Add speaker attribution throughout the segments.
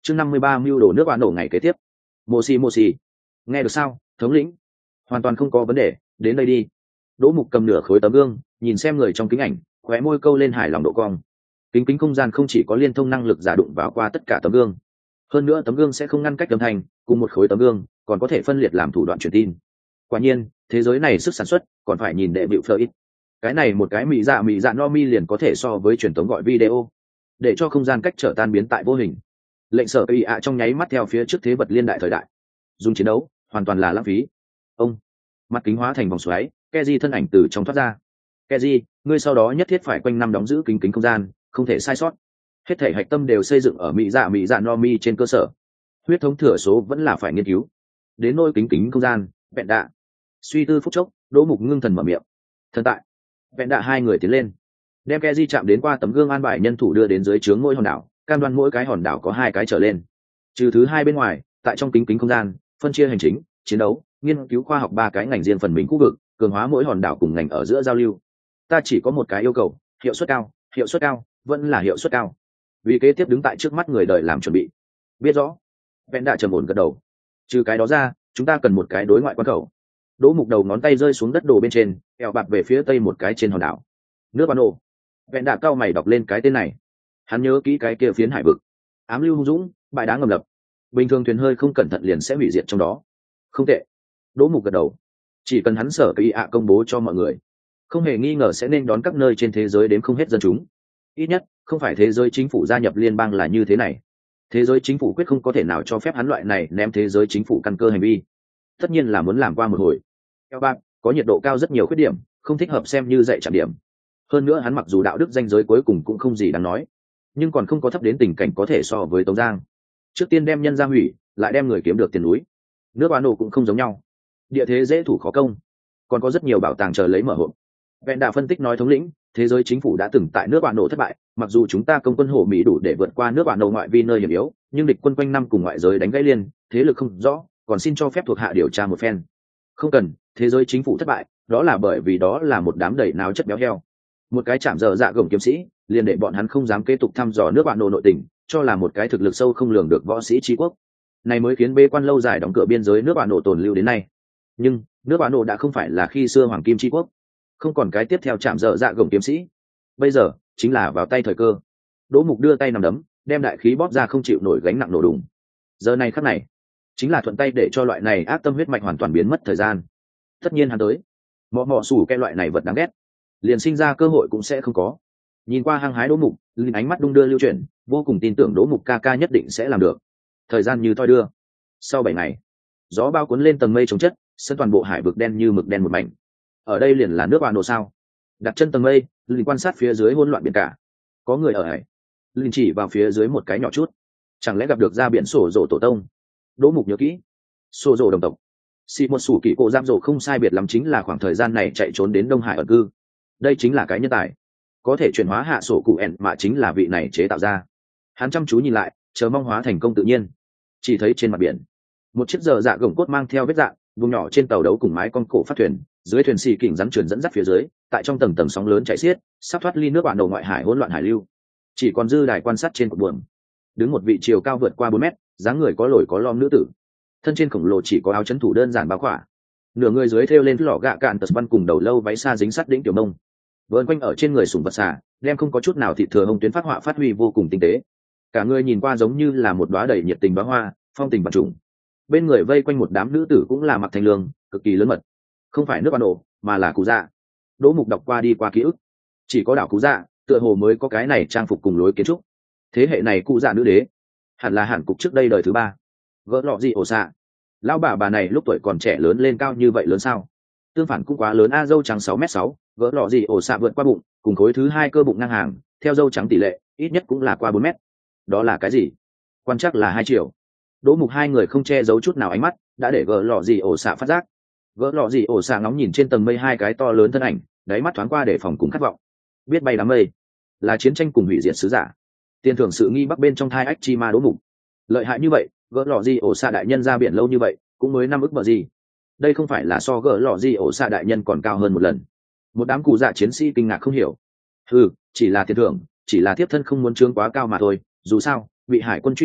Speaker 1: chương 53 mưu đồ nước bạn nổ ngày kế tiếp. Mô xì nghe được sao thống lĩnh? Hoàn toàn không có vấn đề, đến đây đi. Đỗ Mục cầm nửa khối tấm gương nhìn xem người trong kính ảnh, khóe môi câu lên hài lòng độ cong. Kính không gian không chỉ có liên thông năng lực giả đụng vào qua tất cả tấm gương, hơn nữa tấm gương sẽ không ngăn cách âm thanh, cùng một khối tấm gương còn có thể phân liệt làm thủ đoạn truyền tin. Quả nhiên thế giới này sức sản xuất còn phải nhìn đệ bịu phơ ít. Cái này một cái mị dạ no mi liền có thể so với truyền tống gọi video, để cho không gian cách trở tan biến tại vô hình. Lệnh sở ý ạ trong nháy mắt theo phía trước thế vật liên đại thời đại, dùng chiến đấu hoàn toàn là lãng phí. Ông mặt kính hóa thành vòng xoáy, Keji thân ảnh từ trong thoát ra. Keji, ngươi sau đó nhất thiết phải quanh năm đóng giữ kính không gian, không thể sai sót. Hết thể hạch tâm đều xây dựng ở mị dạ no mi trên cơ sở. Huyết thống thừa số vẫn là phải nghiên cứu. Đến nôi kính không gian, vẹn đạ. Suy tư phút chốc, Đỗ Mục ngưng thần mở miệng. Thần tại, vẹn đạ hai người tiến lên, đem Keji chạm đến qua tấm gương an bài nhân thủ đưa đến dưới trướng mỗi hòn đảo, cam đoan mỗi cái hòn đảo có 2 cái trở lên. Trừ thứ 2 bên ngoài, tại trong kính không gian, phân chia hành chính, chiến đấu, nghiên cứu khoa học 3 cái ngành riêng phần mình khu vực, cường hóa mỗi hòn đảo cùng ngành ở giữa giao lưu. Ta chỉ có một cái yêu cầu, hiệu suất cao, vẫn là hiệu suất cao. Vì kế tiếp đứng tại trước mắt người đời làm chuẩn bị. Biết rõ. Vẹn đạ trầm ổn gật đầu. Trừ cái đó ra, chúng ta cần một cái đối ngoại quan khẩu. Đỗ Mục đầu ngón tay rơi xuống đất đồ bên trên, eo bạt về phía tây một cái trên hòn đảo. Nước Ban Ô. Vẹn đạ cao mày đọc lên cái tên này. Hắn nhớ kỹ cái kia phiến hải vực. Ám lưu hung dũng, bãi đá ngầm lập. Bình thường thuyền hơi không cẩn thận liền sẽ hủy diệt trong đó. Không tệ. Đỗ Mục gật đầu. Chỉ cần hắn sở kỳ ạ công bố cho mọi người, không hề nghi ngờ sẽ nên đón các nơi trên thế giới đến không hết dân chúng. Ít nhất không phải thế giới chính phủ gia nhập liên bang là như thế này. Thế giới chính phủ quyết không có thể nào cho phép hắn loại này ném thế giới chính phủ căn cơ hành vi. Tất nhiên là muốn làm qua một hồi. Theo bạn, có nhiệt độ cao rất nhiều khuyết điểm, không thích hợp xem như dạy trạm điểm. Hơn nữa hắn mặc dù đạo đức danh giới cuối cùng cũng không gì đáng nói, nhưng còn không có thấp đến tình cảnh có thể so với Tống Giang. Trước tiên đem nhân ra hủy, lại đem người kiếm được tiền núi. Nước Ban Ô cũng không giống nhau. Địa thế dễ thủ khó công, còn có rất nhiều bảo tàng chờ lấy mở hộp. Vẹn Đạ phân tích nói thống lĩnh, thế giới chính phủ đã từng tại nước Ban Ô thất bại, mặc dù chúng ta công quân hổ Mỹ đủ để vượt qua nước Ban Ô ngoại vi nơi hiểm yếu, nhưng địch quân quanh năm cùng ngoại giới đánh gãy liên, thế lực không rõ, còn xin cho phép thuộc hạ điều tra một phen. Không cần, thế giới chính phủ thất bại, đó là bởi vì đó là một đám đầy náo chất béo heo. Một cái chạm dở dạ gồng kiếm sĩ, liền để bọn hắn không dám kế tục thăm dò nước Ban Ô nội tình, cho là một cái thực lực sâu không lường được võ sĩ trí quốc. Này mới khiến bê quan lâu dài đóng cửa biên giới nước Ban Ô tồn lưu đến nay. Nhưng nước Ban Ô đã không phải là khi xưa hoàng kim tri quốc, không còn cái tiếp theo chạm dở dạ gồng kiếm sĩ. Bây giờ chính là vào tay thời cơ. Đỗ Mục đưa tay nắm đấm, đem đại khí bóp ra không chịu nổi gánh nặng nổ đùng. Giờ này khắc này, chính là thuận tay để cho loại này ác tâm huyết mạch hoàn toàn biến mất thời gian. Tất nhiên hắn tới, mọ sủ cái loại này vật đáng ghét, liền sinh ra cơ hội cũng sẽ không có. Nhìn qua hăng hái Đỗ Mục, linh ánh mắt đung đưa lưu chuyển, vô cùng tin tưởng Đỗ Mục ca ca nhất định sẽ làm được. Thời gian như thoi đưa. Sau 7 ngày, gió bao cuốn lên tầng mây chống chất, sân toàn bộ hải vực đen như mực đen một mảnh. Ở đây liền là nước Ban Ô sao? Đặt chân tầng mây, linh quan sát phía dưới hỗn loạn biển cả. Có người ở hải. Linh chỉ vào phía dưới một cái nhỏ chút. Chẳng lẽ gặp được ra biển sổ rổ tổ tông? Đỗ Mục nhớ kỹ. Sổ rổ đồng tộc. Xì một sủ kỷ cổ giam rổ không sai biệt lắm chính là khoảng thời gian này chạy trốn đến Đông Hải ẩn cư. Đây chính là cái nhân tài. Có thể chuyển hóa hạ sổ cụ ẻn mà chính là vị này chế tạo ra. Hắn chăm chú nhìn lại, chờ mong hóa thành công tự nhiên. Chỉ thấy trên mặt biển, một chiếc dở dạ gồng cốt mang theo vết dạng, vùng nhỏ trên tàu đấu cùng mái con cổ phát thuyền, dưới thuyền xì kình rắn truyền dẫn dắt phía dưới, tại trong tầng tầng sóng lớn chảy xiết, sắp thoát ly nước Ban Ô ngoại hải hỗn loạn hải lưu. Chỉ còn dư đài quan sát trên cột buồm, đứng một vị chiều cao vượt qua 4 mét, dáng người có lồi có lõm nữ tử. Thân trên khổng lồ chỉ có áo chấn thủ đơn giản bao khỏa, nửa người dưới thêu lên lọ gạ cạn tật văn cùng đầu lâu váy xa dính sắt đỉnh tiểu mông, vờn quanh ở trên người sủng vật xà, đem không có chút nào thịt thừa hồng tuyến phát họa phát huy vô cùng tinh tế. Cả người nhìn qua giống như là một đóa đầy nhiệt tình bá hoa, phong tình vạn trùng. Bên người vây quanh một đám nữ tử cũng là mặc thanh lương, cực kỳ lớn mật. Không phải nước Ban Ô, mà là Cú Dạ. Đỗ Mục đọc qua đi qua ký ức, chỉ có đảo Cú Dạ, tựa hồ mới có cái này trang phục cùng lối kiến trúc. Thế hệ này Cú Dạ nữ đế, hẳn là hẳn cục trước đây đời thứ 3. Gỡ lọ gì ổ xạ. Lão bà này lúc tuổi còn trẻ lớn lên cao như vậy lớn sao? Tương phản cũng quá lớn a, dâu trắng 6m6, gỡ lọ gì ổ xạ vượt qua bụng, cùng khối thứ 2 cơ bụng ngang hàng, theo dâu trắng tỷ lệ, ít nhất cũng là qua 4 mét. Đó là cái gì? Quan chắc là 2 triệu. Đỗ Mục hai người không che giấu chút nào ánh mắt, đã để gỡ lọ gì ổ xạ phát giác. Gỡ lọ gì ổ xạ ngóng nhìn trên tầng mây 2 cái to lớn thân ảnh, đáy mắt thoáng qua để phòng cùng khát vọng. Biết bay đám mây, là chiến tranh cùng hủy diệt sứ giả. Tiền thưởng sự nghi bắc bên trong thai ách chi ma Đỗ Mục. Lợi hại như vậy, gỡ lọ gì ổ xạ đại nhân ra biển lâu như vậy, cũng mới 5 ức bờ gì. Đây không phải là so gỡ lọ gì ổ xạ đại nhân còn cao hơn một lần. Một đám cụ dạ chiến sĩ kinh ngạc không hiểu. Chỉ là tiền thưởng, chỉ là tiếp thân không muốn trướng quá cao mà thôi, dù sao, bị hải quân truy đuổi,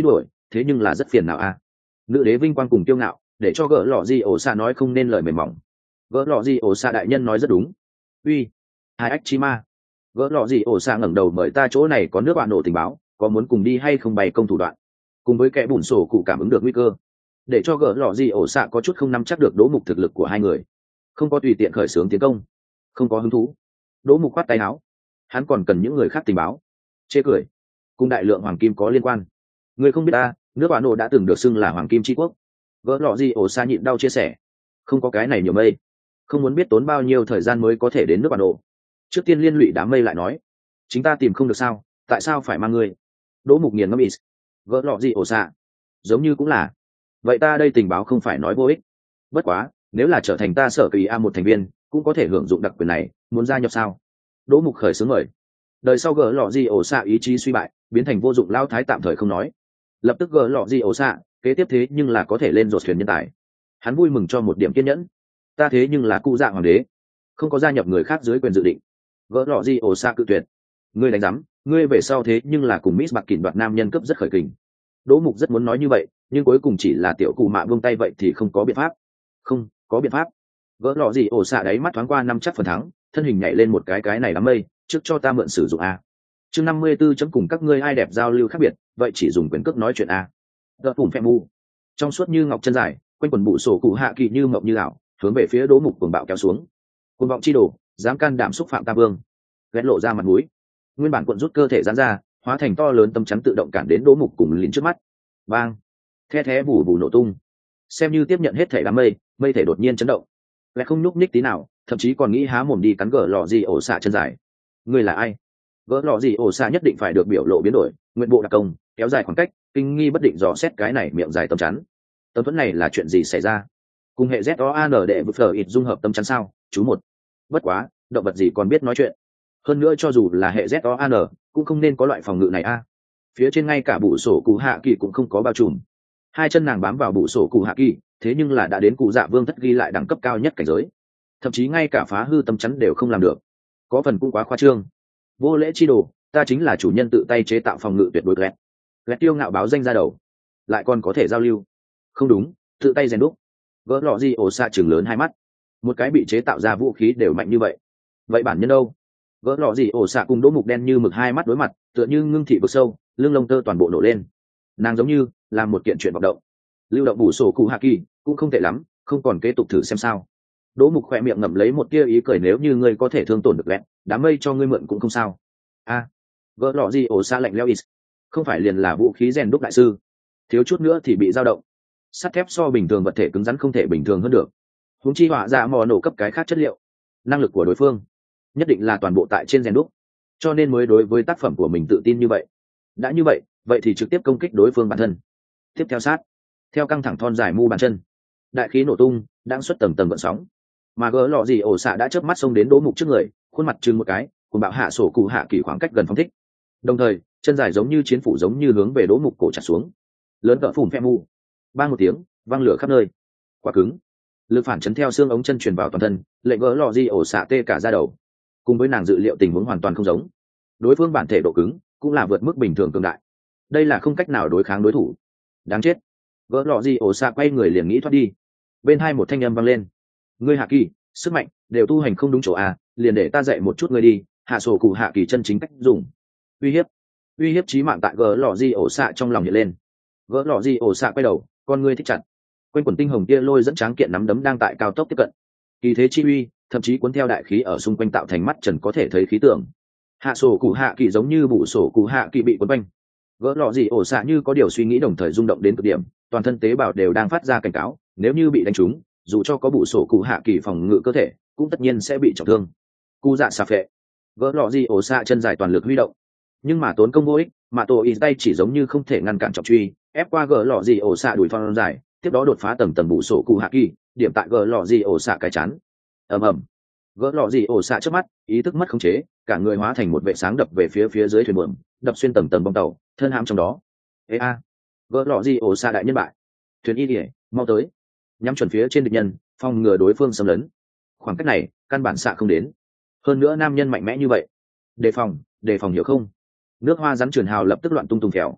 Speaker 1: thế nhưng là rất phiền não a. Nữ đế vinh quang cùng kiêu ngạo để cho gỡ lọ gì ổ xạ nói không nên lời mềm mỏng. Gỡ lọ gì ổ xạ đại nhân nói rất đúng. Uy, hai ách chi ma. Gỡ lọ gì ổ xạ ngẩng đầu mời ta chỗ này có nước bạn nổ tình báo, có muốn cùng đi hay không bày công thủ đoạn. Cùng với kẻ bùn sổ cụ cảm ứng được nguy cơ, để cho gỡ lọ gì ổ xạ có chút không nắm chắc được Đỗ Mục thực lực của hai người, không có tùy tiện khởi xướng tiến công, không có hứng thú. Đỗ Mục khoát tay áo, hắn còn cần những người khác tình báo. Chê cười, cùng đại lượng hoàng kim có liên quan. Người không biết ta, nước bạn nổ đã từng được xưng là hoàng kim tri quốc. Gỡ lọ gì ổ xạ nhịn đau chia sẻ, không có cái này nhiều mây, không muốn biết tốn bao nhiêu thời gian mới có thể đến nước bạn nổ. Trước tiên liên lụy đám mây lại nói, chính ta tìm không được sao, tại sao phải mang người? Đỗ Mục nghiền ngẫm ý. Gỡ lọ gì ổ xạ, giống như cũng là. Vậy ta đây tình báo không phải nói vô ích. Bất quá, nếu là trở thành ta sở kỳ a một thành viên, cũng có thể hưởng dụng đặc quyền này, muốn gia nhập sao? Đỗ Mục khởi xướng mời. Đời sau gỡ lọ gì ổ xạ ý chí suy bại, biến thành vô dụng lao thái tạm thời không nói. Lập tức gỡ lọ gì ổ xạ, kế tiếp thế nhưng là có thể lên rột thuyền nhân tài. Hắn vui mừng cho một điểm kiên nhẫn. Ta thế nhưng là cụ dạng hoàng đế, không có gia nhập người khác dưới quyền dự định. Gỡ lọ gì ổ xạ cự tuyệt. Ngươi đánh giám, ngươi về sau thế nhưng là cùng Miss Bạc kỷ đoạt nam nhân cấp rất khởi kình. Đỗ Mục rất muốn nói như vậy, nhưng cuối cùng chỉ là tiểu cụ mạ buông tay vậy thì không có biện pháp. Không có biện pháp. Gỡ lọ gì ổ xạ đáy mắt thoáng qua năm chắc phần thắng, thân hình nhảy lên một cái này đám mây, trước cho ta mượn sử dụng a. Chương 54 chấm cùng các ngươi ai đẹp giao lưu khác biệt, vậy chỉ dùng quyền cước nói chuyện a. Đợt phủm phèm mu. Trong suốt như ngọc chân dài, quanh quần bụ sổ cụ hạ kỳ như mộng như ảo, hướng về phía Đỗ Mục cuồng bạo kéo xuống. Cuồng vọng chi đồ, dám can đảm xúc phạm ta vương. Ghét lộ ra mặt mũi. Nguyên bản cuộn rút cơ thể giãn ra, hóa thành to lớn tâm chắn tự động cản đến Đỗ Mục cùng lính trước mắt. Bang, the thé bù bù nổ tung. Xem như tiếp nhận hết thể đám mây, mây thể đột nhiên chấn động. Lại không nhúc nhích tí nào, thậm chí còn nghĩ há mồm đi cắn gỡ lọ gì ổ xạ chân dài. Ngươi là ai? Gỡ lọ gì ổ xạ nhất định phải được biểu lộ biến đổi, nguyện bộ đặc công, kéo dài khoảng cách, kinh nghi bất định dò xét cái này miệng dài tâm chắn. Tâm thuẫn này là chuyện gì xảy ra? Cùng hệ ZOAN đệ vực phở ít dung hợp tâm chắn sao? Chú một. Bất quá, động vật gì còn biết nói chuyện? Hơn nữa cho dù là hệ ZOAN, cũng không nên có loại phòng ngự này a. Phía trên ngay cả bụ sổ cụ hạ kỳ cũng không có bao trùm. Hai chân nàng bám vào bụ sổ cụ hạ kỳ, thế nhưng là đã đến cụ dạ vương thất ghi lại đẳng cấp cao nhất cảnh giới, thậm chí ngay cả phá hư tâm chắn đều không làm được, có phần cũng quá khoa trương. Vô lễ chi đồ, ta chính là chủ nhân tự tay chế tạo phòng ngự tuyệt đối. Lẹt tiêu ngạo báo danh ra đầu, lại còn có thể giao lưu. Không đúng, tự tay rèn đúc. Gỡ lọ gì ổ xạ chừng lớn hai mắt, một cái bị chế tạo ra vũ khí đều mạnh như vậy, vậy bản nhân đâu? Gỡ lọ gì ổ xạ cùng Đỗ Mục đen như mực hai mắt đối mặt, tựa như ngưng thị vực sâu, lưng lông tơ toàn bộ nổ lên. Nàng giống như làm một kiện chuyện vọng động. Lưu động bù sổ cụ hạ kỳ cũng không tệ lắm, không còn kế tục thử xem sao. Đỗ Mục khỏe miệng ngậm lấy một tia ý cười, nếu như ngươi có thể thương tổn được lẹt, đám mây cho ngươi mượn cũng không sao. A, gỡ lọ gì ổ xạ lạnh leo is, không phải liền là vũ khí rèn đúc đại sư, thiếu chút nữa thì bị dao động. Sắt thép so bình thường vật thể cứng rắn không thể bình thường hơn được, huống chi hỏa dạ mò nổ cấp cái khác chất liệu. Năng lực của đối phương nhất định là toàn bộ tại trên rèn đúc, cho nên mới đối với tác phẩm của mình tự tin như vậy. Đã như vậy, vậy thì trực tiếp công kích đối phương bản thân. Tiếp theo sát, theo căng thẳng thon dài mu bàn chân, đại khí nổ tung, đang xuất tầng tầng gợn sóng. Mà gỡ lọ gì ổ xạ đã chớp mắt xông đến Đỗ Mục trước người, khuôn mặt trừng một cái, cùng bạo hạ sổ cụ hạ kỳ khoảng cách gần phóng thích. Đồng thời, chân dài giống như chiến phủ giống như hướng về Đỗ Mục cổ chặt xuống. Lớn cỡ phủm phe mu. Bang một tiếng, vang lửa khắp nơi. Quá cứng. Lực phản chấn theo xương ống chân truyền vào toàn thân, lệnh gỡ lọ gì ổ xạ tê cả da đầu. Cùng với nàng dự liệu tình huống hoàn toàn không giống. Đối phương bản thể độ cứng cũng là vượt mức bình thường cường đại. Đây là không cách nào đối kháng đối thủ. Đáng chết. Gỡ lọ gì ổ xạ quay người liền nghĩ thoát đi. Bên hai một thanh âm vang lên. Ngươi hạ kỳ, sức mạnh đều tu hành không đúng chỗ à, liền để ta dạy một chút ngươi đi. Hạ sổ cụ hạ kỳ chân chính cách dùng. Uy hiếp chí mạng tại gỡ lọ gì ổ xạ trong lòng hiện lên. Gỡ lọ gì ổ xạ quay đầu, con ngươi thích chặt. Quanh quần tinh hồng kia lôi dẫn tráng kiện nắm đấm đang tại cao tốc tiếp cận. Kỳ thế chi uy, thậm chí cuốn theo đại khí ở xung quanh tạo thành mắt trần có thể thấy khí tượng. Hạ sổ cụ hạ kỳ giống như bụ sổ cụ hạ kỳ bị cuốn quanh. Gỡ lọ gì ổ xạ như có điều suy nghĩ, đồng thời rung động đến cực điểm, toàn thân tế bào đều đang phát ra cảnh cáo, nếu như bị đánh trúng, dù cho có bụ sổ cụ hạ kỳ phòng ngự cơ thể, cũng tất nhiên sẽ bị trọng thương. Cu dạ xà phệ. Gỡ lọ gì ổ xạ chân dài toàn lực huy động, nhưng mà tốn công vô ích, mà tổ y tay chỉ giống như không thể ngăn cản trọng truy, ép qua gỡ lọ gì ổ xạ đuổi phong dài, tiếp đó đột phá tầng tầng bụ sổ cụ hạ kỳ, điểm tại gỡ lọ gì ổ xạ cái chán. ầm, gỡ lọ gì ổ xạ trước mắt, ý thức mất khống chế, cả người hóa thành một vệ sáng đập về phía dưới thuyền buồm, đập xuyên tầng tầng bong tàu, thân hãm trong đó. Gỡ lọ gì ổ xạ đại nhân bại. Thuyền y ỉa, mau tới, nhắm chuẩn phía trên địch nhân, phòng ngừa đối phương xâm lấn. Khoảng cách này căn bản xạ không đến, hơn nữa nam nhân mạnh mẽ như vậy, đề phòng hiểu không? Nước hoa rắn truyền hào lập tức loạn tung tung phèo.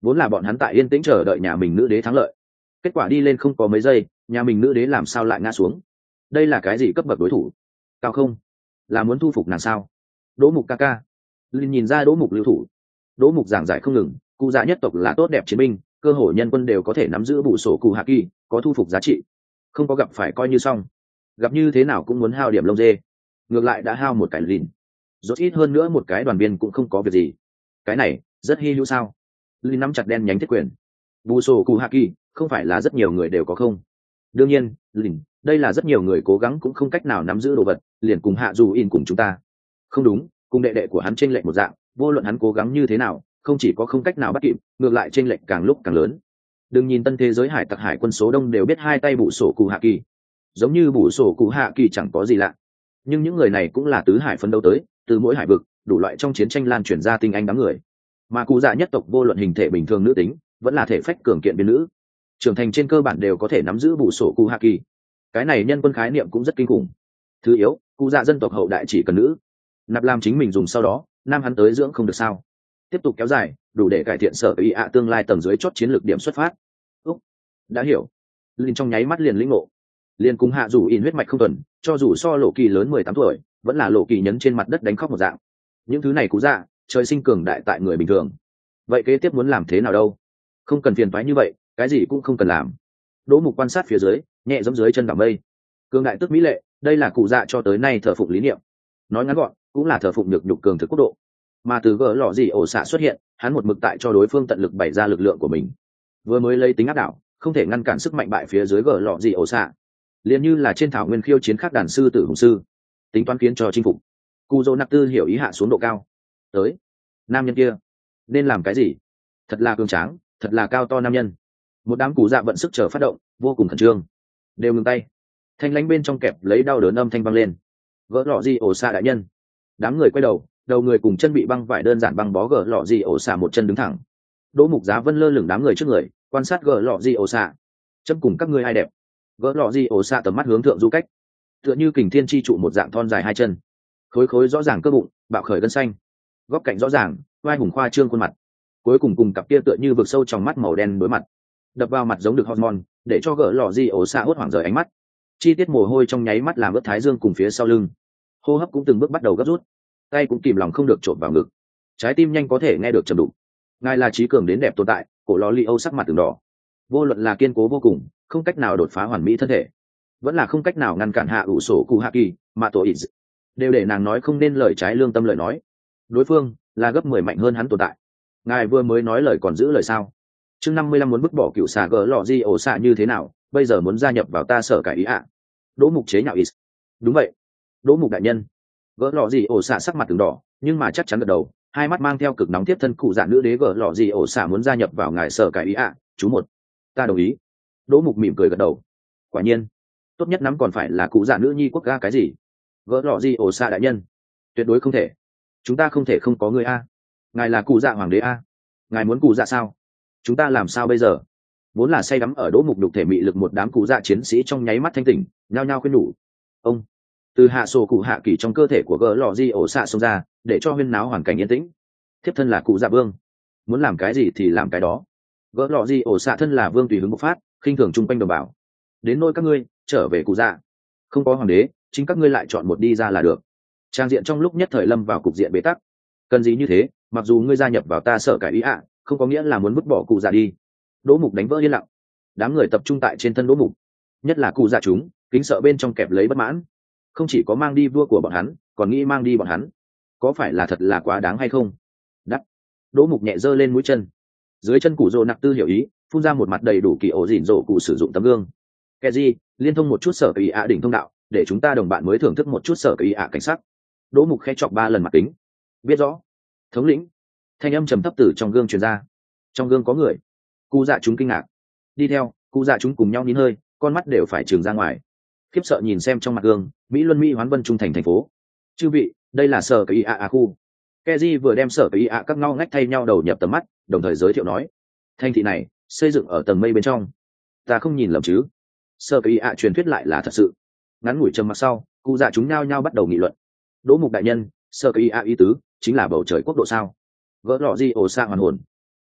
Speaker 1: vốn là bọn hắn tại yên tĩnh chờ đợi nhà mình nữ đế thắng lợi, kết quả đi lên không có mấy giây, nhà mình nữ đế làm sao lại ngã xuống? Đây là cái gì cấp bậc đối thủ? Cao không? Là muốn thu phục nàng sao? Đỗ Mục ca ca. Linh nhìn ra Đỗ Mục lưu thủ. Đỗ Mục giảng giải không ngừng, cụ dạ nhất tộc là tốt đẹp chiến binh, cơ hội nhân quân đều có thể nắm giữ bổ sổ cụ hạ kỳ, có thu phục giá trị. Không có gặp phải coi như xong, gặp như thế nào cũng muốn hao điểm lông dê, ngược lại đã hao một cái lìn, rốt ít hơn nữa một cái đoàn viên cũng không có việc gì. Cái này rất hy hữu sao? Linh nắm chặt đen nhánh thiết quyền. Bù sổ cụ hạ kỳ không phải là rất nhiều người đều có không? Đương nhiên, Linh, đây là rất nhiều người cố gắng cũng không cách nào nắm giữ đồ vật, liền cùng hạ dù in cùng chúng ta. Không đúng, cùng đệ đệ của hắn chênh lệch một dạng, vô luận hắn cố gắng như thế nào, không chỉ có không cách nào bắt kịp, ngược lại chênh lệch càng lúc càng lớn. Đừng nhìn tân thế giới hải tặc hải quân số đông đều biết hai tay bù sổ cụ hạ kỳ, giống như bù sổ cụ hạ kỳ chẳng có gì lạ, nhưng những người này cũng là tứ hải phấn đấu tới, từ mỗi hải vực đủ loại trong chiến tranh lan truyền ra tinh anh đám người, mà cụ dạ nhất tộc vô luận hình thể bình thường nữ tính vẫn là thể phách cường kiện biên nữ, trưởng thành trên cơ bản đều có thể nắm giữ bù sổ cụ hạ kỳ. Cái này nhân quân khái niệm cũng rất kinh khủng. Thứ yếu, cụ dạ dân tộc hậu đại chỉ cần nữ nạp làm chính mình dùng, sau đó nam hắn tới dưỡng không được sao? Tiếp tục kéo dài đủ để cải thiện sở ý ạ tương lai tầng dưới chót chiến lược điểm xuất phát. Úc, đã hiểu. Linh trong nháy mắt liền lĩnh ngộ, liền cùng hạ dù in huyết mạch không thuần, cho dù so lộ kỳ lớn 18 tuổi vẫn là lộ kỳ nhấn trên mặt đất đánh khóc một dạng. Những thứ này cú dạ trời sinh cường đại tại người bình thường. Vậy kế tiếp muốn làm thế nào đâu? Không cần phiền toái như vậy, cái gì cũng không cần làm. Đỗ Mục quan sát phía dưới, nhẹ giẫm dưới chân đảo mây. Cường đại tức mỹ lệ, đây là cụ dạ cho tới nay thờ phụng lý niệm. Nói ngắn gọn, cũng là thờ phụng nhược nhục cường thực quốc độ. Mà từ gỡ lọ gì ổ xạ xuất hiện, hắn một mực tại cho đối phương tận lực bày ra lực lượng của mình. Vừa mới lấy tính áp đảo, không thể ngăn cản sức mạnh bại phía dưới gỡ lọ gì ổ xạ. Liền như là trên thảo nguyên khiêu chiến khác đàn sư tử hùng sư, tính toán kiến cho chinh phục. Cù Dô Nặc Tư hiểu ý hạ xuống độ cao. Tới, nam nhân kia nên làm cái gì? Thật là cường tráng, thật là cao to nam nhân. Một đám cù dạ vận sức chờ phát động, vô cùng khẩn trương. Đều ngừng tay. Thanh lãnh bên trong kẹp lấy đau đớn âm thanh vang lên. Gỡ lọ gì ổ xạ đại nhân. Đám người quay đầu, đầu người cùng chân bị băng vải đơn giản băng bó, gỡ lọ gì ổ xạ một chân đứng thẳng. Đỗ Mục Giá Vân lơ lửng đám người trước người, quan sát gỡ lọ gì ổ xạ. Chấm cùng các ngươi ai đẹp? Gỡ lọ gì ổ xạ tầm mắt hướng thượng du cách, tựa như kình thiên chi trụ một dạng thon dài hai chân, khối khối rõ ràng cơ bụng, bạo khởi gân xanh, góc cạnh rõ ràng, vai hùng khoa trương khuôn mặt, cuối cùng cùng cặp kia tựa như vực sâu trong mắt màu đen đối mặt, đập vào mặt giống được hormone, để cho gỡ lọ gì ổ xạ hốt hoảng rời ánh mắt. Chi tiết mồ hôi trong nháy mắt làm ướt thái dương cùng phía sau lưng, hô hấp cũng từng bước bắt đầu gấp rút, tay cũng kìm lòng không được trộn vào ngực, trái tim nhanh có thể nghe được trầm đục. Ngài là trí cường đến đẹp tồn tại, cổ lò li âu sắc mặt từng đỏ, vô luận là kiên cố vô cùng, không cách nào đột phá hoàn mỹ thân thể, vẫn là không cách nào ngăn cản hạ ủ sổ cụ hạ kỳ mà tội ít, đều để nàng nói không nên lời trái lương tâm lời nói. Đối phương là gấp 10 mạnh hơn hắn tồn tại. Ngài vừa mới nói lời còn giữ lời sao? Chương 55 muốn bức bỏ cựu xà gỡ lọ gì ổ xạ như thế nào, bây giờ muốn gia nhập vào ta sở cải ý ạ. Đỗ Mục chế nhạo ít. Đúng vậy, Đỗ Mục đại nhân. Gỡ lọ gì ổ xạ sắc mặt từng đỏ, nhưng mà chắc chắn gật đầu, hai mắt mang theo cực nóng tiếp thân cụ dạ nữ đế gỡ lọ gì ổ xạ muốn gia nhập vào ngài sở cải ý ạ. Chú một, ta đồng ý. Đỗ Mục mỉm cười gật đầu. Quả nhiên, tốt nhất nắm còn phải là cụ dạ nữ nhi quốc ga cái gì? Gỡ lọ gì ổ xạ đại nhân, tuyệt đối không thể. Chúng ta không thể không có người a. Ngài là cụ dạ hoàng đế a. Ngài muốn cụ dạ sao? Chúng ta làm sao bây giờ? Vốn là say đắm ở Đỗ Mục đục thể mị lực một đám cụ dạ chiến sĩ trong nháy mắt thanh tỉnh, nhao nhao khuyên nhủ. Ông, từ hạ sổ cụ hạ kỳ trong cơ thể của gỡ lọ di ổ xạ xông ra, để cho huyên náo hoàn cảnh yên tĩnh. Thiếp thân là cụ dạ vương, muốn làm cái gì thì làm cái đó. Gỡ lọ di ổ xạ thân là vương tùy hứng bộc phát, khinh thường chung quanh đồng bào. Đến nôi các ngươi trở về cụ dạ, không có hoàng đế, chính các ngươi lại chọn một đi ra là được. Trang diện trong lúc nhất thời lâm vào cục diện bế tắc. Cần gì như thế? Mặc dù ngươi gia nhập vào ta sở cải ý ạ, không có nghĩa là muốn vứt bỏ cụ dạ đi. Đỗ Mục đánh vỡ yên lặng. Đám người tập trung tại trên thân Đỗ Mục, nhất là cụ dạ chúng kính sợ bên trong kẹp lấy bất mãn. Không chỉ có mang đi vua của bọn hắn, còn nghĩ mang đi bọn hắn, có phải là thật là quá đáng hay không? Đắt. Đỗ Mục nhẹ giơ lên mũi chân, dưới chân Cù Dô Nặc Tư hiểu ý, phun ra một mặt đầy đủ kỳ ổ dỉn rổ cụ sử dụng tấm gương. Keji, liên thông một chút sở kỳ ạ đỉnh thông đạo, để chúng ta đồng bạn mới thưởng thức một chút sở kỳ ạ cảnh sắc. Đỗ Mục khẽ chọc 3 lần mặt kính. Biết rõ. Thống lĩnh. Thanh âm trầm thấp từ trong gương truyền ra. Trong gương có người. Cụ dạ chúng kinh ngạc. Đi theo, cụ dạ chúng cùng nhau nín hơi, con mắt đều phải trừng ra ngoài. Khiếp sợ nhìn xem trong mặt gương, Mỹ Luân Mỹ Hoán Vân trung thành thành phố. Chư vị, đây là sở kỳ ạ khu. Keji vừa đem sở kỳ ạ các ngóc ngách thay nhau đầu nhập tầm mắt, đồng thời giới thiệu nói. Thành thị này, xây dựng ở tầng mây bên trong. Ta không nhìn lầm chứ? Sở kỳ ạ truyền thuyết lại là thật sự. Ngắn ngủi trầm mặc sau, cụ dạ chúng nhao nhao bắt đầu nghị luận. Đỗ Mục đại nhân, sở kỳ ạ ý tứ chính là bầu trời quốc độ sao? Gỡ lọ gì ổ xa hoàn hồn.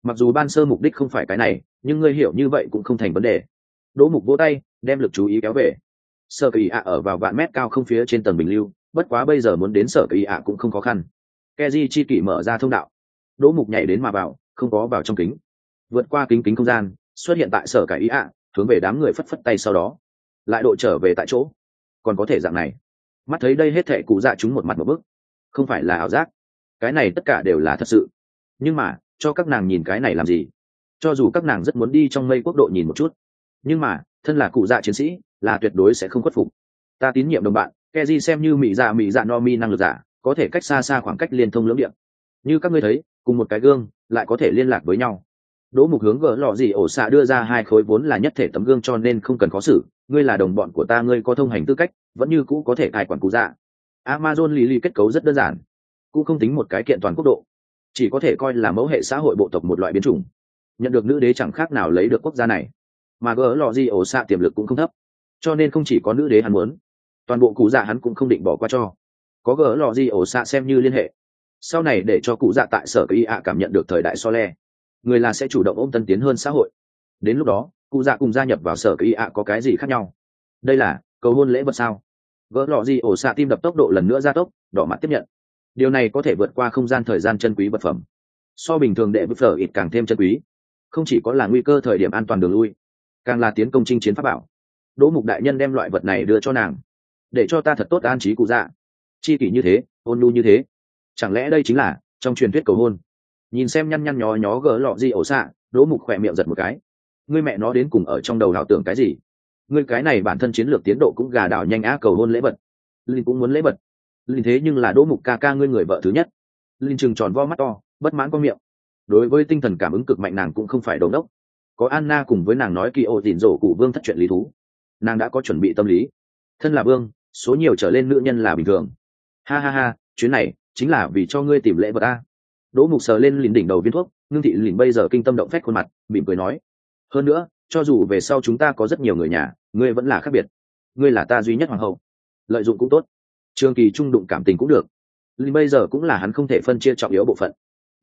Speaker 1: mặc dù ban sơ mục đích không phải cái này nhưng ngươi hiểu như vậy cũng không thành vấn đề. Đỗ Mục vỗ tay đem lực chú ý kéo về. Sở Kỳ ạ ở vào vạn mét cao không phía trên tầng bình lưu, bất quá bây giờ muốn đến Sở Kỳ ạ cũng không khó khăn. Keji chi kỷ mở ra thông đạo, Đỗ Mục nhảy đến mà vào, không có vào trong kính, vượt qua kính không gian, xuất hiện tại Sở Kỳ ạ, hướng về đám người phất phất tay, sau đó lại độ trở về tại chỗ. Còn có thể dạng này? Mắt thấy đây hết thệ cụ dạ chúng một mặt một bức, không phải là ảo giác, cái này tất cả đều là thật sự. Nhưng mà cho các nàng nhìn cái này làm gì? Cho dù các nàng rất muốn đi trong mây quốc độ nhìn một chút, nhưng mà thân là cụ dạ chiến sĩ là tuyệt đối sẽ không khuất phục. Ta tín nhiệm đồng bạn Keji xem như mỹ dạ no mi năng lực giả, có thể cách xa khoảng cách liên thông lưỡng điện. Như các ngươi thấy, cùng một cái gương lại có thể liên lạc với nhau. Đỗ Mục hướng gỡ lọ gì ổ xạ đưa ra hai khối vốn là nhất thể tấm gương, cho nên không cần khó xử. Ngươi là đồng bọn của ta, ngươi có thông hành tư cách, vẫn như cũ có thể cai quản cụ dạ. Amazon Lily kết cấu rất đơn giản, cũng không tính một cái kiện toàn quốc độ, chỉ có thể coi là mẫu hệ xã hội bộ tộc một loại biến chủng. Nhận được nữ đế chẳng khác nào lấy được quốc gia này, mà gỡ lọ gì ổ xạ tiềm lực cũng không thấp, cho nên không chỉ có nữ đế hắn muốn, toàn bộ cụ dạ hắn cũng không định bỏ qua cho. Có gỡ lọ gì ổ xạ xem như liên hệ, sau này để cho cụ dạ tại Sở Kỳ ạ cảm nhận được thời đại so le, người là sẽ chủ động ôm tân tiến hơn xã hội. Đến lúc đó cụ dạ cùng gia nhập vào Sở Kỳ ạ có cái gì khác nhau? Đây là cầu hôn lễ vật sao? Gỡ lọ gì ổ xạ tim đập tốc độ lần nữa gia tốc, đỏ mặt tiếp nhận. Điều này có thể vượt qua không gian thời gian chân quý vật phẩm, so bình thường đệ bức phở ít càng thêm chân quý. Không chỉ có là nguy cơ thời điểm an toàn đường lui, càng là tiến công chinh chiến pháp bảo. Đỗ Mục đại nhân đem loại vật này đưa cho nàng, để cho ta thật tốt an trí cụ dạ. Chi kỷ như thế, ôn nhu như thế, chẳng lẽ đây chính là trong truyền thuyết cầu hôn? Nhìn xem nhăn nhăn nhó nhó gỡ lọ gì ổ xạ, Đỗ Mục khỏe miệng giật một cái. Ngươi mẹ nó đến cùng ở trong đầu nào tưởng cái gì? Ngươi cái này bản thân chiến lược tiến độ cũng gà đảo nhanh á, cầu hôn lễ vật. Linh cũng muốn lễ vật. Linh thế nhưng là Đỗ Mục ca ca ngươi người vợ thứ nhất. Linh trừng tròn vo mắt to, bất mãn qua miệng. Đối với tinh thần cảm ứng cực mạnh nàng cũng không phải đầu đốc. Có Anna cùng với nàng nói kỳ ô dỉn dỗ cụ vương thất chuyện lý thú, nàng đã có chuẩn bị tâm lý. Thân là vương, số nhiều trở lên nữ nhân là bình thường. Ha ha ha, chuyến này chính là vì cho ngươi tìm lễ vật a. Đỗ Mục sờ lên lìn đỉnh đầu viên thuốc, ngưng thị lìn bây giờ kinh tâm động phách khuôn mặt, mỉm cười nói: hơn nữa, cho dù về sau chúng ta có rất nhiều người nhà, ngươi vẫn là khác biệt. Ngươi là ta duy nhất hoàng hậu. Lợi dụng cũng tốt, trường kỳ trung đụng cảm tình cũng được. Lìn bây giờ cũng là hắn không thể phân chia trọng yếu bộ phận.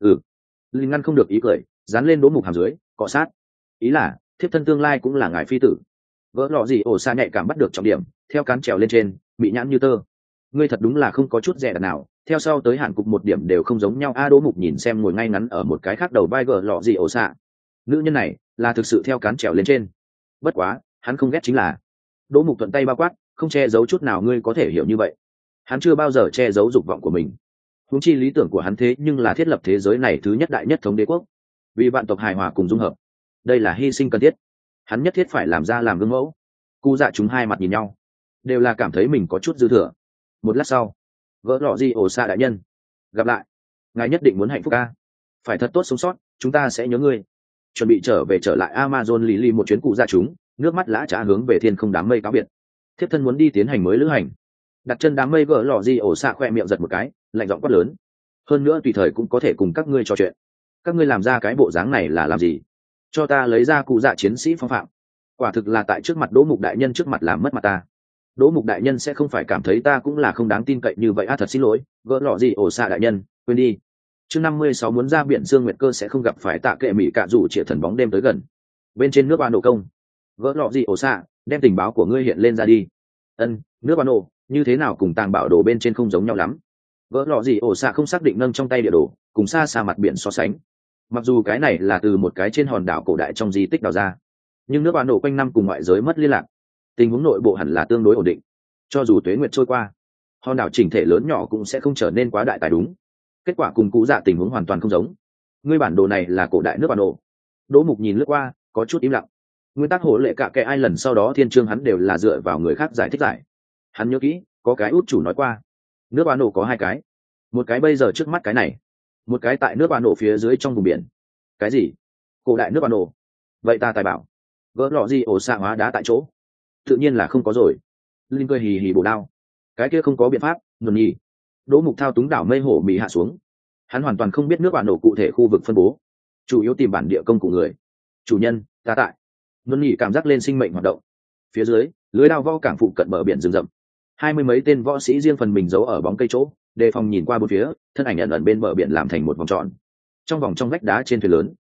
Speaker 1: Lìn ngăn không được ý cười, dán lên Đỗ Mục hàm dưới, cọ sát. Ý là thiếp thân tương lai cũng là ngài phi tử. Vỡ lọ gì ổ xa nhạy cảm bắt được trọng điểm, theo cán trèo lên trên, bị nhãn như tơ. Ngươi thật đúng là không có chút rẻ đặt nào, theo sau tới hạn cục một điểm đều không giống nhau. Đỗ Mục nhìn xem ngồi ngay ngắn ở một cái khác đầu vai gờ lọ gì ổ xạ, nữ nhân này là thực sự theo cán trèo lên trên. Bất quá hắn không ghét chính là Đỗ Mục thuận tay bao quát, không che giấu chút nào. Ngươi có thể hiểu như vậy, hắn chưa bao giờ che giấu dục vọng của mình. Huống chi lý tưởng của hắn thế nhưng là thiết lập thế giới này thứ nhất đại nhất thống đế quốc, vì vạn tộc hài hòa cùng dung hợp. Đây là hy sinh cần thiết, hắn nhất thiết phải làm ra làm gương mẫu. Cụ dạ chúng hai mặt nhìn nhau, đều là cảm thấy mình có chút dư thừa. Một lát sau, gỡ lọ gì ổ xạ đại nhân, gặp lại, ngài nhất định muốn hạnh phúc ca, phải thật tốt sống sót, chúng ta sẽ nhớ ngươi. Chuẩn bị trở lại Amazon Lily một chuyến. Cụ dạ chúng nước mắt lã trá hướng về thiên không đám mây cáo biệt. Thiếp thân muốn đi tiến hành mới lữ hành. Đặt chân đám mây, gỡ lọ gì ổ xạ khoe miệng giật một cái, lạnh giọng quát lớn: hơn nữa tùy thời cũng có thể cùng các ngươi trò chuyện. Các ngươi làm ra cái bộ dáng này là làm gì? Cho ta lấy ra cụ dạ chiến sĩ phong phạm. Quả thực là tại trước mặt Đỗ Mục đại nhân trước mặt làm mất mặt ta. Đỗ Mục đại nhân sẽ không phải cảm thấy ta cũng là không đáng tin cậy như vậy. Thật xin lỗi, gỡ lọ gì ổ xạ đại nhân, quên đi. Chương 56 muốn ra biển Dương Nguyệt Cơ sẽ không gặp phải Tạ Kệ Mỹ Cạ Dụ Triệt Thần bóng đêm tới gần. Bên trên nước Ban Nổ công, gỡ lọ gì ổ xạ, đem tình báo của ngươi hiện lên ra đi. Nước Ban Nổ như thế nào cùng tàng bảo đồ bên trên không giống nhau lắm. Gỡ lọ gì ổ xạ không xác định nâng trong tay địa đồ, cùng xa xa mặt biển so sánh. Mặc dù cái này là từ một cái trên hòn đảo cổ đại trong di tích đào ra, nhưng nước Ban Nổ quanh năm cùng ngoại giới mất liên lạc, tình huống nội bộ hẳn là tương đối ổn định. Cho dù tuế nguyệt trôi qua, hòn đảo chỉnh thể lớn nhỏ cũng sẽ không trở nên quá đại tài đúng. Kết quả cùng cụ dạ tình huống hoàn toàn không giống. Ngươi bản đồ này là cổ đại nước Ban Nổ. Đỗ Mục nhìn lướt qua, có chút im lặng. Nguyên tắc hổ lệ cả kẻ ai lần sau đó thiên chương hắn đều là dựa vào người khác giải thích giải. Hắn nhớ kỹ, có cái út chủ nói qua, nước Ban Nổ có hai cái, một cái bây giờ trước mắt cái này, một cái tại nước Ban Nổ phía dưới trong vùng biển. Cái gì? Cổ đại nước Ban Nổ? Vậy ta tài bảo, gỡ lọ gì ổ xạ hóa đá tại chỗ? Tự nhiên là không có rồi. Linh cười hì hì bổ đao. Cái kia không có biện pháp, nhuần nhì. Đỗ Mục thao túng đảo mây hổ mì hạ xuống. Hắn hoàn toàn không biết nước Ban Nổ cụ thể khu vực phân bố, chủ yếu tìm bản địa công cụ người. Chủ nhân, ta tại. Nhuần nhì cảm giác lên sinh mệnh hoạt động. Phía dưới, lưới đao vo cảng phụ cận bờ biển rừng rậm. 20 mấy tên võ sĩ riêng phần mình giấu ở bóng cây chỗ, đề phòng nhìn qua bốn phía, thân ảnh ẩn ẩn bên bờ biển làm thành một vòng tròn. Trong vòng trong vách đá trên thuyền lớn,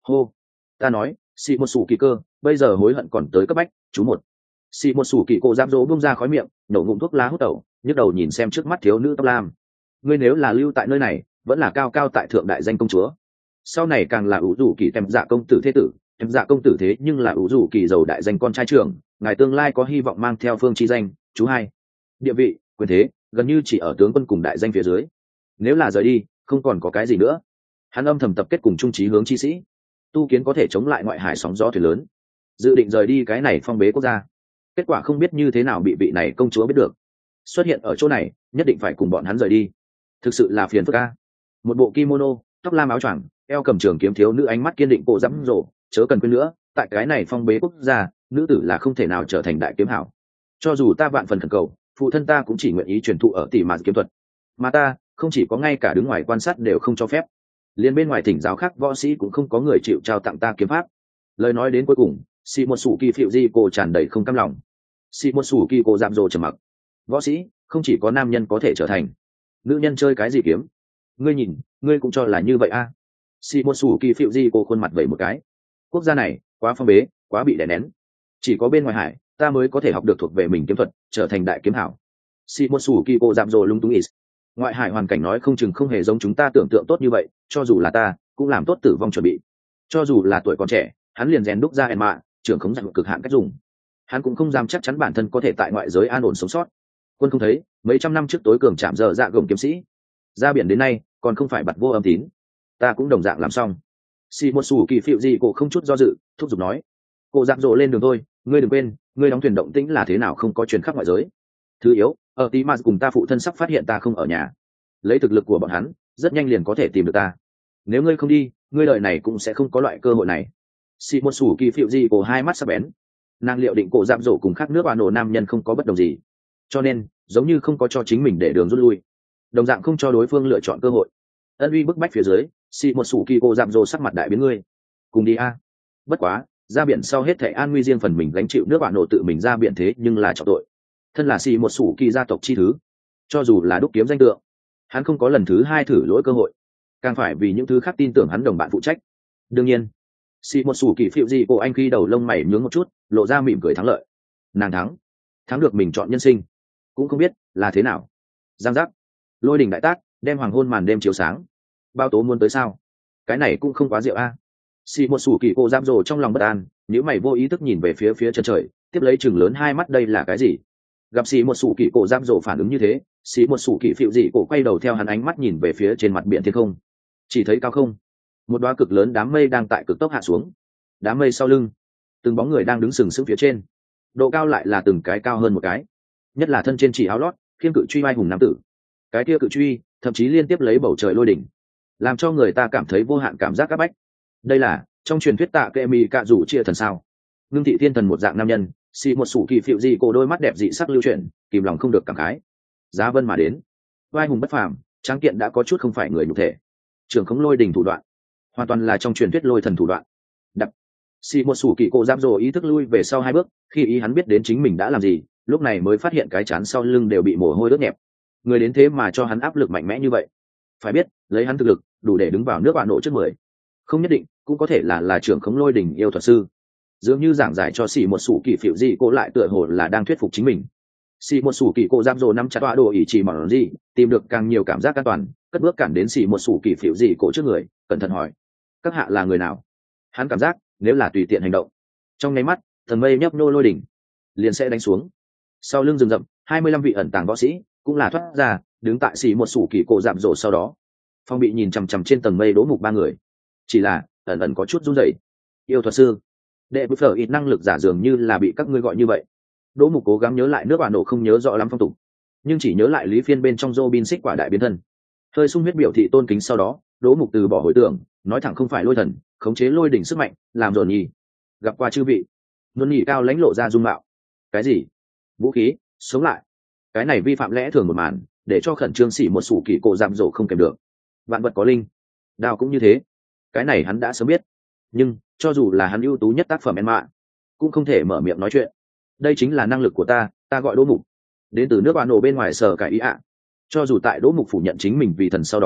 Speaker 1: hô. Ta nói xì một sủ kỳ cơ bây giờ hối hận còn tới cấp bách chú một. Xì một sủ kỳ cổ giam dỗ bung ra khói miệng, nổ ngụm thuốc lá hút tẩu, nhức đầu nhìn xem trước mắt thiếu nữ tóc lam. Ngươi nếu là lưu tại nơi này vẫn là cao cao tại thượng đại danh công chúa, sau này càng là ủ rủ kỳ tem dạ công tử thế tử. Tem dạ công tử thế nhưng là ủ rủ kỳ giàu đại danh con trai trưởng, ngài tương lai có hy vọng mang theo phương chi danh chú hai. Địa vị quyền thế gần như chỉ ở tướng quân cùng đại danh phía dưới, nếu là rời đi không còn có cái gì nữa. Hắn âm thầm tập kết cùng trung trí hướng chi sĩ, tu kiến có thể chống lại ngoại hải sóng gió thuyền lớn, dự định rời đi cái này phong bế quốc gia. Kết quả không biết như thế nào bị vị này công chúa biết được, xuất hiện ở chỗ này nhất định phải cùng bọn hắn rời đi. Thực sự là phiền phức a. Một bộ kimono, tóc lam áo choàng, eo cầm trường kiếm thiếu nữ ánh mắt kiên định cổ dẫm rổ, chớ cần quên nữa, tại cái này phong bế quốc gia, nữ tử là không thể nào trở thành đại kiếm hảo. Cho dù ta vạn phần khẩn cầu, phụ thân ta cũng chỉ nguyện ý truyền thụ ở tỷ mạt kiếm thuật, mà ta không chỉ có ngay cả đứng ngoài quan sát đều không cho phép, liền bên ngoài thỉnh giáo khác võ sĩ cũng không có người chịu trao tặng ta kiếm pháp. Lời nói đến cuối cùng, xì một sủ kỳ phiệu di cô tràn đầy không cam lòng. Xì một sủ kỳ cô giảm rồ trầm mặc. Võ sĩ không chỉ có nam nhân có thể trở thành, nữ nhân chơi cái gì kiếm? Ngươi nhìn, ngươi cũng cho là như vậy a? Xì một sủ kỳ phiệu di cô khuôn mặt vẩy một cái. Quốc gia này quá phong bế, quá bị đè nén, chỉ có bên ngoài hải ta mới có thể học được thuộc về mình kiếm thuật, trở thành đại kiếm hảo. Xì một sủ kỳ cô giảm rồ lung tung ý. Ngoại hải hoàn cảnh nói không chừng không hề giống chúng ta tưởng tượng tốt như vậy, cho dù là ta cũng làm tốt tử vong chuẩn bị. Cho dù là tuổi còn trẻ hắn liền rèn đúc ra ẻn mạ trưởng khống dặn cực hạn cách dùng, hắn cũng không dám chắc chắn bản thân có thể tại ngoại giới an ổn sống sót. Quân không thấy mấy trăm năm trước tối cường chạm giờ dạ gồng kiếm sĩ ra biển đến nay còn không phải bặt vô âm tín, ta cũng đồng dạng làm xong. Xì một sủ kỳ phiệu gì cổ không chút do dự thúc giục nói, cô dạng rộ lên đường thôi, ngươi đừng quên ngươi đóng thuyền động tĩnh là thế nào không có truyền khắp ngoại giới. Thứ yếu, ở tí mà cùng ta phụ thân sắp phát hiện ta không ở nhà, lấy thực lực của bọn hắn rất nhanh liền có thể tìm được ta. Nếu ngươi không đi ngươi đời này cũng sẽ không có loại cơ hội này. Xì một sủ kỳ phiệu gì cổ hai mắt sắc bén, nàng liệu định cổ giảm rộ cùng khác nước bà nổ nam nhân không có bất đồng gì, cho nên giống như không có cho chính mình để đường rút lui, đồng dạng không cho đối phương lựa chọn cơ hội. Ân uy bức bách phía dưới, xì một sủ kỳ cổ giảm rộ sắc mặt đại biến, ngươi cùng đi a. Bất quá ra biển sau hết thảy an nguy riêng phần mình gánh chịu, nước bà nổ tự mình ra biển thế nhưng là trọng tội. Thân là xì một sủ kỳ gia tộc chi thứ, cho dù là đúc kiếm danh tượng, hắn không có lần thứ hai thử lỗi cơ hội, càng phải vì những thứ khác tin tưởng hắn đồng bạn phụ trách. Đương nhiên xì một sủ kỳ phiệu gì cô anh khi đầu lông mày nhướng một chút, lộ ra mỉm cười thắng lợi. Nàng thắng được mình chọn nhân sinh, cũng không biết là thế nào. Giang giác, lôi đình đại tác đem hoàng hôn màn đêm chiếu sáng. Bao tố muốn tới sao? Cái này cũng không quá rượu a. Xì một sủ kỳ cô giam rồ trong lòng bất an, nếu mày vô ý thức nhìn về phía chân trời, tiếp lấy chừng lớn hai mắt, đây là cái gì? Gặp xì một sủ kỳ cổ giam rồ phản ứng như thế, xì một sủ kỳ phiệu dị cổ quay đầu theo hắn ánh mắt nhìn về phía trên mặt biển thiên không, chỉ thấy cao không một đoá cực lớn đám mây đang tại cực tốc hạ xuống. Đám mây sau lưng từng bóng người đang đứng sừng sững phía trên, độ cao lại là từng cái cao hơn một cái, nhất là thân trên chỉ áo lót khiêng cự truy vai hùng nam tử. Cái kia cự truy thậm chí liên tiếp lấy bầu trời lôi đỉnh, làm cho người ta cảm thấy vô hạn cảm giác áp bách. Đây là trong truyền thuyết tạ kệ mì cạ rủ chia thần sao? Ngưng thị thiên thần một dạng nam nhân, xì một sủ kỳ phiệu dị cổ đôi mắt đẹp dị sắc lưu chuyển, kìm lòng không được cảm khái. Giá vân mà đến, vai hùng bất phàm, tráng kiện đã có chút không phải người nhục thể, trường khống lôi đỉnh thủ đoạn hoàn toàn là trong truyền thuyết lôi thần thủ đoạn. Đặc xì một sủ kỳ cổ giam rồ ý thức lui về sau hai bước, khi ý hắn biết đến chính mình đã làm gì, lúc này mới phát hiện cái chán sau lưng đều bị mồ hôi ướt nhẹp. Người đến thế mà cho hắn áp lực mạnh mẽ như vậy, phải biết lấy hắn thực lực đủ để đứng vào nước bạn nổ trước 10, không nhất định cũng có thể là trưởng khống lôi đỉnh yêu thuật sư. Dường như giảng giải cho xì một sủ kỳ phiệu dị cổ lại tựa hồ là đang thuyết phục chính mình. Xì một sủ kỳ cổ giam rồ nắm chặt tọa đồ ý chỉ mỏng gì, tìm được càng nhiều cảm giác an toàn, cất bước cản đến xì một sủ kỳ phiệu dị cổ trước người, cẩn thận hỏi, các hạ là người nào? Hắn cảm giác nếu là tùy tiện hành động, trong nháy mắt thần mây nhấp nô lôi đỉnh liền sẽ đánh xuống. Sau lưng rừng rậm 25 vị ẩn tàng võ sĩ cũng là thoát ra, đứng tại xì một sủ kỳ cổ giảm rồ sau đó. Phong bị nhìn chằm chằm trên tầng mây đỗ mục ba người, chỉ là ẩn ẩn có chút run rẩy. Yêu thuật sư, đệ bức phở ít năng lực giả dường như là bị các ngươi gọi như vậy. Đỗ mục cố gắng nhớ lại nước bạn nổ không nhớ rõ lắm phong tục, nhưng chỉ nhớ lại lý phiên bên trong Robin xích quả đại biến thân, hơi sung huyết biểu thị tôn kính. Sau đó Đỗ mục từ bỏ hồi tưởng, nói thẳng không phải lôi thần khống chế lôi đỉnh sức mạnh, làm dồn nhì gặp qua chư vị. Nôn nhì cao lãnh lộ ra dung mạo. Cái gì? Vũ khí sống lại? Cái này vi phạm lẽ thường một màn, để cho khẩn trương xỉ một sủ kỳ cổ giảm rổ không kèm được. Vạn vật có linh, đao cũng như thế. Cái này hắn đã sớm biết, nhưng cho dù là hắn ưu tú nhất tác phẩm en mạ cũng không thể mở miệng nói chuyện. Đây chính là năng lực của ta gọi Đỗ mục, đến từ nước bạn nổ bên ngoài sở cải ý ạ. Cho dù tại Đỗ mục phủ nhận chính mình vì thần sau đó,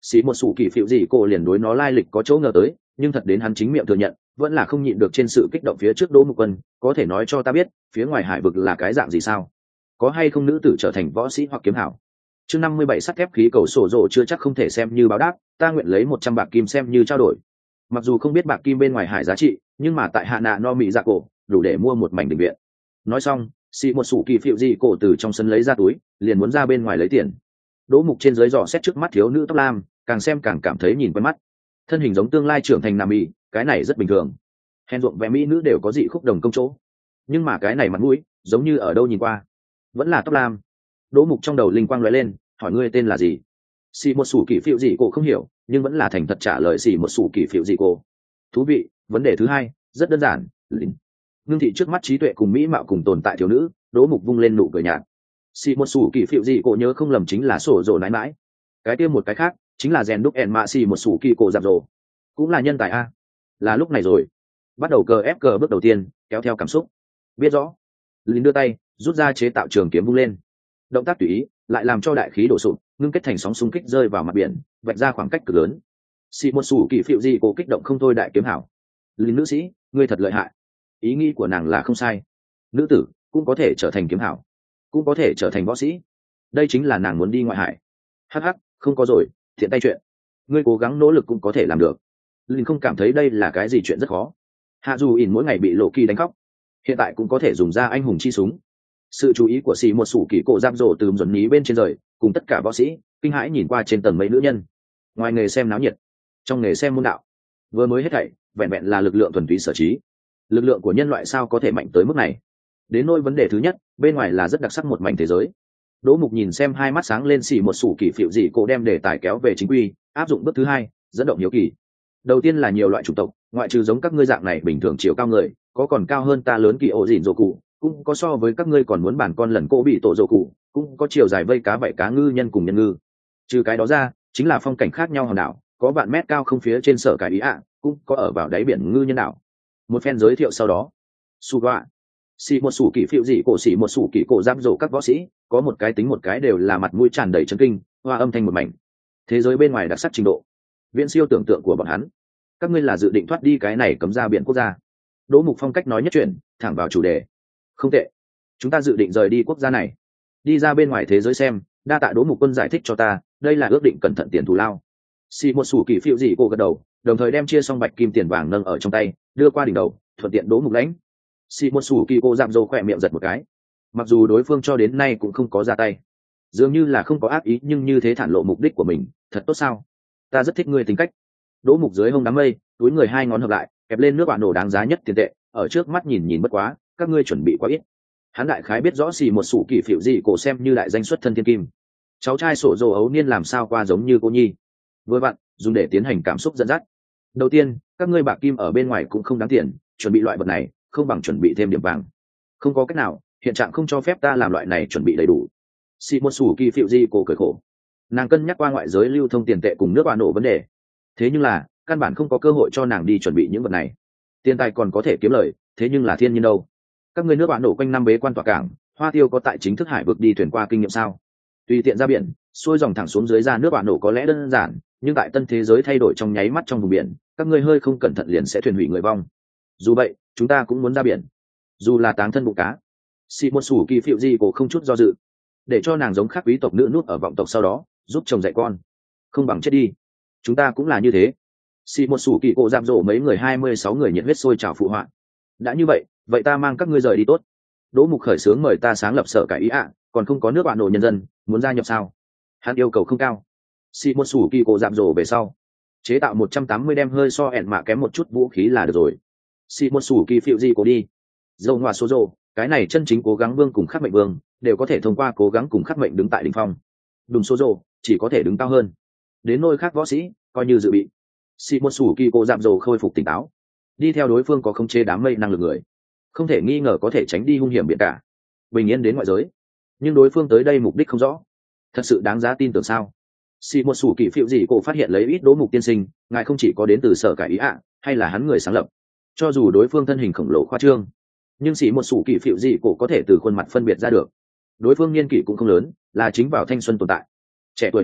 Speaker 1: xì một sủ kỳ phiệu gì cô liền đối nó lai lịch có chỗ ngờ tới, nhưng thật đến hắn chính miệng thừa nhận vẫn là không nhịn được trên sự kích động phía trước Đỗ Mục Quân, có thể nói cho ta biết phía ngoài hải vực là cái dạng gì sao? Có hay không nữ tử trở thành võ sĩ hoặc kiếm hảo? Chương 57 sắt thép khí cầu sổ rộ chưa chắc không thể xem như báo đáp, ta nguyện lấy 100 bạc kim xem như trao đổi. Mặc dù không biết bạc kim bên ngoài hải giá trị, nhưng mà tại hạ nạ no mỹ dạ cổ đủ để mua một mảnh đình viện. Nói xong, xì một sủ kỳ phiệu gì cổ từ trong sân lấy ra túi, liền muốn ra bên ngoài lấy tiền. Đỗ Mục trên dưới dò xét trước mắt thiếu nữ tóc lam, càng xem càng cảm thấy nhìn quen mắt. Thân hình giống tương lai trưởng thành nam mỹ, cái này rất bình thường. Hèn ruộng vẽ mỹ nữ đều có dị khúc đồng công chỗ, nhưng mà cái này mặt mũi giống như ở đâu nhìn qua vẫn là tóc lam. Đỗ Mục trong đầu linh quang lóe lên, hỏi ngươi tên là gì? Xì một sủ kỳ phiệu gì cổ không hiểu, nhưng vẫn là thành thật trả lời xì một sủ kỳ phiệu gì cổ. Thú vị. Vấn đề thứ hai rất đơn giản. Ngưng thị trước mắt trí tuệ cùng mỹ mạo cùng tồn tại thiếu nữ. Đỗ Mục vung lên nụ cười nhạt. Xì một sủ kỳ phiệu gì cổ nhớ không lầm chính là sổ rồ nãi mãi. Cái kia một cái khác chính là rèn đúc ẻn mạ xì một sủ kỳ cổ giảm rồ, cũng là nhân tài a. Là lúc này rồi, bắt đầu cờ ép cờ bước đầu tiên kéo theo cảm xúc. Biết rõ. Lính đưa tay rút ra chế tạo trường kiếm vung lên, động tác tùy ý lại làm cho đại khí đổ sụp, ngưng kết thành sóng xung kích rơi vào mặt biển, vạch ra khoảng cách cực lớn. Xì một sủ kỳ phiệu gì cổ kích động không thôi, đại kiếm hảo, lính nữ sĩ ngươi thật lợi hại. Ý nghĩ của nàng là không sai, nữ tử cũng có thể trở thành kiếm hảo, cũng có thể trở thành võ sĩ, đây chính là nàng muốn đi ngoại hải. Hắc không có rồi, thiện tay chuyện, ngươi cố gắng nỗ lực cũng có thể làm được. Linh không cảm thấy đây là cái gì chuyện rất khó. Hạ dù ỉn mỗi ngày bị lộ kỳ đánh khóc, hiện tại cũng có thể dùng ra anh hùng chi súng. Sự chú ý của xì một sủ kỳ cổ giam rổ từ dồn ní bên trên rời, cùng tất cả võ sĩ kinh hãi nhìn qua trên tầng mấy nữ nhân. Ngoài nghề xem náo nhiệt, trong nghề xem môn đạo, vừa mới hết thảy vẹn vẹn là lực lượng thuần túy sở trí. Lực lượng của nhân loại sao có thể mạnh tới mức này? Đến nỗi vấn đề thứ nhất, bên ngoài là rất đặc sắc một mảnh thế giới. Đỗ Mục nhìn xem hai mắt sáng lên, xì một sủ kỳ phiệu gì cổ đem đề tài kéo về chính quy, áp dụng bước thứ hai, dẫn động hiếu kỳ. Đầu tiên là nhiều loại chủng tộc, ngoại trừ giống các ngươi dạng này bình thường chiều cao người, có còn cao hơn ta lớn kỳ ổ dìn rồ cụ, cũng có so với các ngươi còn muốn bản con lần cô bị tổ rồ cụ, cũng có chiều dài vây cá vảy cá ngư nhân cùng nhân ngư. Trừ cái đó ra, chính là phong cảnh khác nhau hòn đảo, có vạn mét cao không phía trên sở cái ý ạ, cũng có ở vào đáy biển ngư nhân đảo. Một phen giới thiệu sau đó, Suga, xì một sủ kỳ phiệu gì cổ xì một sủ kỳ cổ giam rổ các võ sĩ, có một cái tính một cái đều là mặt mũi tràn đầy chấn kinh, hoa âm thanh một mảnh. Thế giới bên ngoài đặc sắc trình độ viễn siêu tưởng tượng của bọn hắn. Các ngươi là dự định thoát đi cái này cấm ra biển quốc gia? Đỗ Mục phong cách nói nhất chuyện, thẳng vào chủ đề. Không tệ, chúng ta dự định rời đi quốc gia này, đi ra bên ngoài thế giới xem. Đa tạ Đỗ Mục Quân giải thích cho ta, đây là ước định cẩn thận tiền thù lao. Xì một sủ kỳ phiệu gì cô gật đầu, đồng thời đem chia xong bạch kim tiền vàng nâng ở trong tay, đưa qua đỉnh đầu, thuận tiện Đỗ Mục lãnh. Xì một sủ kỳ cô giảm rồ khỏe miệng giật một cái, mặc dù đối phương cho đến nay cũng không có ra tay, dường như là không có ác ý, nhưng như thế thản lộ mục đích của mình, thật tốt sao? Ta rất thích ngươi tính cách. Đỗ Mục dưới hông đám mây, túi người hai ngón hợp lại, kẹp lên nước bạn nổ đáng giá nhất tiền tệ, ở trước mắt nhìn nhìn bất quá, các ngươi chuẩn bị quá ít. Hắn đại khái biết rõ xì một sủ kỳ phiệu gì cổ xem như đại danh xuất thân thiên kim, cháu trai sổ dồ ấu niên làm sao qua giống như cô nhi, vừa vặn dùng để tiến hành cảm xúc dẫn dắt. Đầu tiên, các ngươi bạc kim ở bên ngoài cũng không đáng tiền, chuẩn bị loại vật này không bằng chuẩn bị thêm điểm vàng. Không có cách nào, hiện trạng không cho phép ta làm loại này chuẩn bị đầy đủ. Xì một sủ kỳ phiệu gì cổ cười khổ, nàng cân nhắc qua ngoại giới lưu thông tiền tệ cùng nước bạn nổ vấn đề, thế nhưng là căn bản không có cơ hội cho nàng đi chuẩn bị những vật này. Tiền tài còn có thể kiếm lời, thế nhưng là thiên nhiên đâu? Các ngươi nước bạn nổ quanh năm bế quan tỏa cảng, Hoa Tiêu có tại chính thức hải vực đi thuyền qua kinh nghiệm sao? Tùy tiện ra biển, xuôi dòng thẳng xuống dưới ra nước bạn nổ có lẽ đơn giản, nhưng tại tân thế giới thay đổi trong nháy mắt trong vùng biển, các ngươi hơi không cẩn thận liền sẽ thuyền hủy người vong. Dù vậy, chúng ta cũng muốn ra biển, dù là táng thân bụng cá. Xì một sủ kỳ phiệu gì cổ không chút do dự, để cho nàng giống khác quý tộc nữ nút ở vọng tộc sau đó giúp chồng dạy con, không bằng chết đi. Chúng ta cũng là như thế. Xì một sủ kỳ cổ giảm rộ mấy người 26 người nhiệt huyết sôi trào phụ họa. Đã như vậy, vậy ta mang các ngươi rời đi tốt. Đỗ Mục khởi xướng mời ta sáng lập sở cải ý ạ, còn không có nước bạn nổ nhân dân, muốn gia nhập sao? Hắn yêu cầu không cao. Xì một sủ kỳ cổ giảm rộ về sau, chế tạo 180 đem hơi so ẻn mạ kém một chút vũ khí là được rồi. Xì một sủ kỳ phiệu gì cổ đi. Dâu ngoà số rộ, cái này chân chính cố gắng vương cùng khắc mệnh vương đều có thể thông qua cố gắng cùng khắc mệnh đứng tại đỉnh phong. Đùng số rộ chỉ có thể đứng cao hơn. Đến nơi khác võ sĩ coi như dự bị. Xì một sủ kỳ cổ giảm rộ khôi phục tỉnh táo, đi theo đối phương có khống chế đám mây năng lực người, không thể nghi ngờ có thể tránh đi hung hiểm biển cả, bình yên đến ngoại giới. Nhưng đối phương tới đây mục đích không rõ, thật sự đáng giá tin tưởng sao? Xì một sủ kỳ phiệu gì cổ phát hiện lấy ít Đỗ Mục tiên sinh, ngài không chỉ có đến từ sở cải ý ạ, hay là hắn người sáng lập. Cho dù đối phương thân hình khổng lồ khoa trương, nhưng xì một sủ kỳ phiệu gì cổ có thể từ khuôn mặt phân biệt ra được, đối phương niên kỷ cũng không lớn, là chính vào thanh xuân tồn tại. Trẻ tuổi như vậy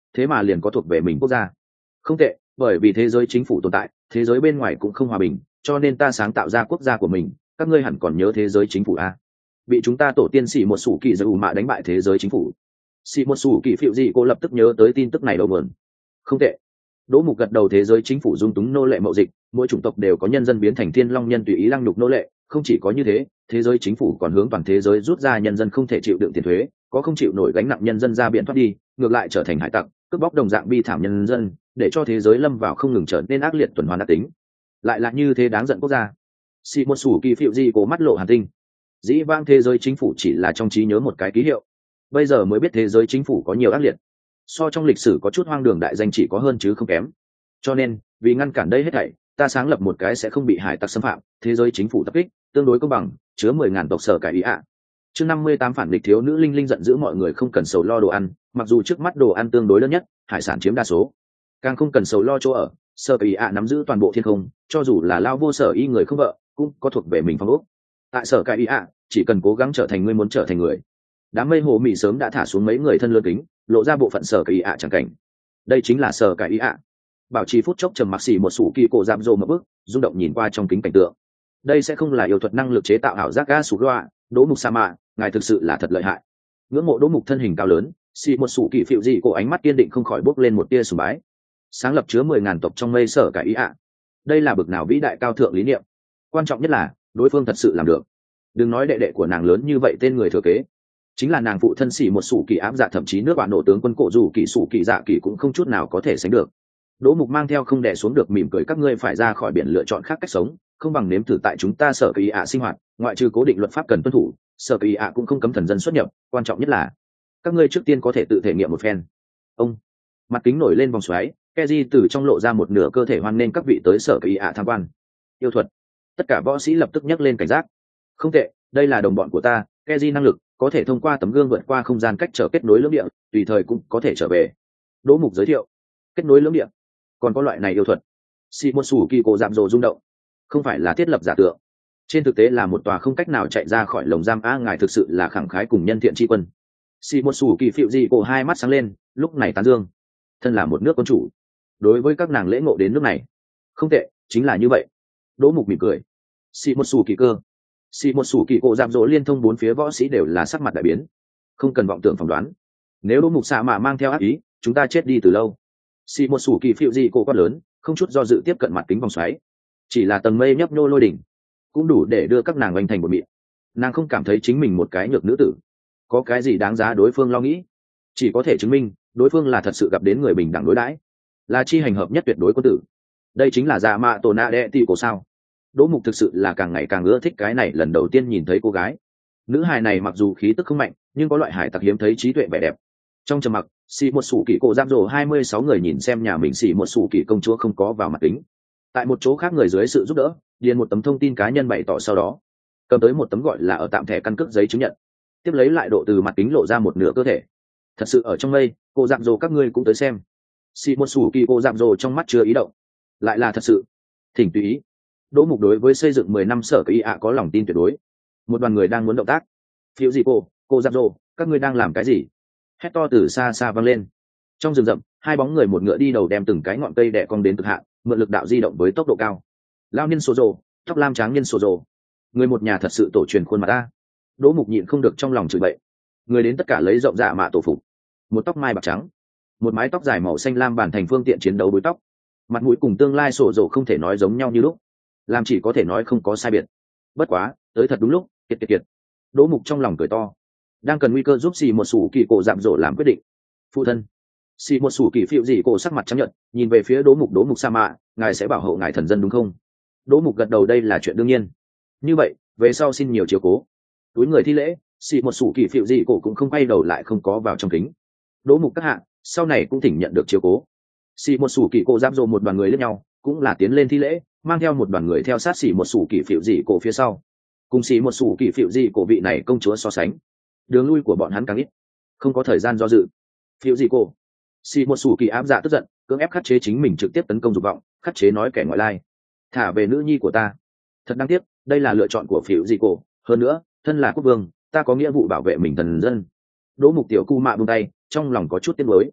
Speaker 1: thế mà liền có thuộc về mình quốc gia. Không tệ, bởi vì thế giới chính phủ tồn tại, thế giới bên ngoài cũng không hòa bình, cho nên ta sáng tạo ra quốc gia của mình. Các ngươi hẳn còn nhớ thế giới chính phủ a? Bị chúng ta tổ tiên xỉ một sủ kỳ dầu mạ đánh bại thế giới chính phủ. Xỉ một sủ kỳ phiệu gì cô lập tức nhớ tới tin tức này đầu nguồn. Không tệ. Đỗ Mục gật đầu, thế giới chính phủ dung túng nô lệ mậu dịch, mỗi chủng tộc đều có nhân dân biến thành thiên long nhân tùy ý lăng nhục nô lệ, không chỉ có như thế, thế giới chính phủ còn hướng toàn thế giới rút ra nhân dân không thể chịu đựng tiền thuế, có không chịu nổi gánh nặng nhân dân ra biển thoát đi, ngược lại trở thành hải tặc, cướp bóc đồng dạng bi thảm nhân dân, để cho thế giới lâm vào không ngừng trở nên ác liệt tuần hoàn ác tính. Lại là như thế đáng giận quốc gia. Xì một sủ kỳ phiệu gì cố mắt lộ hàn tinh. Dĩ vãng thế giới chính phủ chỉ là trong trí nhớ một cái ký hiệu, bây giờ mới biết thế giới chính phủ có nhiều ác liệt, so trong lịch sử có chút hoang đường đại danh chỉ có hơn chứ không kém. Cho nên vì ngăn cản đây hết thảy, ta sáng lập một cái sẽ không bị hải tặc xâm phạm thế giới chính phủ tập kích, tương đối công bằng, chứa 10.000 tộc sở cải ý ạ. Chương 58 phản địch thiếu nữ linh linh giận dữ, mọi người không cần sầu lo đồ ăn, mặc dù trước mắt đồ ăn tương đối lớn nhất, hải sản chiếm đa số, càng không cần sầu lo chỗ ở, sở cải ý ạ nắm giữ toàn bộ thiên không, cho dù là lao vô sở y người không vợ cũng có thuộc về mình phong ốc. Tại sở cải ý ạ, chỉ cần cố gắng trở thành người muốn trở thành người. Đám mây hồ mị sớm đã thả xuống mấy người thân lươn kính, lộ ra bộ phận sở cải ý ạ chẳng cảnh. Đây chính là sở cải ý ạ. Bảo trì phút chốc trầm mặc xì một sủ kỳ cổ giảm rồ một bước, rung động nhìn qua trong kính cảnh tượng. Đây sẽ không là yêu thuật năng lực chế tạo ảo giác ga sủ loa. Đỗ Mục sa mạ, ngài thực sự là thật lợi hại. Ngưỡng mộ Đỗ Mục thân hình cao lớn, xì một sủ kỳ phiệu gì cổ ánh mắt kiên định không khỏi bốc lên một tia sùng bái. Sáng lập chứa 10.000 tộc trong mây sở cải ý ạ. Đây là bực nào vĩ đại cao thượng lý niệm. Quan trọng nhất là đối phương thật sự làm được. Đừng nói đệ đệ của nàng lớn như vậy, tên người thừa kế chính là nàng phụ thân xỉ một sủ kỳ áp dạ, thậm chí nước bạn nổ tướng quân cổ dù kỳ sủ kỳ dạ kỳ cũng không chút nào có thể sánh được. Đỗ Mục mang theo không đè xuống được mỉm cười, các ngươi phải ra khỏi biển lựa chọn khác cách sống, không bằng nếm thử tại chúng ta sở kỳ ạ sinh hoạt, ngoại trừ cố định luật pháp cần tuân thủ, sở kỳ ạ cũng không cấm thần dân xuất nhập, quan trọng nhất là các ngươi trước tiên có thể tự thể nghiệm một phen. Ông mặt kính nổi lên vòng xoáy, Keji từ trong lộ ra một nửa cơ thể, hoan nên các vị tới sở kỳ ạ tham quan. Yêu thuật. Tất cả võ sĩ lập tức nhấc lên cảnh giác. Không tệ, đây là đồng bọn của ta, Keji năng lực có thể thông qua tấm gương vượt qua không gian cách trở kết nối lưỡng địa, tùy thời cũng có thể trở về. Đỗ Mục giới thiệu. Kết nối lưỡng địa, còn có loại này yêu thuật. Xì một sủ kỳ cổ giảm rồ rung động, không phải là thiết lập giả tượng, trên thực tế là một tòa không cách nào chạy ra khỏi lồng giam. Ngài thực sự là khẳng khái cùng nhân thiện tri quân. Xì một sủ kỳ phiệu gì cổ hai mắt sáng lên, lúc này tán dương, thân là một nước quân chủ, đối với các nàng lễ ngộ đến nước này. Không tệ, chính là như vậy. Đỗ Mục mỉm cười. Xì một sủ kỳ cơ, xì một sủ kỳ cổ giảm rồ liên thông bốn phía võ sĩ đều là sắc mặt đại biến. Không cần vọng tưởng phỏng đoán, nếu Đỗ Mục xạ mạ mang theo ác ý, chúng ta chết đi từ lâu. Xì một sủ kỳ phiệu gì cổ quát lớn, không chút do dự tiếp cận mặt kính vòng xoáy. Chỉ là tầng mây nhấp nhô lôi đỉnh cũng đủ để đưa các nàng oanh thành một mịn. Nàng không cảm thấy chính mình một cái nhược nữ tử có cái gì đáng giá đối phương lo nghĩ, chỉ có thể chứng minh đối phương là thật sự gặp đến người bình đẳng đối đãi, là chi hành hợp nhất tuyệt đối quân tử. Đây chính là dạ mạ tổ nạ đệ tỷ cổ sao. Đỗ Mục thực sự là càng ngày càng ưa thích cái này lần đầu tiên nhìn thấy cô gái. Nữ hài này mặc dù khí tức không mạnh, nhưng có loại hải tặc hiếm thấy trí tuệ vẻ đẹp. Trong trầm mặc, xì một sủ kỳ cổ giam rồ 26 người nhìn xem nhà mình xì một sủ kỳ công chúa không có vào mặt kính. Tại một chỗ khác, người dưới sự giúp đỡ điền một tấm thông tin cá nhân bày tỏ, sau đó cầm tới một tấm gọi là ở tạm thẻ căn cước giấy chứng nhận, tiếp lấy lại độ từ mặt kính lộ ra một nửa cơ thể. Thật sự ở trong mây, cô giam rồ các ngươi cũng tới xem. Xì một sủ kỳ cô giam rồ trong mắt chưa ý động, lại là thật sự, thỉnh tùy ý. Đỗ Mục đối với xây dựng 10 năm sở kỳ ạ có lòng tin tuyệt đối. Một đoàn người đang muốn động tác. Phiếu gì cô giam rồ, các ngươi đang làm cái gì? Hét to từ xa xa vang lên. Trong rừng rậm, hai bóng người một ngựa đi đầu đem từng cái ngọn cây đè cong đến cực hạn, mượn lực đạo di động với tốc độ cao. Lao niên sô rồ, tóc lam tráng niên sô rồ, người một nhà thật sự tổ truyền khuôn mặt ta. Đỗ Mục nhịn không được trong lòng chửi bậy. Người đến tất cả lấy rộng dạ mạ tổ phục, một tóc mai bạc trắng, một mái tóc dài màu xanh lam bản thành phương tiện chiến đấu búi tóc, mặt mũi cùng tương lai sổ rồ không thể nói giống nhau như lúc, làm chỉ có thể nói không có sai biệt. Bất quá tới thật đúng lúc, kiệt. Đỗ Mục trong lòng cười to, đang cần nguy cơ giúp xì một sủ kỳ cổ giảm rộ làm quyết định. Phụ thân. Xì một sủ kỳ phiệu gì cổ sắc mặt trắng nhợt, nhìn về phía Đỗ Mục sa mạ, ngài sẽ bảo hộ ngài thần dân đúng không? Đỗ Mục gật đầu, đây là chuyện đương nhiên. Như vậy về sau xin nhiều chiếu cố. Túi người thi lễ, xì một sủ kỳ phiệu gì cổ cũng không quay đầu lại, không có vào trong kính. Đỗ Mục các hạ, sau này cũng thỉnh nhận được chiếu cố. Xì một sủ kỳ cổ giảm rộ một đoàn người lẫn nhau, cũng là tiến lên thi lễ, mang theo một đoàn người theo sát xì một sủ kỳ phiệu gì cổ phía sau. Cùng xì một sủ kỳ phiệu gì cổ vị này công chúa so sánh, đường lui của bọn hắn càng ít, không có thời gian do dự. Phiệu gì cổ, xì một sủ kỳ áp dạ tức giận, cưỡng ép khắc chế chính mình trực tiếp tấn công dục vọng, khắc chế nói kẻ ngoại lai, thả về nữ nhi của ta. Thật đáng tiếc, đây là lựa chọn của phiệu gì cổ, hơn nữa thân là quốc vương, ta có nghĩa vụ bảo vệ mình thần dân. Đỗ Mục tiểu cu mạ buông tay, trong lòng có chút tiếc nuối.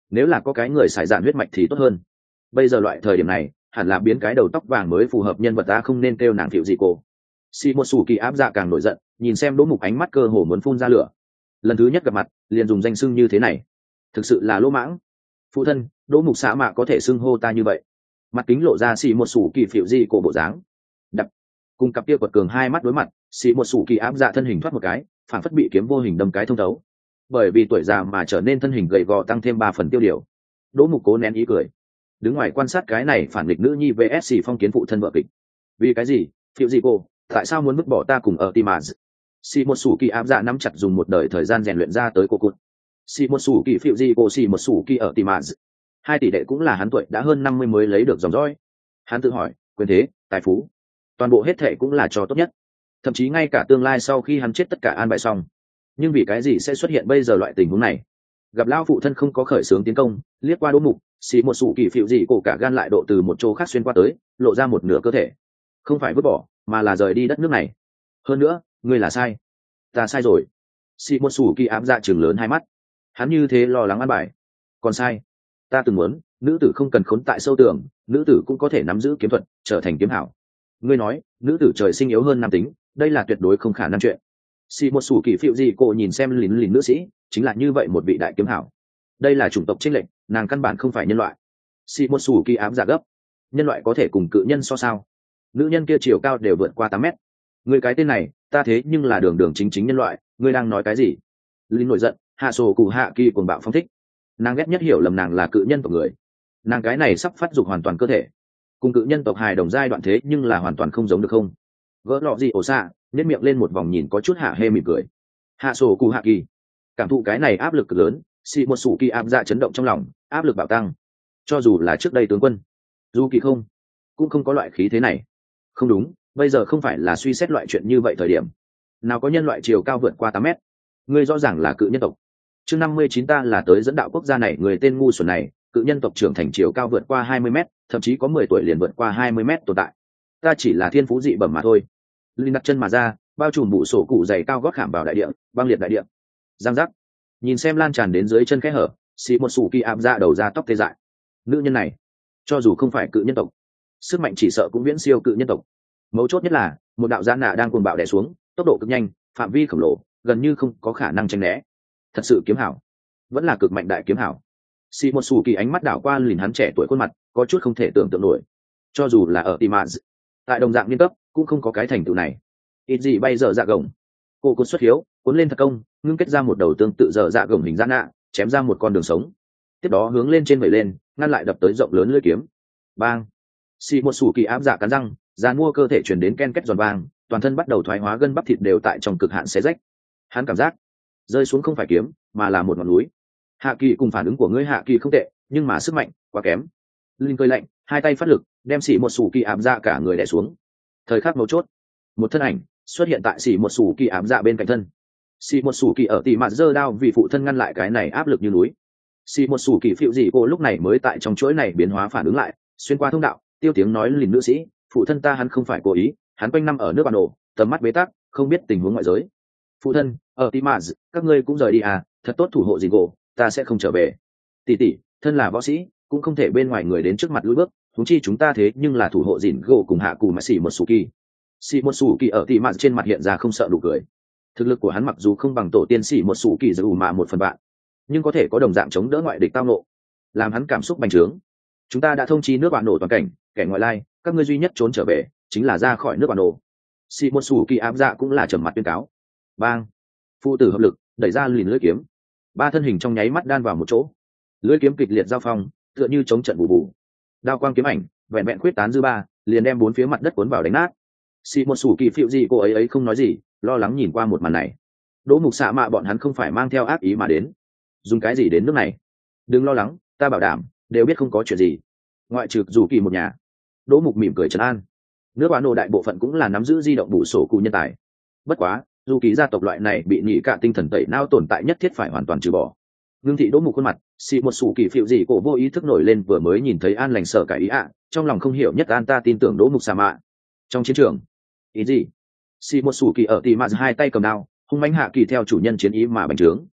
Speaker 1: nếu là có cái người xài dạn huyết mạch thì tốt hơn. Bây giờ loại thời điểm này hẳn là biến cái đầu tóc vàng mới phù hợp nhân vật, ta không nên kêu nàng Phiệu Dị Cô. Sĩ một sủ kỳ áp dạ càng nổi giận, nhìn xem Đỗ Mục ánh mắt cơ hồ muốn phun ra lửa. Lần thứ nhất gặp mặt liền dùng danh xưng như thế này, thực sự là lỗ mãng. Phụ thân, Đỗ Mục xã mạ có thể xưng hô ta như vậy? Mặt kính lộ ra Sĩ một sủ kỳ Phiệu Dị Cô bộ dáng. Đập, cùng cặp kia quật cường hai mắt đối mặt, Sĩ một sủ kỳ áp dạ thân hình thoát một cái, phản phất bị kiếm vô hình đâm cái thông thấu. Bởi vì tuổi già mà trở nên thân hình gầy gò tăng thêm 3 phần tiêu điều. Đỗ Mục cố nén ý cười, đứng ngoài quan sát cái này phản nghịch nữ nhi vs phong kiến phụ thân vợ kịch. Vì cái gì? Phiệu Dị Cô, tại sao muốn vứt bỏ ta cùng ở Timaz? Sĩ một sủ kỳ áp dạ nắm chặt dùng một đời thời gian rèn luyện ra tới cô cụt. Sĩ một sủ kỳ Phiệu Dị Cô, Sĩ một sủ kỳ ở Timaz. Hai tỷ đệ cũng là hắn tuổi đã hơn 50 mới lấy được dòng dõi. Hắn tự hỏi, quyền thế, tài phú, toàn bộ hết thệ cũng là cho tốt nhất. Thậm chí ngay cả tương lai sau khi hắn chết tất cả an bài xong. Nhưng vì cái gì sẽ xuất hiện bây giờ loại tình huống này? Gặp lão phụ thân không có khởi xướng tiến công, liếc qua Đỗ Mục, Sĩ một sủ kỳ Phiệu Dị Cô cả gan lại độ từ một chỗ khác xuyên qua tới, lộ ra một nửa cơ thể. Không phải vứt bỏ, mà là rời đi đất nước này. Hơn nữa, ngươi là sai. Ta sai rồi. Sĩ một sủ kỳ áp dạ trừng lớn hai mắt. Hắn như thế lo lắng an bài. Còn sai. Ta từng muốn, nữ tử không cần khốn tại sâu tường, nữ tử cũng có thể nắm giữ kiếm thuật, trở thành kiếm hảo. Ngươi nói, nữ tử trời sinh yếu hơn nam tính, đây là tuyệt đối không khả năng chuyện. Sĩ một sủ kỳ Phiệu Dị Cô nhìn xem lính nữ sĩ, chính là như vậy một vị đại kiếm hảo. Đây là chủng tộc chênh lệch, nàng căn bản không phải nhân loại. Sĩ một sủ kỳ áp dạ gấp. Nhân loại có thể cùng cự nhân so sao? Nữ nhân kia chiều cao đều vượt qua 8 mét. Ngươi cái tên này, ta thế nhưng là đường chính nhân loại, ngươi đang nói cái gì? Linh nổi giận, hạ sổ cụ hạ kỳ cuồng bạo phong thích. Nàng ghét nhất hiểu lầm nàng là cự nhân tộc người. Nàng cái này sắp phát dục hoàn toàn cơ thể, cùng cự nhân tộc hài đồng giai đoạn thế nhưng là hoàn toàn không giống được không? Gỡ lọ gì ổ xạ, nhếch miệng lên một vòng nhìn có chút hạ hê mỉm cười. Hạ sổ cụ hạ kỳ, cảm thụ cái này áp lực cực lớn, xì một sủ kỳ áp dạ chấn động trong lòng, áp lực bạo tăng. Cho dù là trước đây tướng quân dù kỳ không, cũng không có loại khí thế này. Không đúng, bây giờ không phải là suy xét loại chuyện như vậy thời điểm. Nào có nhân loại chiều cao vượt qua 8 mét? Ngươi rõ ràng là cự nhân tộc. Chương 59 ta là tới dẫn đạo quốc gia này, người tên ngu xuẩn này, cự nhân tộc trưởng thành chiều cao vượt qua 20 mét, thậm chí có 10 tuổi liền vượt qua 20 mét tồn tại. Ta chỉ là thiên phú dị bẩm mà thôi. Linh đặt chân mà ra, bao trùm bụ sổ cụ dày cao gót khảm vào đại địa, băng liệt đại địa. Giang giác. Nhìn xem lan tràn đến dưới chân kẽ hở, xì một sủ kỳ áp ra đầu ra tóc tê dại. Nữ nhân này, cho dù không phải cự nhân tộc, sức mạnh chỉ sợ cũng viễn siêu cự nhân tộc. Mấu chốt nhất là một đạo giã nạ đang cuồng bạo đè xuống, tốc độ cực nhanh, phạm vi khổng lồ, gần như không có khả năng tránh né. Thật sự kiếm hảo, vẫn là cực mạnh đại kiếm hảo. Sĩ một sủ kỳ ánh mắt đảo qua lìn hắn trẻ tuổi khuôn mặt, có chút không thể tưởng tượng nổi. Cho dù là ở Timaz, tại đồng dạng niên cấp cũng không có cái thành tựu này. Ít gì bây giờ dạ gồng, cô cuốn xuất hiếu, cuốn lên thật công, ngưng kết ra một đầu tương tự giờ dạ gồng hình giã nạ, chém ra một con đường sống. Tiếp đó hướng lên trên vẩy lên, ngăn lại đập tới rộng lớn lưỡi kiếm. Bang! Sĩ một sủ kỳ áp dạ cắn răng, dàn mua cơ thể chuyển đến ken két giòn vang, toàn thân bắt đầu thoái hóa, gân bắp thịt đều tại trong cực hạn xé rách. Hắn cảm giác rơi xuống không phải kiếm, mà là một ngọn núi. Hạ kỳ cùng phản ứng của ngươi hạ kỳ không tệ, nhưng mà sức mạnh quá kém. Linh cười lạnh, hai tay phát lực, đem Sĩ một sủ kỳ áp dạ cả người đè xuống. Thời khắc mấu chốt, một thân ảnh xuất hiện tại Sĩ một sủ kỳ áp dạ bên cạnh thân. Sĩ một sủ kỳ ở tỉ mặt giơ đao vì phụ thân ngăn lại cái này áp lực như núi. Sĩ một sủ kỳ Phiệu Dị Cô lúc này mới tại trong chuỗi này biến hóa phản ứng lại, xuyên qua thông đạo, tiêu tiếng nói lìn nữ sĩ, phụ thân ta hắn không phải cố ý, hắn quanh năm ở nước bản đồ, tầm mắt bế tắc, không biết tình huống ngoại giới. Phụ thân, ở Timaz, các ngươi cũng rời đi à? Thật tốt thủ hộ Dị Cô, ta sẽ không trở về. Tỷ tỷ, thân là võ sĩ, cũng không thể bên ngoài người đến trước mặt lùi bước, huống chi chúng ta thế nhưng là thủ hộ Dìn Gỗ cùng hạ cù mà Sĩ một sủ kỳ. Sĩ một sủ kỳ ở Timaz trên mặt hiện ra không sợ đủ cười. Thực lực của hắn mặc dù không bằng tổ tiên Sĩ một sủ kỳ dù mà 1/3, nhưng có thể có đồng dạng chống đỡ ngoại địch tao nộ, làm hắn cảm xúc bành trướng. Chúng ta đã thông chi nước bạn nổ toàn cảnh, kẻ ngoại lai, các ngươi duy nhất trốn trở về chính là ra khỏi nước bạn nổ. Sĩ một sủ kỳ áp dạ cũng là trầm mặt tuyên cáo. Bang! Phụ tử hợp lực đẩy ra lìn lưỡi kiếm, ba thân hình trong nháy mắt đan vào một chỗ, lưỡi kiếm kịch liệt giao phong, tựa như chống trận bù bù. Đao quang kiếm ảnh vẹn vẹn khuyết tán dư ba, liền đem bốn phía mặt đất cuốn vào đánh nát. Sĩ một sủ kỳ Phiệu Dị Cô ấy không nói gì, lo lắng nhìn qua một màn này. Đỗ Mục xạ mạ bọn hắn không phải mang theo ác ý mà đến, dùng cái gì đến nước này? Đừng lo lắng, ta bảo đảm đều biết không có chuyện gì, ngoại trừ dù kỳ một nhà. Đỗ Mục mỉm cười trấn an. Nước bán đồ đại bộ phận cũng là nắm giữ di động bù sổ cụ nhân tài. Bất quá dù kỳ gia tộc loại này bị nhị cả tinh thần tẩy não tồn tại nhất thiết phải hoàn toàn trừ bỏ. Ngưng thị Đỗ Mục khuôn mặt, xì một sủ kỳ Phiệu Dị Cô vô ý thức nổi lên, vừa mới nhìn thấy an lành sợ cái ý ạ, trong lòng không hiểu nhất an ta tin tưởng Đỗ Mục xà mạ. Trong chiến trường ý gì? Xì một sủ kỳ ở tỉ mạt hai tay cầm đao, hung mãnh hạ kỳ theo chủ nhân chiến ý mà bành trướng.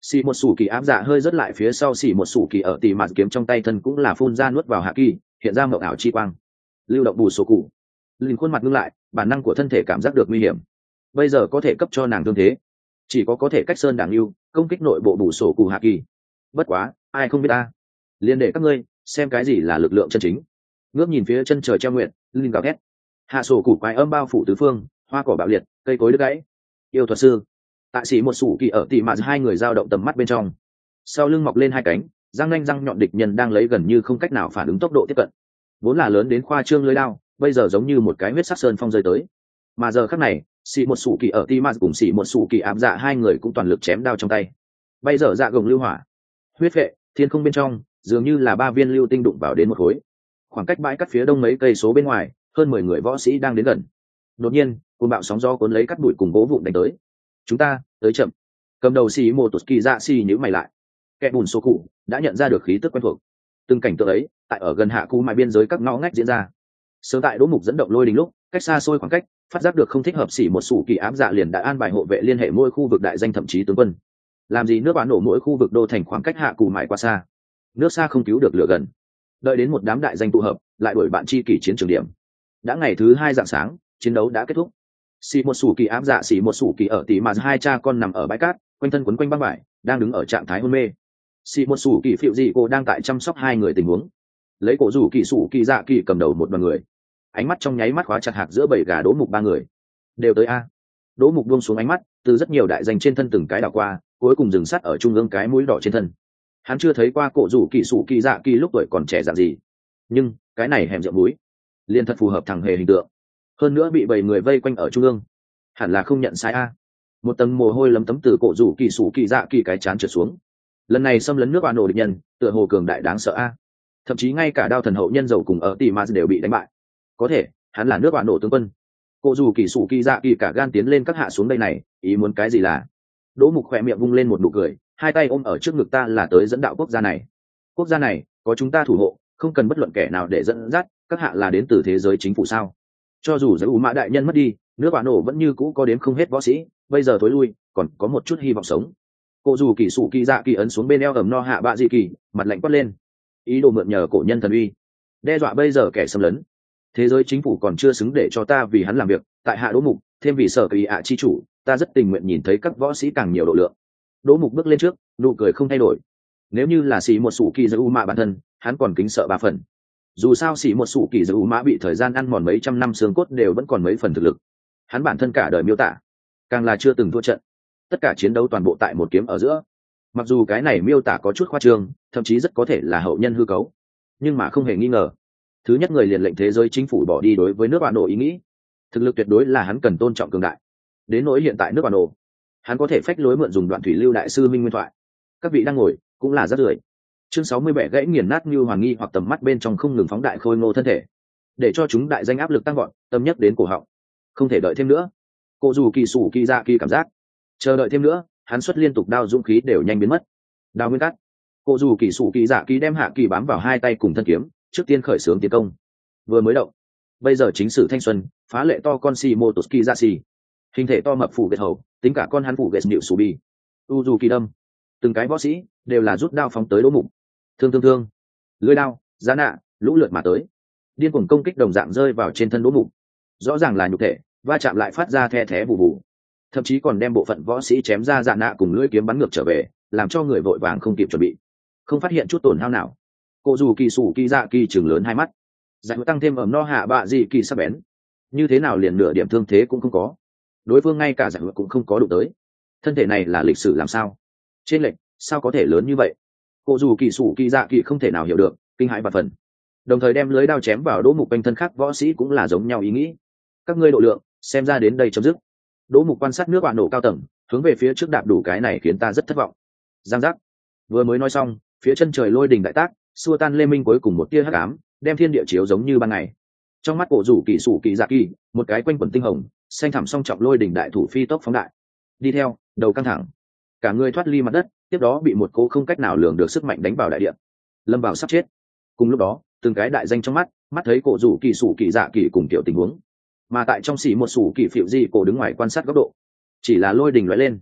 Speaker 1: xì một sủ kỳ áp dạ hơi rất lại phía sau, xì một sủ kỳ ở tỉ mạt kiếm trong tay thân cũng là phun ra nuốt vào hạ kỳ, hiện ra mộng ảo chi quang. Lưu động bù sổ cụ, linh khuôn mặt ngưng lại, bản năng của thân thể cảm giác được nguy hiểm, bây giờ có thể cấp cho nàng thương thế chỉ có thể cách sơn đảng lưu công kích nội bộ bù sổ cụ hạ kỳ. Bất quá ai không biết ta, liền để các ngươi xem cái gì là lực lượng chân chính. Ngước nhìn phía chân trời treo nguyện, linh gào thét. Hạ sổ cụ quái âm bao phủ tứ phương, hoa cỏ bạo liệt, cây cối đứt gãy. Yêu thuật sư tại sĩ một sủ kỳ ở tỉ mạt hai người dao động tầm mắt bên trong, sau lưng mọc lên hai cánh, răng nanh răng nhọn, địch nhân đang lấy gần như không cách nào phản ứng tốc độ tiếp cận, vốn là lớn đến khoa trương lưới đao bây giờ giống như một cái huyết sắc sơn phong rơi tới. Mà giờ khắc này sĩ một sủ kỳ ở tỉ mạt cùng sĩ một sủ kỳ áp dạ hai người cũng toàn lực chém đao trong tay, bây giờ dạ gồng lưu hỏa huyết vệ thiên không bên trong dường như là ba viên lưu tinh đụng vào đến một khối. Khoảng cách bãi cắt phía đông mấy cây số bên ngoài, hơn 10 người võ sĩ đang đến gần. Đột nhiên cơn bão sóng gió cuốn lấy cắt bụi cùng gỗ vụn đánh tới. Chúng ta tới chậm. Cầm đầu xì mô tột kỳ dạ xì nhíu mày lại. Kẻ bùn số cụ đã nhận ra được khí tức quen thuộc. Từng cảnh tượng ấy tại ở gần hạ khu mại biên giới các ngõ ngách diễn ra. Sớm tại đỗ mục dẫn động lôi đình lúc, cách xa xôi khoảng cách, phát giác được không thích hợp, xỉ một sủ kỳ áp dạ liền đã an bài hộ vệ liên hệ mỗi khu vực đại danh thậm chí tướng quân. Làm gì nước bán nổ mỗi khu vực đô thành khoảng cách hạ cù mại quá xa, nước xa không cứu được lửa gần. Đợi đến một đám đại danh tụ hợp, lại đuổi bạn chi kỷ chiến trường điểm. Đã ngày thứ 2 rạng sáng, chiến đấu đã kết thúc. Xỉ một sủ kỳ áp dạ xỉ một sủ kỳ ở tỉ mà hai cha con nằm ở bãi cát, quanh thân quấn quanh băng vải, đang đứng ở trạng thái hôn mê. Xỉ một sủ kỳ phiệu dị cô đang tại chăm sóc hai người tình huống, lấy cổ rủ kỳ sủ kỳ dạ kỳ cầm đầu một đoàn người, ánh mắt trong nháy mắt khóa chặt hạc giữa bầy gà đỗ mục ba người. Đều tới a. Đỗ mục buông xuống ánh mắt, từ rất nhiều đại danh trên thân từng cái đảo qua, cuối cùng dừng sát ở trung ương cái mũi đỏ trên thân. Hắn chưa thấy qua cổ rủ kỳ sủ kỳ dạ kỳ lúc tuổi còn trẻ dạng gì, nhưng cái này hẻm rượu mũi liền thật phù hợp thằng hề hình tượng. Hơn nữa bị 7 người vây quanh ở trung ương, hẳn là không nhận sai a. Một tầng mồ hôi lấm tấm từ cổ rủ kỳ sủ kỳ dạ kỳ cái chán trượt xuống. Lần này xâm lấn nước oan nổ địch nhân, tựa hồ cường đại đáng sợ a. Thậm chí ngay cả đao thần hậu nhân dầu cùng ở tỉ mà đều bị đánh bại. Có thể hắn là nước oan nổ tướng quân. Cổ rủ kỳ sủ kỳ dạ kỳ cả gan tiến lên các hạ xuống đây này, ý muốn cái gì là? Đỗ mục khỏe miệng vung lên một nụ cười, hai tay ôm ở trước ngực, ta là tới dẫn đạo quốc gia này. Quốc gia này có chúng ta thủ hộ, không cần bất luận kẻ nào để dẫn dắt. Các hạ là đến từ thế giới chính phủ sao? Cho dù giới u mã đại nhân mất đi, nước bạn nổ vẫn như cũ có đếm không hết võ sĩ, bây giờ thối lui còn có một chút hy vọng sống. Cổ dù kỳ sủ kỳ dạ kỳ ấn xuống bên eo ẩm no hạ bạ dị kỳ, mặt lạnh quát lên, ý đồ mượn nhờ cổ nhân thần uy đe dọa bây giờ kẻ xâm lấn. Thế giới chính phủ còn chưa xứng để cho ta vì hắn làm việc, tại hạ Đỗ Mục thêm vì sở kỳ ạ chi chủ, ta rất tình nguyện nhìn thấy các võ sĩ càng nhiều độ lượng. Đỗ Mục bước lên trước, nụ cười không thay đổi. Nếu như là xì một sủ kỳ giới u mã bản thân, hắn còn kính sợ 3 phần. Dù sao xỉ một sủ kỳ giới u mã bị thời gian ăn mòn mấy trăm năm, xương cốt đều vẫn còn mấy phần thực lực. Hắn bản thân cả đời miêu tả, càng là chưa từng thua trận, tất cả chiến đấu toàn bộ tại một kiếm ở giữa. Mặc dù cái này miêu tả có chút khoa trương, thậm chí rất có thể là hậu nhân hư cấu, nhưng mà không hề nghi ngờ, thứ nhất người liền lệnh thế giới chính phủ bỏ đi đối với nước bạn nổ ý nghĩ. Thực lực tuyệt đối là hắn cần tôn trọng cường đại. Đến nỗi hiện tại nước bạn nổ, hắn có thể phách lối mượn dùng đoạn thủy lưu đại sư minh nguyên thoại. Các vị đang ngồi cũng là rất rưởi. Chương 67 gãy nghiền nát như hoàng nghi, hoặc tầm mắt bên trong không ngừng phóng đại khôi ngô thân thể, để cho chúng đại danh áp lực tăng gọn, tâm nhắc đến cổ họng. Không thể đợi thêm nữa. Cô dù kỳ sủ kỳ dạ kỳ cảm giác chờ đợi thêm nữa, hắn xuất liên tục đao dũng khí đều nhanh biến mất. Đao nguyên cắt. Cô dù kỳ sủ kỳ dạ kỳ đem hạ kỳ bám vào hai tay cùng thân kiếm, trước tiên khởi xướng tiến công. Vừa mới động, bây giờ chính sử thanh xuân, phá lệ to con si mô toski dạ xì, hình thể to mập phủ gệt hầu, tính cả con hắn phủ gệt nịu sù bi, u dù kỳ đâm. Từng cái võ sĩ đều là rút đao phóng tới Đỗ Mục. Thương, lưỡi đao, giá nạ, lũ lượt mà tới, điên cuồng công kích đồng dạng rơi vào trên thân Đỗ Mục. Rõ ràng là nhục thể, va chạm lại phát ra the thé bù bù, thậm chí còn đem bộ phận võ sĩ chém ra dạ nạ cùng lưỡi kiếm bắn ngược trở về, làm cho người vội vàng không kịp chuẩn bị, không phát hiện chút tổn hao nào. Cô dù kỳ sủ kỳ dạ kỳ chừng lớn hai mắt, giải tăng thêm ẩm no hạ bạ dị kỳ sắc bén, như thế nào liền nửa điểm thương thế cũng không có. Đối phương ngay cả giải cũng không có đụng tới. Thân thể này là lịch sử làm sao? Trên lệnh sao có thể lớn như vậy? Cô dù kỳ sủ kỳ dạ kỳ không thể nào hiểu được, kinh hãi và phần, đồng thời đem lưới đao chém vào Đỗ Mục quanh thân khác võ sĩ cũng là giống nhau ý nghĩ. Các ngươi độ lượng xem ra đến đây chấm dứt. Đỗ Mục quan sát nước bạn nổ cao tầng, hướng về phía trước đạp đủ, cái này khiến ta rất thất vọng. Giang giác. Vừa mới nói xong, phía chân trời lôi đình đại tác, xua tan lê minh cuối cùng một tia hắc ám, đem thiên địa chiếu giống như ban ngày. Trong mắt cổ rủ kỳ sủ kỳ dạ kỳ, một cái quanh quần tinh hồng xanh thẳm song trọng lôi đình đại thủ phi tốc phóng đại, đi theo đầu căng thẳng, cả người thoát ly mặt đất, tiếp đó bị một cỗ không cách nào lường được sức mạnh đánh vào đại địa, lâm vào sắp chết. Cùng lúc đó, từng cái đại danh trong mắt thấy cổ rủ kỳ sủ kỳ dạ kỳ cùng kiểu tình huống, mà tại trong xỉ một sủ kỳ phiệu di cổ đứng ngoài quan sát góc độ, chỉ là lôi đình lóe lên,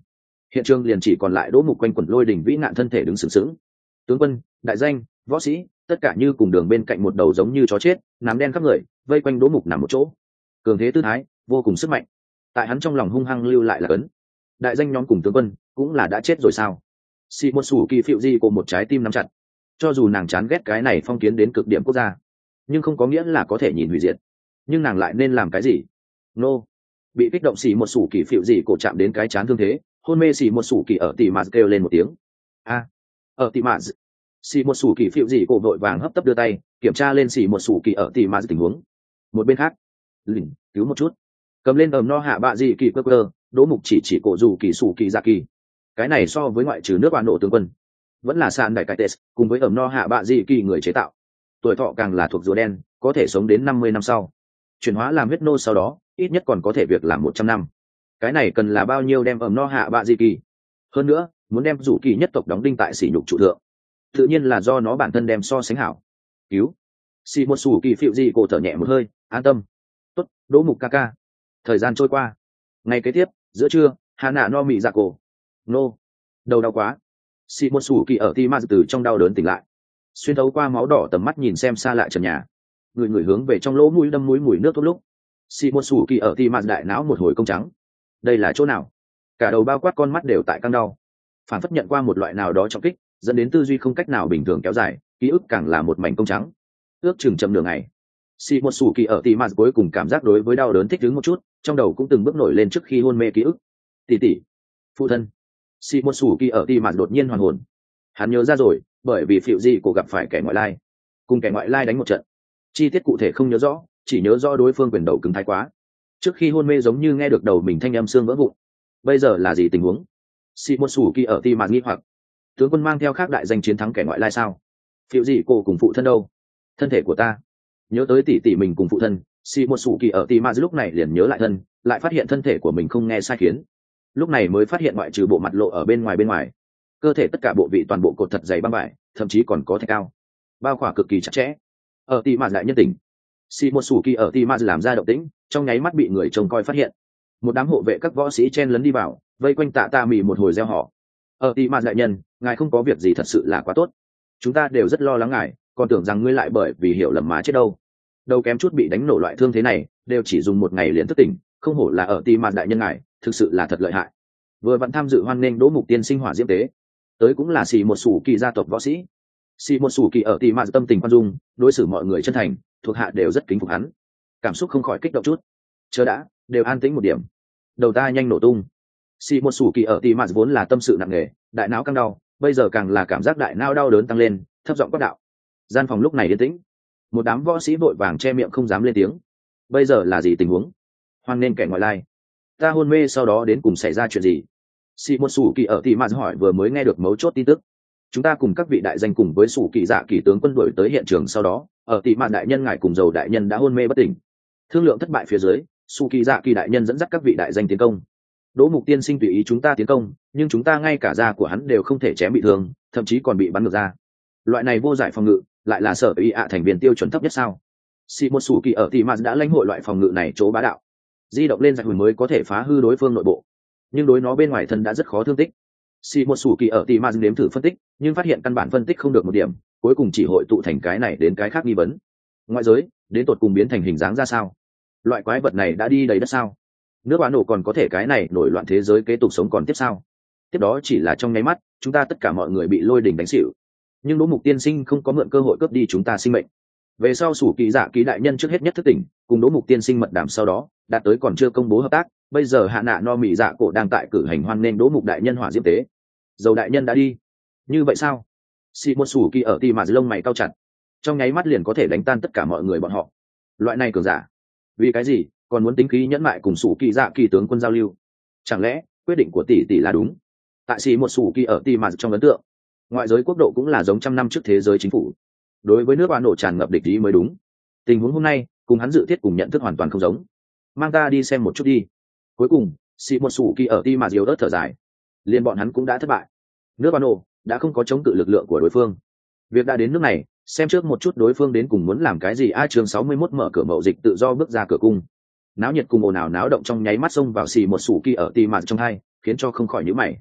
Speaker 1: hiện trường liền chỉ còn lại Đỗ Mục quanh quẩn lôi đỉnh vĩ nạn thân thể đứng sừng sững. Tướng quân, đại danh, võ sĩ, tất cả như cùng đường bên cạnh một đầu giống như chó chết, nám đen khắp người, vây quanh Đỗ Mục nằm một chỗ. Cường thế tư thái, vô cùng sức mạnh. Tại hắn trong lòng hung hăng lưu lại là cấn. Đại danh nhóm cùng tướng quân cũng là đã chết rồi sao? Sĩ một sủ kỳ phiệu gì của một trái tim nắm chặt. Cho dù nàng chán ghét cái này phong kiến đến cực điểm quốc gia, nhưng không có nghĩa là có thể nhìn hủy diệt. Nhưng nàng lại nên làm cái gì? Nô. Bị kích động xì một sủ kỳ phiệu gì cổ chạm đến cái chán thương thế, hôn mê xì một sủ kỳ ở tỉ mạt kêu lên một tiếng. A. Ở tỉ mạt. Xì một sủ kỳ phiệu gì cổ vội vàng hấp tấp đưa tay kiểm tra lên xì một sủ kỳ ở tỉ mạt tình huống. Một bên khác, lỉnh cứu một chút, cầm lên ẩm no hạ bạ gì kỳ cơ. Đỗ Mục chỉ cổ dù kỳ sủ kỳ dạ kỳ. Cái này so với ngoại trừ nước bạn nổ tướng quân, vẫn là sàn đại cải tes cùng với ẩm no hạ bạ gì kỳ người chế tạo. Tuổi thọ càng là thuộc rùa đen, có thể sống đến 50 năm sau. Chuyển hóa làm huyết nô sau đó, ít nhất còn có thể việc làm 100 năm. Cái này cần là bao nhiêu đem ẩm no hạ bạ gì kỳ. Hơn nữa, muốn đem rủ kỳ nhất tộc đóng đinh tại sỉ nhục trụ thượng. Tự nhiên là do nó bản thân đem so sánh hảo. Cứu. Xì một sủ kỳ phiệu gì cổ thở nhẹ một hơi, an tâm. Tốt, Đỗ Mục ca ca. Thời gian trôi qua. Ngày kế tiếp, giữa trưa, hà nạ no mị dạ cổ. Nô. Đầu đau quá. Xì một sủ kỳ ở ti ma từ trong đau đớn tỉnh lại. Xuyên thấu qua máu đỏ tầm mắt nhìn xem xa lạ trần nhà. Người hướng về trong lỗ mũi đâm mũi mùi nước thuốc lúc. Xì một sủ kỳ ở ti ma đại não một hồi công trắng. Đây là chỗ nào? Cả đầu bao quát con mắt đều tại căng đau. Phản phất nhận qua một loại nào đó trọng kích, dẫn đến tư duy không cách nào bình thường kéo dài, ký ức càng là một mảnh công trắng. Ước chừng chậm nửa ngày, xì một sủ kỳ ở tỉ mạt cuối cùng cảm giác đối với đau đớn thích ứng một chút, trong đầu cũng từng bước nổi lên trước khi hôn mê ký ức. Tỷ, phụ thân. Xì một sủ kỳ ở tỉ mạt đột nhiên hoàn hồn. Hắn nhớ ra rồi, bởi vì phiệu gì cổ gặp phải kẻ ngoại lai, cùng kẻ ngoại lai đánh một trận. Chi tiết cụ thể không nhớ rõ, chỉ nhớ rõ đối phương quyền đầu cứng thái quá. Trước khi hôn mê giống như nghe được đầu mình thanh âm xương vỡ vụn. Bây giờ là gì tình huống? Xì một sủ kỳ ở tỉ mạt nghi hoặc. Tướng quân mang theo khác đại danh chiến thắng kẻ ngoại lai sao? Phiệu gì cổ cùng phụ thân đâu? Thân thể của ta. Nhớ tới tỷ mình cùng phụ thân, xì một sủ kỳ ở tỉ mạt lúc này liền nhớ lại thân, lại phát hiện thân thể của mình không nghe sai khiến. Lúc này mới phát hiện ngoại trừ bộ mặt lộ ở bên ngoài, cơ thể tất cả bộ vị toàn bộ cột thật dày băng vải, thậm chí còn có thạch cao, bao khỏa cực kỳ chặt chẽ. Ở tỉ mạt lại nhân tình, xì một sủ kỳ ở tỉ mạt làm ra động tĩnh, trong nháy mắt bị người trông coi phát hiện. Một đám hộ vệ các võ sĩ chen lấn đi vào, vây quanh tạ mì một hồi reo hò. Ở tỉ mạt đại nhân, ngài không có việc gì thật sự là quá tốt. Chúng ta đều rất lo lắng ngài, còn tưởng rằng ngươi lại bởi vì hiểu lầm mà chết đâu. Đầu kém chút bị đánh nổ loại thương thế này, đều chỉ dùng một ngày liền thức tỉnh, không hổ là ở tỉ mạt đại nhân ngài, thực sự là thật lợi hại. Vừa vặn tham dự hoan nghênh Đỗ Mục tiên sinh hỏa diễm tế, tới cũng là xì một sủ kỳ gia tộc võ sĩ. Xì một sủ kỳ ở tỉ mạt tâm tình khoan dung, đối xử mọi người chân thành, thuộc hạ đều rất kính phục hắn. Cảm xúc không khỏi kích động chút. Chờ đã, đều an tĩnh một điểm. Đầu ta nhanh nổ tung. Xì một sủ kỳ ở tỉ mạt vốn là tâm sự nặng nề, đại não căng đau, bây giờ càng là cảm giác đại não đau đớn tăng lên, thấp giọng quát đạo. Gian phòng lúc này yên tĩnh, một đám võ sĩ vội vàng che miệng không dám lên tiếng. Bây giờ là gì tình huống? Hoan nên kẻ ngoại lai. Ta hôn mê sau đó đến cùng xảy ra chuyện gì? Sĩ một sủ kỳ ở tỉ mạt hỏi vừa mới nghe được mấu chốt tin tức. Chúng ta cùng các vị đại danh cùng với sủ kỳ dạ kỳ tướng quân đuổi tới hiện trường sau đó, ở tỉ mạt đại nhân ngài cùng dầu đại nhân đã hôn mê bất tỉnh. Thương lượng thất bại phía dưới, sủ kỳ dạ kỳ đại nhân dẫn dắt các vị đại danh tiến công. Đỗ Mục tiên sinh tùy ý chúng ta tiến công, nhưng chúng ta ngay cả da của hắn đều không thể chém bị thương, thậm chí còn bị bắn ngược ra. Loại này vô giải phòng ngự, lại là sở ý ạ thành viên tiêu chuẩn thấp nhất sao? Sĩ một sủ kỳ ở tỉ mạt đã lãnh hội loại phòng ngự này chỗ bá đạo, di động lên giặc hùn mới có thể phá hư đối phương nội bộ, nhưng đối nó bên ngoài thân đã rất khó thương tích. Sĩ một sủ kỳ ở tỉ mạt nếm thử phân tích, nhưng phát hiện căn bản phân tích không được một điểm, cuối cùng chỉ hội tụ thành cái này đến cái khác nghi vấn. Ngoại giới đến tột cùng biến thành hình dáng ra sao? Loại quái vật này đã đi đầy đất sao? Nước bán nổ còn có thể cái này nổi loạn thế giới kế tục sống còn tiếp sao? Tiếp đó chỉ là trong nháy mắt, chúng ta tất cả mọi người bị lôi đình đánh xỉu, nhưng Đỗ Mục tiên sinh không có mượn cơ hội cướp đi chúng ta sinh mệnh. Về sau sủ kỳ dạ kỳ đại nhân trước hết nhất thức tỉnh, cùng Đỗ Mục tiên sinh mật đàm sau đó đạt tới còn chưa công bố hợp tác. Bây giờ hạ nạ no mị dạ cổ đang tại cử hành hoan nghênh Đỗ Mục đại nhân hỏa diễm tế. Dầu đại nhân đã đi. Như vậy sao? Sĩ một sủ kỳ ở tỉ mạt lông mày cao chặt, trong nháy mắt liền có thể đánh tan tất cả mọi người bọn họ. Loại này cường giả, vì cái gì còn muốn tính khí nhẫn mại cùng sủ kỳ dạ kỳ tướng quân giao lưu? Chẳng lẽ quyết định của tỷ là đúng? Tại sĩ một sủ kỳ ở tỉ mạt trong ấn tượng, ngoại giới quốc độ cũng là giống trăm năm trước thế giới chính phủ, đối với nước bạn nổ tràn ngập địch ý mới đúng. Tình huống hôm nay cùng hắn dự thiết cùng nhận thức hoàn toàn không giống. Mang ta đi xem một chút đi. Cuối cùng sĩ một sủ kỳ ở ti mà diều đớt thở dài, liền bọn hắn cũng đã thất bại. Nước bạn nổ đã không có chống cự lực lượng của đối phương. Việc đã đến nước này, xem trước một chút đối phương đến cùng muốn làm cái gì. Chương 61 mở cửa mậu dịch tự do bước ra cửa cung. Náo nhiệt cùng ồn ào náo động trong nháy mắt xông vào xì một sủ kỳ ở ti mà trong hai, khiến cho không khỏi nhíu mày.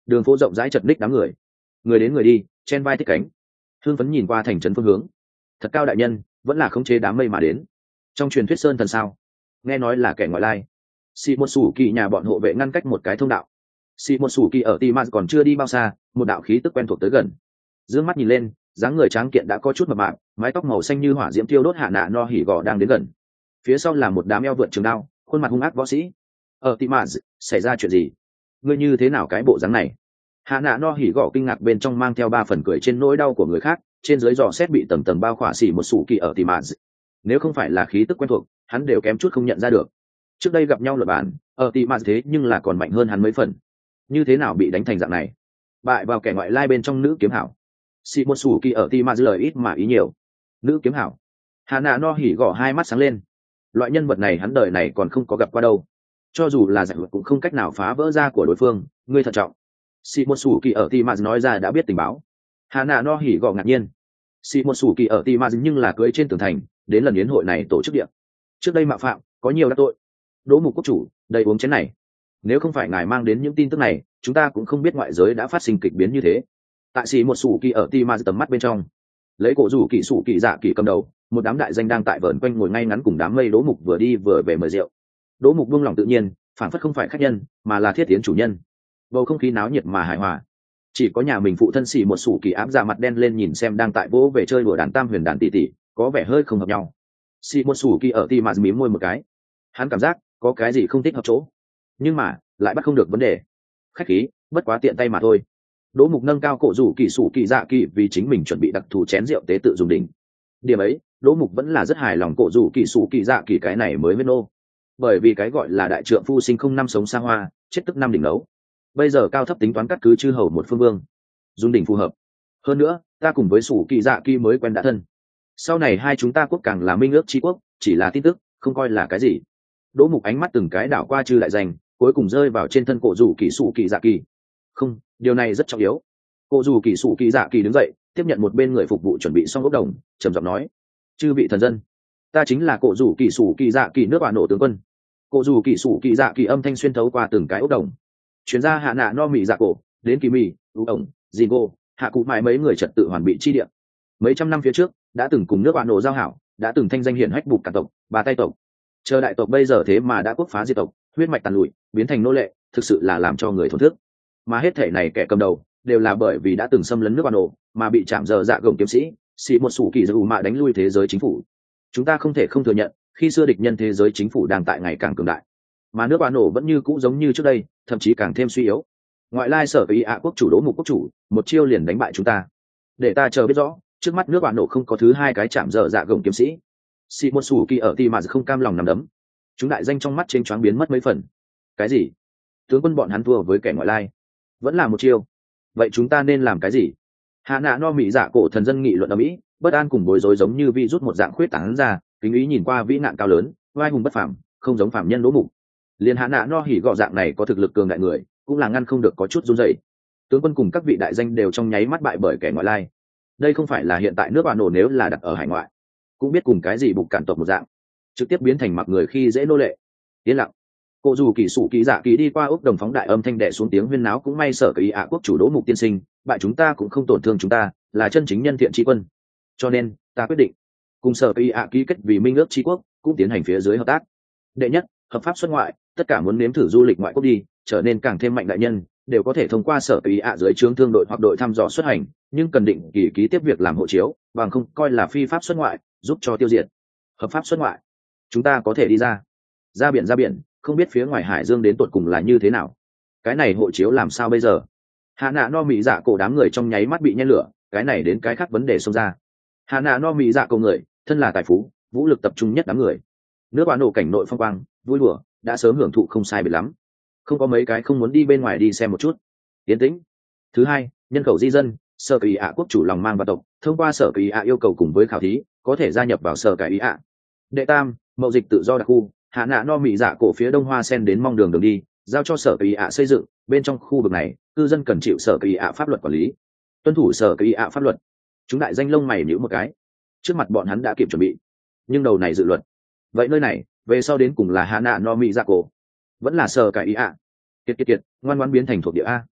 Speaker 1: đường phố rộng rãi chật ních đám người, người đến người đi chen vai thích cánh, hương phấn nhìn qua thành trấn phương hướng. Thật cao đại nhân vẫn là khống chế đám mây mà đến. Trong truyền thuyết sơn thần sao, nghe nói là kẻ ngoại lai. Xì một sủ kỳ nhà bọn hộ vệ ngăn cách một cái thông đạo. Xì một sủ kỳ ở Timas còn chưa đi bao xa, một đạo khí tức quen thuộc tới gần. Dương mắt nhìn lên, dáng người tráng kiện đã có chút mập mạp, mái tóc màu xanh như hỏa diễm thiêu đốt, hạ nạ no hỉ gò đang đến gần. Phía sau là một đám eo vượn trường đao, khuôn mặt hung ác võ sĩ. Ở Timas xảy ra chuyện gì? Ngươi như thế nào cái bộ dáng này? Hạ nạ no hỉ gò kinh ngạc bên trong mang theo 3 phần cười trên nỗi đau của người khác, trên dưới dò xét bị tầng tầng bao khỏa. Xì một sủ kỳ ở Timas, nếu không phải là khí tức quen thuộc, hắn đều kém chút không nhận ra được. Trước đây gặp nhau luật bản ở Timas thế nhưng là còn mạnh hơn hắn mấy phần, như thế nào bị đánh thành dạng này, bại vào kẻ ngoại lai bên trong nữ kiếm hảo. Xì một sủ kỳ ở Timas lời ít mà ý nhiều. Nữ kiếm hảo? Hà nạ no hỉ gõ hai mắt sáng lên. Loại nhân vật này hắn đời này còn không có gặp qua đâu, cho dù là giải cũng không cách nào phá vỡ ra của đối phương. Ngươi thận trọng. Xì một sủ kỳ ở Timas nói ra đã biết tình báo. Hà nạ no hỉ gõ ngạc nhiên. Xì một sủ kỳ ở Timas nhưng là cưới trên tường thành đến lần yến hội này tổ chức điện, trước đây mạo phạm có nhiều đắc tội. Đỗ Mục quốc chủ, đầy uống chén này. Nếu không phải ngài mang đến những tin tức này, chúng ta cũng không biết ngoại giới đã phát sinh kịch biến như thế. Tại xì một sủ kỳ ở Timas tầm mắt bên trong, lấy cổ rủ kỳ sủ kỳ dạ kỳ cầm đầu, một đám đại danh đang tại vờn quanh ngồi ngay ngắn cùng đám mây. Đỗ Mục vừa đi vừa về mời rượu. Đỗ Mục buông lòng tự nhiên, phản phất không phải khách nhân mà là thiết tiến chủ nhân. Bầu không khí náo nhiệt mà hài hòa. Chỉ có nhà mình phụ thân xì một sủ kỳ áp ra mặt đen lên nhìn xem đang tại vỗ về chơi đùa đàn tam huyền đàn tỷ tỷ, có vẻ hơi không hợp nhau. Xì một sủ kỳ ở Timas mím môi một cái, hắn cảm giác có cái gì không thích hợp chỗ, nhưng mà lại bắt không được vấn đề. Khách khí, bất quá tiện tay mà thôi. Đỗ Mục nâng cao cổ rủ kỳ sủ kỳ dạ kỳ vì chính mình chuẩn bị đặc thù chén rượu tế tự dùng đỉnh. Điểm ấy Đỗ Mục vẫn là rất hài lòng cổ rủ kỳ sủ kỳ dạ kỳ cái này mới biết nô, bởi vì cái gọi là đại trượng phu sinh không năm sống xa hoa, chết tức năm đỉnh đấu. Bây giờ cao thấp tính toán cắt cứ chư hầu một phương vương, dùng đỉnh phù hợp. Hơn nữa ta cùng với sủ kỳ dạ kỳ mới quen đã thân, sau này hai chúng ta quốc càng là minh ước tri quốc, chỉ là tin tức không coi là cái gì. Đỗ Mục ánh mắt từng cái đảo qua chư đại danh, cuối cùng rơi vào trên thân cổ rủ kỳ sủ kỳ dạ kỳ. Không, điều này rất trọng yếu. Cổ rủ kỳ sủ kỳ dạ kỳ đứng dậy, tiếp nhận một bên người phục vụ chuẩn bị xong ốc đồng, trầm giọng nói: chư vị thần dân, ta chính là cổ rủ kỳ sủ kỳ dạ kỳ nước bà nổ tướng quân. Cổ rủ kỳ sủ kỳ dạ kỳ âm thanh xuyên thấu qua từng cái ốc đồng, chuyên gia hạ nạ no mì dạ cổ đến kỳ mì ú ổng dì ngô hạ cụ mãi mấy người trật tự hoàn bị chi địa. Mấy trăm năm phía trước đã từng cùng nước bà nổ giao hảo, đã từng thanh danh hiển hách bục cả tộc bà tay tộc, chờ đại tộc bây giờ thế mà đã quốc phá diệt tộc, huyết mạch tàn lụi biến thành nô lệ, thực sự là làm cho người thổn thức. Mà hết thể này kẻ cầm đầu đều là bởi vì đã từng xâm lấn nước bà nổ mà bị chạm giờ dạ gồng kiếm sĩ xì một sủ kỳ dù mạ đánh lui thế giới chính phủ. Chúng ta không thể không thừa nhận, khi xưa địch nhân thế giới chính phủ đang tại ngày càng cường đại, mà nước bà nổ vẫn như cũ giống như trước đây, thậm chí càng thêm suy yếu. Ngoại lai sở ý ạ quốc chủ Đỗ Mục quốc chủ một chiêu liền đánh bại chúng ta. Để ta chờ biết rõ, trước mắt nước bà nổ không có thứ hai cái chạm giờ dạ gồng kiếm sĩ. Xì một sủ kỳ ở Timas không cam lòng nằm đấm, chúng đại danh trong mắt chênh choáng biến mất mấy phần. Cái gì? Tướng quân bọn hắn thua với kẻ ngoại lai, vẫn là một chiêu? Vậy chúng ta nên làm cái gì? Hạ nạ no mỹ dạ cổ thần dân nghị luận ở mỹ, bất an cùng bối rối giống như vi rút một dạng khuyết tán ra, kính ý nhìn qua vĩ nạn cao lớn, vai hùng bất phàm, không giống phàm nhân Đỗ Mục. Liên hạ nạ no hỉ gọ dạng này có thực lực cường đại người, cũng là ngăn không được có chút run rẩy. Tướng quân cùng các vị đại danh đều trong nháy mắt bại bởi kẻ ngoại lai. Đây không phải là hiện tại nước bà nổ nếu là đặt ở hải ngoại, cũng biết cùng cái gì bục cản tộc một dạng, trực tiếp biến thành mặc người khi dễ nô lệ. Yên lặng. Cô dù kỳ sủ kỳ dạ kỳ đi qua ốc đồng phóng đại âm thanh đệ xuống tiếng huyên náo, cũng may sở kỳ ạ quốc chủ Đỗ Mục tiên sinh, bại chúng ta cũng không tổn thương chúng ta, là chân chính nhân thiện tri quân. Cho nên ta quyết định cùng sở kỳ ạ ký kết vì minh ước tri quốc, cũng tiến hành phía dưới hợp tác. Đệ nhất, hợp pháp xuất ngoại, tất cả muốn nếm thử du lịch ngoại quốc đi, trở nên càng thêm mạnh đại nhân, đều có thể thông qua sở kỳ ạ dưới trướng thương đội hoặc đội thăm dò xuất hành, nhưng cần định kỳ ký tiếp việc làm hộ chiếu, bằng không coi là phi pháp xuất ngoại, giúp cho tiêu diệt. Hợp pháp xuất ngoại, chúng ta có thể đi ra biển, không biết phía ngoài hải dương đến tột cùng là như thế nào. Cái này hộ chiếu làm sao bây giờ? Hạ nạ no mỹ dạ cổ đám người trong nháy mắt bị nhen lửa, cái này đến cái khác vấn đề xông ra. Hạ nạ no mỹ dạ cổ người thân là tài phú vũ lực tập trung nhất đám người, nước bà nổ cảnh nội phong quang vui đùa đã sớm hưởng thụ không sai biệt lắm, không có mấy cái không muốn đi bên ngoài đi xem một chút. Tiến tĩnh. Thứ hai, nhân khẩu di dân, sở kỳ ạ quốc chủ lòng mang và tộc thông qua sở kỳ ạ yêu cầu cùng với khảo thí có thể gia nhập vào sở kỳ ạ. Đệ tam, mậu dịch tự do đặc khu, hạ nạ no mỹ dạ cổ phía đông hoa sen đến mong đường đi giao cho sở kỳ ạ xây dựng, bên trong khu vực này cư dân cần chịu sở kỳ ạ pháp luật quản lý, tuân thủ sở kỳ ạ pháp luật. Chúng đại danh lông mày nhíu một cái, trước mặt bọn hắn đã kịp chuẩn bị, nhưng đầu này dự luật, vậy nơi này về sau đến cùng là hạ nạ no mỹ dạ cổ vẫn là sở kỳ ạ? Kiệt ngoan ngoãn biến thành thuộc địa a.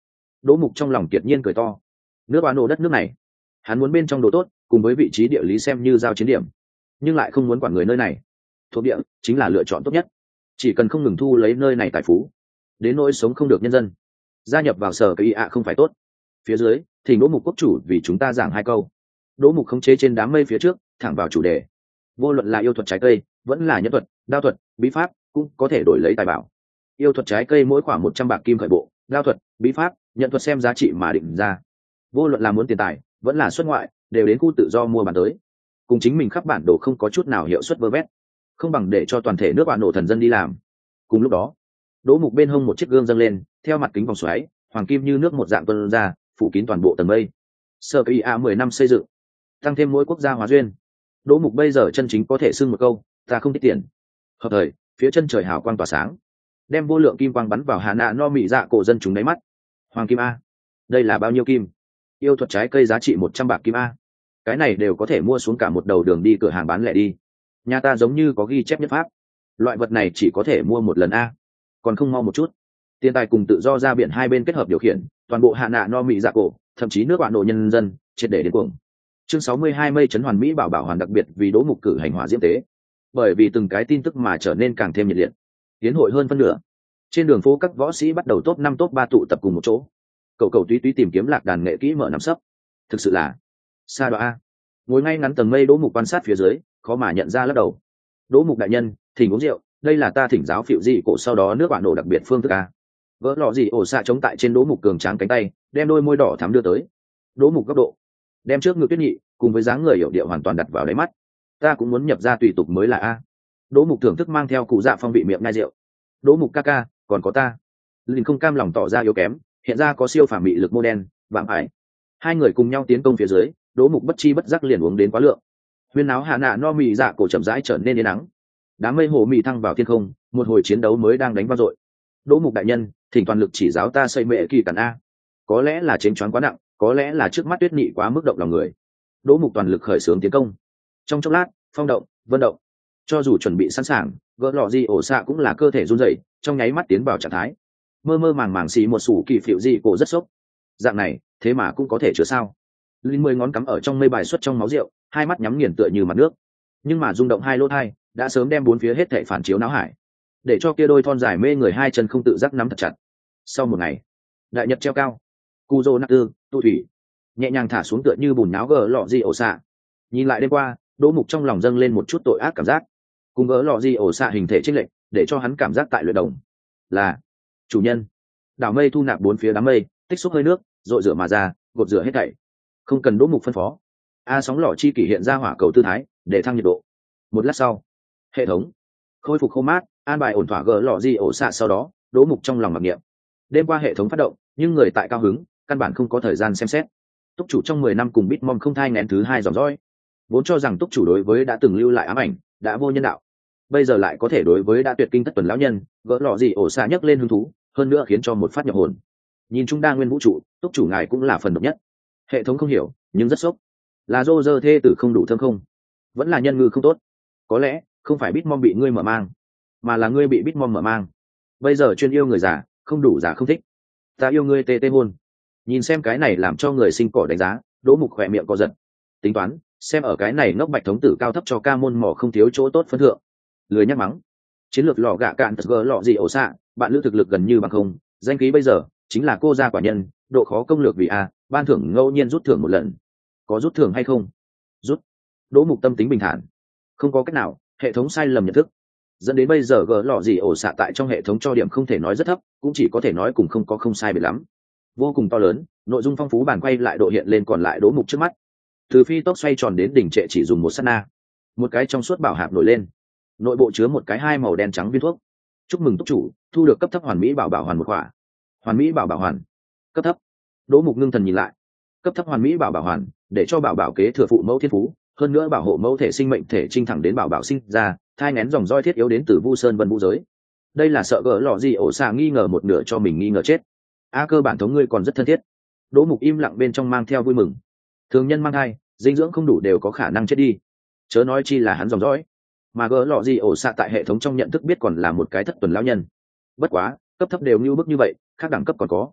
Speaker 1: Đỗ Mục trong lòng kiệt nhiên cười to. Nước Oán nổ đất nước này, hắn muốn bên trong đồ tốt, cùng với vị trí địa lý xem như giao chiến điểm, nhưng lại không muốn quản người nơi này. Thuộc địa chính là lựa chọn tốt nhất, chỉ cần không ngừng thu lấy nơi này tài phú, đến nỗi sống không được nhân dân, gia nhập vào sở cái ạ không phải tốt. Phía dưới thỉnh Đỗ Mục quốc chủ vì chúng ta giảng 2 câu. Đỗ Mục khống chế trên đám mây phía trước, thẳng vào chủ đề. Vô luận là yêu thuật trái cây, vẫn là nhân thuật, đao thuật, bí pháp, cũng có thể đổi lấy tài bảo. Yêu thuật trái cây mỗi khoảng 100 bạc kim khởi bộ, đao thuật, bí pháp, nhận thuật xem giá trị mà định ra. Vô luận là muốn tiền tài, vẫn là xuất ngoại, đều đến khu tự do mua bán tới. Cùng chính mình khắp bản đồ không có chút nào hiệu suất vơ vét, không bằng để cho toàn thể nước bạn nổ thần dân đi làm. Cùng lúc đó, Đỗ Mục bên hông một chiếc gương dâng lên, theo mặt kính vòng xoáy, hoàng kim như nước một dạng tuôn ra, phủ kín toàn bộ tầng mây. Sơ kỳ a 10 năm xây dựng, tăng thêm mỗi quốc gia hóa duyên. Đỗ Mục bây giờ chân chính có thể xưng một câu, ta không thích tiền. Hợp thời, phía chân trời hào quang tỏa sáng, đem vô lượng kim quang bắn vào Hà Nạ no mị dạ cổ dân chúng đáy mắt. Hoàng kim a, đây là bao nhiêu kim? Yêu thuật trái cây giá trị 100 bạc kim a, cái này đều có thể mua xuống cả một đầu đường đi cửa hàng bán lẻ đi. Nhà ta giống như có ghi chép nhất pháp, loại vật này chỉ có thể mua một lần a, còn không mau một chút. Tiền tài cùng tự do ra biển hai bên kết hợp điều khiển, toàn bộ Hà Nạ no mị dạ cổ, thậm chí nước bạn nổ nhân dân triệt để đến cuồng. Chương 62 mây trấn hoàn mỹ bảo hoàn đặc biệt vì Đỗ Mục cử hành hỏa diễm tế, bởi vì từng cái tin tức mà trở nên càng thêm nhiệt liệt. Tiến hội hơn phân nửa, trên đường phố các võ sĩ bắt đầu top 5 top 3 tụ tập cùng một chỗ. Cầu túy túy tìm kiếm lạc đàn nghệ kỹ mở nắm sấp, thực sự là xa đoạ a. Ngồi ngay ngắn tầng mây, Đỗ Mục quan sát phía dưới, khó mà nhận ra lắc đầu. Đỗ Mục đại nhân, thỉnh uống rượu, đây là ta thỉnh giáo phiệu dị cổ sau đó nước bạn nổ đặc biệt phương thức a. Vỡ lọ gì ổ xạ chống tại trên Đỗ Mục cường tráng cánh tay, đem đôi môi đỏ thắm đưa tới. Đỗ Mục góc độ, đem trước ngực tuyết nhị cùng với dáng người hiểu điệu hoàn toàn đặt vào đáy mắt. Ta cũng muốn nhập ra tùy tục mới là a. Đỗ Mục thưởng thức mang theo cụ dạ phong vị miệng ngai rượu. Đỗ Mục ca ca, còn có ta. Linh không cam lòng tỏ ra yếu kém, hiện ra có siêu phàm mị lực mô đen, vạm ải. Hai người cùng nhau tiến công phía dưới, Đỗ Mục bất chi bất giác liền uống đến quá lượng. Huyên náo Hà Nạ no mị dạ cổ chậm rãi trở nên yên nắng. Đám mây hồ mị thăng vào thiên không, một hồi chiến đấu mới đang đánh vang dội. Đỗ Mục đại nhân, thỉnh toàn lực chỉ giáo ta xây mệ kỳ cản a. Có lẽ là chênh choáng quá nặng, có lẽ là trước mắt tuyết nhị quá mức động lòng người. Đỗ Mục toàn lực khởi xướng tiến công. Trong chốc lát, phong động, vân động, cho dù chuẩn bị sẵn sàng, gỡ lọ gì ổ xạ cũng là cơ thể run rẩy, trong nháy mắt tiến vào trạng thái mơ mơ màng màng xì một sủ kỳ phiệu dị cổ rất sốc. Dạng này thế mà cũng có thể chữa sao? Linh 10 ngón cắm ở trong mây bài xuất trong máu rượu, hai mắt nhắm nghiền tựa như mặt nước, nhưng mà rung động hai lỗ thai đã sớm đem bốn phía hết thảy phản chiếu não hải, để cho kia đôi thon dài mê người hai chân không tự giác nắm thật chặt. Sau một ngày đại nhật treo cao, cu dô nắc tư tu thủy nhẹ nhàng thả xuống tựa như bùn náo gỡ lọ gì ổ xạ. Nhìn lại đêm qua, Đỗ Mục trong lòng dâng lên một chút tội ác cảm giác, cùng gỡ lọ gì ổ xạ hình thể chênh lệch, để cho hắn cảm giác tại luyện đồng là chủ nhân. Đảo mây thu nạp bốn phía đám mây, tích xúc hơi nước rội rửa mà ra, gột rửa hết thảy, không cần Đỗ Mục phân phó. Sóng lò chi kỷ hiện ra hỏa cầu tư thái để thăng nhiệt độ. Một lát sau, hệ thống khôi phục khô mát, an bài ổn thỏa gỡ lọ gì ổ xạ. Sau đó Đỗ Mục trong lòng mặc niệm, đêm qua hệ thống phát động, nhưng người tại cao hứng, căn bản không có thời gian xem xét. Túc chủ trong 10 năm cùng Bitmom không thai nghén thứ 2 dòng dõi, vốn cho rằng túc chủ đối với đã từng lưu lại ám ảnh đã vô nhân đạo, bây giờ lại có thể đối với đã tuyệt kinh thất tuần lão nhân gỡ lọ gì ổ xạ nhấc lên hứng thú, hơn nữa khiến cho một phát nhập hồn. Nhìn chung đa nguyên vũ trụ, túc chủ ngài cũng là phần độc nhất. Hệ thống không hiểu nhưng rất sốc, là dô dơ thê tử không đủ thơm không, vẫn là nhân ngư không tốt? Có lẽ không phải Bitmom bị ngươi mở mang, mà là ngươi bị Bitmom mở mang. Bây giờ chuyên yêu người già, không đủ già không thích, ta yêu ngươi tê tê hôn. Nhìn xem cái này làm cho người sinh cỏ đánh giá, Đỗ Mục khỏe miệng co giật, tính toán xem ở cái này ngốc bạch thống tử cao thấp cho ca môn mỏ không thiếu chỗ tốt phân thượng, lười nhắc mắng. Chiến lược lò gạ cạn thật gỡ lọ gì ổ xạ, bạn lữ thực lực gần như bằng không, danh khí bây giờ chính là cô gia quả nhân, độ khó công lược vì a, ban thưởng ngẫu nhiên rút thưởng một lần. Có rút thưởng hay không? Rút. Đỗ Mục tâm tính bình thản, không có cách nào, hệ thống sai lầm nhận thức, dẫn đến bây giờ gỡ lọ gì ổ xạ tại trong hệ thống cho điểm không thể nói rất thấp, cũng chỉ có thể nói cùng không có không sai biệt lắm. Vô cùng to lớn, nội dung phong phú, bàn quay lại độ hiện lên còn lại Đỗ Mục trước mắt. Từ phi tốc xoay tròn đến đỉnh trệ chỉ dùng một sát na, một cái trong suốt bảo hạp nổi lên, nội bộ chứa một cái hai màu đen trắng viên thuốc. Chúc mừng túc chủ thu được cấp thấp hoàn mỹ bảo hoàn một khỏa. Hoàn mỹ bảo hoàn cấp thấp. Đỗ Mục ngưng thần nhìn lại, cấp thấp hoàn mỹ bảo hoàn để cho bảo kế thừa phụ mẫu thiên phú, hơn nữa bảo hộ mẫu thể sinh mệnh thể trinh thẳng đến bảo sinh ra, thai ngén dòng roi thiết yếu đến từ Vu Sơn Vân Vũ giới. Đây là sợ gỡ lọ gì ổ xạ nghi ngờ một nửa cho mình nghi ngờ chết. Cơ bản thống ngươi còn rất thân thiết. Đỗ Mục im lặng bên trong mang theo vui mừng. Thường nhân mang thai, dinh dưỡng không đủ đều có khả năng chết đi, chớ nói chi là hắn dòng dõi. Mà gỡ lọ gì ổ xạ tại hệ thống trong nhận thức biết còn là một cái thất tuần lão nhân. Bất quá cấp thấp đều như bức như vậy, khác đẳng cấp còn có.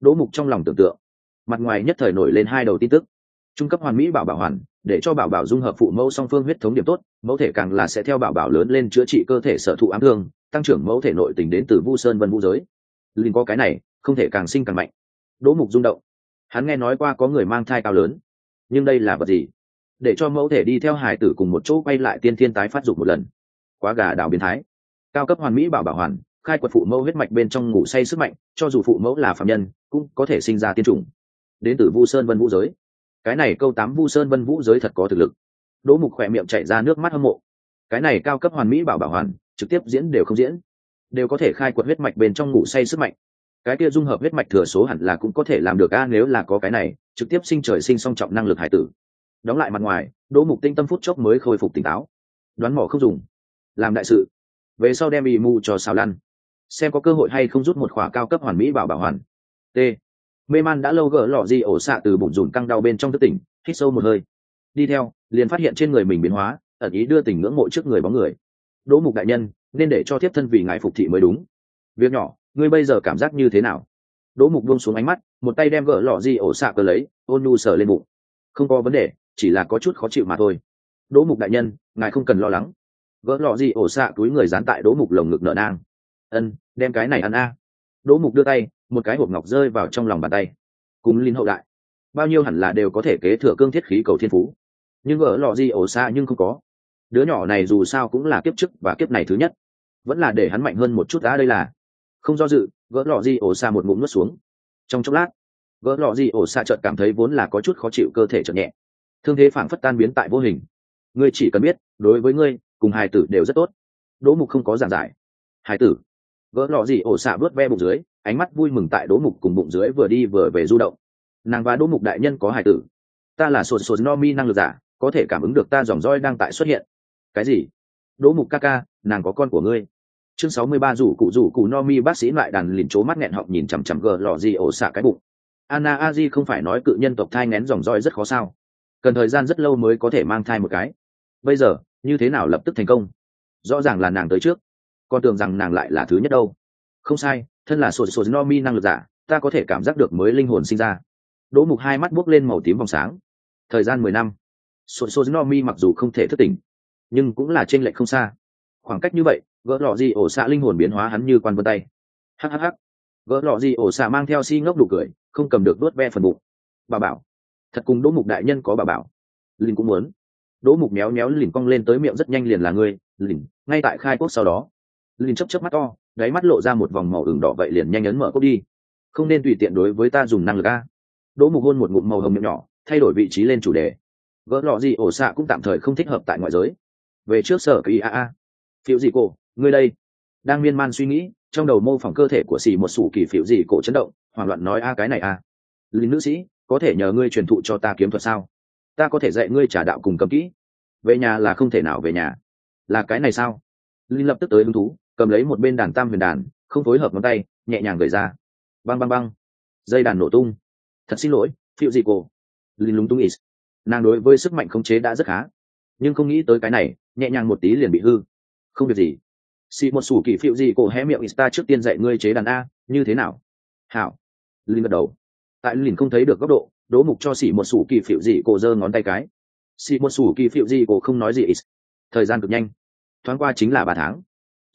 Speaker 1: Đỗ Mục trong lòng tưởng tượng, mặt ngoài nhất thời nổi lên hai đầu tin tức. Trung cấp hoàn mỹ bảo bảo hoàn, để cho bảo bảo dung hợp phụ mẫu song phương huyết thống điểm tốt, mẫu thể càng là sẽ theo bảo bảo lớn lên chữa trị cơ thể sở thụ ám thương, tăng trưởng mẫu thể nội tình đến từ Vu Sơn Vân Vũ giới. Linh có cái này, không thể càng sinh càng mạnh. Đỗ Mục rung động. Hắn nghe nói qua có người mang thai cao lớn, nhưng đây là vật gì? Để cho mẫu thể đi theo hài tử cùng một chỗ quay lại tiên thiên tái phát dục một lần. Quá gà đào biến thái. Cao cấp hoàn mỹ bảo bảo hoàn, khai quật phụ mẫu huyết mạch bên trong ngủ say sức mạnh, cho dù phụ mẫu là phàm nhân, cũng có thể sinh ra tiên chủng. Đến từ Vu Sơn Vân Vũ giới. Cái này câu 8 Vu Sơn Vân Vũ giới thật có thực lực. Đỗ Mục khỏe miệng chảy ra nước mắt hâm mộ. Cái này cao cấp hoàn mỹ bảo bảo hoàn, trực tiếp diễn đều không diễn, đều có thể khai quật huyết mạch bên trong ngủ say sức mạnh. Cái kia dung hợp huyết mạch thừa số hẳn là cũng có thể làm được a, nếu là có cái này, trực tiếp sinh trời sinh song trọng năng lực hải tử. Đóng lại mặt ngoài, Đỗ Mục tinh tâm phút chốc mới khôi phục tỉnh táo. Đoán mò không dùng, làm đại sự. Về sau đem y mu cho xào lăn, xem có cơ hội hay không rút một khỏa cao cấp hoàn mỹ bảo bảo hoàn. T. Mê man đã lâu gỡ lọ gì ổ xạ từ bụng rùn căng đau bên trong thức tỉnh, hít sâu một hơi. Đi theo, liền phát hiện trên người mình biến hóa, ẩn ý đưa tình ngưỡng mộ trước người bóng người. Đỗ Mục đại nhân, nên để cho thiếp thân vì ngài phục thị mới đúng. Việc nhỏ, ngươi bây giờ cảm giác như thế nào? Đỗ Mục buông xuống ánh mắt, một tay đem gỡ lọ gì ổ xạ cơ lấy, ôn nhu sờ lên bụng. Không có vấn đề, chỉ là có chút khó chịu mà thôi. Đỗ Mục đại nhân, ngài không cần lo lắng. Gỡ lọ gì ổ xạ túi người dán tại Đỗ Mục lồng ngực nở nang. Ân, đem cái này ăn a. Đỗ Mục đưa tay, một cái hộp ngọc rơi vào trong lòng bàn tay. Cùng linh hậu đại, bao nhiêu hẳn là đều có thể kế thừa cương thiết khí cầu thiên phú, nhưng gỡ lọ gì ổ xạ nhưng không có. Đứa nhỏ này dù sao cũng là kiếp trước và kiếp này thứ nhất, vẫn là để hắn mạnh hơn một chút đã. Đây là không do dự, gỡ lọ gì ổ xạ một ngụm nuốt xuống. Trong chốc lát, gỡ lọ gì ổ xạ chợt cảm thấy vốn là có chút khó chịu cơ thể chợt nhẹ, thương thế phảng phất tan biến tại vô hình. Ngươi chỉ cần biết, đối với ngươi cùng hài tử đều rất tốt. Đỗ Mục không có giảng giải. Hài tử? Gỡ lọ gì ổ xạ vớt ve bụng dưới, ánh mắt vui mừng tại Đỗ Mục cùng bụng dưới vừa đi vừa về du động. Nàng và Đỗ Mục đại nhân có hài tử. Ta là sột sột no mi năng lực giả, có thể cảm ứng được ta dòng roi đang tại xuất hiện. Cái gì? Đỗ Mục ca ca, nàng có con của ngươi. Chương 63 rủ cụ no mi bác sĩ lại đàn lìn trố mắt nghẹn họng nhìn chằm chằm gờ lọ gì ổ xạ cái bụng. Anna Aji không phải nói cự nhân tộc thai nghén dòng roi rất khó sao? Cần thời gian rất lâu mới có thể mang thai một cái. Bây giờ, như thế nào lập tức thành công? Rõ ràng là nàng tới trước, con tưởng rằng nàng lại là thứ nhất đâu. Không sai, thân là sột sột no mi năng lực giả, ta có thể cảm giác được mới linh hồn sinh ra. Đỗ Mục hai mắt buốc lên màu tím vòng sáng. Thời gian 10 năm, sột sột no mi mặc dù không thể thức tỉnh, nhưng cũng là chênh lệch không xa. Khoảng cách như vậy, gỡ lọ gì ổ xạ linh hồn biến hóa hắn như quan vân tay. Hhh. Gỡ lọ gì ổ xạ mang theo si ngốc đủ cười, không cầm được đuốt ve phần bụng. Bà bảo, thật cùng Đỗ Mục đại nhân có bà bảo. Linh cũng muốn. Đỗ Mục méo méo lìn cong lên tới miệng rất nhanh liền là ngươi, lìn, ngay tại khai quốc sau đó. Lìn chớp mắt to, đáy mắt lộ ra một vòng màu ửng đỏ vậy liền nhanh ấn mở cốc đi. Không nên tùy tiện đối với ta dùng năng lực a. Đỗ Mục hôn một ngụm màu hồng miệng nhỏ, thay đổi vị trí lên chủ đề. Gỡ lọ gì ổ xạ cũng tạm thời không thích hợp tại ngoại giới. Về trước sở kỳ a. Phiếu gì cổ, ngươi đây? Đang miên man suy nghĩ, trong đầu mô phỏng cơ thể của xì một sủ kỳ phiếu gì cổ chấn động, hoảng loạn nói a cái này a. Lìn nữ sĩ, có thể nhờ ngươi truyền thụ cho ta kiếm thuật sao? Ta có thể dạy ngươi trả đạo cùng cầm kỹ. Về nhà là không thể nào về nhà. Là cái này sao? Linh lập tức tới hứng thú, cầm lấy một bên đàn tam huyền đàn, không phối hợp ngón tay, nhẹ nhàng gửi ra. Băng băng băng. Dây đàn nổ tung. Thật xin lỗi, phiêu gì cô. Linh lúng túng ít. Nàng đối với sức mạnh khống chế đã rất khá, nhưng không nghĩ tới cái này, nhẹ nhàng một tí liền bị hư. Không việc gì. Xì một sủ kỳ phiêu gì cô hé miệng Ista trước tiên dạy ngươi chế đàn a, như thế nào? Hảo. Linh gật đầu. Tại Linh không thấy được góc độ, Đỗ Mục cho xì một sủ kỳ phiêu gì cô giơ ngón tay cái. Xì một sủ kỳ phiêu gì cô không nói gì ít. Thời gian cực nhanh, thoáng qua chính là 3 tháng.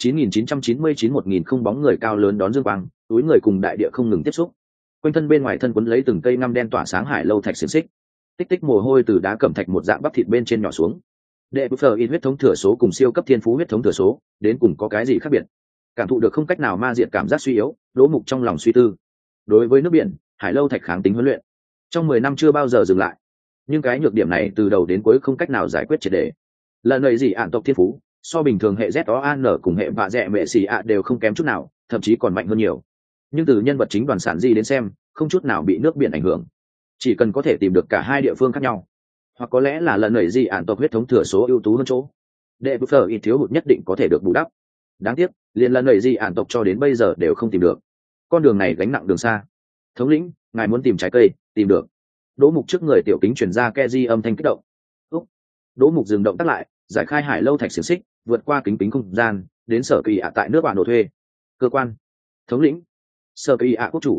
Speaker 1: 9999 không bóng người cao lớn đón dương quang, túi người cùng đại địa không ngừng tiếp xúc. Quanh thân bên ngoài thân quấn lấy từng cây ngăm đen tỏa sáng hải lâu thạch xiềng xích. Tích tích mồ hôi từ đá cẩm thạch một dạng bắp thịt bên trên nhỏ xuống. Đệ bút phờ in huyết thống thừa số cùng siêu cấp thiên phú huyết thống thừa số, đến cùng có cái gì khác biệt? Cảm thụ được không cách nào ma diệt cảm giác suy yếu, Đỗ Mục trong lòng suy tư. Đối với nước biển, hải lâu thạch kháng tính huấn luyện, trong 10 năm chưa bao giờ dừng lại. Nhưng cái nhược điểm này từ đầu đến cuối không cách nào giải quyết triệt để. Lần này gì ạn tộc thiên phú, so bình thường hệ ZOAN cùng hệ vạ dẹ mẹ xì ạ đều không kém chút nào, thậm chí còn mạnh hơn nhiều. Nhưng từ nhân vật chính đoàn sản di đến xem, không chút nào bị nước biển ảnh hưởng. Chỉ cần có thể tìm được cả hai địa phương khác nhau, hoặc có lẽ là lần này gì ạn tộc huyết thống thừa số ưu tú hơn chỗ, đệ bút phở ít thiếu hụt nhất định có thể được bù đắp. Đáng tiếc, liền lần này gì ạn tộc cho đến bây giờ đều không tìm được. Con đường này gánh nặng đường xa. Thống lĩnh, ngài muốn tìm trái cây, tìm được. Đỗ Mục trước người tiểu kính truyền ra Keji âm thanh kích động. Đỗ Mục dừng động tác lại, giải khai hải lâu thạch xiềng xích, vượt qua kính không gian, đến sở kỳ ạ tại nước bạn nổ thuê. Cơ quan. Thống lĩnh. Sở kỳ ạ quốc chủ.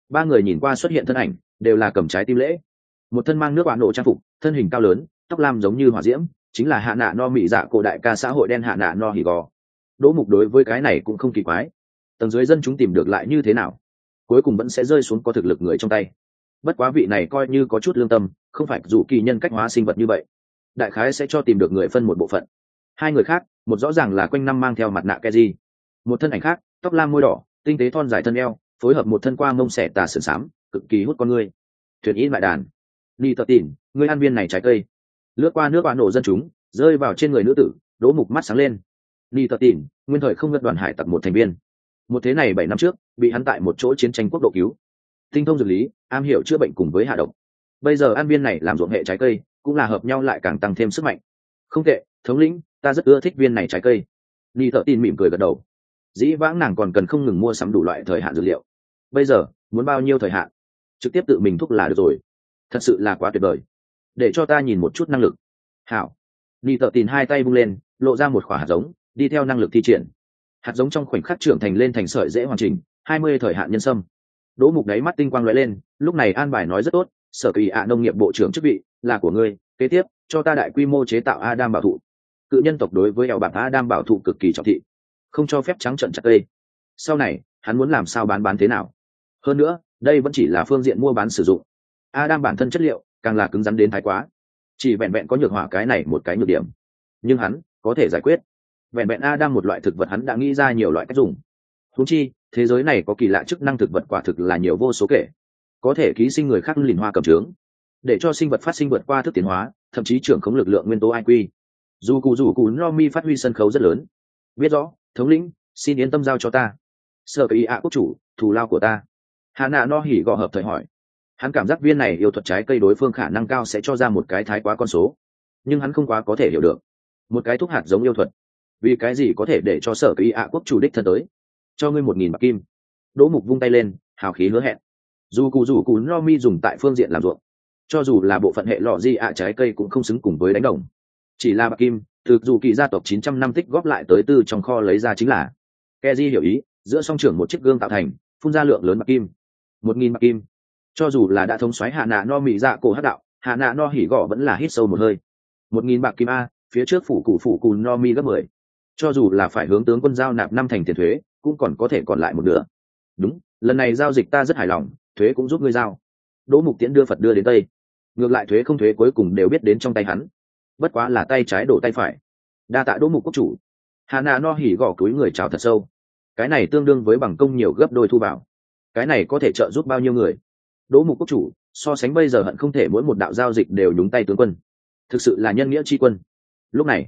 Speaker 1: ba người nhìn qua xuất hiện thân ảnh đều là cầm trái tim lễ. Một thân mang nước bạn nổ trang phục, thân hình cao lớn, tóc lam giống như hỏa diễm, chính là hạ nạ no mỹ dạ cổ đại ca xã hội đen hạ nạ no hỉ gò. Đỗ Mục đối với cái này cũng không kỳ quái. Tầng dưới dân chúng tìm được lại như thế nào, cuối cùng vẫn sẽ rơi xuống có thực lực người trong tay. Bất quá vị này coi như có chút lương tâm, không phải dù kỳ nhân cách hóa sinh vật như vậy, đại khái sẽ cho tìm được người phân một bộ phận. Hai người khác, một rõ ràng là quanh năm mang theo mặt nạ Keji, một thân ảnh khác, tóc lam môi đỏ, tinh tế thon dài thân eo, phối hợp một thân qua mông xẻ tà sườn xám, cực kỳ hút con người. Thuyền ý lại đàn, ni tờ tỉn, người ăn viên này trái cây. Lướt qua nước bạn nổ dân chúng, rơi vào trên người nữ tử. Đỗ Mục mắt sáng lên. Ni tờ tỉn, nguyên thời không ngất đoàn hải tặc một thành viên, một thế này 7 năm trước bị hắn tại một chỗ chiến tranh quốc độ cứu, tinh thông dược lý, am hiểu chữa bệnh cùng với hạ độc. Bây giờ ăn viên này làm ruộng hệ trái cây, cũng là hợp nhau lại càng tăng thêm sức mạnh. Không tệ, thống lĩnh, ta rất ưa thích viên này trái cây. Ni thợ tin mỉm cười gật đầu. Dĩ vãng nàng còn cần không ngừng mua sắm đủ loại thời hạn dược liệu, bây giờ muốn bao nhiêu thời hạn, trực tiếp tự mình thúc là được rồi. Thật sự là quá tuyệt vời, để cho ta nhìn một chút năng lực. Hảo. Ni thợ tin hai tay vung lên, lộ ra một quả hạt giống, đi theo năng lực thi triển. Hạt giống trong khoảnh khắc trưởng thành lên thành sợi dễ hoàn chỉnh, 20 thời hạn nhân sâm. Đỗ Mục đáy mắt tinh quang lóe lên, lúc này an bài nói rất tốt, Sở Kỳ ạ nông nghiệp bộ trưởng chức vị là của ngươi, kế tiếp cho ta đại quy mô chế tạo Adam bảo thụ. Cự nhân tộc đối với eo bạc Adam bảo thụ cực kỳ trọng thị, không cho phép trắng trợn chặt cây. Sau này hắn muốn làm sao bán thế nào. Hơn nữa đây vẫn chỉ là phương diện mua bán sử dụng, Adam bản thân chất liệu càng là cứng rắn đến thái quá, chỉ vẹn vẹn có nhược hỏa cái này một cái nhược điểm, nhưng hắn có thể giải quyết. Vẹn vẹn Adam một loại thực vật hắn đã nghĩ ra nhiều loại cách dùng. Huống chi thế giới này có kỳ lạ chức năng thực vật quả thực là nhiều vô số kể, có thể ký sinh người khác lìn hoa cầm trướng, để cho sinh vật phát sinh vượt qua thức tiến hóa, thậm chí trưởng khống lực lượng nguyên tố IQ. Dù cụ no mi phát huy sân khấu rất lớn. Biết rõ, thống lĩnh, xin yên tâm giao cho ta. Sở Kỳ ạ quốc chủ, thù lao của ta. Hà nạ no hỉ gò hợp thời hỏi. Hắn cảm giác viên này yêu thuật trái cây đối phương khả năng cao sẽ cho ra một cái thái quá con số, nhưng hắn không quá có thể hiểu được. Một cái thuốc hạt giống yêu thuật, vì cái gì có thể để cho Sở Kỳ ạ quốc chủ đích thân tới? Cho ngươi 1000 bạc kim. Đỗ Mục vung tay lên, hào khí hứa hẹn. Dù cụ no mi dùng tại phương diện làm ruộng, cho dù là bộ phận hệ lọ di ạ trái cây cũng không xứng cùng với đánh đồng. Chỉ là bạc kim, từ dù kỳ gia tộc 900 năm tích góp lại tới từ trong kho lấy ra chính là. Keji hiểu ý, giữa song trưởng một chiếc gương tạo thành, phun ra lượng lớn bạc kim. 1000 bạc kim. Cho dù là đã thống soái hạ nạ no mị dạ cổ hắc đạo, hạ nạ no hỉ gõ vẫn là hít sâu một hơi. 1000 bạc kim a, phía trước phủ cụ no mi gấp 10. Cho dù là phải hướng tướng quân giao nạp 5 thành tiền thuế, cũng còn lại lại một nửa. Đúng, lần này giao dịch ta rất hài lòng, thuế cũng giúp ngươi giao. Đỗ Mục Tiễn đưa Phật đưa đến Tây, ngược lại thuế không thuế cuối cùng đều biết đến trong tay hắn, bất quá là tay trái đổ tay phải. Đa tạ Đỗ Mục quốc chủ. Hà nạ no hỉ gõ cúi người chào thật sâu. Cái này tương đương với bằng công nhiều gấp đôi thu vào, cái này có thể trợ giúp bao nhiêu người. Đỗ Mục quốc chủ, so sánh bây giờ hận không thể mỗi một đạo giao dịch đều nhúng tay tướng quân, thực sự là nhân nghĩa tri quân. Lúc này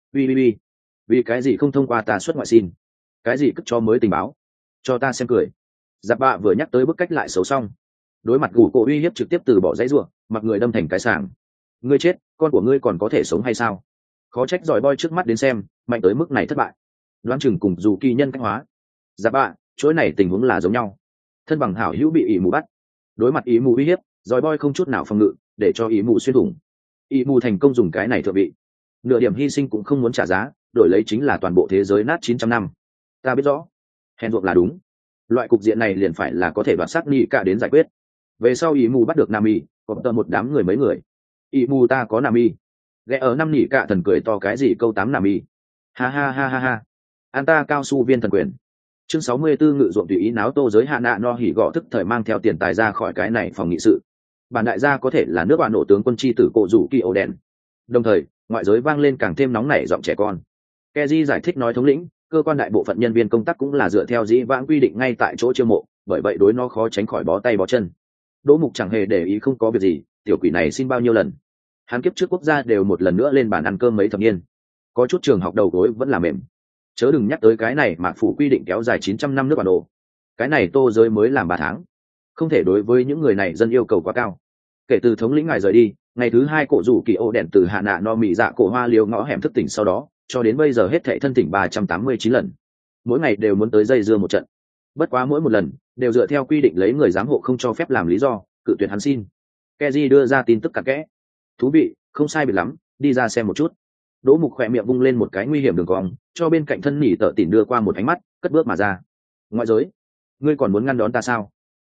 Speaker 1: vì cái gì không thông qua ta xuất ngoại xin, cái gì cất cho mới tình báo, cho ta xem cười. Giáp bạ vừa nhắc tới bức cách lại xấu xong, đối mặt gù cổ uy hiếp trực tiếp từ bỏ dãy ruộng, mặc người đâm thành cái sàng. Ngươi chết, con của ngươi còn có thể sống hay sao? Khó trách giỏi boy trước mắt đến xem mạnh tới mức này thất bại, đoán chừng cùng dù kỳ nhân cách hóa. Giáp bạ, chuỗi này tình huống là giống nhau, thân bằng hảo hữu bị ỷ mù bắt, đối mặt ý mù uy hiếp, giỏi boy không chút nào phòng ngự, để cho ý mù xuyên thủng. Ý mù thành công dùng cái này thượng vị, nửa điểm hy sinh cũng không muốn trả giá, đổi lấy chính là toàn bộ thế giới nát 900 năm. Ta biết rõ, hèn ruộng là đúng, loại cục diện này liền phải là có thể đoạt sát ni cả đến giải quyết. Về sau ý mù bắt được Nami, còn tờ một đám người mấy người. Ý mù ta có Nami. Ghé ở năm nỉ cả thần cười to cái gì câu 8 Nami. Ha ha ha ha ha. An ta cao su viên thần quyền. Chương 64 ngự ruộng tùy ý náo tô giới hạ nạ no hỉ gõ thức thời mang theo tiền tài ra khỏi cái này phòng nghị sự. Bản đại gia có thể là nước bạn nổ tướng quân chi tử cổ rủ kỳ ổ đèn. Đồng thời, ngoại giới vang lên càng thêm nóng nảy giọng trẻ con. Keji giải thích nói thống lĩnh, cơ quan đại bộ phận nhân viên công tác cũng là dựa theo dĩ vãng quy định ngay tại chỗ chiêu mộ, bởi vậy đối nó khó tránh khỏi bó tay bó chân. Đỗ Mục chẳng hề để ý không có việc gì, tiểu quỷ này xin bao nhiêu lần. Hắn kiếp trước quốc gia đều một lần nữa lên bàn ăn cơm mấy thập niên, có chút trường học đầu gối vẫn là mềm. Chớ đừng nhắc tới cái này mà phủ quy định kéo dài 900 năm nước bản đồ. Cái này tô giới mới làm 3 tháng, không thể đối với những người này dân yêu cầu quá cao. Kể từ thống lĩnh ngài rời đi, ngày thứ 2 cổ rủ kỳ ô đèn từ hạ nạ no mị dạ cổ hoa liều ngõ hẻm thức tỉnh sau đó, cho đến bây giờ hết thảy thân tỉnh 389 lần, mỗi ngày đều muốn tới dây dưa một trận. Bất quá mỗi một lần đều dựa theo quy định lấy người giám hộ không cho phép làm lý do cự tuyệt hắn xin. Keji đưa ra tin tức cặn kẽ. Thú vị, không sai biệt lắm, đi ra xem một chút. Đỗ Mục khỏe miệng vung lên một cái nguy hiểm đường cong, cho bên cạnh thân nỉ tợ tỉn đưa qua một ánh mắt, cất bước mà ra. Ngoại giới, ngươi còn muốn ngăn đón ta sao?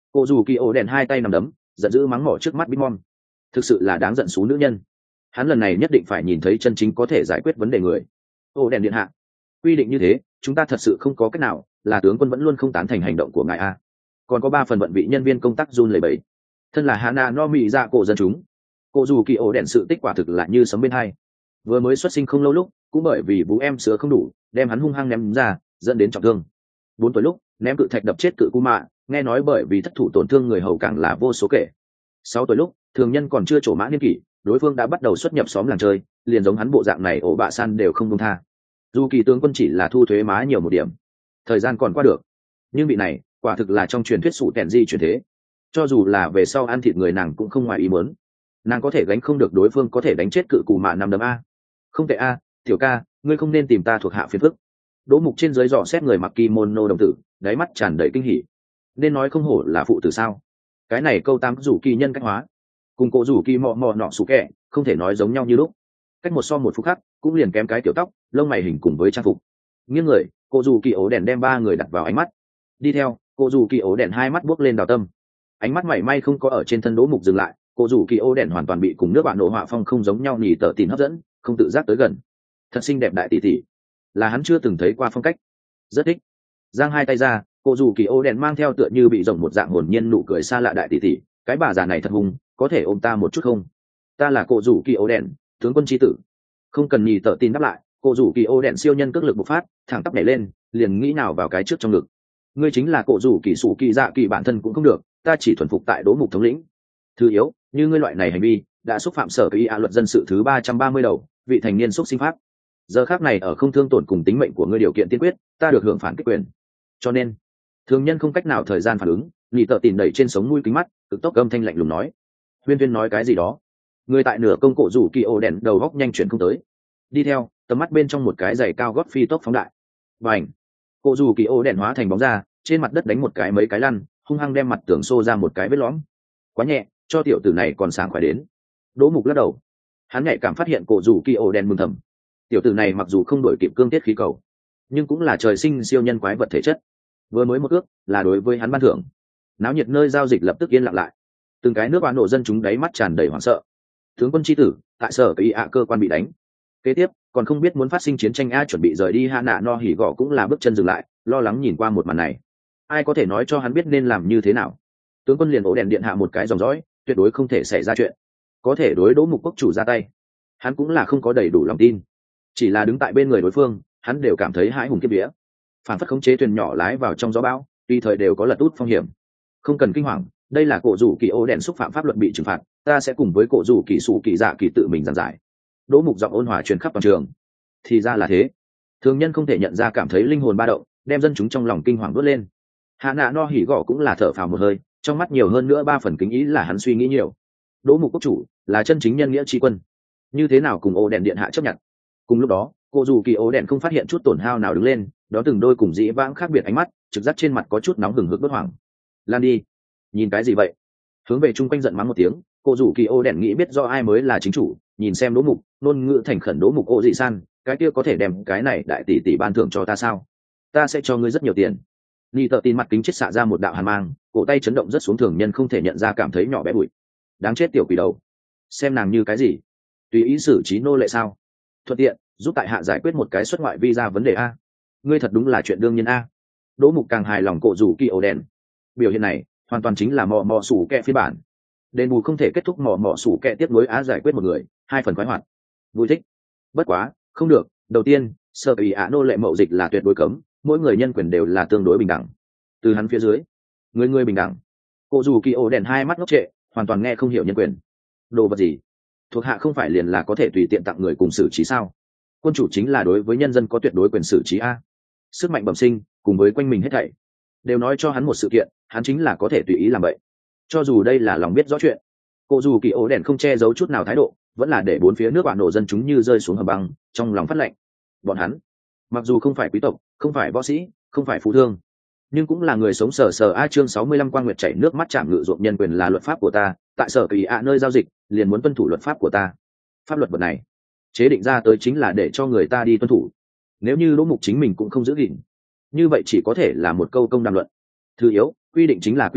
Speaker 1: Cô dù kỳ ổ đèn hai tay nằm đấm, giận dữ mắng mỏ trước mắt Bitmon. Thực sự là đáng giận xú nữ nhân. Hắn lần này nhất định phải nhìn thấy chân chính có thể giải quyết vấn đề người. Ổ đèn điện hạ, quy định như thế, chúng ta thật sự không có cách nào, là tướng quân vẫn luôn không tán thành hành động của ngài a. Còn có 3 phần bận vị nhân viên công tác run lẩy bẩy. Thân là Hana no mỹ dạ cổ dân chúng, cô dù kỳ ổ đèn sự tích quả thực là như sấm bên hai. Vừa mới xuất sinh không lâu lúc, cũng bởi vì bú em sữa không đủ, đem hắn hung hăng ném ra, dẫn đến trọng thương. 4 tuổi lúc, ném cự thạch đập chết cự cu mạ, nghe nói bởi vì thất thủ tổn thương người hầu càng là vô số kể. 6 tuổi lúc, thường nhân còn chưa trổ mã niên kỷ, đối phương đã bắt đầu xuất nhập xóm làng chơi, liền giống hắn bộ dạng này ổ bạ san đều không buông tha. Dù kỳ tướng quân chỉ là thu thuế má nhiều một điểm, thời gian còn qua được, nhưng vị này quả thực là trong truyền thuyết sụ tèn di truyền thế. Cho dù là về sau ăn thịt người nàng cũng không ngoài ý muốn, nàng có thể gánh không được đối phương có thể đánh chết cự cù mạ năm đấm a. Không tệ a, tiểu ca, ngươi không nên tìm ta thuộc hạ phiền phức. Đỗ Mục trên dưới dò xét người mặc kimono đồng tử, đáy mắt tràn đầy kinh hỉ. Nên nói không hổ là phụ tử sao? Cái này câu tám rủ kỳ nhân cách hóa, cùng cổ rủ kỳ mọ mọ nọ sủ kẹ, không thể nói giống nhau như lúc. Cách một so một phút khác, cũng liền kém cái tiểu tóc, lông mày hình cùng với trang phục. Nghiêng người, cổ rủ kỳ ố đèn đem 3 người đặt vào ánh mắt. Đi theo, cổ rủ kỳ ố đèn hai mắt buốc lên đào tâm. Ánh mắt mảy may không có ở trên thân Đỗ Mục dừng lại, cổ rủ kỳ ố đèn hoàn toàn bị cùng nước bạn nổ họa phong không giống nhau nhì tở tìn hấp dẫn, không tự giác tới gần. Thật xinh đẹp đại tỷ tỷ, là hắn chưa từng thấy qua phong cách, rất thích. Giang hai tay ra, cô dù kỳ ô đèn mang theo tựa như bị rồng một dạng hồn nhiên nụ cười xa lạ đại tỷ tỷ, cái bà già này thật hung, có thể ôm ta một chút không? Ta là cô dù kỳ ô đèn, tướng quân tri tử. Không cần nhì tở tin đáp lại, cô dù kỳ ô đèn siêu nhân cước lực bộc phát, thẳng tắp nhảy lên, liền nghĩ nào vào cái trước trong ngực. Ngươi chính là cô dù kỳ sủ kỳ dạ kỳ bản thân cũng không được, ta chỉ thuần phục tại Đỗ Mục thống lĩnh. Thứ yếu, như ngươi loại này hành vi đã xúc phạm sở kỳ a luật dân sự thứ 330 đầu, vị thành niên xúc sinh pháp. Giờ khác này ở không thương tổn cùng tính mệnh của ngươi điều kiện tiên quyết, ta được hưởng phản kích quyền. Cho nên thường nhân không cách nào thời gian phản ứng, nhị tợ tìm đẩy trên sống mũi kính mắt, cực tốc âm thanh lạnh lùng nói. Huyên nói cái gì đó. Người tại nửa công cổ rủ kỳ ổ đèn đầu góc nhanh chuyển không tới. Đi theo tầm mắt bên trong một cái giày cao gót phi tốc phóng đại. Bành, cổ rủ kỳ ổ đèn hóa thành bóng ra, trên mặt đất đánh một cái mấy cái lăn, hung hăng đem mặt tường xô ra một cái vết lõm. Quá nhẹ, cho tiểu tử này còn sáng khỏe đến. Đỗ Mục lắc đầu, hắn nhạy cảm phát hiện cổ rủ kỳ ổ đèn mừng thầm. Tiểu tử này mặc dù không đổi kịp cương tiết khí cầu, nhưng cũng là trời sinh siêu nhân quái vật thể chất. Vừa mới một ước là đối với hắn ban thưởng. Náo nhiệt nơi giao dịch lập tức yên lặng lại, từng cái nước oán nổ dân chúng đáy mắt tràn đầy hoảng sợ. Tướng quân chi tử tại sở kỳ ạ cơ quan bị đánh, kế tiếp còn không biết muốn phát sinh chiến tranh a. Chuẩn bị rời đi hạ nạ no hỉ gọ cũng là bước chân dừng lại, lo lắng nhìn qua một màn này. Ai có thể nói cho hắn biết nên làm như thế nào? Tướng quân liền ổ đèn điện hạ một cái dòng dõi, tuyệt đối không thể xảy ra chuyện. Có thể đối Đỗ Mục quốc chủ ra tay, hắn cũng là không có đầy đủ lòng tin. Chỉ là đứng tại bên người đối phương, hắn đều cảm thấy hãi hùng kiếp vía. Phản phất khống chế thuyền nhỏ lái vào trong gió bão, tùy thời đều có lật út phong hiểm. Không cần kinh hoàng, đây là cổ rủ kỳ ô đèn xúc phạm pháp luật bị trừng phạt, ta sẽ cùng với cổ rủ kỳ sủ kỳ dạ kỳ tự mình giảng giải. Đỗ Mục giọng ôn hòa truyền khắp toàn trường. Thì ra là thế. Thường nhân không thể nhận ra cảm thấy linh hồn ba động, đem dân chúng trong lòng kinh hoàng đốt lên. Hạ nạ no hỉ gõ cũng là thở phào một hơi, trong mắt nhiều hơn nữa 3 phần kính ý là hắn suy nghĩ nhiều. Đỗ Mục quốc chủ là chân chính nhân nghĩa tri quân, như thế nào cùng ô đèn điện hạ chấp nhận? Cùng lúc đó, cô dù kỳ ố đèn không phát hiện chút tổn hao nào đứng lên, đó từng đôi cùng dĩ vãng khác biệt ánh mắt, trực giác trên mặt có chút nóng hừng hực bất hoảng. Lan đi, nhìn cái gì vậy? Hướng về chung quanh giận mắng một tiếng, cô dù kỳ ố đèn nghĩ biết do ai mới là chính chủ, nhìn xem Đỗ Mục, ngôn ngữ thành khẩn Đỗ Mục ô dị san, cái kia có thể đem cái này đại tỷ tỷ ban thưởng cho ta sao? Ta sẽ cho ngươi rất nhiều tiền. Nhi tợ tin mặt kính chết xạ ra một đạo hàn mang, cổ tay chấn động rất xuống, thường nhân không thể nhận ra cảm thấy nhỏ bé bụi. Đáng chết tiểu quỷ đầu, xem nàng như cái gì? Tùy ý xử trí nô lệ sao? Thuận tiện giúp tại hạ giải quyết một cái xuất ngoại visa vấn đề a. Ngươi thật đúng là chuyện đương nhiên a. Đỗ Mục càng hài lòng cổ rủ kỳ ổ đèn. Biểu hiện này hoàn toàn chính là mò mò sủ kẹ phiên bản. Đền bù không thể kết thúc mò mò sủ kẹ tiếp nối á giải quyết một người, 2 phần khoái hoạt. Vui thích. Bất quá, không được, đầu tiên, sở ủy ạ nô lệ mậu dịch là tuyệt đối cấm, mỗi người nhân quyền đều là tương đối bình đẳng. Từ hắn phía dưới, người bình đẳng. Cổ rủ kỳ ổ đèn hai mắt ngốc trệ, hoàn toàn nghe không hiểu nhân quyền. Đồ vật gì? Thuộc hạ không phải liền là có thể tùy tiện tặng người cùng xử trí sao? Quân chủ chính là đối với nhân dân có tuyệt đối quyền xử trí a. Sức mạnh bẩm sinh cùng với quanh mình hết thảy đều nói cho hắn một sự kiện, hắn chính là có thể tùy ý làm vậy. Cho dù đây là lòng biết rõ chuyện, cô dù kỳ ố đèn không che giấu chút nào thái độ, vẫn là để bốn phía nước bạn nổ dân chúng như rơi xuống hầm băng, trong lòng phát lạnh. Bọn hắn mặc dù không phải quý tộc, không phải võ sĩ, không phải phú thương, nhưng cũng là người sống sờ sờ a. Chương 65 Quang Nguyệt chảy nước mắt chạm ngự ruộng nhân quyền là luật pháp của ta, tại sở kỳ ạ nơi giao dịch liền muốn tuân thủ luật pháp của ta. Pháp luật vật này chế định ra tới chính là để cho người ta đi tuân thủ. Nếu như Đỗ Mục chính mình cũng không giữ gìn, như vậy chỉ có thể là một câu công đàm luận. Thứ yếu, quy định chính là quy định,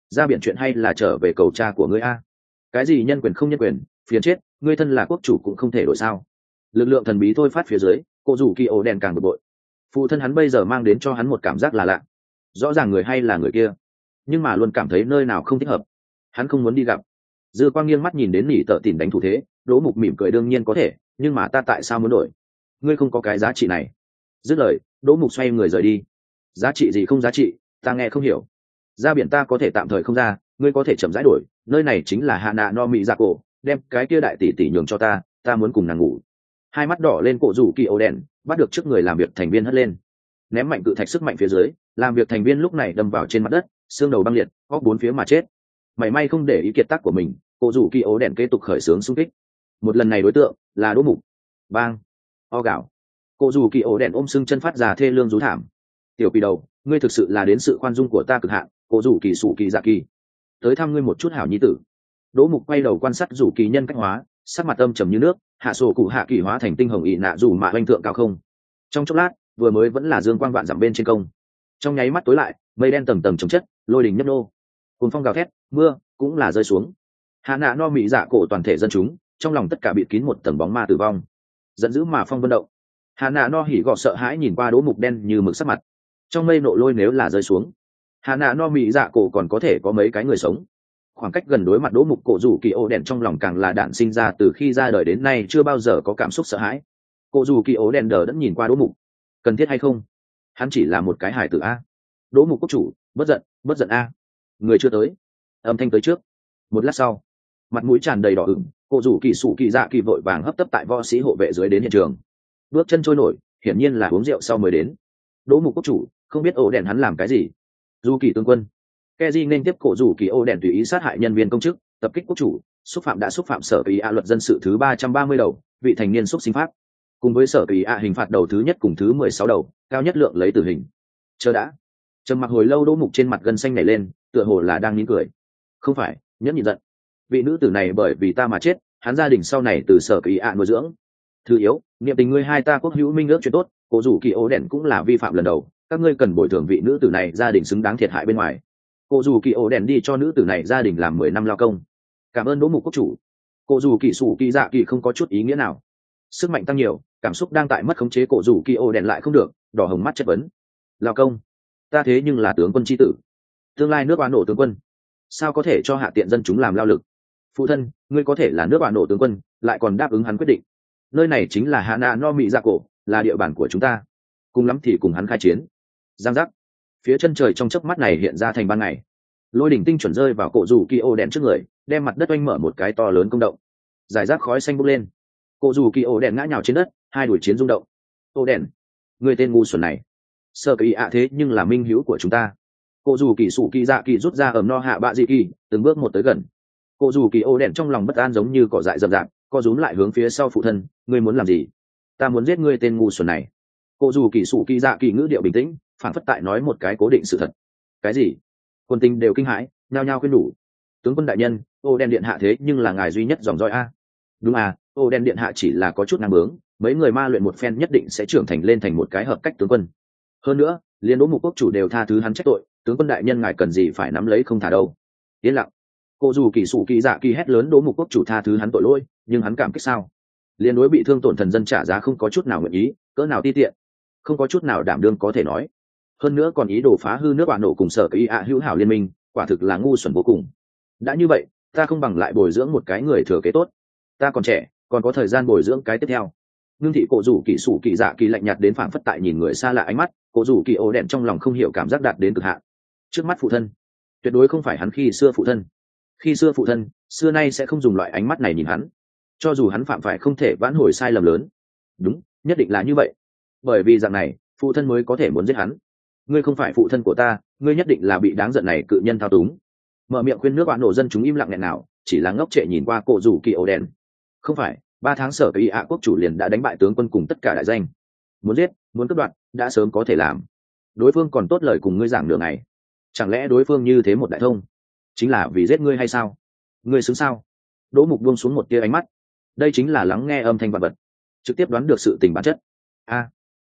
Speaker 1: ra biển chuyện hay là trở về cầu cha của ngươi a? Cái gì nhân quyền không nhân quyền, phiền chết, ngươi thân là quốc chủ cũng không thể đổi sao? Lực lượng thần bí thôi phát phía dưới, cô rủ kỳ ổ đèn càng bực bội. Phụ thân hắn bây giờ mang đến cho hắn một cảm giác là lạ, rõ ràng người hay là người kia, nhưng mà luôn cảm thấy nơi nào không thích hợp. Hắn không muốn đi gặp. Dư Quang nghiêng mắt nhìn đến nỉ tợ tỉn đánh thủ thế, Đỗ Mục mỉm cười đương nhiên có thể, nhưng mà ta tại sao muốn đổi? Ngươi không có cái giá trị này. Dứt lời, Đỗ Mục xoay người rời đi. Giá trị gì không giá trị, ta nghe không hiểu. Ra biển ta có thể tạm thời không ra, ngươi có thể chậm rãi đổi, nơi này chính là Hạ Nạ no Mị Dạ cổ, đem cái kia đại tỷ tỷ nhường cho ta muốn cùng nàng ngủ. Hai mắt đỏ lên cổ rủ kỳ ô đèn, bắt được trước người làm việc thành viên hất lên, ném mạnh cự thạch sức mạnh phía dưới, làm việc thành viên lúc này đâm vào trên mặt đất, xương đầu băng liệt, góc bốn phía mà chết. Mảy may không để ý kiệt tác của mình, cổ rủ kỳ ố đèn kế tục khởi xướng xung kích. Một lần này đối tượng là Đỗ Mục. Bang, o gạo. Cổ rủ kỳ ố đèn ôm xương chân phát ra thê lương rú thảm. Tiểu quỷ đầu, ngươi thực sự là đến sự khoan dung của ta cực hạn, cổ rủ kỳ sủ kỳ dạ kỳ. Tới thăm ngươi một chút hảo nhi tử. Đỗ Mục quay đầu quan sát rủ kỳ nhân cách hóa, sắc mặt âm trầm như nước, hạ sổ cụ hạ kỳ hóa thành tinh hồng ị nạ dù mà oanh thượng cao không. Trong chốc lát, vừa mới vẫn là dương quang vạn dặm bên trên công, trong nháy mắt tối lại, mây đen tầng tầng chồng chất, lôi đình nhấp nô, cuồng phong gào thét, mưa cũng là rơi xuống. Hạ Nạ no Mị Dạ cổ toàn thể dân chúng, trong lòng tất cả bịt kín một tầng bóng ma tử vong, giận dữ mà phong vân động. Hạ Nạ no hỉ gọ sợ hãi nhìn qua Đỗ Mục đen như mực sắc mặt, trong mây nộ lôi nếu là rơi xuống, Hạ Nạ no Mị Dạ cổ còn có thể có mấy cái người sống. Khoảng cách gần đối mặt Đỗ Mục, cổ rủ kỳ ô đèn trong lòng càng là đạn sinh ra từ khi ra đời đến nay chưa bao giờ có cảm xúc sợ hãi. Cổ rủ kỳ ô đèn đờ đẫn nhìn qua Đỗ Mục, cần thiết hay không? Hắn chỉ là một cái hài tử a. Đỗ Mục quốc chủ, bất giận a. Người chưa tới. Âm thanh tới trước. Một lát sau, mặt mũi tràn đầy đỏ ửng, cổ rủ kỳ sủ kỳ dạ kỳ vội vàng hấp tấp tại võ sĩ hộ vệ dưới đến hiện trường. Bước chân trôi nổi, hiển nhiên là uống rượu sau mới đến. Đỗ Mục quốc chủ, không biết ổ đèn hắn làm cái gì. Du kỳ tướng quân. Keji nên tiếp cổ rủ kỳ ô đèn tùy ý sát hại nhân viên công chức, tập kích quốc chủ, xúc phạm sở kỳ a luật dân sự thứ 330 đầu, vị thành niên xúc sinh pháp. Cùng với sở kỳ a hình phạt đầu thứ nhất cùng thứ 16 đầu, cao nhất lượng lấy tử hình. Chờ đã. Trầm mặc hồi lâu, Đỗ Mục trên mặt gân xanh nảy lên, tựa hồ là đang nín cười. Không phải, nhẫn nhịn giận. Vị nữ tử này bởi vì ta mà chết, hắn gia đình sau này từ sở kỳ a nuôi dưỡng. Thứ yếu, niệm tình ngươi hai ta quốc hữu minh ước chuyện tốt, cổ rủ kỳ ô đèn cũng là vi phạm lần đầu, các ngươi cần bồi thường vị nữ tử này gia đình xứng đáng thiệt hại bên ngoài. Cô dù kỳ ổ đèn đi cho nữ tử này gia đình làm 10 năm lao công. Cảm ơn Đỗ Mục quốc chủ. Cô dù kỳ sủ kỳ dạ kỳ không có chút ý nghĩa nào. Sức mạnh tăng nhiều, cảm xúc đang tại mất khống chế, cổ dù kỳ ổ đèn lại không được, đỏ hồng mắt chất vấn. Lao công, ta thế nhưng là tướng quân chi tử, tương lai nước oán nổ tướng quân, sao có thể cho hạ tiện dân chúng làm lao lực? Phụ thân, ngươi có thể là nước oán nổ tướng quân, lại còn đáp ứng hắn quyết định. Nơi này chính là Hạ Nạ no Mị Dạ cổ, là địa bàn của chúng ta, cùng lắm thì cùng hắn khai chiến. Giang giác. Phía chân trời trong chớp mắt này hiện ra thành ban ngày, lôi đỉnh tinh chuẩn rơi vào cổ rủ kỳ ô đèn trước người, đem mặt đất oanh mở một cái to lớn công động, giải rác khói xanh bốc lên. Cổ rủ kỳ ô đèn ngã nhào trên đất, hai đuổi chiến rung động. Ô đèn, người tên ngu xuẩn này, sợ kỳ ạ thế nhưng là minh hữu của chúng ta. Cổ rủ kỳ sủ kỳ dạ kỳ rút ra ẩm no hạ bạ dị kỳ, từng bước một tới gần. Cổ rủ kỳ ô đèn trong lòng bất an giống như cỏ dại rậm rạp, co rúm lại hướng phía sau phụ thân. Ngươi muốn làm gì? Ta muốn giết ngươi tên ngu xuẩn này. Cổ rủ kỳ sủ kỳ dạ kỳ ngữ điệu bình tĩnh, phản phất tại nói một cái cố định sự thật. Cái gì? Quân tinh đều kinh hãi, nhao nhao khuyên đủ. Tướng quân đại nhân, ô đen điện hạ thế nhưng là ngài duy nhất dòng dõi a. Đúng à, ô đen điện hạ chỉ là có chút năng bướng, mấy người ma luyện một phen nhất định sẽ trưởng thành lên thành một cái hợp cách tướng quân. Hơn nữa, liên Đỗ Mục quốc chủ đều tha thứ hắn trách tội, tướng quân đại nhân ngài cần gì phải nắm lấy không thả đâu. Yên lặng. Cô dù kỳ sụ kỳ dạ kỳ hét lớn Đỗ Mục quốc chủ tha thứ hắn tội lỗi, nhưng hắn cảm kích sao? Liên đối bị thương tổn thần dân trả giá không có chút nào nguyện ý, cỡ nào ti tiện, không có chút nào đảm đương có thể nói. Hơn nữa còn ý đồ phá hư nước bạn nổ cùng sở kỳ ạ hữu hảo liên minh, quả thực là ngu xuẩn vô cùng. Đã như vậy, ta không bằng lại bồi dưỡng một cái người thừa kế tốt. Ta còn trẻ, còn có thời gian bồi dưỡng cái tiếp theo. Ngưng thị cổ rủ kỳ sủ kỳ dạ kỳ lạnh nhạt đến phảng phất tại nhìn người xa lạ ánh mắt, cổ rủ kỳ ổ đèn trong lòng không hiểu cảm giác đạt đến cực hạn. Trước mắt phụ thân, tuyệt đối không phải hắn khi xưa phụ thân. Khi xưa phụ thân, xưa nay sẽ không dùng loại ánh mắt này nhìn hắn. Cho dù hắn phạm phải không thể vãn hồi sai lầm lớn. Đúng, nhất định là như vậy. Bởi vì dạng này, phụ thân mới có thể muốn giết hắn. Ngươi không phải phụ thân của ta, ngươi nhất định là bị đáng giận này cự nhân thao túng. Mở miệng khuyên nước bạn nổ dân chúng im lặng nghẹn nào, chỉ là ngốc trệ nhìn qua cổ rủ kỳ ổ đèn. Không phải, 3 tháng sở kỳ ạ quốc chủ liền đã đánh bại tướng quân cùng tất cả đại danh. Muốn giết, muốn cướp đoạt, đã sớm có thể làm. Đối phương còn tốt lời cùng ngươi giảng đường này. Chẳng lẽ đối phương như thế một đại thông, chính là vì giết ngươi hay sao? Ngươi xứng sao? Đỗ Mục buông xuống một tia ánh mắt. Đây chính là lắng nghe âm thanh vạn vật, trực tiếp đoán được sự tình bản chất. A,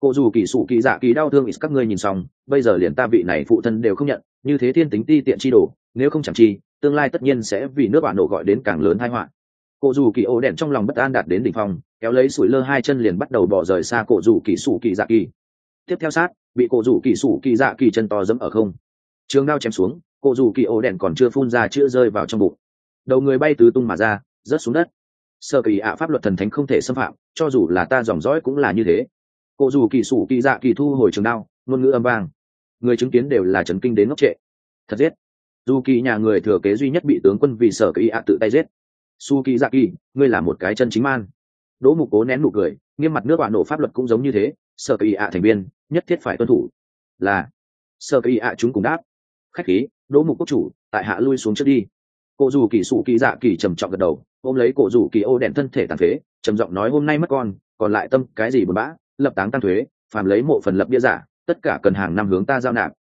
Speaker 1: Cô dù kỳ sủ kỳ dạ kỳ đau thương ít các ngươi nhìn xong, bây giờ liền ta vị này phụ thân đều không nhận, như thế thiên tính ti tiện chi đồ, nếu không chẳng chi, tương lai tất nhiên sẽ vì nước bạn nổ gọi đến càng lớn tai họa. Cô dù kỳ ổ đèn trong lòng bất an đạt đến đỉnh phong, kéo lấy sủi lơ hai chân liền bắt đầu bỏ rời xa cổ dù kỳ sủ kỳ dạ kỳ. Tiếp theo sát, bị cổ dù kỳ sủ kỳ dạ kỳ chân to dẫm ở không. Trường đao chém xuống, cổ dù kỳ ổ đèn còn chưa phun ra chữa rơi vào trong bụng. Đầu người bay tứ tung mà ra, rớt xuống đất. Sơ kỳ pháp luật thần thánh không thể xâm phạm, cho dù là ta dòng dõi cũng là như thế. Cổ dù kỳ sủ kỳ dạ kỳ thu hồi trường đao, ngôn ngữ âm vang. Người chứng kiến đều là chấn kinh đến ngốc trệ. Thật giết. Dù kỳ nhà người thừa kế duy nhất bị tướng quân vì sở kỳ tự tay giết. Su kỳ dạ kỳ, ngươi là một cái chân chính man. Đỗ Mục cố nén nụ cười, nghiêm mặt nước bạn nổ pháp luật cũng giống như thế, sở kỳ thành viên nhất thiết phải tuân thủ. Là sở kỳ chúng cùng đáp. Khách khí, Đỗ Mục quốc chủ, tại hạ lui xuống trước đi. Cổ dù kỳ sủ kỳ dạ kỳ trầm trọng gật đầu, ôm lấy cổ dù kỳ ô đèn thân thể tàn phế, trầm giọng nói hôm nay mất con, còn lại tâm cái gì buồn bã, lập táng tăng thuế, phàm lấy mộ phần lập bia giả, tất cả cần hàng năm hướng ta giao nạp.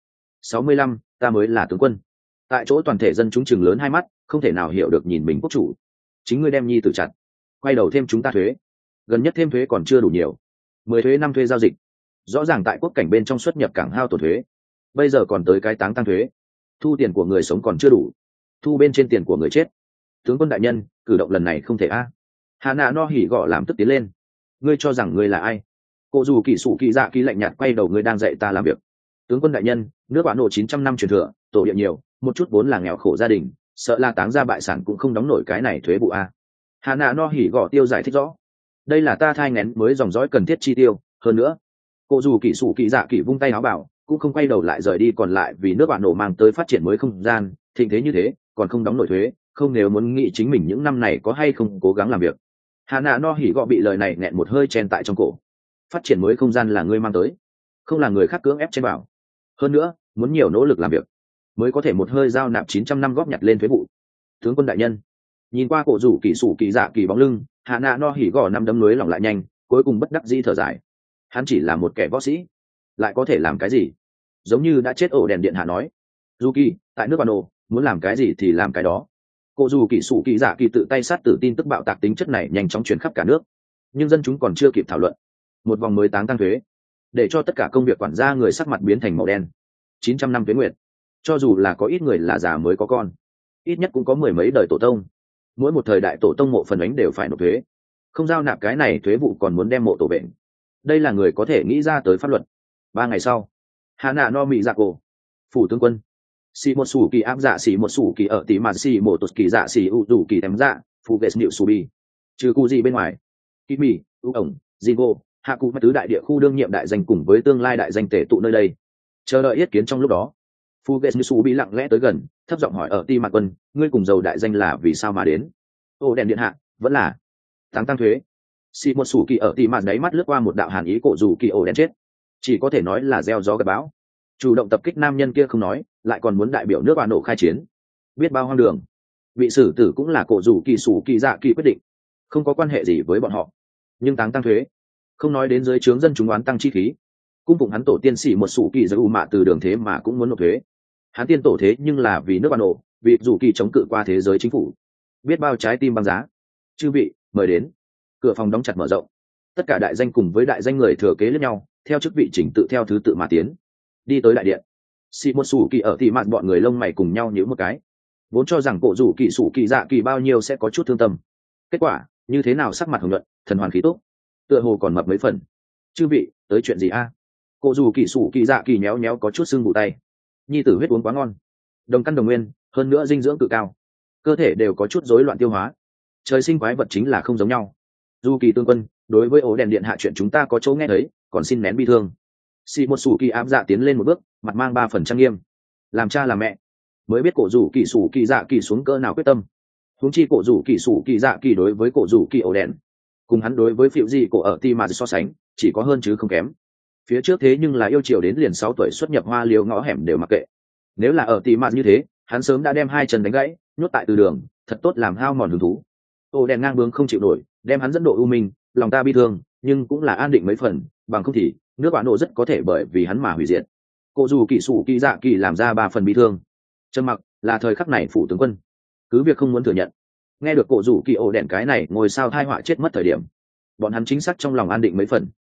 Speaker 1: 65, ta mới là tướng quân. Tại chỗ toàn thể dân chúng chừng lớn hai mắt, không thể nào hiểu được nhìn mình quốc chủ. Chính ngươi đem nhi tử chặt, quay đầu thêm chúng ta thuế, gần nhất thêm thuế còn chưa đủ nhiều, 10 thuế 5 thuế giao dịch, rõ ràng tại quốc cảnh bên trong xuất nhập cảng hao tổn thuế, bây giờ còn tới cái táng tăng thuế, thu tiền của người sống còn chưa đủ, thu bên trên tiền của người chết. Tướng quân đại nhân, cử động lần này không thể a. Hà nạ no hỉ gọ làm tức tiến lên. Ngươi cho rằng ngươi là ai? Cô dù kỳ sủ kỳ dạ kỳ lạnh nhạt quay đầu, ngươi đang dạy ta làm việc. Tướng quân đại nhân, nước bạn nổ 900 năm truyền thừa, tổ địa nhiều, một chút vốn là nghèo khổ gia đình, sợ là táng ra bại sản cũng không đóng nổi cái này thuế vụ a. Hà nạ no hỉ gọ tiêu giải thích rõ. Đây là ta thai nghén mới dòng dõi cần thiết chi tiêu, hơn nữa. Cô dù kỳ sủ kỳ dạ kỳ vung tay áo bảo, cũng không quay đầu lại rời đi, còn lại vì nước bạn nổ mang tới phát triển mới không gian, thịnh thế như thế, còn không đóng nổi thuế, không nếu muốn nghĩ chính mình những năm này có hay không cố gắng làm việc. Hà nạ no hỉ gọ bị lời này nghẹn một hơi chen tại trong cổ. Phát triển mới không gian là ngươi mang tới, không là người khác cưỡng ép chen vào. Hơn nữa, muốn nhiều nỗ lực làm việc mới có thể một hơi giao nạp 900 năm góp nhặt lên thuế vụ. Tướng quân đại nhân, nhìn qua cổ rủ kỳ sủ kỳ dạ kỳ bóng lưng, Hà nạ no hỉ gọ năm đấm núi lỏng lại nhanh, cuối cùng bất đắc dĩ thở dài. Hắn chỉ là một kẻ võ sĩ, lại có thể làm cái gì? Giống như đã chết ổ đèn điện hạ nói, dù kỳ tại nước bà nô muốn làm cái gì thì làm cái đó. Cô dù kỳ sủ kỳ dạ kỳ tự tay sát tử tin tức bạo tạc tính chất này nhanh chóng truyền khắp cả nước, nhưng dân chúng còn chưa kịp thảo luận, một vòng mới táng tăng thuế, để cho tất cả công việc quản gia người sắc mặt biến thành màu đen. 900 năm tuế nguyệt, cho dù là có ít người là già mới có con, ít nhất cũng có mười mấy đời tổ tông, mỗi một thời đại tổ tông mộ phần ánh đều phải nộp thuế, không giao nạp cái này thuế vụ còn muốn đem mộ tổ bệnh. Đây là người có thể nghĩ ra tới pháp luật. 3 ngày sau, Hà nạ no mỹ dạ cổ phủ tướng quân xì một sủ kỳ áp dạ xì một sủ kỳ ở tí mà xì một tột kỳ dạ xì u rủ kỳ tém dạ phụ ghét nịu su bi trừ cụ gì bên ngoài kỳ mì u ổng jigo hạ cụ tứ đại địa khu đương nhiệm đại danh cùng với tương lai đại danh tể tụ nơi đây chờ đợi yết kiến. Trong lúc đó phụ ghét nịu su bi lặng lẽ tới gần, thấp giọng hỏi ở ti mặt quân, ngươi cùng giàu đại danh là vì sao mà đến? Ô đèn điện hạ vẫn là táng tăng thuế. Xì một sủ kỳ ở ti mặt đáy mắt lướt qua một đạo hàn ý, cổ dù kỳ ổ đen chết, chỉ có thể nói là gieo gió gặp bão. Chủ động tập kích nam nhân kia không nói, lại còn muốn đại biểu nước bà nổ khai chiến, biết bao hoang đường. Bị xử tử cũng là cổ rủ kỳ sủ kỳ dạ kỳ quyết định, không có quan hệ gì với bọn họ. Nhưng táng tăng thuế, không nói đến dưới trướng dân chúng oán tăng chi khí, cung phụng hắn tổ tiên sĩ một sủ kỳ giới u mạ từ đường thế mà cũng muốn nộp thuế. Hắn tiên tổ thế nhưng là vì nước bà nổ, vì rủ kỳ chống cự qua thế giới chính phủ, biết bao trái tim băng giá. Chư vị mời đến. Cửa phòng đóng chặt mở rộng, tất cả đại danh cùng với đại danh người thừa kế lẫn nhau, theo chức vị chỉnh tự theo thứ tự mà tiến, đi tới đại điện. Sĩ một sủ kỳ ở thì mặt bọn người lông mày cùng nhau nhíu một cái, vốn cho rằng cổ rủ kỳ sủ kỳ dạ kỳ bao nhiêu sẽ có chút thương tâm, kết quả như thế nào sắc mặt hồng nhuận, thần hoàn khí tốt, tựa hồ còn mập mấy phần. Chư vị tới chuyện gì a? Cổ rủ kỳ sủ kỳ dạ kỳ nhéo nhéo có chút sưng vụ tay. Nhi tử huyết uống quá ngon, đồng căn đồng nguyên, hơn nữa dinh dưỡng cực cao, cơ thể đều có chút rối loạn tiêu hóa, trời sinh quái vật chính là không giống nhau. Du kỳ tương quân, đối với ổ đèn điện hạ chuyện chúng ta có chỗ nghe thấy, còn xin nén bi thương. Xì một sủ kỳ áp dạ tiến lên một bước, mặt mang 3 phần trang nghiêm. Làm cha làm mẹ mới biết cổ rủ kỳ sủ kỳ dạ kỳ xuống cỡ nào quyết tâm. Huống chi cổ rủ kỳ sủ kỳ dạ kỳ đối với cổ rủ kỳ ổ đèn, cùng hắn đối với phiệu gì cổ ở ti mà so sánh, chỉ có hơn chứ không kém. Phía trước thế nhưng là yêu chiều đến liền 6 tuổi xuất nhập hoa liều ngõ hẻm đều mặc kệ. Nếu là ở ti mà như thế, hắn sớm đã đem 2 chân đánh gãy, nhốt tại từ đường, thật tốt làm hao mòn hứng thú. Ổ đèn ngang bướng không chịu nổi, đem hắn dẫn độ u minh, lòng ta bi thương, nhưng cũng là an định mấy phần, bằng không thì nước bạn nổ rất có thể bởi vì hắn mà hủy diệt. Cổ dù kỳ sủ kỳ dạ kỳ làm ra 3 phần bi thương. Trầm mặc là thời khắc này phủ tướng quân cứ việc không muốn thừa nhận. Nghe được cổ dù kỳ ổ đèn cái này ngồi sao thai họa chết mất thời điểm, bọn hắn chính xác trong lòng an định mấy phần.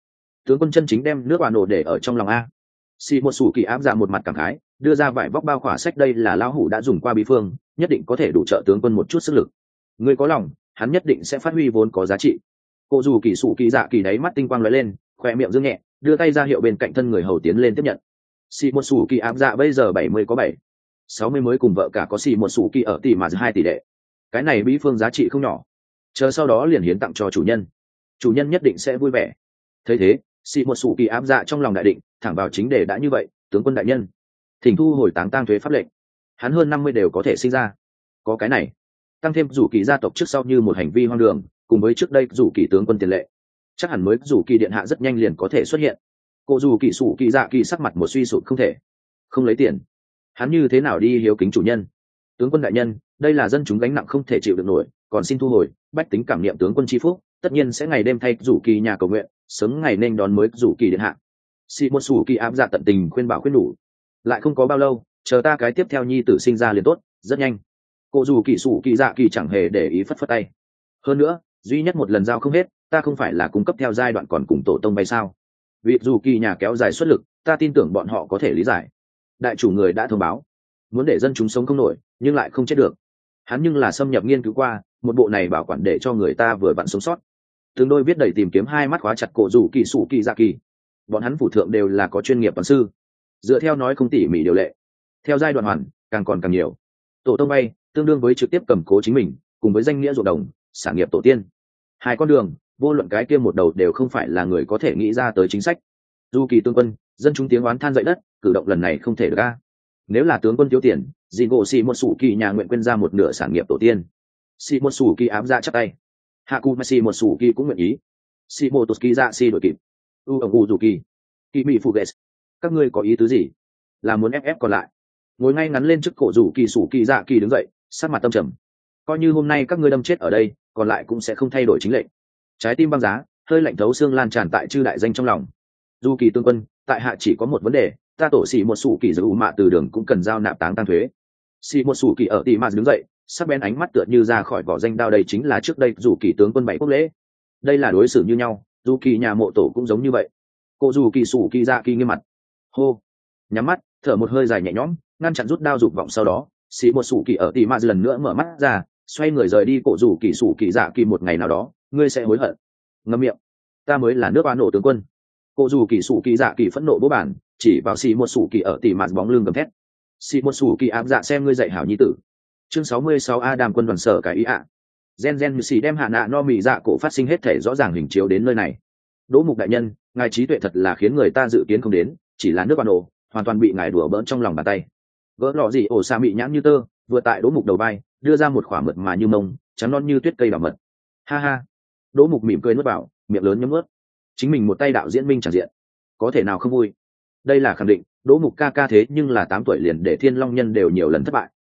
Speaker 1: tướng quân chân chính đem nước bà nổ để ở trong lòng a. Xì một sủ kỳ áp dạ một mặt cảm khái, đưa ra vải vóc bao khỏa sách, đây là lão hủ đã dùng qua bí phương, nhất định có thể đủ trợ tướng quân một chút sức lực. Người có lòng, hắn nhất định sẽ phát huy vốn có giá trị. Cô dù kỳ sủ kỳ dạ kỳ đáy mắt tinh quang lóe lên, khoe miệng dương nhẹ, đưa tay ra hiệu bên cạnh thân người hầu tiến lên tiếp nhận. Xì một sủ kỳ áp dạ bây giờ 70 có 60 mới cùng vợ cả có xì một sủ kỳ ở tỷ mà 2 tỷ đệ. Cái này bí phương giá trị không nhỏ, chờ sau đó liền hiến tặng cho chủ nhân nhất định sẽ vui vẻ. Thấy thế, xì một sủ kỳ áp dạ trong lòng đại định, thẳng vào chính đề, đã như vậy, tướng quân đại nhân, thỉnh thu hồi táng thuế pháp lệnh. Hắn hơn 50 đều có thể sinh ra, có cái này tăng thêm rủ kỳ gia tộc trước sau như một hành vi hoang đường, cùng với trước đây rủ kỳ tướng quân tiền lệ, chắc hẳn mới rủ kỳ điện hạ rất nhanh liền có thể xuất hiện. Cô rủ kỳ sủ kỳ dạ kỳ sắc mặt một suy sụp, không thể không lấy tiền, hắn như thế nào đi hiếu kính chủ nhân. Tướng quân đại nhân, đây là dân chúng gánh nặng không thể chịu được nổi, còn xin thu hồi. Bách tính cảm niệm tướng quân chi phúc, tất nhiên sẽ ngày đêm thay rủ kỳ nhà cầu nguyện, sớm ngày nên đón mới rủ kỳ điện hạ. Sĩ một sủ kỳ áp dạ tận tình khuyên bảo khuyên đủ. Lại không có bao lâu, chờ ta cái tiếp theo nhi tử sinh ra liền tốt, rất nhanh. Cô dù kỳ sủ kỳ dạ kỳ chẳng hề để ý, phất phất tay. Hơn nữa, duy nhất một lần giao không hết, ta không phải là cung cấp theo giai đoạn còn cùng tổ tông bay sao? Việc dù kỳ nhà kéo dài xuất lực, ta tin tưởng bọn họ có thể lý giải. Đại chủ người đã thông báo, muốn để dân chúng sống không nổi, nhưng lại không chết được. Hắn nhưng là xâm nhập nghiên cứu qua, một bộ này bảo quản để cho người ta vừa vặn sống sót. Từng đôi viết đầy tìm kiếm, hai mắt khóa chặt cổ rủ kỳ sủ kỳ dạ kỳ. Bọn hắn phủ thượng đều là có chuyên nghiệp toán sư, dựa theo nói không tỉ mỉ điều lệ, theo giai đoạn hoàn càng còn càng nhiều. Tổ tông bay tương đương với trực tiếp cầm cố chính mình, cùng với danh nghĩa ruộng đồng, sản nghiệp tổ tiên. Hai con đường, vô luận cái kia một đầu đều không phải là người có thể nghĩ ra tới chính sách. Du kỳ tướng quân, dân chúng tiếng oán than dậy đất, cử động lần này không thể được a. Nếu là tướng quân thiếu tiền, dì gỗ xì một sủ kỳ nhà nguyện quên ra một nửa sản nghiệp tổ tiên. Xì một sủ kỳ ám ra chắc tay. Hạ cụ mà xì một sủ kỳ cũng nguyện ý. Xì một tốt kỳ ra xì đổi kịp. U ổng u dù kỳ. Kỳ mỹ phụ ghét. Các ngươi có ý tứ gì? Là muốn ép còn lại? Ngồi ngay ngắn lên trước cổ rủ kỳ sủ kỳ dạ kỳ đứng dậy, sắc mặt tâm trầm. Coi như hôm nay các ngươi đâm chết ở đây, còn lại cũng sẽ không thay đổi chính lệnh. Trái tim băng giá, hơi lạnh thấu xương lan tràn tại chư đại danh trong lòng. Du kỳ tướng quân, tại hạ chỉ có một vấn đề, ta tổ xì một sủ kỳ giữ mạ từ đường cũng cần giao nạp táng thuế. Xì một sủ kỳ ở tỷ mạ đứng dậy, sắc bén ánh mắt tựa như ra khỏi vỏ danh đao, đây chính là trước đây dù kỳ tướng quân bảy quốc lễ. Đây là đối xử như nhau, dù kỳ nhà mộ tổ cũng giống như vậy. Cô dù kỳ sủ kỳ dạ kỳ nghiêm mặt, hô, nhắm mắt thở một hơi dài nhẹ nhõm, ngăn chặn rút đao dục vọng. Sau đó xì một sủ kỳ ở tỷ mạ lần nữa mở mắt ra, xoay người rời đi. Cổ dù kỳ sủ kỳ dạ kỳ, một ngày nào đó ngươi sẽ hối hận. Ngậm miệng, ta mới là nước oan nổ tướng quân. Cổ dù kỳ sủ kỳ dạ kỳ phẫn nộ bố bản, chỉ vào xì một sủ kỳ ở tỷ mạ bóng lưng gầm thét. Xì một sủ kỳ áp dạ, xem ngươi dạy hảo nhi tử. Chương 66 A Đàm quân đoàn sở cái ý ạ. Gen như xì đem hạ nạ no mì dạ cổ phát sinh hết thể rõ ràng hình chiếu đến nơi này. Đỗ mục đại nhân, ngài trí tuệ thật là khiến người ta dự kiến không đến, chỉ là nước oan nổ hoàn toàn bị ngài đùa bỡn trong lòng bàn tay. Gỡ lọ gì ổ xa mị nhãn như tơ, vừa tại đỗ mục đầu vai đưa ra một khỏa mượt mà như mông, trắng non như tuyết cây bảo mật. Ha ha. Đỗ mục mỉm cười nuốt vào, miệng lớn nhấm nuốt. Chính mình một tay đạo diễn minh tràn diện, có thể nào không vui? Đây là khẳng định. Đỗ mục ca ca thế nhưng là 8 tuổi liền để Thiên Long Nhân đều nhiều lần thất bại.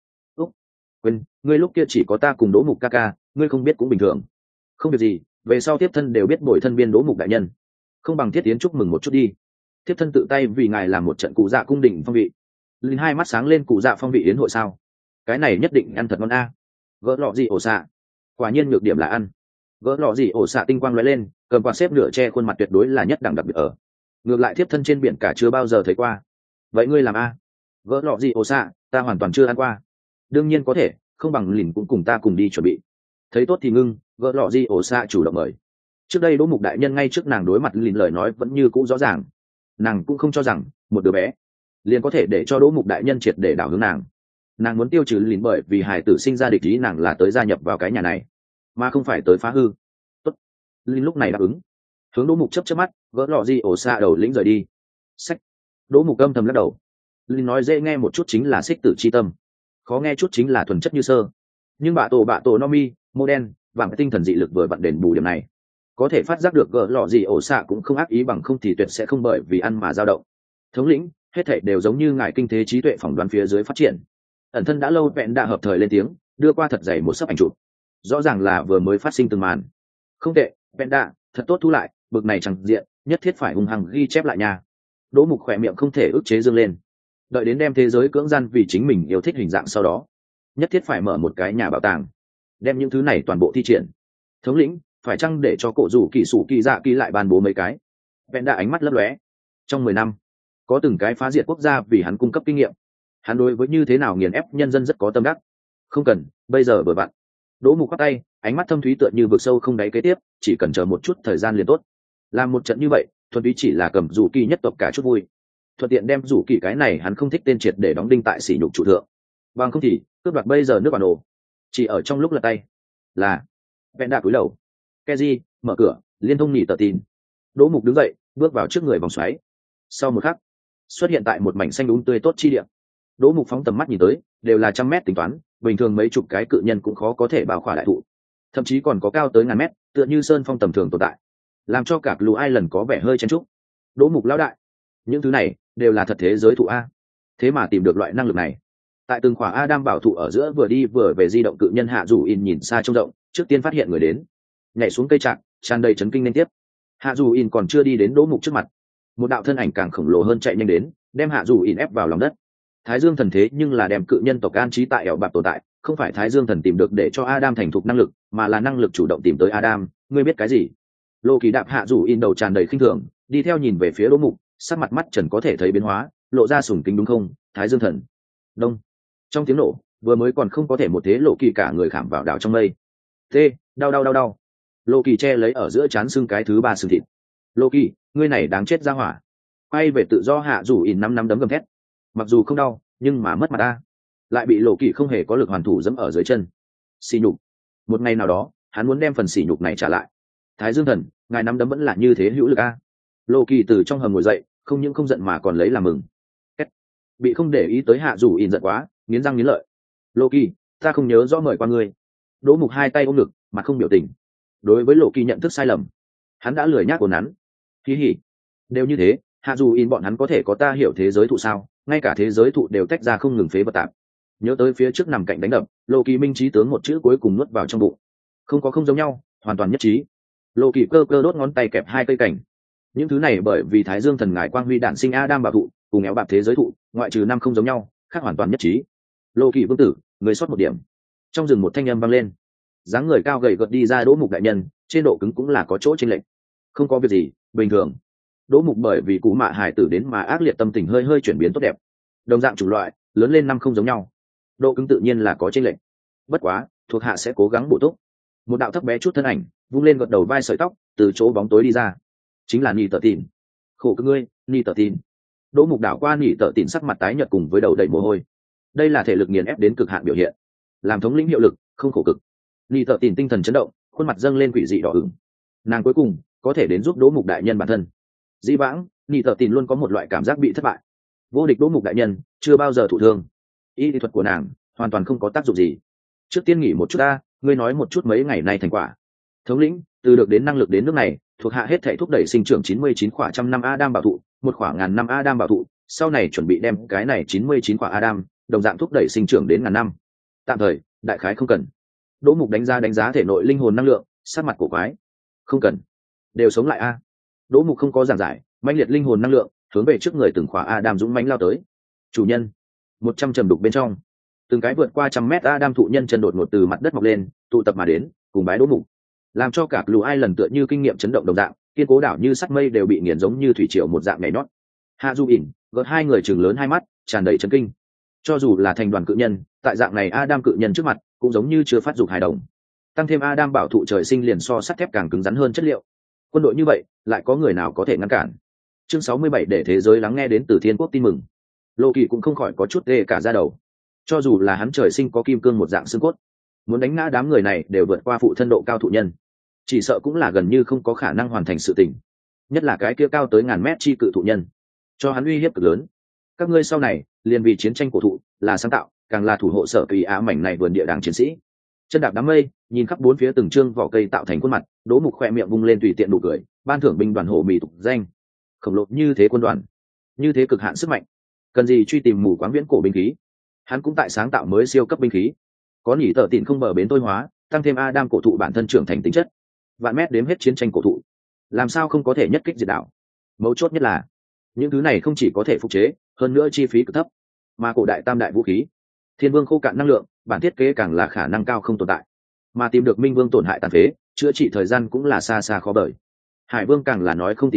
Speaker 1: Quên, ngươi lúc kia chỉ có ta cùng Đỗ mục ca ca, ngươi không biết cũng bình thường. Không việc gì, về sau tiếp thân đều biết bồi thân biên Đỗ mục đại nhân. Không bằng thiết tiến chúc mừng một chút đi. Tiếp thân tự tay vì ngài làm một trận cụ dạ cung đình phong vị. Linh hai mắt sáng lên, cụ dạ phong vị yến hội sao? Cái này nhất định ăn thật ngon a. Gỡ lọ gì ổ xạ, quả nhiên nhược điểm là ăn. Gỡ lọ gì ổ xạ tinh quang lóe lên, cầm quạt xếp nửa che khuôn mặt, tuyệt đối là nhất đẳng đặc biệt ở. Ngược lại tiếp thân trên biển cả chưa bao giờ thấy qua. Vậy ngươi làm a? Gỡ lọ gì ổ xạ, ta hoàn toàn chưa ăn qua. Đương nhiên có thể, không bằng lìn cũng cùng ta cùng đi chuẩn bị. Thấy tốt thì ngưng. Gỡ lọ gì ổ xạ chủ động mời. Trước đây Đỗ mục đại nhân ngay trước nàng đối mặt lìn lời nói vẫn như cũ rõ ràng. Nàng cũng không cho rằng một đứa bé liền có thể để cho Đỗ mục đại nhân triệt để đảo hướng nàng. Nàng muốn tiêu trừ lìn bởi vì hài tử sinh ra địch ý, nàng là tới gia nhập vào cái nhà này, mà không phải tới phá hư. Tốt. Lìn lúc này đáp ứng, hướng Đỗ mục chớp mắt. Gỡ lọ gì ổ xạ đầu lĩnh rời đi. Sách. Đỗ mục âm thầm lắc đầu. Lìn nói dễ nghe một chút chính là xích tử chi tâm, khó nghe chút chính là thuần chất như sơ. Nhưng bạ tổ Nomi, mô đen và tinh thần dị lực vừa vặn đền bù điểm này. Có thể phát giác được gỡ lọ gì ổ xạ cũng không ác ý, bằng không thì tuyệt sẽ không bởi vì ăn mà dao động. Thống lĩnh, hết thảy đều giống như ngài kinh thế trí tuệ phỏng đoán phía dưới phát triển. Ẩn thân đã lâu vẹn đã hợp thời lên tiếng, đưa qua thật dày một sấp ảnh chụp. Rõ ràng là vừa mới phát sinh từng màn. Không tệ, vẹn đã thật tốt thu lại, bực này chẳng diện nhất thiết phải hung hăng ghi chép lại nha. Đỗ mục khỏe miệng không thể ức chế dương lên. Đợi đến đem thế giới cưỡng gian vì chính mình yêu thích hình dạng sau đó, nhất thiết phải mở một cái nhà bảo tàng, đem những thứ này toàn bộ thi triển. Thống lĩnh, phải chăng để cho cổ rủ kỳ sủ kỳ dạ kỳ lại ban bố mấy cái? Vẹn đã ánh mắt lấp lóe. Trong 10 năm, có từng cái phá diệt quốc gia vì hắn cung cấp kinh nghiệm. Hắn đối với như thế nào nghiền ép nhân dân rất có tâm đắc. Không cần, bây giờ vừa vặn. Đỗ Mục quát tay, ánh mắt thâm thúy tựa như vực sâu không đáy kế tiếp, chỉ cần chờ một chút thời gian liền tốt. Làm một trận như vậy, thuần túy chỉ là cầm rủ kỳ nhất tộc cả chút vui. Thuận tiện đem rủ kỳ cái này hắn không thích tên triệt để đóng đinh tại sỉ nhục chủ thượng. Bằng không thì, cướp đoạt bây giờ nước bản đồ. Chỉ ở trong lúc lật tay. Là Vẹn đã cúi đầu. Keji, mở cửa, liên thông nhị tờ tin. Đỗ Mục đứng dậy, bước vào trước người vòng xoáy. Sau một khắc, xuất hiện tại một mảnh xanh đúng tươi tốt chi địa. Đỗ Mục phóng tầm mắt nhìn tới, đều là trăm mét tính toán, bình thường mấy chục cái cự nhân cũng khó có thể bao khỏa đại thụ, thậm chí còn có cao tới ngàn mét, tựa như sơn phong tầm thường tồn tại, làm cho cả Blue Island có vẻ hơi chen chúc. Đỗ Mục lão đại, những thứ này đều là thật thế giới thụ a, thế mà tìm được loại năng lực này. Tại từng khỏa Adam bảo thụ ở giữa vừa đi vừa về di động cự nhân Hạ Dù In nhìn xa trông rộng, trước tiên phát hiện người đến, nhảy xuống cây trạc, tràn đầy chấn kinh liên tiếp. Hạ Dù In còn chưa đi đến Đỗ Mục trước mặt, một đạo thân ảnh càng khổng lồ hơn chạy nhanh đến, đem Hạ Dù In ép vào lòng đất. Thái Dương thần thế nhưng là đem cự nhân tộc an trí tại ẻo bạc tồn tại, không phải Thái Dương thần tìm được để cho Adam thành thục năng lực, mà là năng lực chủ động tìm tới Adam. Ngươi biết cái gì? Lô Kỳ đạp Hạ Dù In đầu tràn đầy khinh thường, đi theo nhìn về phía Đỗ Mục, sắc mặt mắt trần có thể thấy biến hóa, lộ ra sùng kính đúng không? Thái Dương thần. Đông. Trong tiếng nổ, vừa mới còn không có thể một thế Lộ Kỳ cả người khảm vào đảo trong mây. Tê, đau. Lô Kỳ che lấy ở giữa trán xương cái thứ ba xương thịt. Lô Kỳ, ngươi này đáng chết ra hỏa. Quay về tự do Hạ Dù In năm đấm gầm thét. Mặc dù không đau, nhưng mà mất mặt ta, lại bị Lộ Kỳ không hề có lực hoàn thủ dẫm ở dưới chân. Sỉ nhục. Một ngày nào đó, hắn muốn đem phần sỉ nhục này trả lại. Thái Dương thần, ngài nắm đấm vẫn là như thế hữu lực a. Lộ Kỳ từ trong hầm ngồi dậy, không những không giận mà còn lấy làm mừng. Bị không để ý tới Hạ Dù In giận quá, nghiến răng nghiến lợi. Lộ Kỳ, ta không nhớ rõ mời qua ngươi. Đỗ Mục hai tay ôm ngực, mặt không biểu tình. Đối với Lộ Kỳ nhận thức sai lầm, hắn đã lười nhác của hắn. Hí hí, đều như thế, Hạ Dù In bọn hắn có thể có ta hiểu thế giới thụ sao? Ngay cả thế giới thụ đều tách ra không ngừng phế vật tạp. Nhớ tới phía trước nằm cạnh đánh đập, Lộ Kỳ minh trí tướng một chữ cuối cùng nuốt vào trong bụng. Không giống nhau, hoàn toàn nhất trí. Lộ Kỳ cơ đốt ngón tay kẹp hai cây cảnh. Những thứ này bởi vì Thái Dương thần ngài quang huy đản sinh Adam bảo thụ, cùng éo bạc thế giới thụ, ngoại trừ năm không giống nhau, khác hoàn toàn nhất trí. Lộ Kỳ vương tử, người sót một điểm. Trong rừng một thanh âm vang lên. Dáng người cao gầy gật đi ra Đỗ Mục đại nhân, trên độ cứng cũng là có chỗ chênh lệch. Không có việc gì, bình thường. Đỗ Mục bởi vì cú mạ hải tử đến mà ác liệt tâm tình hơi chuyển biến tốt đẹp. Đồng dạng chủng loại, lớn lên năm không giống nhau, độ cứng tự nhiên là có chênh lệch. Bất quá, thuộc hạ sẽ cố gắng bổ túc. Một đạo thấp bé chút thân ảnh, vung lên gật đầu vai sợi tóc, từ chỗ bóng tối đi ra. Chính là Nỉ Tở Tìn. Khổ cực ngươi, Nỉ Tở Tìn. Đỗ Mục đảo qua Nỉ Tở Tìn sắc mặt tái nhợt cùng với đầu đầy mồ hôi. Đây là thể lực nghiền ép đến cực hạn biểu hiện. Làm thống lĩnh hiệu lực, không khổ cực. Nỉ Tở Tìn tinh thần chấn động, khuôn mặt dâng lên quỷ dị đỏ ửng. Nàng cuối cùng có thể đến giúp Đỗ Mục đại nhân bản thân. Dĩ vãng, Nỉ Tở Tìn luôn có một loại cảm giác bị thất bại. Vô địch Đỗ Mục đại nhân chưa bao giờ thụ thương. Y thuật của nàng hoàn toàn không có tác dụng gì. Trước tiên nghỉ một chút ta, ngươi nói một chút mấy ngày nay thành quả. Thống lĩnh, từ được đến năng lực đến nước này, thuộc hạ hết thảy thúc đẩy sinh trưởng 99 khỏa trăm năm Adam bảo thụ, một khỏa ngàn năm Adam bảo thụ, sau này chuẩn bị đem cái này 99 khỏa Adam, đồng dạng thúc đẩy sinh trưởng đến ngàn năm. Tạm thời, đại khái không cần. Đỗ Mục đánh giá thể nội linh hồn năng lượng, sát mặt cổ quái. Không cần, đều sống lại a. Đỗ Mục không có giảng giải, mãnh liệt linh hồn năng lượng hướng về trước người từng khỏa Adam dũng mãnh lao tới. Chủ nhân, 100 trầm đục bên trong, từng cái vượt qua trăm mét Adam thụ nhân chân đột ngột từ mặt đất mọc lên, tụ tập mà đến, cùng bái Đỗ Mục, làm cho cả Blue Island tựa như kinh nghiệm chấn động đồng dạng, kiên cố đảo như sắt mây đều bị nghiền giống như thủy triều một dạng nhảy nhót. Hạ Du ỉn gợt hai người chừng lớn hai mắt, tràn đầy chấn kinh. Cho dù là thành đoàn cự nhân, tại dạng này Adam cự nhân trước mặt, cũng giống như chưa phát dục hài đồng. Tăng thêm Adam bảo thụ trời sinh liền so sắt thép càng cứng rắn hơn chất liệu. Quân đội như vậy, lại có người nào có thể ngăn cản? Chương 67 để thế giới lắng nghe đến từ Thiên Quốc tin mừng. Lô Kỳ cũng không khỏi có chút ghê cả da đầu. Cho dù là hắn trời sinh có kim cương một dạng xương cốt, muốn đánh ngã đám người này đều vượt qua phụ thân độ cao thụ nhân, chỉ sợ cũng là gần như không có khả năng hoàn thành sự tình. Nhất là cái kia cao tới ngàn mét chi cự thụ nhân, cho hắn uy hiếp cực lớn. Các ngươi sau này liền vì chiến tranh cổ thụ là sáng tạo, càng là thủ hộ sở kỳ á mảnh này vườn địa đàng chiến sĩ. Chân đạp đám mây, nhìn khắp bốn phía từng trương vỏ cây tạo thành khuôn mặt, Đỗ Mục khoe miệng vung lên tùy tiện nụ cười, ban thưởng binh đoàn hổ mì tục danh. Khổng lồ như thế quân đoàn, như thế cực hạn sức mạnh, cần gì truy tìm mù quáng viễn cổ binh khí? Hắn cũng tại sáng tạo mới siêu cấp binh khí, có Nỉ Tở Tìn không bờ bến tôi hóa, tăng thêm Adam cổ thụ bản thân trưởng thành tính chất, vạn mét đếm hết chiến tranh cổ thụ, làm sao không có thể nhất kích diệt đảo? Mấu chốt nhất là những thứ này không chỉ có thể phục chế, hơn nữa chi phí cực thấp, mà cổ đại tam đại vũ khí, Thiên Vương khô cạn năng lượng, bản thiết kế càng là khả năng cao không tồn tại, mà tìm được Minh Vương tổn hại tàn phế, chữa trị thời gian cũng là xa xa khó bời. Hải Vương càng là nói không tỉ mỉ,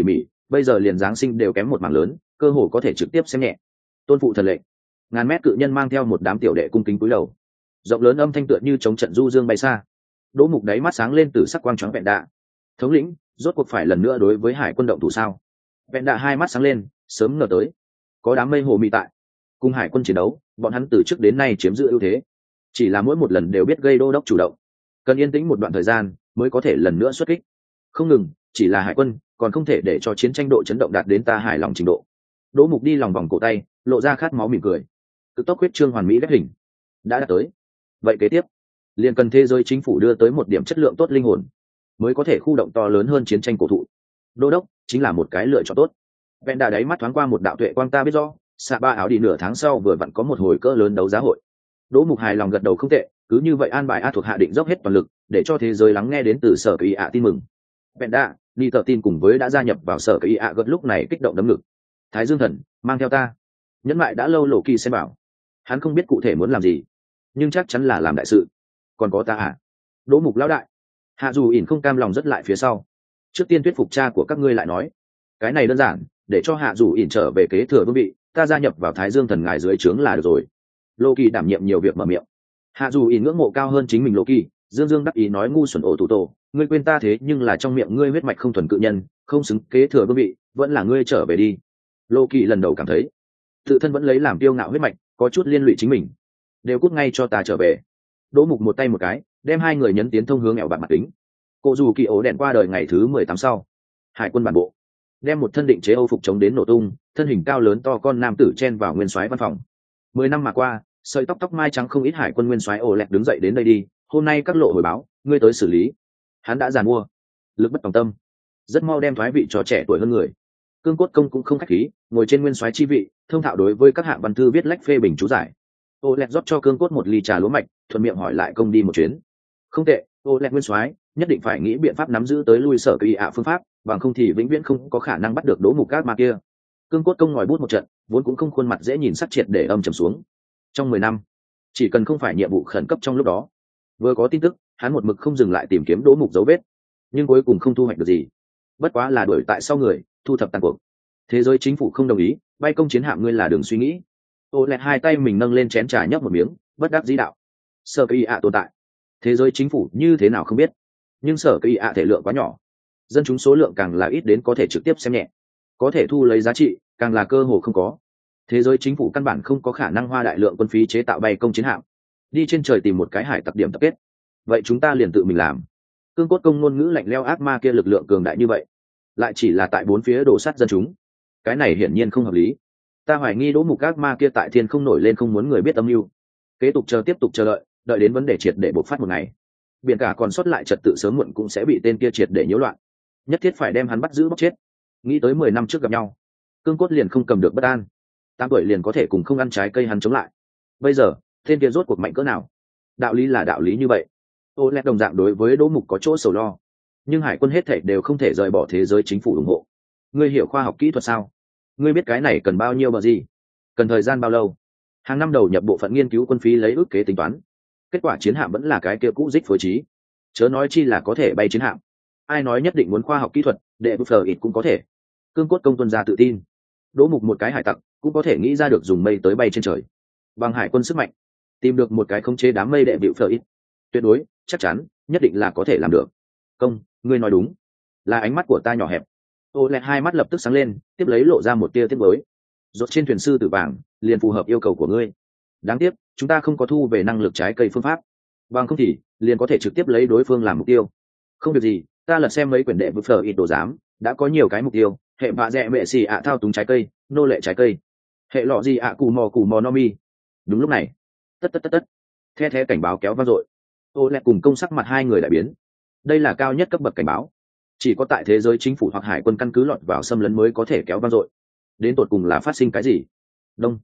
Speaker 1: bây giờ liền giáng sinh đều kém một mảng lớn, cơ hồ có thể trực tiếp xem nhẹ. Tôn phụ thần lệnh. Ngàn mét cự nhân mang theo một đám tiểu đệ cung kính cúi đầu. Rộng lớn âm thanh tựa như chống trận du dương bay xa. Đỗ Mục đáy mắt sáng lên từ sắc quang choáng vẹn đạ. Thống lĩnh, rốt cuộc phải lần nữa đối với hải quân động thủ sao? Vẹn đạ hai mắt sáng lên, sớm ngờ tới. Có đám mây hồ mị tại, cùng hải quân chiến đấu, bọn hắn từ trước đến nay chiếm giữ ưu thế. Chỉ là mỗi một lần đều biết gây đô đốc chủ động, cần yên tĩnh một đoạn thời gian mới có thể lần nữa xuất kích. Không ngừng, chỉ là hải quân, còn không thể để cho chiến tranh độ chấn động đạt đến ta hài lòng trình độ. Đỗ Mục đi lòng vòng cổ tay, lộ ra khát máu mỉm cười. Cực tốc huyết trương hoàn mỹ ghép hình đã đạt tới. Vậy kế tiếp, liền cần thế giới chính phủ đưa tới một điểm chất lượng tốt linh hồn, mới có thể khu động to lớn hơn chiến tranh cổ thụ. Đô đốc chính là một cái lựa chọn tốt. Vẹn đà đáy mắt thoáng qua một đạo tuệ quang, ta biết rõ, xạ ba áo đi nửa tháng sau vừa vặn có một hồi cỡ lớn đấu giá hội. Đỗ Mục hài lòng gật đầu, không tệ, cứ như vậy an bài A thuộc hạ định dốc hết toàn lực để cho thế giới lắng nghe đến từ sở kỳ ạ tin mừng. Vẹn đà đi tờ tin cùng với đã gia nhập vào sở kỳ ạ gật lúc này kích động đấm ngực. Thái Dương Thần mang theo ta. Nhẫn mại đã lâu lộ kỳ xem bảo, hắn không biết cụ thể muốn làm gì, nhưng chắc chắn là làm đại sự. Còn có ta à? Đỗ Mục lão đại. Hạ Dù ỉn không cam lòng rất lại phía sau. Trước tiên thuyết phục cha của các ngươi lại nói, cái này đơn giản, để cho Hạ Dù ỉn trở về kế thừa vương vị, ta gia nhập vào Thái Dương Thần ngài dưới trướng là được rồi. Lô Kỳ đảm nhiệm nhiều việc mở miệng. Hạ Dù ỉn ngưỡng mộ cao hơn chính mình Lô Kỳ, dương dương đắc ý nói, ngu xuẩn ổ tủ tổ, ngươi quên ta thế nhưng là trong miệng ngươi huyết mạch không thuần cự nhân, không xứng kế thừa vương vị, vẫn là ngươi trở về đi. Lô Kỳ lần đầu cảm thấy tự thân vẫn lấy làm tiêu ngạo huyết mạch, có chút liên lụy chính mình. Đều cút ngay cho ta trở về. Đỗ Mục một tay một cái, đem hai người nhấn tiến thông hướng ẻo bạt mặt kính. Cô dù kỳ ố đèn qua đời ngày thứ 18 sau, hải quân bản bộ đem một thân định chế âu phục chống đến nổ tung, thân hình cao lớn to con nam tử chen vào nguyên soái văn phòng. 10 năm mà qua, sợi tóc mai trắng không ít hải quân nguyên soái ổ lẹt đứng dậy, đến đây đi, hôm nay các lộ hồi báo, ngươi tới xử lý. Hắn đã giàn mua, lực bất tòng tâm, rất mau đem thoái vị cho trẻ tuổi hơn người. Cương Cốt Công cũng không khách khí, ngồi trên nguyên soái chi vị, thông thạo đối với các hạng văn thư viết lách phê bình chú giải. Ô lẹt rót cho Cương Cốt một ly trà lúa mạch, thuận miệng hỏi lại công đi một chuyến. Không tệ, ô lẹt nguyên soái nhất định phải nghĩ biện pháp nắm giữ tới lui sở kỳ ạ phương pháp, bằng không thì vĩnh viễn không có khả năng bắt được Đỗ Mục các ma kia. Cương Cốt Công ngòi bút một trận, vốn cũng không khuôn mặt dễ nhìn sắc triệt để âm trầm xuống. Trong 10 năm, chỉ cần không phải nhiệm vụ khẩn cấp trong lúc đó, vừa có tin tức, hắn một mực không dừng lại tìm kiếm Đỗ Mục dấu vết, nhưng cuối cùng không thu hoạch được gì. Bất quá là đuổi tại sau người, thu thập tàn cuộc. Thế giới chính phủ không đồng ý, bay công chiến hạm ngươi là đường suy nghĩ. Ô lẹt hai tay mình nâng lên chén trà nhấp một miếng, bất đắc dĩ đạo, sở kỳ ạ tồn tại, thế giới chính phủ như thế nào không biết, nhưng sở kỳ ạ thể lượng quá nhỏ, dân chúng số lượng càng là ít đến có thể trực tiếp xem nhẹ, có thể thu lấy giá trị càng là cơ hồ không có. Thế giới chính phủ căn bản không có khả năng hoa đại lượng quân phí chế tạo bay công chiến hạm, đi trên trời tìm một cái hải tặc điểm tập kết. Vậy chúng ta liền tự mình làm. Cương Cốt Công ngôn ngữ lạnh lẽo, ác ma kia lực lượng cường đại như vậy, lại chỉ là tại bốn phía đổ sát dân chúng, cái này hiển nhiên không hợp lý. Ta hoài nghi Đỗ Mục ác ma kia tại thiên không nổi lên không muốn người biết âm mưu, tiếp tục chờ đợi, đợi đến vấn đề triệt để bộc phát một ngày, biển cả còn sót lại trật tự sớm muộn cũng sẽ bị tên kia triệt để nhiễu loạn, nhất thiết phải đem hắn bắt giữ bóc chết. Nghĩ tới 10 năm trước gặp nhau, Cương Cốt liền không cầm được bất an, 8 tuổi liền có thể cùng không ăn trái cây hắn chống lại, bây giờ tên kia rốt cuộc mạnh cỡ nào? Đạo lý là đạo lý như vậy. Ô lẹt đồng dạng đối với Đỗ Mục có chỗ sầu lo, nhưng hải quân hết thảy đều không thể rời bỏ thế giới chính phủ ủng hộ. Ngươi hiểu khoa học kỹ thuật sao? Ngươi biết cái này cần bao nhiêu bờ gì? Cần thời gian bao lâu? Hàng năm đầu nhập bộ phận nghiên cứu quân phí lấy ước kế tính toán, kết quả chiến hạm vẫn là cái kia cũ dích phối trí, chớ nói chi là có thể bay chiến hạm. Ai nói nhất định muốn khoa học kỹ thuật, đệ bút phờ ít cũng có thể. Cương Cốt Công tuân ra tự tin, Đỗ Mục một cái hải tặc cũng có thể nghĩ ra được dùng mây tới bay trên trời, bằng hải quân sức mạnh tìm được một cái khống chế đám mây đệ bịu phờ ít, tuyệt đối chắc chắn nhất định là có thể làm được. Công, ngươi nói đúng, là ánh mắt của ta nhỏ hẹp. Ô lẹt hai mắt lập tức sáng lên, tiếp lấy lộ ra một tia tiếc mới. Rốt trên thuyền sư tử vàng liền phù hợp yêu cầu của ngươi. Đáng tiếc chúng ta không có thu về năng lực trái cây phương pháp, bằng không thì liền có thể trực tiếp lấy đối phương làm mục tiêu. Không việc gì, ta lật xem mấy quyển đệ vực phở ít đồ giám, đã có nhiều cái mục tiêu. Hệ bạ rẽ mẹ xì ạ thao túng trái cây, nô lệ trái cây. Hệ lọ gì ạ cù mò no mi. Đúng lúc này, tất the cảnh báo kéo vang dội. Ô lẹt cùng công sắc mặt hai người đại biến. Đây là cao nhất cấp bậc cảnh báo, chỉ có tại thế giới chính phủ hoặc hải quân căn cứ lọt vào xâm lấn mới có thể kéo vang dội. Đến tột cùng là phát sinh cái gì? Đông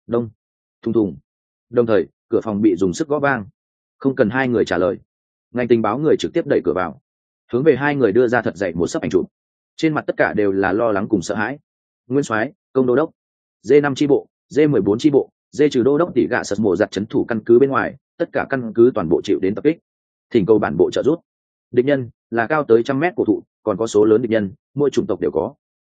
Speaker 1: thùng thùng. Đồng thời cửa phòng bị dùng sức gõ vang, không cần hai người trả lời, ngành tình báo người trực tiếp đẩy cửa vào, hướng về hai người đưa ra thật dậy một sấp ảnh chụp, trên mặt tất cả đều là lo lắng cùng sợ hãi. Nguyên soái, công đô đốc, D5 chi bộ, D14 chi bộ, D trừ đô đốc tỷ gạ sật mổ giặt trấn thủ căn cứ bên ngoài, tất cả căn cứ toàn bộ chịu đến tập kích, thỉnh cầu bản bộ trợ giúp. Địch nhân là cao tới 100 mét cổ thụ, còn có số lớn địch nhân, mỗi chủng tộc đều có.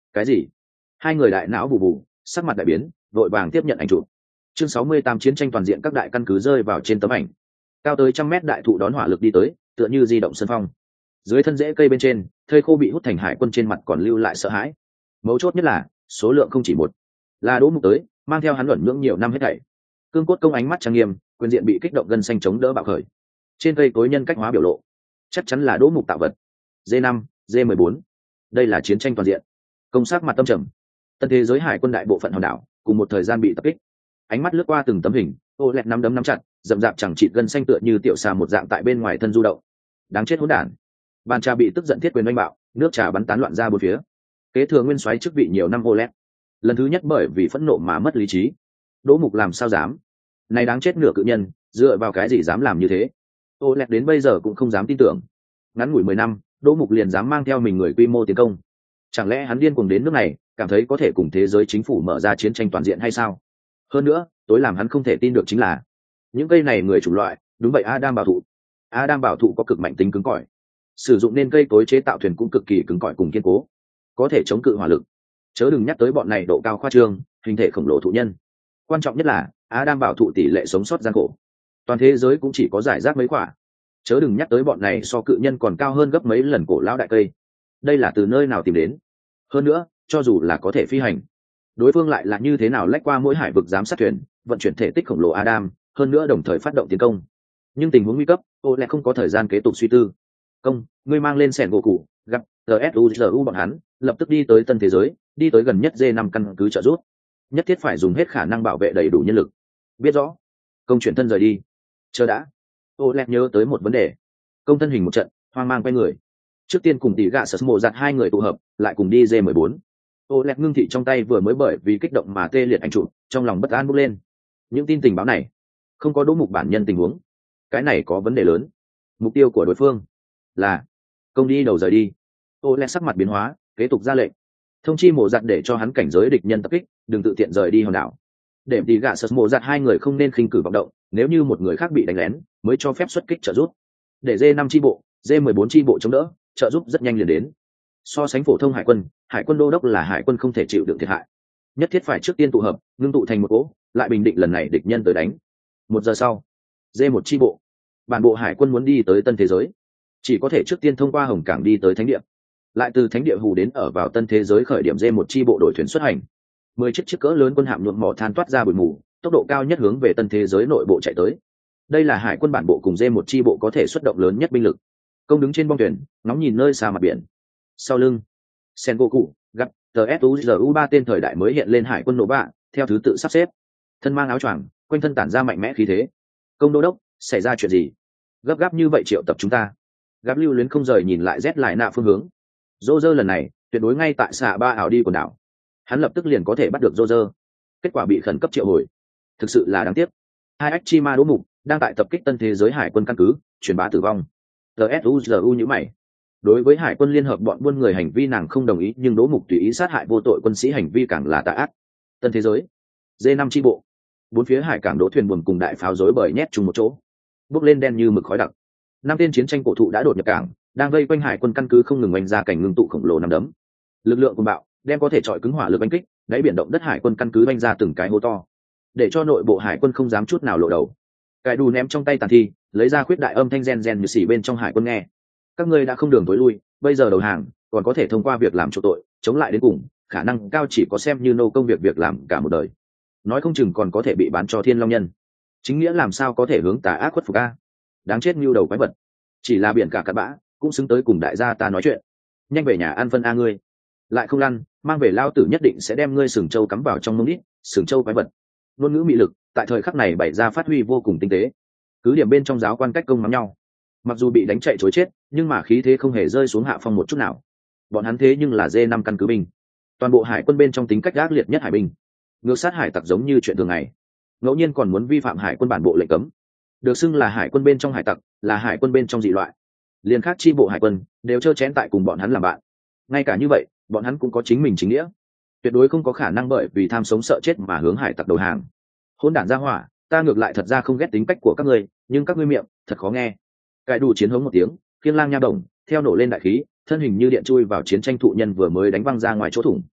Speaker 1: Cái gì? Hai người đại não bù bù, sắc mặt đại biến, vội vàng tiếp nhận ảnh chụp. Chương 68 chiến tranh toàn diện, các đại căn cứ rơi vào trên tấm ảnh. Cao tới 100 mét đại thụ đón hỏa lực đi tới, tựa như di động sơn phong. Dưới thân rễ cây bên trên, thây khô bị hút thành hải quân trên mặt còn lưu lại sợ hãi. Mấu chốt nhất là số lượng không chỉ một, là Đỗ Mục tới, mang theo hắn luẩn nhưỡng nhiều năm hết thảy. Cương cốt công ánh mắt trang nghiêm, quyền diện bị kích động gân xanh chống đỡ bạo khởi. Trên cây cối nhân cách hóa biểu lộ, chắc chắn là Đỗ Mục tạo vật. D5, D14, đây là chiến tranh toàn diện. Công sắc mặt tâm trầm. Tân thế giới hải quân đại bộ phận hòn đảo cùng một thời gian bị tập kích. Ánh mắt lướt qua từng tấm hình, ô lẹt nắm đấm nắm chặt, rậm rạp chẳng chịt gân xanh tựa như tiểu xà một dạng tại bên ngoài thân du động. Đáng chết hỗn đản. Bàn trà bị tức giận thiết quyền oanh bạo, nước trà bắn tán loạn ra bốn phía. Kế thừa nguyên soái chức vị nhiều năm ô lẹt, lần thứ nhất bởi vì phẫn nộ mà mất lý trí. Đỗ Mục làm sao dám? Này đáng chết nửa cự nhân, dựa vào cái gì dám làm như thế? Ô lẹt đến bây giờ cũng không dám tin tưởng. Ngắn ngủi 10 năm, Đỗ Mục liền dám mang theo mình người quy mô tiến công. Chẳng lẽ hắn điên cuồng đến nước này, cảm thấy có thể cùng thế giới chính phủ mở ra chiến tranh toàn diện hay sao? Hơn nữa, tối làm hắn không thể tin được chính là những cây này người chủng loại, đúng vậy Adam bảo thụ. Adam bảo thụ có cực mạnh tính cứng cỏi, sử dụng nên cây cối chế tạo thuyền cũng cực kỳ cứng cỏi cùng kiên cố, có thể chống cự hỏa lực. Chớ đừng nhắc tới bọn này độ cao khoa trương, hình thể khổng lồ thụ nhân. Quan trọng nhất là Adam bảo thụ tỷ lệ sống sót gian khổ, toàn thế giới cũng chỉ có giải rác mấy quả. Chớ đừng nhắc tới bọn này so cự nhân còn cao hơn gấp mấy lần cổ lão đại cây. Đây là từ nơi nào tìm đến? Hơn nữa, cho dù là có thể phi hành, đối phương lại là như thế nào lách qua mỗi hải vực giám sát thuyền, vận chuyển thể tích khổng lồ Adam, hơn nữa đồng thời phát động tiến công. Nhưng tình huống nguy cấp, tôi lại không có thời gian kế tục suy tư. Công, ngươi mang lên sẻn gỗ cụ, gặp tsuzu bọn hắn, lập tức đi tới tân thế giới, đi tới gần nhất D5 căn cứ trợ giúp. Nhất thiết phải dùng hết khả năng bảo vệ đầy đủ nhân lực. Biết rõ. Công chuyển thân rời đi. Chờ đã. Tôi lại nhớ tới một vấn đề. Công thân hình một trận, hoang mang quay người. Trước tiên cùng tỷ gạ sở mộ giặt hai người tụ hợp, lại cùng đi D14. Ô lẹt ngưng thị trong tay vừa mới bởi vì kích động mà tê liệt ảnh chụp, trong lòng bất an bốc lên. Những tin tình báo này không có Đỗ Mục bản nhân tình huống, cái này có vấn đề lớn. Mục tiêu của đối phương là công đi đầu rời đi. Ô lẹt sắc mặt biến hóa, kế tục ra lệnh, thông chi mộ giặt để cho hắn cảnh giới địch nhân tập kích, đừng tự tiện rời đi hòn đảo. Để tỷ gạ sở mộ giặt hai người không nên khinh cử vọng động, nếu như một người khác bị đánh lén, mới cho phép xuất kích trợ giúp. Để D5 chi bộ, D14 chi bộ chống đỡ, trợ giúp rất nhanh liền đến. So sánh phổ thông hải quân đô đốc là hải quân không thể chịu đựng thiệt hại, nhất thiết phải trước tiên tụ hợp, ngưng tụ thành một cỗ, lại bình định lần này địch nhân tới đánh. 1 giờ sau, D1 chi bộ, bản bộ hải quân muốn đi tới tân thế giới, chỉ có thể trước tiên thông qua Hồng Cảng đi tới thánh địa, lại từ thánh địa hù đến ở vào tân thế giới khởi điểm D1 chi bộ đội thuyền xuất hành. 10 chiếc cỡ lớn quân hạm nhuộm mỏ than toát ra bụi mù, tốc độ cao nhất hướng về tân thế giới nội bộ chạy tới. Đây là hải quân bản bộ cùng D1 chi bộ có thể xuất động lớn nhất binh lực. Công đứng trên bong thuyền, ngóng nhìn nơi xa mặt biển. Sau lưng, Sengoku, gặp tsuzu 3 tên thời đại mới hiện lên hải quân nổ bạ, theo thứ tự sắp xếp. Thân mang áo choàng, quanh thân tản ra mạnh mẽ khí thế. Công đô đốc, xảy ra chuyện gì? Gấp gáp như vậy triệu tập chúng ta. Gáp lưu luyến không rời nhìn lại rét lại nạ phương hướng. Roger lần này, tuyệt đối ngay tại xạ ba ảo đi quần đảo. Hắn lập tức liền có thể bắt được Roger. Kết quả bị khẩn cấp triệu hồi. Thực sự là đáng tiếc. Hai ách chi ma Đỗ Mục đang tại tập kích tân thế giới hải quân căn cứ, truyền bá tử vong. tsuzu như mày. Đối với hải quân liên hợp bọn buôn người hành vi nàng không đồng ý, nhưng Đỗ Mục tùy ý sát hại vô tội quân sĩ hành vi càng là tà ác. Tân thế giới, D5 chi bộ, 4 phía hải cảng đỗ thuyền buồm cùng đại pháo rối bời nhét chung một chỗ, bốc lên đen như mực khói đặc. 5 tên chiến tranh cổ thụ đã đột nhập cảng, đang vây quanh hải quân căn cứ không ngừng oanh ra cảnh ngưng tụ khổng lồ nằm đấm. Lực lượng cuồng bạo đem có thể chọi cứng hỏa lực oanh kích, đáy biển động đất hải quân căn cứ oanh ra từng cái hố to, để cho nội bộ hải quân không dám chút nào lộ đầu. Cải đù ném trong tay tàn thi, lấy ra khuyết đại âm thanh rèn rèn như xỉ bên trong hải quân nghe. Các ngươi đã không đường tối lui, bây giờ đầu hàng, còn có thể thông qua việc làm chỗ tội, chống lại đến cùng, khả năng cao chỉ có xem như nô công việc làm cả một đời. Nói không chừng còn có thể bị bán cho Thiên Long Nhân. Chính nghĩa làm sao có thể hướng tà ác khuất phục a? Đáng chết như đầu quái vật. Chỉ là biển cả cát bã, cũng xứng tới cùng đại gia ta nói chuyện. Nhanh về nhà ăn phân a ngươi. Lại không lăn, mang về lao tử nhất định sẽ đem ngươi sừng trâu cắm vào trong mông đít, sừng trâu quái vật. Ngôn ngữ mị lực, tại thời khắc này bày ra phát huy vô cùng tinh tế. Cứ điểm bên trong giáo quan cách công mắm nhau. Mặc dù bị đánh chạy chối chết, nhưng mà khí thế không hề rơi xuống hạ phong một chút nào. Bọn hắn thế nhưng là D5 căn cứ binh, toàn bộ hải quân bên trong tính cách ác liệt nhất hải binh, ngược sát hải tặc giống như chuyện thường ngày, ngẫu nhiên còn muốn vi phạm hải quân bản bộ lệnh cấm, được xưng là hải quân bên trong hải tặc, là hải quân bên trong dị loại. Liên khác chi bộ hải quân đều trơ chén tại cùng bọn hắn làm bạn. Ngay cả như vậy, bọn hắn cũng có chính mình chính nghĩa, tuyệt đối không có khả năng bởi vì tham sống sợ chết mà hướng hải tặc đầu hàng. Hỗn đản ra hỏa, ta ngược lại thật ra không ghét tính cách của các ngươi, nhưng các ngươi miệng thật khó nghe. Cải đủ chiến hống một tiếng, khiêng lang nha đồng theo nổ lên đại khí, thân hình như điện chui vào chiến tranh thụ nhân vừa mới đánh văng ra ngoài chỗ thủng,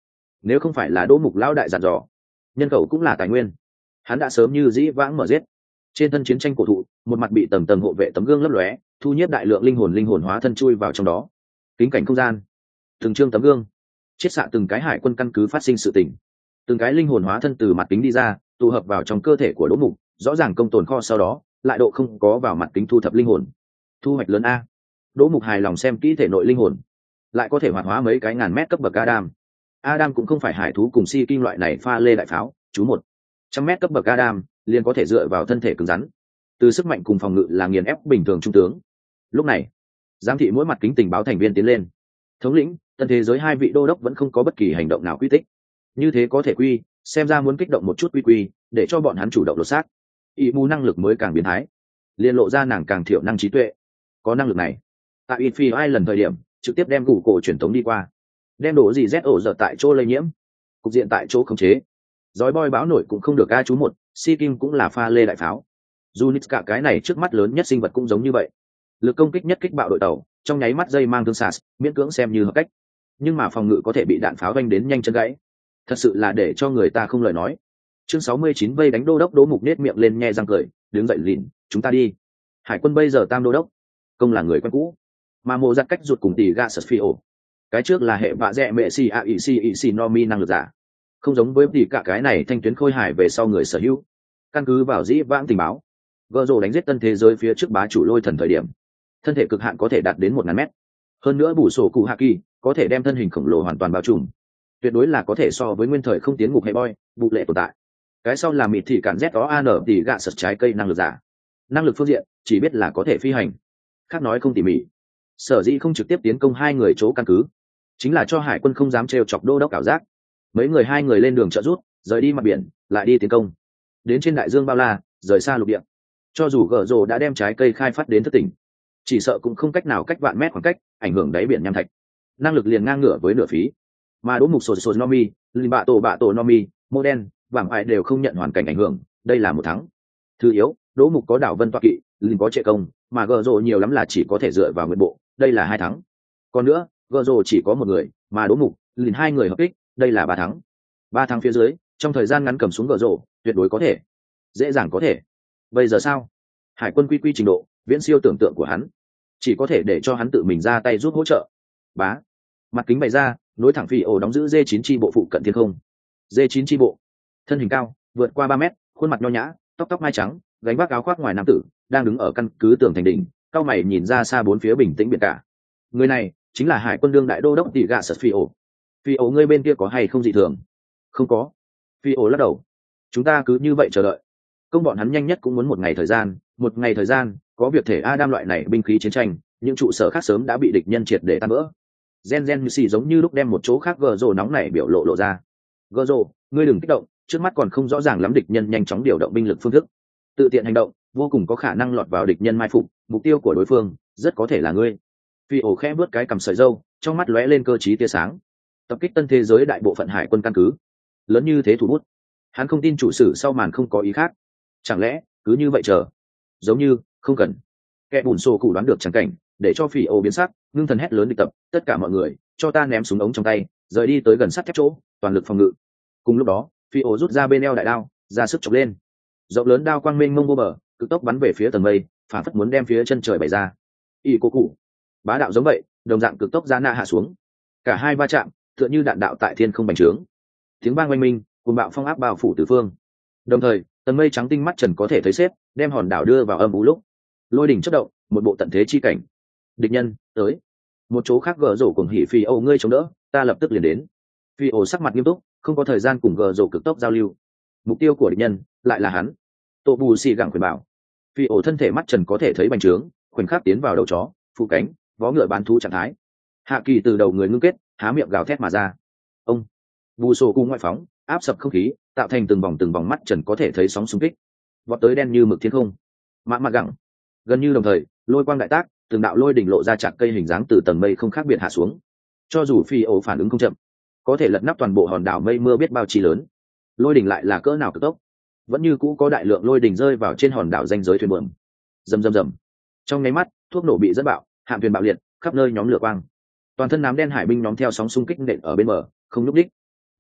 Speaker 1: nếu không phải là đỗ mục lão đại dặn dò, nhân khẩu cũng là tài nguyên, hắn đã sớm như dĩ vãng mở giết. Trên thân chiến tranh cổ thụ, một mặt bị tầng tầng hộ vệ tấm gương lấp lóe, thu nhiếp đại lượng linh hồn hóa thân chui vào trong đó. Kính cảnh không gian, từng trương tấm gương chiết xạ từng cái hải quân căn cứ phát sinh sự tình, từng cái linh hồn hóa thân từ mặt kính đi ra, tụ hợp vào trong cơ thể của đỗ mục, rõ ràng công tồn kho sau đó lại độ không có vào mặt kính thu thập linh hồn. Thu hoạch lớn a. Đỗ mục hài lòng xem kỹ thể nội linh hồn, lại có thể hoạt hóa mấy cái ngàn mét cấp bậc Adam cũng không phải hải thú cùng si kim loại này pha lê đại pháo, chú 100 mét cấp bậc Adam liền có thể dựa vào thân thể cứng rắn, từ sức mạnh cùng phòng ngự là nghiền ép bình thường trung tướng. Lúc này giám thị mỗi mặt kính tình báo thành viên tiến lên. Thống lĩnh, tân thế giới 2 vị đô đốc vẫn không có bất kỳ hành động nào quy tích, như thế có thể quy, xem ra muốn kích động một chút quy để cho bọn hắn chủ động lột xác. Ý mù năng lực mới càng biến thái, liên lộ ra nàng càng thiểu năng trí tuệ. Có năng lực này tại Infi lần thời điểm trực tiếp đem gù cổ truyền tống đi qua, đem đổ gì z ổ dở tại chỗ lây nhiễm, cục diện tại chỗ khống chế. Giói boy báo nổi cũng không được a chú 1, si kim cũng là pha lê đại pháo. Junitska cái này trước mắt lớn nhất sinh vật cũng giống như vậy, lực công kích nhất kích bạo đội tàu, trong nháy mắt dây mang thương sạt, miễn cưỡng xem như hợp cách, nhưng mà phòng ngự có thể bị đạn pháo vanh đến nhanh chân gãy, thật sự là để cho người ta không lời nói. Chương 69 vây đánh đô đốc Đỗ Mục nết miệng lên nhe răng cười, đứng dậy lìn, chúng ta đi. Hải quân bây giờ tam đô đốc, công là người quen cũ, mà mộ giặc cách ruột cùng tỷ ga Sasfio. Cái trước là hệ vạ rẽ mẹ si a ec nomi năng lực giả, không giống với tỷ cả cái này thanh tuyến khôi hải về sau người sở hữu. Căn cứ vào dĩ vãng tình báo, gờ rồ đánh giết tân thế giới phía trước bá chủ lôi thần thời điểm, thân thể cực hạn có thể đạt đến 1000 mét. Hơn nữa bù sổ cụ hạ kỳ có thể đem thân hình khổng lồ hoàn toàn bao trùm, tuyệt đối là có thể so với nguyên thời không tiến ngục hệ boy vụ lệ tồn tại. Cái sau là mịt thì cản z đó an tỷ gạ sật trái cây năng lực giả, năng lực phương diện chỉ biết là có thể phi hành, khác nói không tỉ mỉ. Sở dĩ không trực tiếp tiến công 2 người chỗ căn cứ, chính là cho hải quân không dám trêu chọc đô đốc ảo giác. Mấy người 2 người lên đường trợ rút, rời đi mặt biển, lại đi tiến công, đến trên đại dương bao la, rời xa lục địa. Cho dù gở rồ đã đem trái cây khai phát đến thất tỉnh, chỉ sợ cũng không cách nào cách vạn mét khoảng cách ảnh hưởng đáy biển nham thạch, năng lực liền ngang ngửa với nửa phí. Mà đỗ mục sổ nomi, linh bạ tổ nomi, mô đen vàng ải đều không nhận hoàn cảnh ảnh hưởng, đây là một thắng. Thứ yếu, đỗ mục có đảo vân toa kỵ, linh có trệ công, mà gở rồ nhiều lắm là chỉ có thể dựa vào nguyện bộ, đây là 2 thắng. Còn nữa, gở rồ chỉ có 1 người, mà đỗ mục linh 2 người hợp kích, đây là 3 thắng. 3 thắng phía dưới, trong thời gian ngắn cầm xuống gở rồ tuyệt đối có thể, dễ dàng có thể. Bây giờ sao? Hải quân quy trình độ viễn siêu tưởng tượng của hắn, chỉ có thể để cho hắn tự mình ra tay giúp hỗ trợ. Bá, mặt kính bày ra, nối thẳng phi ổ đóng giữ D9 chi bộ phụ cận thiên không. D9 chi bộ, thân hình cao, vượt qua 3 mét, khuôn mặt nho nhã, tóc mai trắng, gánh vác áo khoác ngoài nam tử, đang đứng ở căn cứ tường thành đỉnh, cao mày nhìn ra xa bốn phía bình tĩnh biển cả. Người này chính là Hải quân đương đại đô đốc tỷ gạ sật phi ổ. Phi ổ, ngươi bên kia có hay không dị thường? Không có. Phi ổ lắc đầu. Chúng ta cứ như vậy chờ đợi. Công bọn hắn nhanh nhất cũng muốn 1 ngày thời gian, có việc thể Adam loại này binh khí chiến tranh, những trụ sở khác sớm đã bị địch nhân triệt để tan vỡ. Gen xì giống như lúc đem một chỗ khác gờ rồ nóng này biểu lộ ra. Gờ rồ, ngươi đừng kích động, trước mắt còn không rõ ràng lắm địch nhân nhanh chóng điều động binh lực phương thức. Tự tiện hành động, vô cùng có khả năng lọt vào địch nhân mai phục, mục tiêu của đối phương rất có thể là ngươi. Phi ổ khẽ bước cái cầm sợi râu, trong mắt lóe lên cơ trí tia sáng. Tập kích tân thế giới đại bộ phận hải quân căn cứ, lớn như thế thủ bút, hắn không tin chủ sử sau màn không có ý khác. Chẳng lẽ cứ như vậy chờ? Giống như không cần. Kẻ bùn xô cụ đoán được chẳng cảnh, để cho Phi ổ biến sắc, ngưng thần hét lớn địch tập, tất cả mọi người cho ta ném súng ống trong tay, rời đi tới gần sắt thép chỗ, toàn lực phòng ngự. Cùng lúc đó, Phi ổ rút ra bên eo đại đao, ra sức chọc lên. Rộng lớn đao quang mênh mông vô bờ, cực tốc bắn về phía tầng mây, phản phất muốn đem phía chân trời bày ra. Y cô cụ, bá đạo giống vậy, đồng dạng cực tốc ra na hạ xuống. Cả hai va chạm, tựa như đạn đạo tại thiên không bành trướng. Tiếng vang oanh minh, cuồng bạo phong áp bao phủ tứ phương. Đồng thời, tầng mây trắng tinh mắt trần có thể thấy xếp, đem hòn đảo đưa vào âm u lúc. Lôi đỉnh chớp động, một bộ tận thế chi cảnh. Địch nhân tới. Một chỗ khác gờ rổ cùng hỉ Phi ổ, ngươi chống đỡ, ta lập tức liền đến. Phi ổ sắc mặt nghiêm túc, không có thời gian cùng gờ rổ cực tốc giao lưu. Mục tiêu của địch nhân lại là hắn. Tô bù xì gẳng quyền bảo. Phi ổ thân thể mắt trần có thể thấy bành trướng, khoảnh khắc tiến vào đầu chó, phụ cánh, vó ngựa bán thú trạng thái. Hạ kỳ từ đầu người ngưng kết, há miệng gào thét mà ra. Ông bù sổ cung ngoại phóng, áp sập không khí, tạo thành từng vòng mắt trần có thể thấy sóng xung kích, vọt tới đen như mực thiên không. Mạ gẳng. Gần như đồng thời, lôi quang đại tác, từng đạo lôi đỉnh lộ ra chạc cây hình dáng từ tầng mây không khác biệt hạ xuống. Cho dù Phi ổ phản ứng không chậm, có thể lật nắp toàn bộ hòn đảo mây mưa biết bao chi lớn. Lôi đỉnh lại là cỡ nào cực tốc, vẫn như cũ có đại lượng lôi đỉnh rơi vào trên hòn đảo danh giới thuyền buồm. Rầm. Trong nháy mắt, thuốc nổ bị dẫn bạo, hạm thuyền bạo liệt, khắp nơi nhóm lửa quang. Toàn thân nám đen hải binh nhóm theo sóng xung kích nện ở bên bờ, không nhúc đích.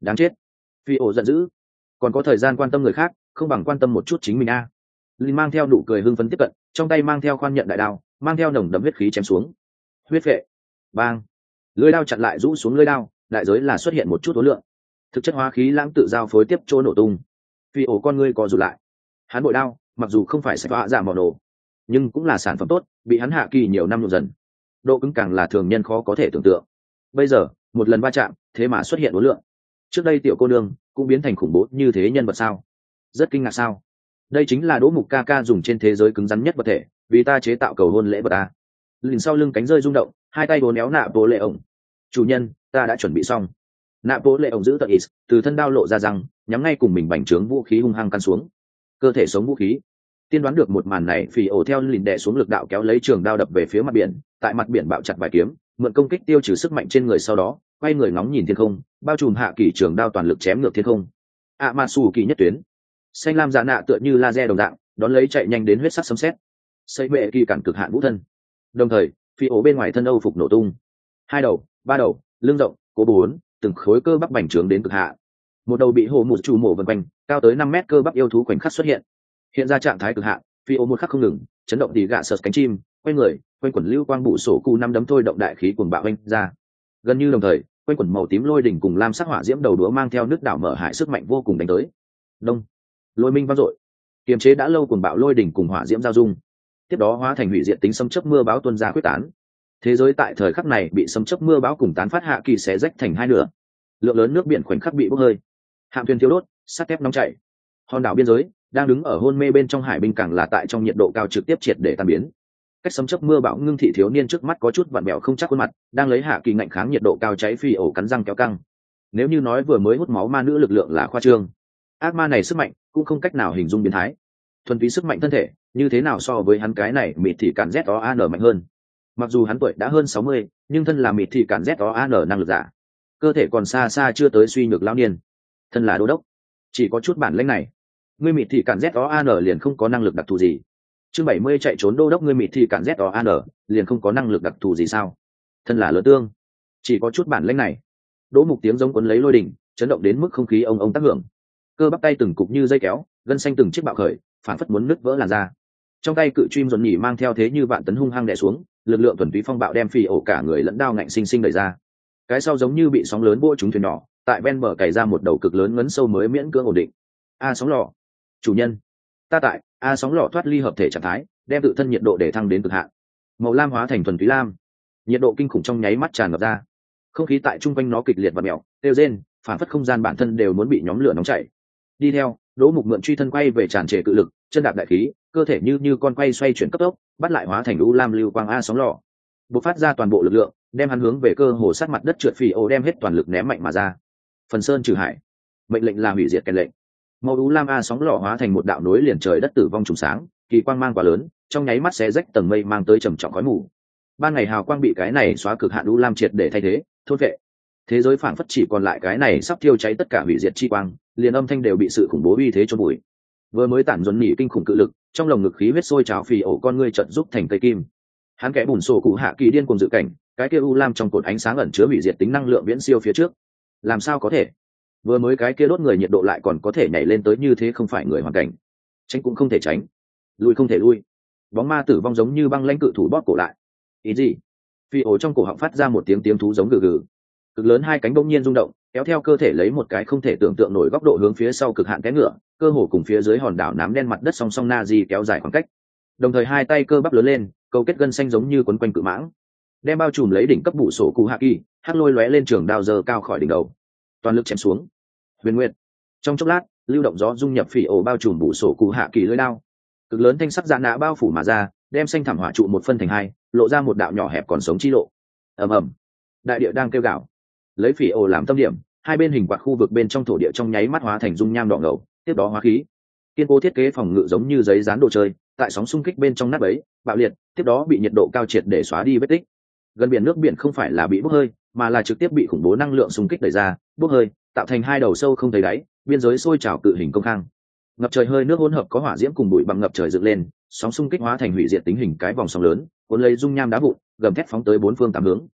Speaker 1: Đáng chết. Phi ổ giận dữ. Còn có thời gian quan tâm người khác, không bằng quan tâm một chút chính mình a. Linh mang theo nụ cười hưng phấn tiếp cận, trong tay mang theo khoan nhận đại đao, mang theo nồng đậm huyết khí chém xuống. Huyết vệ. Bang. Lưỡi đao chặn lại rũ xuống lưỡi đao, đại giới là xuất hiện một chút ối lượng. Thực chất hóa khí lãng tự giao phối tiếp chỗ nổ tung. Phi ổ con ngươi co rụt lại. Hắn bội đao, mặc dù không phải sẽ phá giảm màu nổ, nhưng cũng là sản phẩm tốt, bị hắn hạ kỳ nhiều năm nhuộm dần. Độ cứng càng là thường nhân khó có thể tưởng tượng. Bây giờ, một lần va chạm, thế mà xuất hiện ối lượng. Trước đây tiểu cô nương cũng biến thành khủng bố như thế nhân vật sao? Rất kinh ngạc sao? Đây chính là Đỗ Mục ca ca dùng trên thế giới cứng rắn nhất vật thể, vì ta chế tạo cầu hôn lễ vật ta. Lìn sau lưng cánh rơi rung động, hai tay bốn éo nạ bố lệ ổng. Chủ nhân, ta đã chuẩn bị xong. Nạ bố lệ ổng giữ tận ít, từ thân đao lộ ra răng, nhắm ngay cùng mình bành trướng vũ khí hung hăng căn xuống. Cơ thể sống vũ khí. Tiên đoán được một màn này, Phỉ ổ theo Lìn đè xuống lực đạo kéo lấy trường đao đập về phía mặt biển, tại mặt biển bạo chặt vài kiếm, mượn công kích tiêu trừ sức mạnh trên người, sau đó quay người ngóng nhìn thiên không, bao trùm hạ kỳ trường đao toàn lực chém ngược thiên không. Mã Sủ Kỳ nhất tuyến, xanh lam dạ nạ tựa như laser đồng dạng, đón lấy chạy nhanh đến huyết sắc sấm sét. Xây bệ kỳ cản cực hạn vũ thân. Đồng thời, Phi ổ bên ngoài thân Âu phục nổ tung. Hai đầu, ba đầu, lưng rộng, cổ bốn, từng khối cơ bắp bành trướng đến cực hạn. Một đầu bị hồ một chủ mổ vần quanh, cao tới 5 mét cơ bắp yêu thú khoảnh khắc xuất hiện. Hiện ra trạng thái cực hạn, Phi ổ một khắc không ngừng, chấn động tỉ gạ sợt cánh chim, quay người, quanh quẩn lưu quang bụ sổ cu năm đấm thôi động đại khí cuồng bạo vênh ra. Gần như đồng thời, quanh quẩn màu tím lôi đỉnh cùng lam sắc hỏa diễm đầu đũa mang theo nước đảo mở hải sức mạnh vô cùng đánh tới. Đông, lôi minh vang dội, kiềm chế đã lâu cuồng bạo lôi đỉnh cùng hỏa diễm giao dung, tiếp đó hóa thành hủy diệt tính xâm chấp mưa bão tuôn ra quyết tán. Thế giới tại thời khắc này bị xâm chấp mưa bão cùng tán phát hạ kỳ xé rách thành hai nửa, lượng lớn nước biển khoảnh khắc bị bốc hơi, hạm thuyền thiêu đốt, sắt thép nóng chảy. Hòn đảo biên giới đang đứng ở hôn mê bên trong hải binh càng là tại trong nhiệt độ cao trực tiếp triệt để tan biến. Cách sấm chớp mưa bão ngưng thị thiếu niên trước mắt có chút vặn bẹo không chắc khuôn mặt, đang lấy hạ kỳ ngạnh kháng nhiệt độ cao cháy. Phi ổ cắn răng kéo căng. Nếu như nói vừa mới hút máu ma nữ lực lượng là khoa trương, ác ma này sức mạnh cũng không cách nào hình dung biến thái. Thuần túy sức mạnh thân thể, như thế nào so với hắn cái này mịt thì cản ZOAN mạnh hơn. Mặc dù hắn tuổi đã hơn 60, nhưng thân là mịt thì cản ZOAN năng lực giả, cơ thể còn xa xa chưa tới suy nhược lão niên. Thân là đô đốc, chỉ có chút bản lĩnh này. Ngươi mịt thì cản ZOAN liền không có năng lực đặc thù gì. Chương 70 chạy trốn đô đốc, ngươi mịt thì cản ZOAN liền không có năng lực đặc thù gì sao? Thân là lớn tương, chỉ có chút bản lĩnh này. Đỗ Mục tiếng giống cuốn lấy lôi đỉnh, chấn động đến mức không khí ông tác hưởng. Cơ bắp tay từng cục như dây kéo, gân xanh từng chiếc bạo khởi, phản phất muốn nứt vỡ làn da. Trong tay cự truy dồn nhỉ mang theo thế như vạn tấn hung hăng đè xuống, lực lượng thuần túy phong bạo đem Phi ổ cả người lẫn đao ngạnh sinh sinh đẩy ra. Cái sau giống như bị sóng lớn vỗ trúng thuyền nhỏ, tại ven bờ cày ra một đầu cực lớn ngấn sâu mới miễn cưỡng ổn định. Sóng lò, chủ nhân, ta tại. Sóng lò thoát ly hợp thể trạng thái, đem tự thân nhiệt độ để thăng đến cực hạn. Màu lam hóa thành thuần túy lam, nhiệt độ kinh khủng trong nháy mắt tràn ngập ra. Không khí tại trung quanh nó kịch liệt và mèo, tiêu rên, phản phất không gian bản thân đều muốn bị nhóm lửa nóng chảy. Đi theo, Đỗ Mục mượn truy thân quay về tràn trề cự lực, chân đạp đại khí, cơ thể như con quay xoay chuyển cấp tốc, bắt lại hóa thành u lam lưu quang sóng lò. Bộc phát ra toàn bộ lực lượng, đem hắn hướng về cơ hồ sát mặt đất trượt. Phi ổ đem hết toàn lực ném mạnh mà ra. Phần sơn trừ hải, mệnh lệnh là hủy diệt kèn lệnh. Màu u lam sóng lò hóa thành một đạo nối liền trời đất tử vong trùng sáng, kỳ quang mang quá lớn, trong nháy mắt xé rách tầng mây mang tới trầm trọng khói mù. Ban ngày hào quang bị cái này xóa cực hạn u lam triệt để thay thế, thôn vệ. Thế giới phảng phất chỉ còn lại cái này sắp thiêu cháy tất cả hủy diệt chi quang, liền âm thanh đều bị sự khủng bố uy thế chôn bụi. Vừa mới tản dồn nỉ kinh khủng cự lực, trong lồng ngực khí huyết sôi trào. Phi ổ con ngươi chợt giúp thành cây kim. Hắn kẽ bùn sổ cụ hạ kỳ điên cuồng dự cảnh, cái kia u lam trong cột ánh sáng ẩn chứa hủy diệt tính năng lượng viễn siêu phía trước. Làm sao có thể? Vừa mới cái kia đốt người nhiệt độ lại còn có thể nhảy lên tới như thế, không phải người hoàn cảnh. Tránh cũng không thể tránh, lui không thể lui. Bóng ma tử vong giống như băng lãnh cự thủ bóp cổ lại. Ý gì? Phi ổ trong cổ họng phát ra một tiếng thú giống gừ gừ. Cực lớn hai cánh bỗng nhiên rung động, kéo theo cơ thể lấy một cái không thể tưởng tượng nổi góc độ hướng phía sau cực hạn té ngựa, cơ hồ cùng phía dưới hòn đảo nám đen mặt đất song song na di kéo dài khoảng cách. Đồng thời hai tay cơ bắp lớn lên, câu kết gân xanh giống như quấn quanh cự mãng, đem bao trùm lấy đỉnh cấp bụ sổ cụ hạ kỳ, hắc lôi lóe lên trường đao giơ cao khỏi đỉnh đầu, toàn lực chém xuống. Huyền Nguyệt. Trong chốc lát, lưu động gió dung nhập Phỉ ổ bao trùm bụ sổ cụ hạ kỳ lưỡi đao. Cực lớn thanh sắc dạ nã bao phủ mà ra, đem xanh thảm hỏa trụ một phân thành hai, lộ ra một đạo nhỏ hẹp còn sống chi lộ. Ầm ầm. Đại địa đang kêu gào. Lấy Phỉ ổ làm tâm điểm, hai bên hình quạt khu vực bên trong thổ địa trong nháy mắt hóa thành dung nham đỏ ngầu, tiếp đó hóa khí. Kiên cố thiết kế phòng ngự giống như giấy dán đồ chơi, tại sóng xung kích bên trong nát bấy, bạo liệt, tiếp đó bị nhiệt độ cao triệt để xóa đi vết tích. Gần biển nước biển không phải là bị bốc hơi, mà là trực tiếp bị khủng bố năng lượng xung kích đẩy ra, bốc hơi, tạo thành hai đầu sâu không thấy đáy, biên giới sôi trào cự hình công khang. Ngập trời hơi nước hỗn hợp có hỏa diễm cùng bụi bặm ngập trời dựng lên, sóng xung kích hóa thành hủy diệt tính hình cái vòng sóng lớn, cuốn lấy dung nham đá vụn, gầm thét phóng tới bốn phương tám hướng.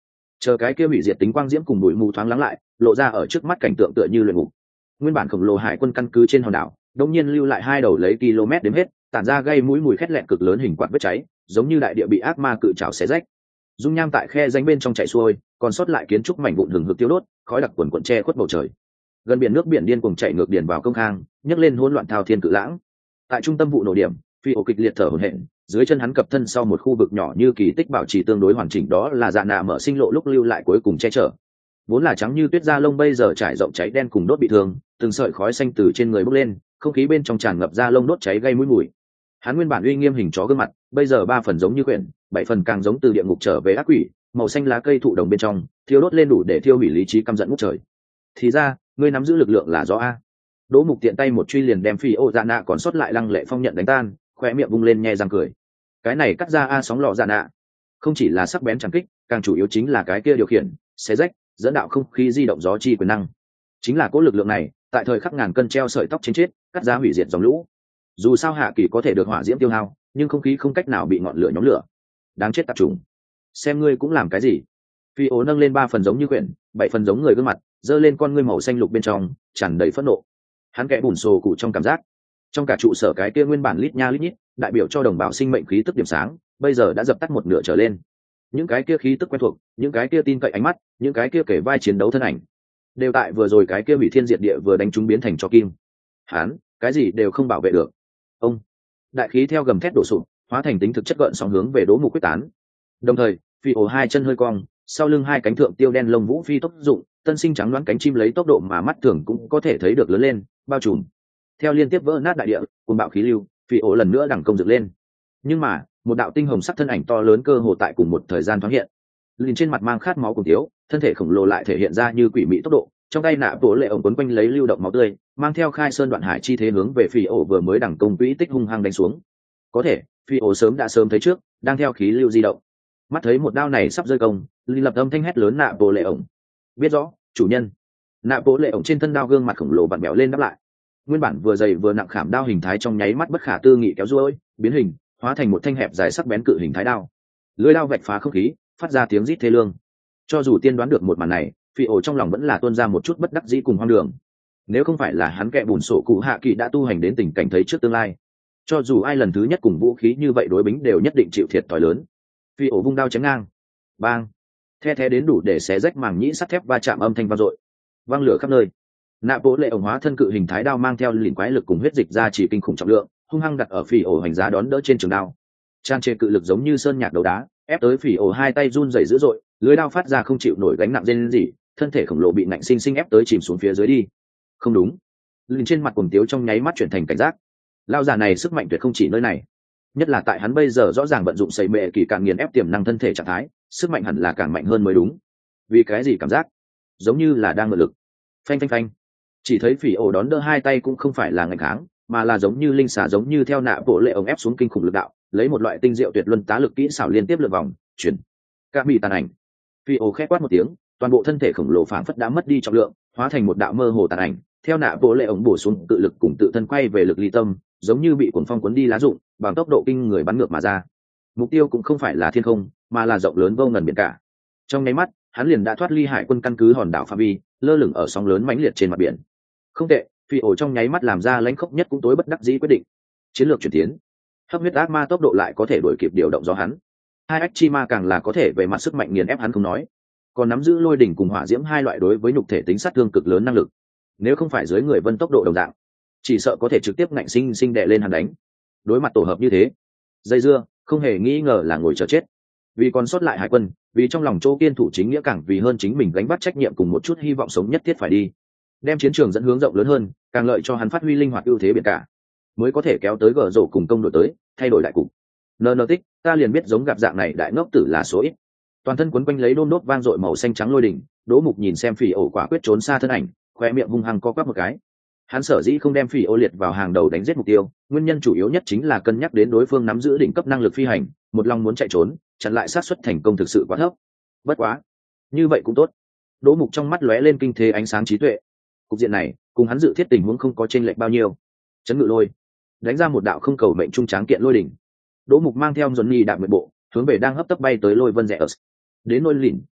Speaker 1: Chờ cái kia hủy diệt tính quang diễm cùng bụi mù thoáng lắng lại, lộ ra ở trước mắt cảnh tượng tựa như luyện ngục. Nguyên bản khổng lồ hải quân căn cứ trên hòn đảo đột nhiên lưu lại hai đầu lấy km đếm hết, tản ra gây mũi mùi khét lẹn cực lớn hình quạt vết cháy, giống như đại địa bị ác ma cự trảo xé rách. Dung nham tại khe rãnh bên trong chảy xuôi, còn sót lại kiến trúc mảnh vụn hừng hực tiêu đốt, khói đặc quần quần che khuất bầu trời. Gần biển nước biển điên cuồng chảy ngược điền vào công khang, nhấc lên hỗn loạn thao thiên cự lãng. Tại trung tâm vụ nổ điểm, phi ổ kịch liệt thở hổn hển, dưới chân hắn cập thân sau một khu vực nhỏ như kỳ tích bảo trì tương đối hoàn chỉnh, đó là dạ nạ mở sinh lộ lúc lưu lại cuối cùng che chở. Vốn là trắng như tuyết da lông bây giờ trải rộng cháy đen cùng đốt bị thương, từng sợi khói xanh từ trên người bốc lên, không khí bên trong tràn ngập da lông đốt cháy gây mũi mùi. Hắn nguyên bản uy nghiêm hình chó gương mặt, bây giờ 3 phần giống như quyển, 7 phần càng giống từ địa ngục trở về ác quỷ, màu xanh lá cây thụ đồng bên trong thiêu đốt lên đủ để thiêu hủy lý trí căm giận ngút trời. Thì ra ngươi nắm giữ lực lượng là do a. Đỗ Mục tiện tay một truy liền đem phi ô dạ nạ còn sót lại lăng lệ phong nhận đánh tan, khoe miệng vung lên nhe răng cười. Cái này cắt ra a sóng lọ dạ nạ, không chỉ là sắc bén chẳng kích, càng chủ yếu chính là cái kia điều khiển xé rách dẫn đạo không khí di động gió chi quyền năng. Chính là cỗ lực lượng này tại thời khắc ngàn cân treo sợi tóc trên chết, cắt ra hủy diệt dòng lũ. Dù sao hạ kỳ có thể được hỏa diễm tiêu hao, nhưng không khí không cách nào bị ngọn lửa nhóm lửa. Đáng chết tạp trùng, xem ngươi cũng làm cái gì. Phi ố nâng lên 3 phần giống như quyển, 7 phần giống người gương mặt, giơ lên con ngươi màu xanh lục bên trong tràn đầy phẫn nộ. Hắn kẽ bùn xồ cụ trong cảm giác, trong cả trụ sở cái kia nguyên bản lít nha lít nhít đại biểu cho đồng bào sinh mệnh khí tức điểm sáng, bây giờ đã dập tắt một nửa trở lên. Những cái kia khí tức quen thuộc, những cái kia tin cậy ánh mắt, những cái kia kể vai chiến đấu thân ảnh, đều tại vừa rồi cái kia hủy thiên diệt địa vừa đánh chúng biến thành cho kim. Hắn cái gì đều không bảo vệ được. Ông đại khí theo gầm thét đổ sụp, hóa thành tính thực chất gợn sóng hướng về Đỗ Mục quyết tán. Đồng thời phi ổ hai chân hơi cong, sau lưng hai cánh thượng tiêu đen lông vũ phi tốc dụng, tân sinh trắng đoán cánh chim lấy tốc độ mà mắt thường cũng có thể thấy được lớn lên, bao trùm. Theo liên tiếp vỡ nát đại địa, cùng bạo khí lưu, phi ổ lần nữa đằng công dựng lên. Nhưng mà một đạo tinh hồng sắc thân ảnh to lớn cơ hồ tại cùng một thời gian thoáng hiện. Liền trên mặt mang khát máu cùng thiếu, thân thể khổng lồ lại thể hiện ra như quỷ mị tốc độ, trong tay nạ bộ lệ ổng quấn quanh lấy lưu động máu tươi, mang theo khai sơn đoạn hải chi thế hướng về phi ổ vừa mới đằng công quỹ tích hung hăng đánh xuống. Có thể phi ổ sớm thấy trước, đang theo khí lưu di động. Mắt thấy một đao này sắp rơi công, Linh lập âm thanh hét lớn nạ bộ lệ ổng. Biết rõ chủ nhân. Nạ bộ lệ ổng trên thân đao gương mặt khổng lồ vặn bẹo lên đáp lại. Nguyên bản vừa dày vừa nặng khảm đao hình thái trong nháy mắt bất khả tư nghị kéo ruôi biến hình, hóa thành một thanh hẹp dài sắc bén cự hình thái đao. Lưỡi đao vạch phá không khí, phát ra tiếng rít thê lương. Cho dù tiên đoán được một màn này, phi ổ trong lòng vẫn là tuôn ra một chút bất đắc dĩ cùng hoang đường. Nếu không phải là hắn kẹ bùn sổ cụ hạ kỳ đã tu hành đến tình cảnh thấy trước tương lai, cho dù ai lần thứ nhất cùng vũ khí như vậy đối bính đều nhất định chịu thiệt thòi lớn. Phi ổ vung đao chém ngang, bang, the thé đến đủ để xé rách màng nhĩ sắt thép va chạm âm thanh vang dội, vang lửa khắp nơi. Nạ bộ lệ ổng hóa thân cự hình thái đao mang theo lìn quái lực cùng huyết dịch ra chỉ kinh khủng trọng lượng, hung hăng đặt ở phi ổ hành giá đón đỡ trên trường đao. Trang trề cự lực giống như sơn nhạc đấu đá, ép tới phi ổ hai tay run rẩy dữ dội, lưới đao phát ra không chịu nổi gánh nặng rên rỉ, thân thể khổng lồ bị nạnh sinh sinh ép tới chìm xuống phía dưới đi. Không đúng, lìn trên mặt cuồng tiếu trong nháy mắt chuyển thành cảnh giác. Lao già này sức mạnh tuyệt không chỉ nơi này, nhất là tại hắn bây giờ rõ ràng vận dụng sẩy mệ kỳ càng nghiền ép tiềm năng thân thể trạng thái, sức mạnh hẳn là càng mạnh hơn mới đúng. Vì cái gì cảm giác giống như là đang mượn lực. Phanh phanh phanh, chỉ thấy phỉ ổ đón đỡ hai tay cũng không phải là ngành kháng, mà là giống như linh xà, giống như theo nạ bộ lệ ổng ép xuống kinh khủng lực đạo, lấy một loại tinh diệu tuyệt luân tá lực kỹ xảo liên tiếp lượt vòng chuyển cả bị tàn ảnh. Phỉ ổ khét quát một tiếng, toàn bộ thân thể khổng lồ phảng phất đã mất đi trọng lượng, hóa thành một đạo mơ hồ tàn ảnh, theo nạ bộ lệ ổng bổ xuống tự lực cùng tự thân quay về lực ly tâm, giống như bị cuồng phong cuốn đi lá rụng, bằng tốc độ kinh người bắn ngược mà ra. Mục tiêu cũng không phải là thiên không, mà là rộng lớn vô ngần biển cả. Trong nháy mắt hắn liền đã thoát ly hải quân căn cứ hòn đảo phạm vi, lơ lửng ở sóng lớn mãnh liệt trên mặt biển. Không tệ, phi ổ trong nháy mắt làm ra lãnh khốc nhất cũng tối bất đắc dĩ quyết định. Chiến lược chuyển tiến, hấp huyết ác ma tốc độ lại có thể đuổi kịp điều động do hắn. Hai ách chi ma càng là có thể về mặt sức mạnh nghiền ép hắn không nói, còn nắm giữ lôi đỉnh cùng hỏa diễm hai loại đối với nhục thể tính sát thương cực lớn năng lực. Nếu không phải dưới người vân tốc độ đồng dạng, chỉ sợ có thể trực tiếp ngạnh sinh sinh đè lên hắn đánh. Đối mặt tổ hợp như thế, dây dưa không hề nghi ngờ là ngồi chờ chết. Vì còn sót lại hải quân, vì trong lòng Châu Kiên thủ chính nghĩa càng vì hơn chính mình gánh vác trách nhiệm cùng một chút hy vọng sống nhất thiết phải đi, đem chiến trường dẫn hướng rộng lớn hơn, càng lợi cho hắn phát huy linh hoạt ưu thế biển cả, mới có thể kéo tới gờ rổ cùng công đội tới thay đổi đại cục. Nơ tích, ta liền biết giống gặp dạng này đại ngốc tử là số ít. Toàn thân quấn quanh lấy đôm đốt vang dội màu xanh trắng lôi đỉnh, Đỗ Mục nhìn xem phỉ ổ quả quyết trốn xa thân ảnh, khoe miệng hung hăng co quắp một cái. Hắn sở dĩ không đem phỉ ổ liệt vào hàng đầu đánh giết mục tiêu, nguyên nhân chủ yếu nhất chính là cân nhắc đến đối phương nắm giữ đỉnh cấp năng lực phi hành, một lòng muốn chạy trốn, chặn lại xác suất thành công thực sự quá thấp. Bất quá, như vậy cũng tốt. Đỗ Mục trong mắt lóe lên kinh thế ánh sáng trí tuệ. Cục diện này, cùng hắn dự thiết tình huống không có chênh lệch bao nhiêu. Chấn ngự lôi, đánh ra một đạo không cầu mệnh trung tráng kiện lôi đỉnh. Đỗ Mục mang theo Johnny đạp nguyện bộ, hướng về đang hấp tấp bay tới lôi vân rẽ ở. Đến nôi lìn,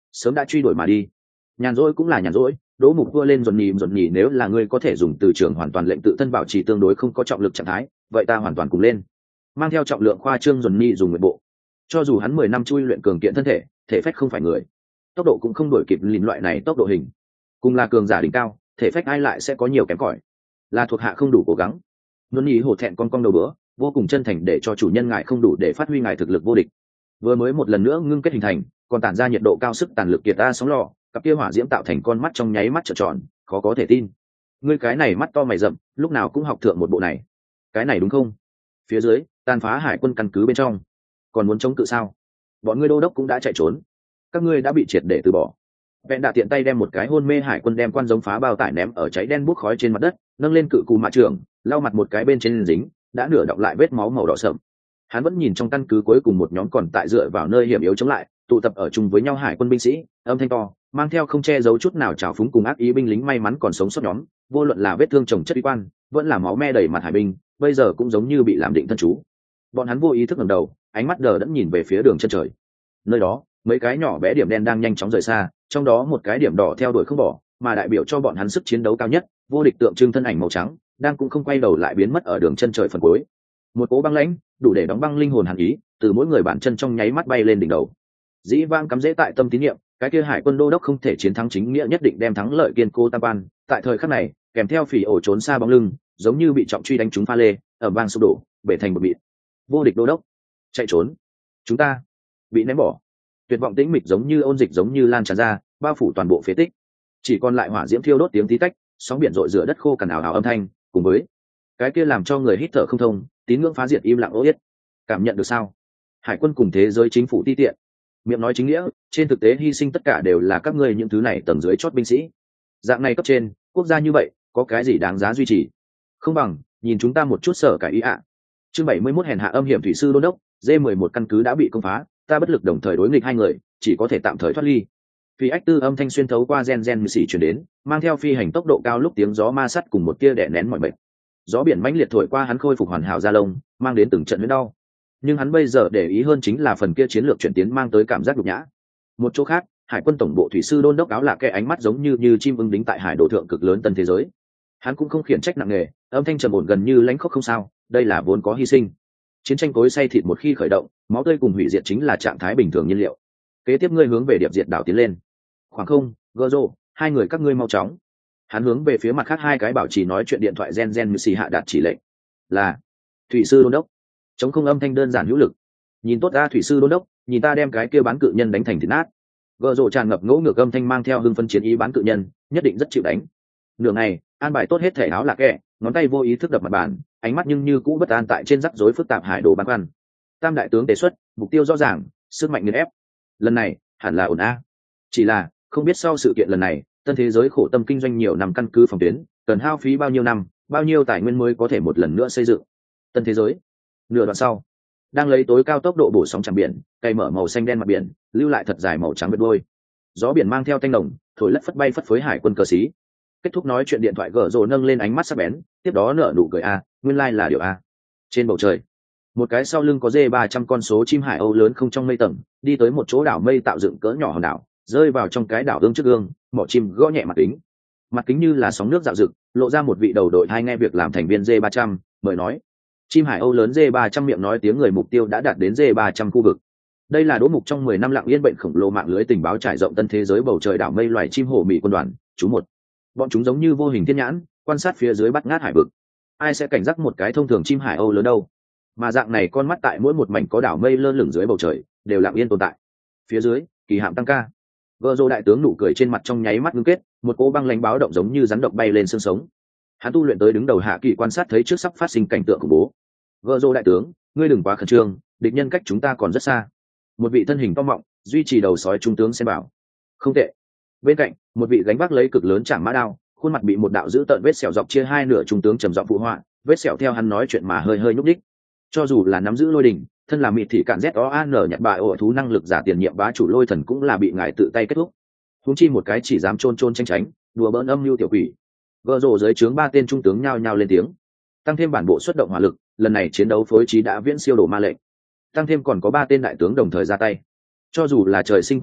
Speaker 1: sớm đã truy đuổi mà đi. Nhàn rỗi cũng là nhàn rỗi, Đỗ Mục vua lên dồn nhì nếu là ngươi có thể dùng từ trường hoàn toàn lệnh tự thân bảo trì tương đối không có trọng lực trạng thái, vậy ta hoàn toàn cùng lên. Mang theo trọng lượng khoa trương dồn nhì dùng nguyện bộ. Cho dù hắn 10 năm chui luyện cường kiện thân thể, thể phách không phải người, tốc độ cũng không đổi kịp lìn loại này tốc độ hình. Cùng là cường giả đỉnh cao, thể phách ai lại sẽ có nhiều kém cỏi. Là thuộc hạ không đủ cố gắng. Dồn nhì hổ thẹn con đầu bữa, vô cùng chân thành để cho chủ nhân ngài không đủ để phát huy ngài thực lực vô địch. Vừa mới một lần nữa ngưng kết hình thành, còn tản ra nhiệt độ cao sức tàn lực kiệt ta sóng lò, cặp kia hỏa diễm tạo thành con mắt trong nháy mắt trợn tròn, khó có thể tin. Ngươi cái này mắt to mày rậm, lúc nào cũng học thượng một bộ này. Cái này đúng không? Phía dưới, tàn phá hải quân căn cứ bên trong, còn muốn chống cự sao? Bọn ngươi đô đốc cũng đã chạy trốn, các ngươi đã bị triệt để từ bỏ. Vẹn đã tiện tay đem một cái hôn mê hải quân đem quan giống phá bao tải ném ở cháy đen buốc khói trên mặt đất, nâng lên cự cù mạ trưởng, lau mặt một cái bên trên dính, đã nửa đọng lại vết máu màu đỏ sậm. Hắn vẫn nhìn trong căn cứ cuối cùng một nhóm còn tại dựa vào nơi hiểm yếu chống lại, tụ tập ở chung với nhau hải quân binh sĩ, âm thanh to, mang theo không che giấu chút nào trào phúng cùng ác ý binh lính may mắn còn sống sót nhóm, vô luận là vết thương chồng chất uy quan, vẫn là máu me đầy mặt hải binh, bây giờ cũng giống như bị làm định thân chú. Bọn hắn vô ý thức ngẩng đầu, ánh mắt đờ đẫn nhìn về phía đường chân trời. Nơi đó, mấy cái nhỏ bé điểm đen đang nhanh chóng rời xa, trong đó một cái điểm đỏ theo đuổi không bỏ, mà đại biểu cho bọn hắn sức chiến đấu cao nhất, vô địch tượng trưng thân ảnh màu trắng, đang cũng không quay đầu lại biến mất ở đường chân trời phần cuối. Một cỗ băng lãnh, đủ để đóng băng linh hồn hàn ý, từ mỗi người bản chân trong nháy mắt bay lên đỉnh đầu. Dĩ vang cắm rễ tại tâm tín niệm, cái kia hải quân đô đốc không thể chiến thắng chính nghĩa nhất định đem thắng lợi kiên cố tam quan. Tại thời khắc này, kèm theo phỉ ổ trốn xa bóng lưng, giống như bị trọng truy đánh trúng pha lê, ở vang sụp đổ, bể thành một mịn. Vô địch đô đốc, chạy trốn, chúng ta bị ném bỏ. Tuyệt vọng tĩnh mịch giống như ôn dịch giống như lan tràn ra, bao phủ toàn bộ phế tích. Chỉ còn lại hỏa diễm thiêu đốt tiếng tí tách, sóng biển rội rửa đất khô cằn ảo ảo âm thanh, cùng với cái kia làm cho người hít thở không thông, tín ngưỡng phá diệt im lặng ô yết. Cảm nhận được sao? Hải quân cùng thế giới chính phủ ti tiện, miệng nói chính nghĩa, trên thực tế hy sinh tất cả đều là các ngươi những thứ này tầng dưới chót binh sĩ. Dạng này cấp trên, quốc gia như vậy, có cái gì đáng giá duy trì? Không bằng nhìn chúng ta một chút sở cải ý ạ. Chương 71 hèn hạ âm hiểm thủy sư đô đốc, D11 căn cứ đã bị công phá, ta bất lực đồng thời đối nghịch hai người, chỉ có thể tạm thời thoát ly. Phi ách tư âm thanh xuyên thấu qua gen như xỉ truyền đến, mang theo phi hành tốc độ cao lúc tiếng gió ma sắt cùng một tia đè nén mọi mệt. Gió biển mãnh liệt thổi qua hắn khôi phục hoàn hảo da lông, mang đến từng trận huyết đau. Nhưng hắn bây giờ để ý hơn chính là phần kia chiến lược chuyển tiến mang tới cảm giác nhục nhã. Một chỗ khác, hải quân tổng bộ thủy sư đôn đốc áo là cái ánh mắt giống như chim ưng đính tại hải đồ thượng cực lớn tân thế giới. Hắn cũng không khiển trách nặng nề, âm thanh trầm ổn gần như lãnh khốc không sao, đây là vốn có hy sinh. Chiến tranh cối xay thịt một khi khởi động, máu tươi cùng hủy diệt chính là trạng thái bình thường nhiên liệu. Kế tiếp ngươi hướng về điệp diệt đảo tiến lên. Khoảng không, Goro, hai người các ngươi mau chóng. Hắn hướng về phía mặt khác hai cái bảo trì nói chuyện điện thoại gen như xì hạ đạt chỉ lệnh. Là thủy sư đôn đốc. Chống không âm thanh đơn giản hữu lực. Nhìn tốt ra thủy sư đôn đốc, nhìn ta đem cái kia bán cự nhân đánh thành thịt nát. Goro tràn ngập ngỗ ngược âm thanh mang theo hưng phân chiến ý bán cự nhân, nhất định rất chịu đánh. Nửa ngày, an bài tốt hết thể áo lạc kẹ, ngón tay vô ý thức đập mặt bàn, ánh mắt nhưng như cũ bất an tại trên rắc rối phức tạp hải đồ băn khoăn. Tam đại tướng đề xuất, mục tiêu rõ ràng, sức mạnh nghiền ép. Lần này, hẳn là ổn a. Chỉ là, không biết sau sự kiện lần này, tân thế giới khổ tâm kinh doanh nhiều năm căn cứ phòng tuyến, cần hao phí bao nhiêu năm, bao nhiêu tài nguyên mới có thể một lần nữa xây dựng. Tân thế giới. Nửa đoạn sau, đang lấy tối cao tốc độ bổ sóng chẳng biển, cày mở màu xanh đen mặt biển, lưu lại thật dài màu trắng vệt đuôi. Gió biển mang theo tanh nồng, thổi lất phất bay phất phới hải quân cờ xí. Kết thúc nói chuyện điện thoại gở rồ nâng lên ánh mắt sắc bén, tiếp đó nở nụ cười a, nguyên lai là điều a. Trên bầu trời, một cái sau lưng có dê 300 con số chim hải âu lớn không trong mây tầng, đi tới một chỗ đảo mây tạo dựng cỡ nhỏ hòn đảo, rơi vào trong cái đảo ương trước gương, mỏ chim gõ nhẹ mặt kính như là sóng nước dạo dực, lộ ra một vị đầu đội hai nghe việc làm thành viên dê 300, mời nói. Chim hải âu lớn dê 300 miệng nói tiếng người mục tiêu đã đạt đến dê 300 khu vực. Đây là Đỗ Mục trong 10 năm lặng yên bệnh khổng lồ mạng lưới tình báo trải rộng tân thế giới bầu trời đảo mây loài chim hổ mị quân đoàn, chú một. Bọn chúng giống như vô hình thiên nhãn, quan sát phía dưới bắt ngát hải vực. Ai sẽ cảnh giác một cái thông thường chim hải âu lớn đâu? Mà dạng này con mắt tại mỗi một mảnh có đảo mây lơ lửng dưới bầu trời, đều lặng yên tồn tại. Phía dưới, kỳ hạm tăng ca. Gơ Rô đại tướng nụ cười trên mặt trong nháy mắt ngưng kết, một cỗ băng lãnh báo động giống như rắn độc bay lên xương sống. Hắn tu luyện tới đứng đầu hạ kỳ quan sát thấy trước sắp phát sinh cảnh tượng khủng bố. Gơ Rô đại tướng, ngươi đừng quá khẩn trương, địch nhân cách chúng ta còn rất xa. Một vị thân hình to mọng, duy trì đầu sói trung tướng xem bảo. Không tệ. Bên cạnh, một vị gánh vác lấy cực lớn chảng mã đao, khuôn mặt bị một đạo dữ tợn vết sẹo dọc chia hai nửa trung tướng trầm giọng phụ họa, vết sẹo theo hắn nói chuyện mà hơi hơi nhúc đích. Cho dù là nắm giữ lôi đỉnh, thân là mịt thì cạn ZOAN nhặt bại ổ thú năng lực giả tiền nhiệm bá chủ lôi thần cũng là bị ngài tự tay kết thúc. Huống chi một cái chỉ dám chôn tranh tránh, đùa bỡn âm mưu tiểu quỷ. Gờ rồ dưới trướng ba tên trung tướng nhao nhao lên tiếng. Tăng thêm bản bộ xuất động hỏa lực, lần này chiến đấu phối trí đã viễn siêu đồ ma lệnh. Tăng thêm còn có ba tên đại tướng đồng thời ra tay. Cho dù là trời sinh quái vật,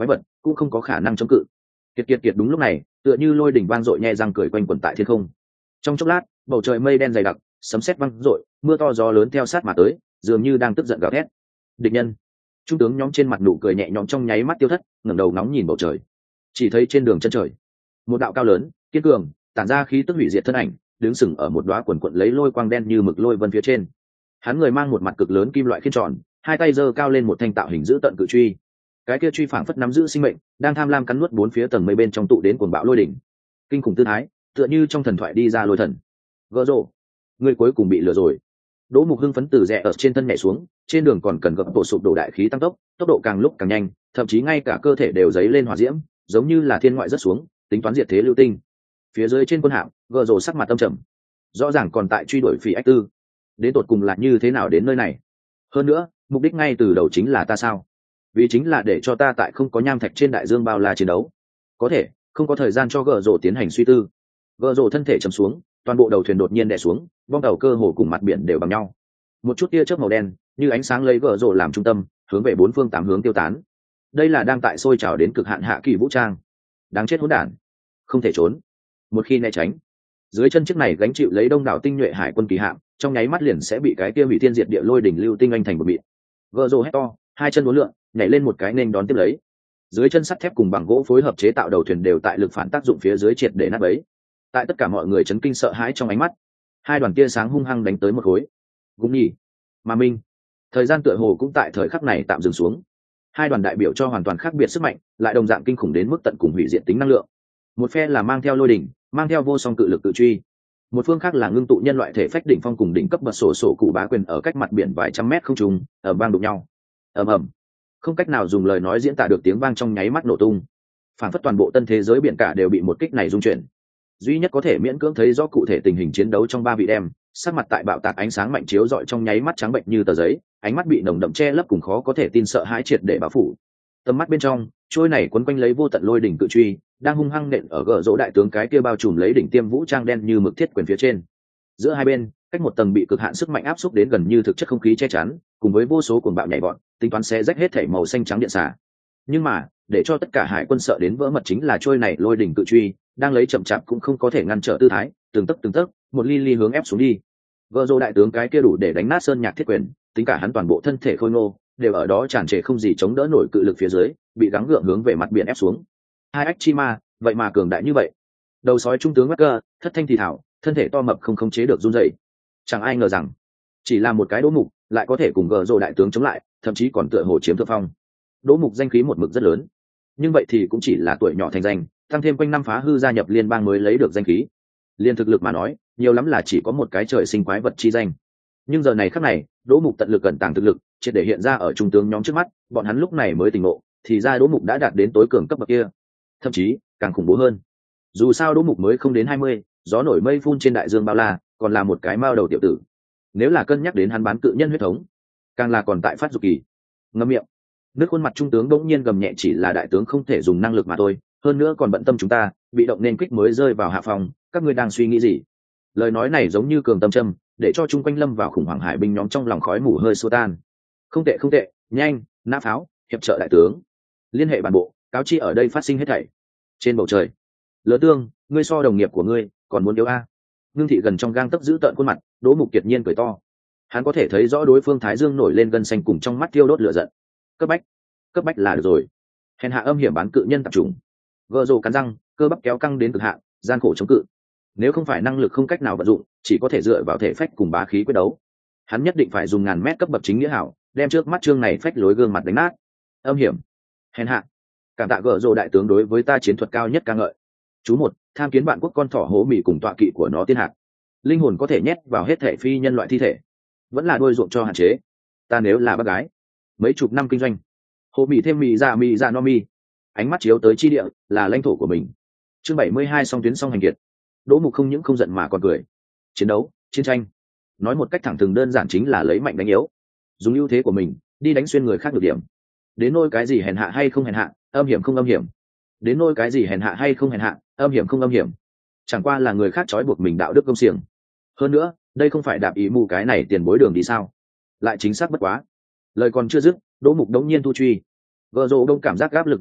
Speaker 1: cũng không có khả năng chống cự. Kiệt đúng lúc này, tựa như lôi đỉnh vang dội nhe răng cười quanh quẩn tại thiên không. Trong chốc lát, bầu trời mây đen dày đặc, sấm sét vang dội, mưa to gió lớn theo sát mà tới, dường như đang tức giận gào thét. Địch nhân. Trung tướng nhóm trên mặt nụ cười nhẹ nhõm trong nháy mắt tiêu thất, ngẩng đầu nóng nhìn bầu trời. Chỉ thấy trên đường chân trời, một đạo cao lớn, kiên cường, tản ra khí tức hủy diệt thân ảnh, đứng sừng ở một đóa quần quần lấy lôi quang đen như mực lôi vân phía trên. Hắn người mang một mặt cực lớn kim loại khiên tròn, hai tay giơ cao lên một thanh tạo hình giữ tận cự truy. Cái kia truy phảng phất nắm giữ sinh mệnh, đang tham lam cắn nuốt bốn phía tầng mây bên trong tụ đến cuồng bạo lôi đỉnh. Kinh khủng tư thái, tựa như trong thần thoại đi ra lôi thần. Gỡ rồ, người cuối cùng bị lừa rồi. Đỗ Mục hưng phấn từ rẽ ở trên thân nhảy xuống, trên đường còn cần gập bộ sụp đổ đại khí tăng tốc, tốc độ càng lúc càng nhanh, thậm chí ngay cả cơ thể đều dấy lên hỏa diễm, giống như là thiên ngoại rất xuống, tính toán diệt thế lưu tinh. Phía dưới trên quân hạm, gỡ rồ sắc mặt âm trầm, rõ ràng còn tại truy đuổi Phỉ Ách Tư, đến tột cùng là như thế nào đến nơi này? Hơn nữa, mục đích ngay từ đầu chính là ta sao? Vì chính là để cho ta tại không có nham thạch trên đại dương bao la chiến đấu. Có thể, không có thời gian cho gỡ rồ tiến hành suy tư. Gỡ rồ thân thể trầm xuống, toàn bộ đầu thuyền đột nhiên đè xuống, bong tàu cơ hồ cùng mặt biển đều bằng nhau. Một chút tia chớp màu đen, như ánh sáng lấy gỡ rồ làm trung tâm, hướng về bốn phương tám hướng tiêu tán. Đây là đang tại sôi trào đến cực hạn hạ kỳ vũ trang. Đáng chết hỗn đản, không thể trốn. Một khi né tránh, dưới chân chiếc này gánh chịu lấy đông đảo tinh nhuệ hải quân kỳ hạm, trong nháy mắt liền sẽ bị cái kia hủy thiên diệt địa lôi đỉnh lưu tinh anh thành một mịn. Gỡ rồ hét to, hai chân uốn lượn, nhảy lên một cái nên đón tiếp lấy. Dưới chân sắt thép cùng bằng gỗ phối hợp chế tạo đầu thuyền đều tại lực phản tác dụng phía dưới triệt để nát bấy. Tại tất cả mọi người chấn kinh sợ hãi trong ánh mắt, hai đoàn tia sáng hung hăng đánh tới một khối. Cũng nhỉ, mà minh. Thời gian tựa hồ cũng tại thời khắc này tạm dừng xuống. Hai đoàn đại biểu cho hoàn toàn khác biệt sức mạnh, lại đồng dạng kinh khủng đến mức tận cùng hủy diệt tính năng lượng. Một phe là mang theo lôi đỉnh, mang theo vô song cự lực tự truy. Một phương khác là ngưng tụ nhân loại thể phách đỉnh phong cùng đỉnh cấp bật sổ cụ bá quyền ở cách mặt biển vài trăm mét không trùng, ở bang đụng nhau. Ầm ầm. Không cách nào dùng lời nói diễn tả được tiếng vang trong nháy mắt nổ tung. Phản phất toàn bộ tân thế giới biển cả đều bị một kích này rung chuyển. Duy nhất có thể miễn cưỡng thấy rõ cụ thể tình hình chiến đấu trong ba vị đem, sắc mặt tại bạo tạc ánh sáng mạnh chiếu rọi trong nháy mắt trắng bệnh như tờ giấy, ánh mắt bị nồng đậm che lấp cùng khó có thể tin sợ hãi triệt để bao phủ. Tầm mắt bên trong, trôi này quấn quanh lấy vô tận lôi đỉnh cự truy, đang hung hăng nện ở gờ rỗ đại tướng cái kia bao trùm lấy đỉnh tiêm vũ trang đen như mực thiết quyền phía trên. Giữa hai bên, cách một tầng bị cực hạn sức mạnh áp xúc đến gần như thực chất không khí che chắn, cùng với vô số cuồng bạo nhảy vọt, tính toán sẽ rách hết thảy màu xanh trắng điện xả. Nhưng mà, để cho tất cả hải quân sợ đến vỡ mật chính là trôi này lôi đỉnh cự truy, đang lấy chậm chạp cũng không có thể ngăn trở tư thái, từng tấc, một ly ly hướng ép xuống đi. Gờ rỗ đại tướng cái kia đủ để đánh nát sơn nhạc thiết quyền, tính cả hắn toàn bộ thân thể khôi ngô, đều ở đó tràn trề không gì chống đỡ nổi cự lực phía dưới, bị gắng gượng hướng về mặt biển ép xuống. Hai ách chi ma, vậy mà cường đại như vậy. Đầu sói trung tướng Walker, thất thanh thì thảo, thân thể to mập không khống chế được run rẩy. Chẳng ai ngờ rằng, chỉ là một cái Đỗ Mục, lại có thể cùng gờ rồ đại tướng chống lại, thậm chí còn tựa hồ chiếm thượng phong. Đỗ Mục danh khí một mực rất lớn, nhưng vậy thì cũng chỉ là tuổi nhỏ thành danh, tăng thêm quanh năm phá hư gia nhập liên bang mới lấy được danh khí. Liên thực lực mà nói, nhiều lắm là chỉ có một cái trời sinh quái vật chi danh. Nhưng giờ này khắc này, Đỗ Mục tận lực cẩn tàng thực lực, triệt để hiện ra ở trung tướng nhóm trước mắt, bọn hắn lúc này mới tỉnh ngộ, thì ra Đỗ Mục đã đạt đến tối cường cấp bậc kia, thậm chí càng khủng bố hơn. Dù sao Đỗ Mục mới không đến 20, gió nổi mây phun trên đại dương bao la, còn là một cái mao đầu tiểu tử. Nếu là cân nhắc đến hắn bán cự nhân huyết thống, càng là còn tại phát dục kỳ. Ngậm miệng. Nước khuôn mặt trung tướng bỗng nhiên gầm nhẹ, chỉ là đại tướng không thể dùng năng lực mà thôi, hơn nữa còn bận tâm chúng ta, bị động nên kích mới rơi vào hạ phòng, các ngươi đang suy nghĩ gì? Lời nói này giống như cường tâm châm, để cho chung quanh lâm vào khủng hoảng hải binh nhóm trong lòng khói mù hơi xua tan. Không tệ, nhanh, nã pháo, hiệp trợ đại tướng. Liên hệ bản bộ, cáo chi ở đây phát sinh hết thảy. Trên bầu trời, Lỡ Tương, ngươi so đồng nghiệp của ngươi, còn muốn yếu a? Ngưng thị gần trong gang tấc giữ tợn khuôn mặt, Đỗ Mục kiệt nhiên cười to. Hắn có thể thấy rõ đối phương thái dương nổi lên gân xanh cùng trong mắt thiêu đốt lửa giận. Cấp bách là được rồi. Hèn hạ âm hiểm bán cự nhân tập trung. Gờ rồ cắn răng, cơ bắp kéo căng đến cực hạn, gian khổ chống cự. Nếu không phải năng lực không cách nào vận dụng, chỉ có thể dựa vào thể phách cùng bá khí quyết đấu. Hắn nhất định phải dùng ngàn mét cấp bậc chính nghĩa hảo, đem trước mắt trương này phách lối gương mặt đánh nát. Âm hiểm, hèn hạ. Cảm tạ gờ rồ đại tướng đối với ta chiến thuật cao nhất ca ngợi. Chú một, tham kiến bạn quốc con thỏ hố mì cùng tọa kỵ của nó tiên hạc. Linh hồn có thể nhét vào hết thể phi nhân loại thi thể, vẫn là đôi ruộng cho hạn chế. Ta nếu là bác gái, mấy chục năm kinh doanh, hố mì thêm mì dạ no mi. Ánh mắt chiếu tới chi địa, là lãnh thổ của mình. Chương 72 song tuyến song hành kiệt. Đỗ Mục không những không giận mà còn cười. Chiến đấu, chiến tranh, nói một cách thẳng thừng đơn giản chính là lấy mạnh đánh yếu, dùng ưu thế của mình đi đánh xuyên người khác được điểm. Đến nôi cái gì hèn hạ hay không hèn hạ, âm hiểm không âm hiểm. Đến nôi cái gì hèn hạ hay không hèn hạ, âm hiểm không âm hiểm. Chẳng qua là người khác trói buộc mình đạo đức công xiềng. Hơn nữa, đây không phải đạp ý mù cái này tiền bối đường đi sao? Lại chính xác bất quá. Lời còn chưa dứt, Đỗ Mục đống nhiên thu truy. Gờ rồ đông cảm giác áp lực nhẹ đi,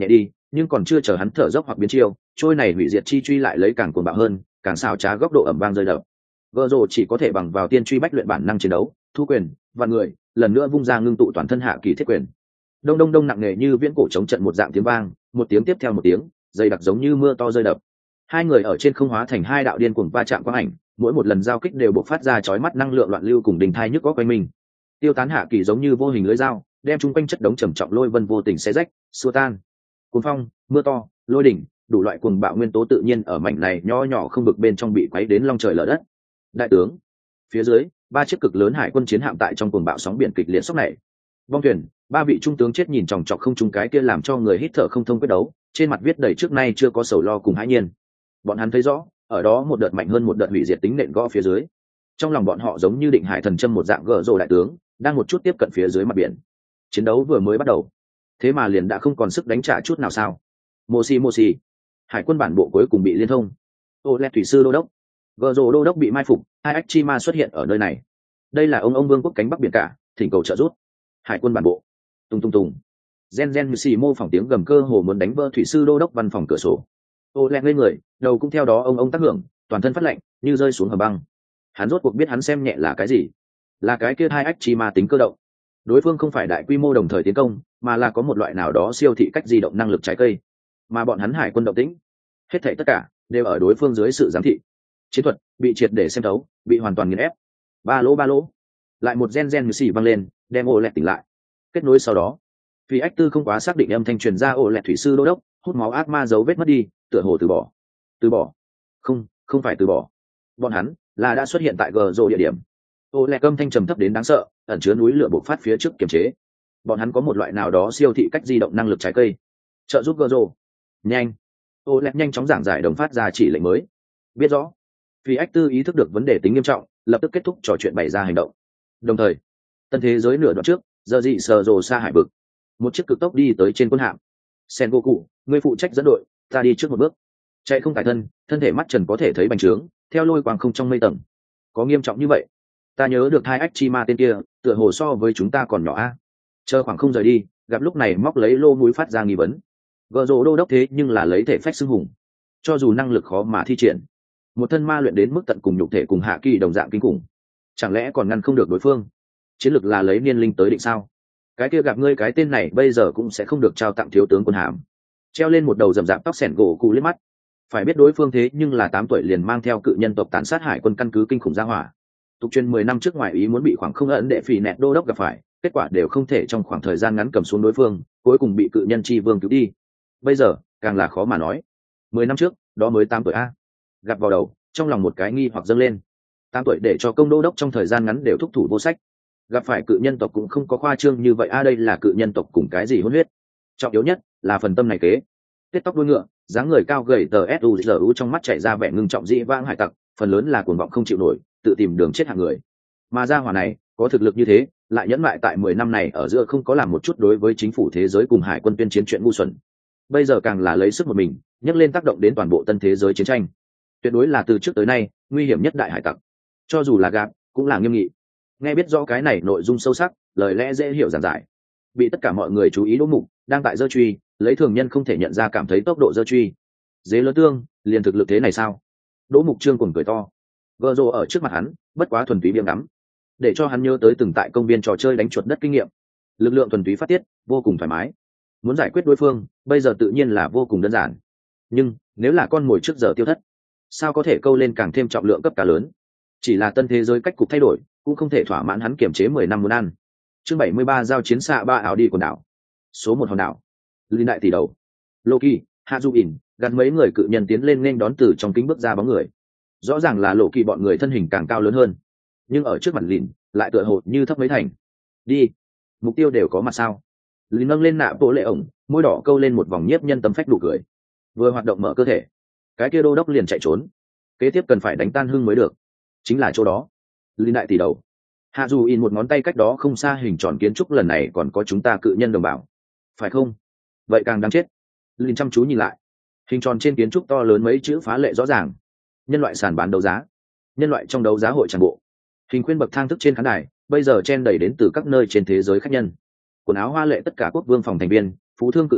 Speaker 1: nhưng còn chưa chờ hắn thở dốc hoặc biến chiêu, trôi này hủy diệt chi truy lại lấy càng cuồng bạo hơn, càng xảo trá góc độ ẩm vang rơi đập. Gờ rồ chỉ có thể bằng vào tiên truy bách luyện bản năng chiến đấu, thu quyền, và người lần nữa vung ra ngưng tụ toàn thân hạ kỳ thiết quyền. Đông đông đông nặng nề như viễn cổ chống trận một dạng tiếng vang, một tiếng tiếp theo một tiếng, dày đặc giống như mưa to rơi đập. Hai người ở trên không hóa thành hai đạo điên cuồng va chạm quang ảnh, mỗi một lần giao kích đều bộc phát ra chói mắt năng lượng loạn lưu cùng đình thai nhức góc quanh mình. Tiêu tán hạ kỳ giống như vô hình lưới dao, đem chung quanh chất đống trầm trọng lôi vân vô tình xé rách, xua tan. Cuồng phong, mưa to, lôi đỉnh, đủ loại cuồng bạo nguyên tố tự nhiên ở mảnh này nho nhỏ không vực bên trong bị quấy đến long trời lở đất. Đại tướng, phía dưới, ba chiếc cực lớn hải quân chiến hạm tại trong cuồng bạo sóng biển kịch liệt sốc này. Vong thuyền, ba vị trung tướng chết nhìn chòng chọc không trung cái kia làm cho người hít thở không thông quyết đấu, trên mặt viết đầy trước nay chưa có sầu lo cùng hãi nhiên. Bọn hắn thấy rõ, ở đó một đợt mạnh hơn một đợt hủy diệt tính nện gõ phía dưới. Trong lòng bọn họ giống như định hải thần châm một dạng gở rồ đại tướng, đang một chút tiếp cận phía dưới mặt biển. Chiến đấu vừa mới bắt đầu, thế mà liền đã không còn sức đánh trả chút nào sao? Mô xì, hải quân bản bộ cuối cùng bị liên thông. Ô lẹt thủy sư đô đốc, gở rồ đô đốc bị mai phục, hai ách chi ma xuất hiện ở nơi này. Đây là ông vương quốc cánh bắc biển cả, thỉnh cầu trợ giúp. Hải quân bản bộ, tung tung tung, gen xì mô phỏng tiếng gầm cơ hồ muốn đánh vỡ thủy sư đô đốc văn phòng cửa sổ. Ô lẹt lên người, đầu cũng theo đó ông tác hưởng, toàn thân phát lạnh như rơi xuống hầm băng. Hắn rốt cuộc biết hắn xem nhẹ là cái gì, là cái kia hai ách chi ma tính cơ động. Đối phương không phải đại quy mô đồng thời tiến công, mà là có một loại nào đó siêu thị cách di động năng lực trái cây, mà bọn hắn hải quân động tĩnh, hết thảy tất cả đều ở đối phương dưới sự giám thị. Chiến thuật bị triệt để xem thấu, bị hoàn toàn nghiền ép. Ba lỗ, lại một gen xì vang lên, đem ô lẹt tỉnh lại. Kết nối sau đó, vì ách tư không quá xác định âm thanh truyền ra, ô lẹt thủy sư đô đốc hút máu ác ma dấu vết mất đi, tựa hồ từ bỏ, không phải từ bỏ, bọn hắn là đã xuất hiện tại gờ rồ địa điểm. Ô lẹt âm thanh trầm thấp đến đáng sợ, ẩn chứa núi lửa bộc phát phía trước kiềm chế. Bọn hắn có một loại nào đó siêu thị cách di động năng lực trái cây, trợ giúp gờ rồ. Nhanh, ô lẹt nhanh chóng giảng giải đồng phát ra chỉ lệnh mới. Biết rõ, vì ách tư ý thức được vấn đề tính nghiêm trọng, lập tức kết thúc trò chuyện bày ra hành động. Đồng thời, tân thế giới nửa đoạn trước, giờ dị sờ rồ xa hải vực, một chiếc cực tốc đi tới trên quân hạm. Sengoku, ngươi phụ trách dẫn đội, ta đi trước một bước. Chạy không cải thân thể mắt trần có thể thấy bành trướng, theo lôi quang không trong mây tầng. Có nghiêm trọng như vậy? Ta nhớ được hai ách chi ma tên kia, tựa hồ so với chúng ta còn nhỏ a. Chờ khoảng không rời đi, gặp lúc này móc lấy lô mũi phát ra nghi vấn. Gờ rồ đô đốc thế nhưng là lấy thể phách xưng hùng, cho dù năng lực khó mà thi triển, một thân ma luyện đến mức tận cùng nhục thể cùng hạ kỳ đồng dạng kinh khủng, chẳng lẽ còn ngăn không được đối phương? Chiến lược là lấy niên linh tới định sao? Cái kia gặp ngươi cái tên này bây giờ cũng sẽ không được trao tặng thiếu tướng quân hàm. Treo lên một đầu rậm rạp tóc sẻn gỗ cụ liếc mắt. Phải biết đối phương thế nhưng là 8 tuổi liền mang theo cự nhân tộc tàn sát hải quân căn cứ kinh khủng gia hỏa. Tục truyền 10 năm trước ngoài ý muốn bị khoảng không ẩn đệ phỉ nẹt đô đốc gặp phải, kết quả đều không thể trong khoảng thời gian ngắn cầm xuống đối phương, cuối cùng bị cự nhân chi vương cứu đi. Bây giờ càng là khó mà nói. 10 năm trước, đó mới 8 tuổi a. Gặp vào đầu, trong lòng một cái nghi hoặc dâng lên. 8 tuổi để cho công đô đốc trong thời gian ngắn đều thúc thủ vô sách. Gặp phải cự nhân tộc cũng không có khoa trương như vậy a, đây là cự nhân tộc cùng cái gì hỗn huyết. Trọng yếu nhất là phần tâm này kế. Tết tóc đuôi ngựa, dáng người cao gầy tờ suzu trong mắt chảy ra vẻ ngưng trọng dĩ vãng hải tặc, phần lớn là cuồng vọng không chịu nổi, tự tìm đường chết hạng người. Mà gia hỏa này có thực lực như thế, lại nhẫn lại tại 10 năm này ở giữa không có làm một chút đối với chính phủ thế giới cùng hải quân tuyên chiến chuyện ngu xuẩn. Bây giờ càng là lấy sức một mình, nhấc lên tác động đến toàn bộ tân thế giới chiến tranh. Tuyệt đối là từ trước tới nay nguy hiểm nhất đại hải tặc. Cho dù là gạt, cũng là nghiêm nghị. Nghe biết rõ cái này nội dung sâu sắc, lời lẽ dễ hiểu giản giải. Bị tất cả mọi người chú ý Đỗ Mục đang tại giơ truy, lấy thường nhân không thể nhận ra cảm thấy tốc độ giơ truy. Dế lớn tương, liền thực lực thế này sao? Đỗ Mục Trương cuồng cười to. Gờ rồ ở trước mặt hắn, bất quá thuần túy biếng ngắm, để cho hắn nhớ tới từng tại công viên trò chơi đánh chuột đất kinh nghiệm. Lực lượng thuần túy phát tiết, vô cùng thoải mái. Muốn giải quyết đối phương, bây giờ tự nhiên là vô cùng đơn giản. Nhưng nếu là con mồi trước giờ tiêu thất, sao có thể câu lên càng thêm trọng lượng cấp cá lớn? Chỉ là tân thế giới cách cục thay đổi, cũng không thể thỏa mãn hắn kiềm chế 10 năm muốn ăn. Chương 73 giao chiến xạ ba ảo đi quần đảo. Số 1 hòn đảo. Linh đại tỷ đầu. Loki, Hazuin, gắn mấy người cự nhân tiến lên nên đón từ trong kính bước ra bóng người. Rõ ràng là Loki bọn người thân hình càng cao lớn hơn, nhưng ở trước mặt Lìn lại tựa hồ như thấp mấy thành. Đi, mục tiêu đều có mặt sao? Lìn nâng lên nạ bộ lệ ổng, môi đỏ câu lên một vòng nhiếp nhân tâm phách đủ cười. Vừa hoạt động mở cơ thể, cái kia đô đốc liền chạy trốn. Kế tiếp cần phải đánh tan hưng mới được. Chính là chỗ đó. Linh đại tỷ đầu. Hạ dù in một ngón tay cách đó không xa hình tròn kiến trúc, lần này còn có chúng ta cự nhân đồng bào, phải không? Vậy càng đáng chết. Linh chăm chú nhìn lại, hình tròn trên kiến trúc to lớn mấy chữ phá lệ rõ ràng: nhân loại sàn bán đấu giá, nhân loại trong đấu giá hội tràn bộ. Hình khuyên bậc thang thức trên khán đài bây giờ chen đầy đến từ các nơi trên thế giới khách nhân, quần áo hoa lệ tất cả quốc vương phòng thành viên, phú thương cự giả,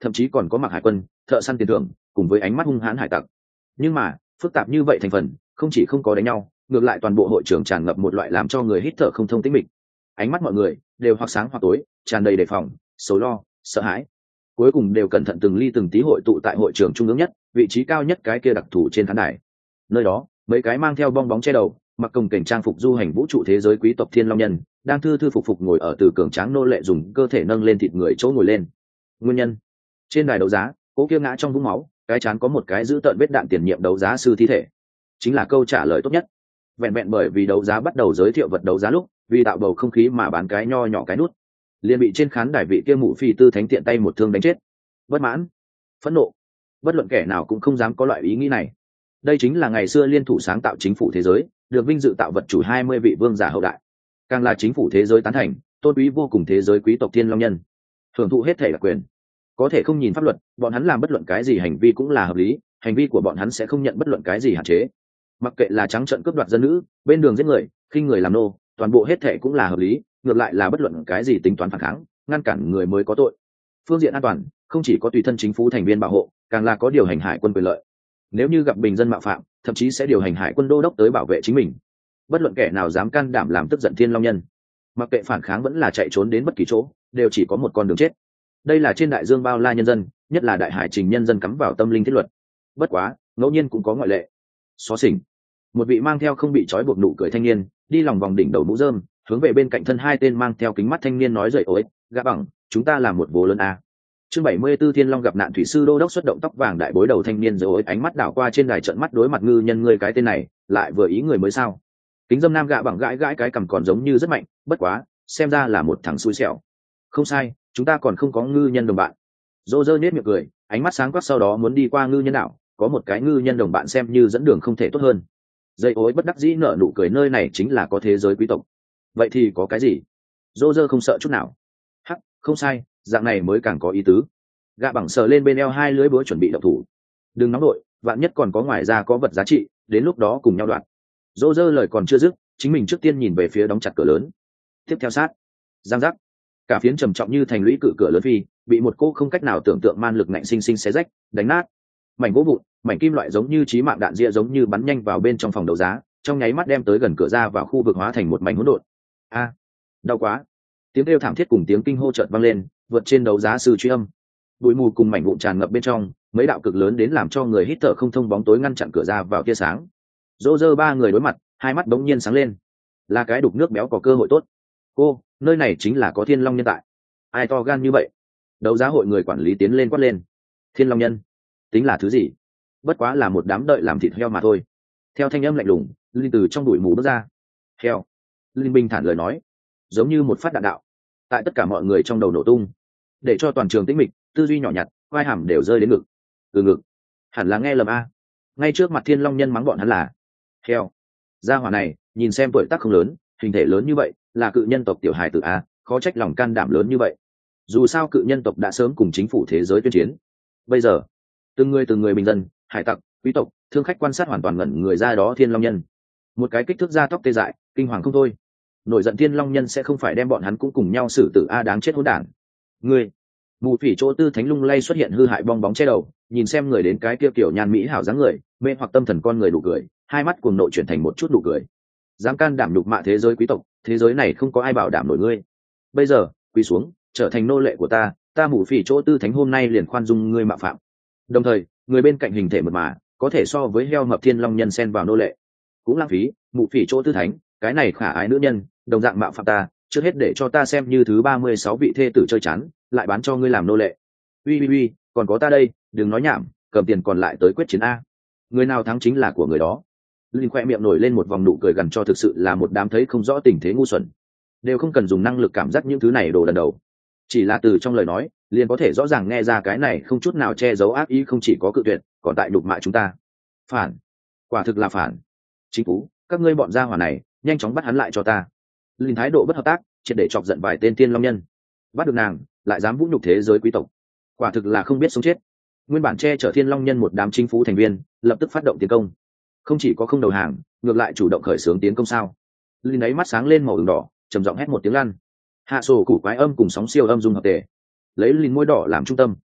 Speaker 1: thậm chí còn có mặc hải quân, thợ săn tiền thưởng, cùng với ánh mắt hung hãn hải tặc. Nhưng mà phức tạp như vậy thành phần không chỉ không có đánh nhau, ngược lại toàn bộ hội trường tràn ngập một loại làm cho người hít thở không thông tĩnh mịch. Ánh mắt mọi người đều hoặc sáng hoặc tối, tràn đầy đề phòng, sầu lo, sợ hãi, cuối cùng đều cẩn thận từng ly từng tí hội tụ tại hội trường trung ương nhất, vị trí cao nhất cái kia đặc thù trên khán đài. Nơi đó mấy cái mang theo bong bóng che đầu, mặc công kềnh trang phục du hành vũ trụ thế giới quý tộc thiên long nhân đang thư thư phục phục ngồi ở từ cường tráng nô lệ dùng cơ thể nâng lên thịt người chỗ ngồi lên. Nguyên nhân: trên đài đấu giá, cố kia ngã trong vũng máu, cái chán có một cái giữ tợn vết đạn tiền nhiệm đấu giá sư thi thể, chính là câu trả lời tốt nhất. Vẹn vẹn bởi vì đấu giá bắt đầu giới thiệu vật đấu giá lúc, vì tạo bầu không khí mà bán cái nho nhỏ cái nút, liền bị trên khán đài vị kia mụ phi tư thánh tiện tay một thương đánh chết. Bất mãn, phẫn nộ, bất luận kẻ nào cũng không dám có loại ý nghĩ này. Đây chính là ngày xưa liên thủ sáng tạo chính phủ thế giới, được vinh dự tạo vật chủ 20 vị vương giả hậu đại, càng là chính phủ thế giới tán thành, tôn quý vô cùng thế giới quý tộc thiên long nhân, hưởng thụ hết thể là quyền, có thể không nhìn pháp luật, bọn hắn làm bất luận cái gì hành vi cũng là hợp lý, hành vi của bọn hắn sẽ không nhận bất luận cái gì hạn chế. Mặc kệ là trắng trợn cướp đoạt dân nữ, bên đường giết người, khinh người làm nô, toàn bộ hết thể cũng là hợp lý, ngược lại là bất luận cái gì tính toán phản kháng, ngăn cản người mới có tội. Phương diện an toàn, không chỉ có tùy thân chính phủ thành viên bảo hộ, càng là có điều hành hải quân quyền lợi. Nếu như gặp bình dân mạo phạm, thậm chí sẽ điều hành hải quân đô đốc tới bảo vệ chính mình. Bất luận kẻ nào dám can đảm làm tức giận thiên long nhân, mặc kệ phản kháng vẫn là chạy trốn đến bất kỳ chỗ, đều chỉ có một con đường chết. Đây là trên đại dương bao la nhân dân, nhất là đại hải trình nhân dân cắm vào tâm linh thiết luật. Bất quá ngẫu nhiên cũng có ngoại lệ. Xó xỉnh, một vị mang theo không bị trói buộc nụ cười thanh niên đi lòng vòng đỉnh đầu mũ rơm, hướng về bên cạnh thân hai tên mang theo kính mắt thanh niên nói dậy: ối gã bằng, chúng ta làm một bố lớn a. Chương 74 Thiên Long gặp nạn thủy sư đô đốc xuất động tóc vàng đại bối đầu thanh niên rồi ánh mắt đảo qua trên đài trận mắt đối mặt ngư nhân ngươi cái tên này lại vừa ý người mới sao? Kính dâm nam gạ bằng gãi gãi cái cằm còn giống như rất mạnh, bất quá xem ra là một thằng xui xẻo. Không sai, chúng ta còn không có ngư nhân đồng bạn. Dô dơ nết miệng cười, ánh mắt sáng quắc sau đó muốn đi qua ngư nhân đảo, có một cái ngư nhân đồng bạn xem như dẫn đường không thể tốt hơn. Dây ối bất đắc dĩ nở nụ cười, nơi này chính là có thế giới quý tộc. Vậy thì có cái gì? Dô dơ không sợ chút nào. Hắc, không sai, dạng này mới càng có ý tứ. Gạ bằng sờ lên bên eo hai lưỡi búa chuẩn bị động thủ. Đừng nóng đội, vạn nhất còn có ngoài ra có vật giá trị, đến lúc đó cùng nhau đoạt. Dô dơ lời còn chưa dứt, chính mình trước tiên nhìn về phía đóng chặt cửa lớn. Tiếp theo sát, giang giác, cả phiến trầm trọng như thành lũy cự cửa lớn phi bị một cô không cách nào tưởng tượng man lực nạnh sinh sinh xé rách, đánh nát. Mảnh gỗ vụn, mảnh kim loại giống như chí mạng đạn ria giống như bắn nhanh vào bên trong phòng đấu giá, trong nháy mắt đem tới gần cửa ra vào khu vực hóa thành một mảnh hỗn độn. A, đau quá! Tiếng kêu thảm thiết cùng tiếng kinh hô chợt vang lên, vượt trên đấu giá sư truy âm. Bụi mù cùng mảnh vụn tràn ngập bên trong, mấy đạo cực lớn đến làm cho người hít thở không thông bóng tối ngăn chặn cửa ra vào tia sáng. Dô dơ ba người đối mặt, hai mắt bỗng nhiên sáng lên. Là cái đục nước béo có cơ hội tốt. Cô, nơi này chính là có Thiên Long nhân tại. Ai to gan như vậy? Đấu giá hội người quản lý tiến lên quát lên. Thiên Long nhân? Tính là thứ gì? Bất quá là một đám đợi làm thịt heo mà thôi. Theo thanh âm lạnh lùng, Linh từ trong bụi mù bước ra. Heo. Linh bình thản lời nói, giống như một phát đạn đạo, tại tất cả mọi người trong đầu nổ tung, để cho toàn trường tĩnh mịch, tư duy nhỏ nhặt, vai hàm đều rơi đến ngực. Từ ngực, hẳn là nghe lầm a. Ngay trước mặt Thiên Long nhân mắng bọn hắn là heo. Gia hỏa này nhìn xem tuổi tác không lớn, hình thể lớn như vậy, là cự nhân tộc tiểu hài tử a, khó trách lòng can đảm lớn như vậy. Dù sao cự nhân tộc đã sớm cùng chính phủ thế giới tuyên chiến. Bây giờ từng người bình dân, hải tặc, quý tộc, thương khách quan sát hoàn toàn ngẩn người ra đó. Thiên Long nhân, một cái kích thước da tóc tê dại, kinh hoàng không thôi. Nổi giận Thiên Long nhân sẽ không phải đem bọn hắn cũng cùng nhau xử tử a, đáng chết hỗn đản. Ngươi, mù phỉ chỗ tư thánh lung lay xuất hiện hư hại bong bóng che đầu, nhìn xem người đến cái kia kiểu nhàn mỹ hảo dáng người, mê hoặc tâm thần con người nụ cười, hai mắt cuồng nộ chuyển thành một chút nụ cười. Dám can đảm nhục mạ thế giới quý tộc, thế giới này không có ai bảo đảm nổi ngươi. Bây giờ quỳ xuống, trở thành nô lệ của ta, ta mù phỉ chỗ tư thánh hôm nay liền khoan dung ngươi mạo phạm. Đồng thời người bên cạnh hình thể mượt mà, có thể so với heo mập Thiên Long nhân xen vào nô lệ cũng lãng phí. Mù phỉ chỗ tư thánh, cái này khả ái nữ nhân đồng dạng mạo phạm ta, trước hết để cho ta xem như thứ 36 vị thê tử chơi chán, lại bán cho ngươi làm nô lệ. Uy, còn có ta đây, đừng nói nhảm, cầm tiền còn lại tới quyết chiến a. Người nào thắng chính là của người đó. Linh khoe miệng nổi lên một vòng nụ cười gần cho thực sự là một đám thấy không rõ tình thế ngu xuẩn, đều không cần dùng năng lực cảm giác những thứ này đồ lần đầu, chỉ là từ trong lời nói liền có thể rõ ràng nghe ra cái này không chút nào che giấu ác ý, không chỉ có cự tuyệt, còn tại đục mạ chúng ta. Phản, quả thực là phản. Chính phủ, các ngươi bọn gia hỏa này, nhanh chóng bắt hắn lại cho ta. Linh thái độ bất hợp tác, triệt để chọc giận vài tên Thiên Long nhân. Bắt được nàng, lại dám vũ nhục thế giới quý tộc, quả thực là không biết sống chết. Nguyên bản che chở Thiên Long nhân một đám chính phủ thành viên lập tức phát động tiến công, không chỉ có không đầu hàng, ngược lại chủ động khởi xướng tiến công. Sao? Linh ấy mắt sáng lên màu ửng đỏ, trầm giọng hét một tiếng lăn. Hạ sổ củ quái âm cùng sóng siêu âm dung hợp tề, lấy Linh môi đỏ làm trung tâm,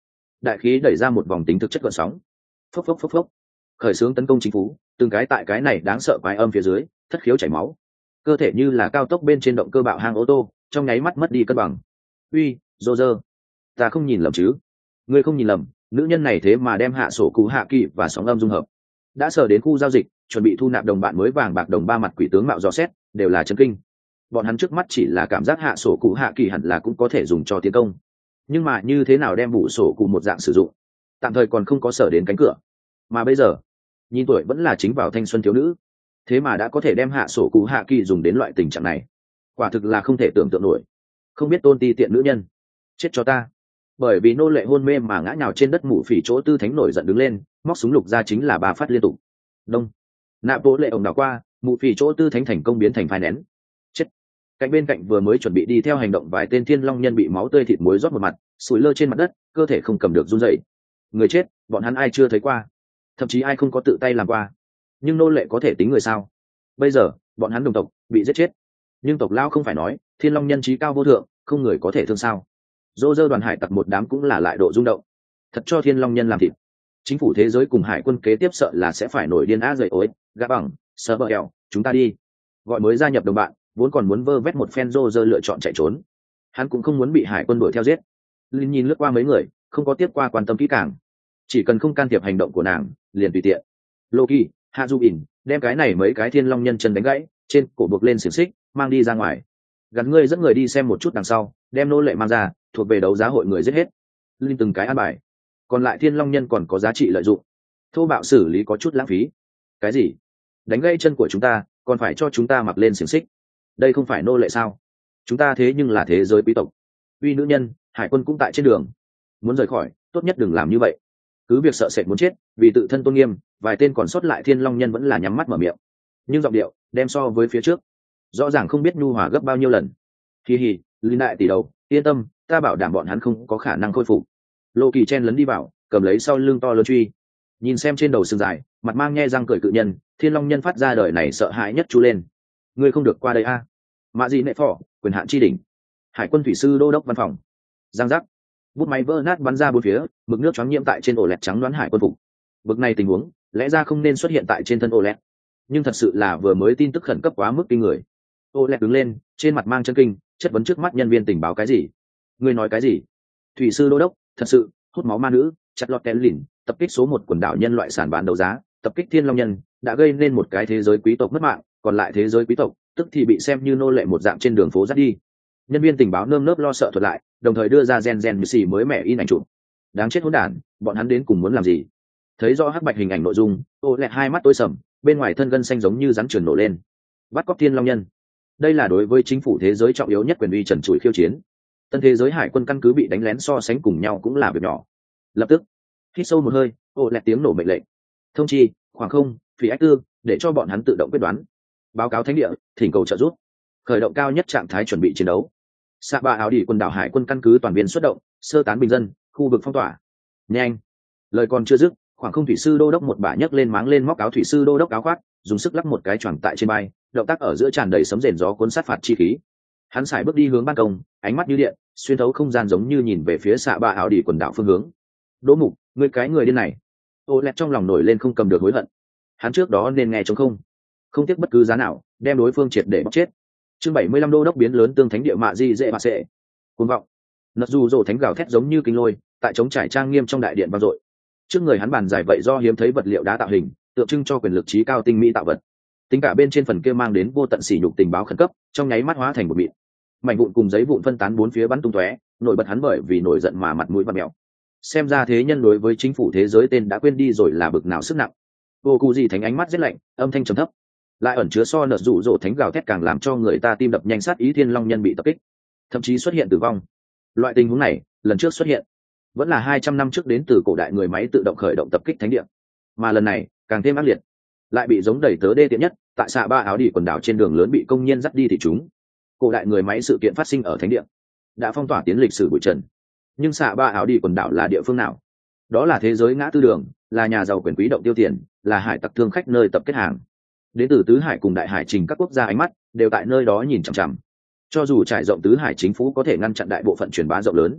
Speaker 1: đại khí đẩy ra một vòng tính thực chất gợn sóng. Phốc phốc phốc phốc, khởi xướng tấn công chính phủ, từng cái tại cái này đáng sợ quái âm phía dưới thất khiếu chảy máu, cơ thể như là cao tốc bên trên động cơ bạo hang ô tô, trong nháy mắt mất đi cân bằng. Uy, Roger, ta không nhìn lầm chứ? Ngươi không nhìn lầm, nữ nhân này thế mà đem hạ sổ cụ hạ kỳ và sóng âm dung hợp. Đã sở đến khu giao dịch, chuẩn bị thu nạp đồng bạn mới vàng bạc đồng ba mặt quỷ tướng mạo dò xét, đều là chấn kinh. Bọn hắn trước mắt chỉ là cảm giác hạ sổ cụ hạ kỳ hẳn là cũng có thể dùng cho tiến công, nhưng mà như thế nào đem bù sổ cụ một dạng sử dụng, tạm thời còn không có sở đến cánh cửa. Mà bây giờ, nhìn tuổi vẫn là chính vào thanh xuân thiếu nữ, thế mà đã có thể đem hạ sổ cụ hạ kỳ dùng đến loại tình trạng này, quả thực là không thể tưởng tượng nổi. Không biết tôn ti tiện nữ nhân, chết cho ta. Bởi vì nô lệ hôn mê mà ngã nhào trên đất mụ phỉ chỗ tư thánh nổi giận đứng lên, móc súng lục ra chính là 3 phát liên tục. Đông, nạ bộ lệ ổng đảo qua, mụ phỉ chỗ tư thánh thành công biến thành phai nén. Chết. Cạnh bên cạnh vừa mới chuẩn bị đi theo hành động vài tên thiên long nhân bị máu tươi thịt muối rót một mặt, sủi lơ trên mặt đất, cơ thể không cầm được run rẩy. Người chết, bọn hắn ai chưa thấy qua, thậm chí ai không có tự tay làm qua. Nhưng nô lệ có thể tính người sao? Bây giờ bọn hắn đồng tộc bị giết chết, nhưng tộc lao không phải nói thiên long nhân trí cao vô thượng, không người có thể thương sao? Dô dơ đoàn hải tặc một đám cũng là lại độ rung động. Thật cho thiên long nhân làm thịt. Chính phủ thế giới cùng hải quân kế tiếp sợ là sẽ phải nổi điên á rời ối. Gã bằng sơ bờ hẹo, chúng ta đi. Gọi mới gia nhập đồng bạn, vốn còn muốn vơ vét một phen, dô dơ lựa chọn chạy trốn. Hắn cũng không muốn bị hải quân đuổi theo giết. Linh nhìn lướt qua mấy người, không có tiếp qua quan tâm kỹ càng, chỉ cần không can thiệp hành động của nàng liền tùy tiện. Loki, Hazuin đem cái này mấy cái thiên long nhân chân đánh gãy, trên cổ buộc lên xiềng xích, mang đi ra ngoài. Gắn ngươi dẫn người đi xem một chút đằng sau, đem nô lệ mang ra, thuộc về đấu giá hội người giết hết. Linh từng cái an bài, còn lại thiên long nhân còn có giá trị lợi dụng, thô bạo xử lý có chút lãng phí. Cái gì? Đánh gãy chân của chúng ta, còn phải cho chúng ta mặc lên xiềng xích? Đây không phải nô lệ sao? Chúng ta thế nhưng là thế giới quý tộc. Uy nữ nhân, hải quân cũng tại trên đường, muốn rời khỏi, tốt nhất đừng làm như vậy. Cứ việc sợ sệt muốn chết, vì tự thân tôn nghiêm, vài tên còn sót lại thiên long nhân vẫn là nhắm mắt mở miệng, nhưng giọng điệu đem so với phía trước rõ ràng không biết nhu hòa gấp bao nhiêu lần. Hi hi, Linh đại tỷ đầu, yên tâm, ta bảo đảm bọn hắn không có khả năng khôi phục. Lô Kỳ chen lấn đi vào, cầm lấy sau lưng to lớn truy, nhìn xem trên đầu sừng dài, mặt mang nhe răng cười cự nhân, thiên long nhân phát ra đời này sợ hãi nhất chú lên. Ngươi không được qua đây a. Mạ gì nệ phò, quyền hạn chi đỉnh. Hải quân thủy sư đô đốc văn phòng. Giang giác, bút máy vỡ nát bắn ra bốn phía, mực nước choáng nhiễm tại trên ổ lẹt trắng đoán hải quân phục. Bực này tình huống lẽ ra không nên xuất hiện tại trên thân ổ lẹt, nhưng thật sự là vừa mới tin tức khẩn cấp quá mức kinh người. Ổ lẹt đứng lên, trên mặt mang chân kinh, chất vấn trước mắt nhân viên tình báo. Cái gì? Ngươi nói cái gì? Thủy sư đô đốc, thật sự hút máu ma nữ chặt lọt kén lìn tập kích số 1 quần đảo nhân loại sản bán đấu giá, tập kích thiên long nhân, đã gây nên một cái thế giới quý tộc mất mạng, còn lại thế giới quý tộc tức thì bị xem như nô lệ một dạng trên đường phố dắt đi. Nhân viên tình báo nơm nớp lo sợ thuật lại, đồng thời đưa ra gen như xì mới mẻ in ảnh chụp. Đáng chết hỗn đản, bọn hắn đến cùng muốn làm gì? Thấy rõ hắc bạch hình ảnh nội dung, ô lẹt hai mắt tối sầm, bên ngoài thân gân xanh giống như rắn trườn nổ lên. Bắt cóc thiên long nhân, đây là đối với chính phủ thế giới trọng yếu nhất quyền uy trần trụi khiêu chiến. Tân thế giới hải quân căn cứ bị đánh lén so sánh cùng nhau cũng là việc nhỏ. Lập tức hít sâu một hơi, ô lẹt tiếng nổ mệnh lệnh. Thông chi khoảng không phỉ ách tư, để cho bọn hắn tự động quyết đoán. Báo cáo thánh địa, thỉnh cầu trợ giúp. Khởi động cao nhất trạng thái chuẩn bị chiến đấu. Xạ ba áo đỉ quần đảo hải quân căn cứ toàn viên xuất động, sơ tán bình dân, khu vực phong tỏa. Nhanh. Lời còn chưa dứt, khoảng không thủy sư đô đốc một bả nhấc lên máng lên móc áo thủy sư đô đốc áo khoác, dùng sức lắc một cái choàng tại trên bay, động tác ở giữa tràn đầy sấm rền gió cuốn sát phạt chi khí. Hắn sải bước đi hướng ban công, ánh mắt như điện, xuyên thấu không gian giống như nhìn về phía xạ ba áo đỉ quần đảo phương hướng. Đỗ Mục, ngươi cái người điên này! Ô lẹt trong lòng nổi lên không cầm được hối hận. Hắn trước đó nên nghe trống không tiếc bất cứ giá nào đem đối phương triệt để bóc chết. Chương 75 đô đốc biến lớn tương thánh địa mạ di dễ bạ sệ. Cuồng vọng. Nật dù rồ thánh gào thét giống như kinh lôi, tại chống trải trang nghiêm trong đại điện vang dội. Trước người hắn bàn dài vậy do hiếm thấy vật liệu đá tạo hình, tượng trưng cho quyền lực trí cao tinh mỹ tạo vật. Tính cả bên trên phần kia mang đến vô tận sỉ nhục tình báo khẩn cấp, trong nháy mắt hóa thành một mịn. Mảnh vụn cùng giấy vụn phân tán bốn phía bắn tung tóe, nổi bật hắn bởi vì nổi giận mà mặt mũi vặn mèo. Xem ra thế nhân đối với chính phủ thế giới tên đã quên đi rồi là bực nào sức nặng. Vô cụ gì thánh ánh mắt rất lạnh, âm thanh trầm thấp, lại ẩn chứa so nợ dụ dỗ thánh gào thét càng làm cho người ta tim đập nhanh. Sát ý thiên long nhân bị tập kích, thậm chí xuất hiện tử vong. Loại tình huống này lần trước xuất hiện vẫn là 200 năm trước, đến từ cổ đại người máy tự động khởi động tập kích thánh địa, mà lần này càng thêm ác liệt, lại bị giống đẩy tớ đê tiện nhất tại xạ ba áo đỉ quần đảo trên đường lớn bị công nhân dắt đi thị chúng. Cổ đại người máy sự kiện phát sinh ở thánh địa, đã phong tỏa tiến lịch sử bụi trần. Nhưng xạ ba áo đỉ quần đảo là địa phương nào? Đó là thế giới ngã tư đường, là nhà giàu quyền quý động tiêu tiền, là hải tặc thương khách nơi tập kết hàng. Đến từ tứ hải cùng đại hải trình các quốc gia ánh mắt đều tại nơi đó nhìn chằm chằm. Cho dù trải rộng tứ hải chính phủ có thể ngăn chặn đại bộ phận truyền bá rộng lớn,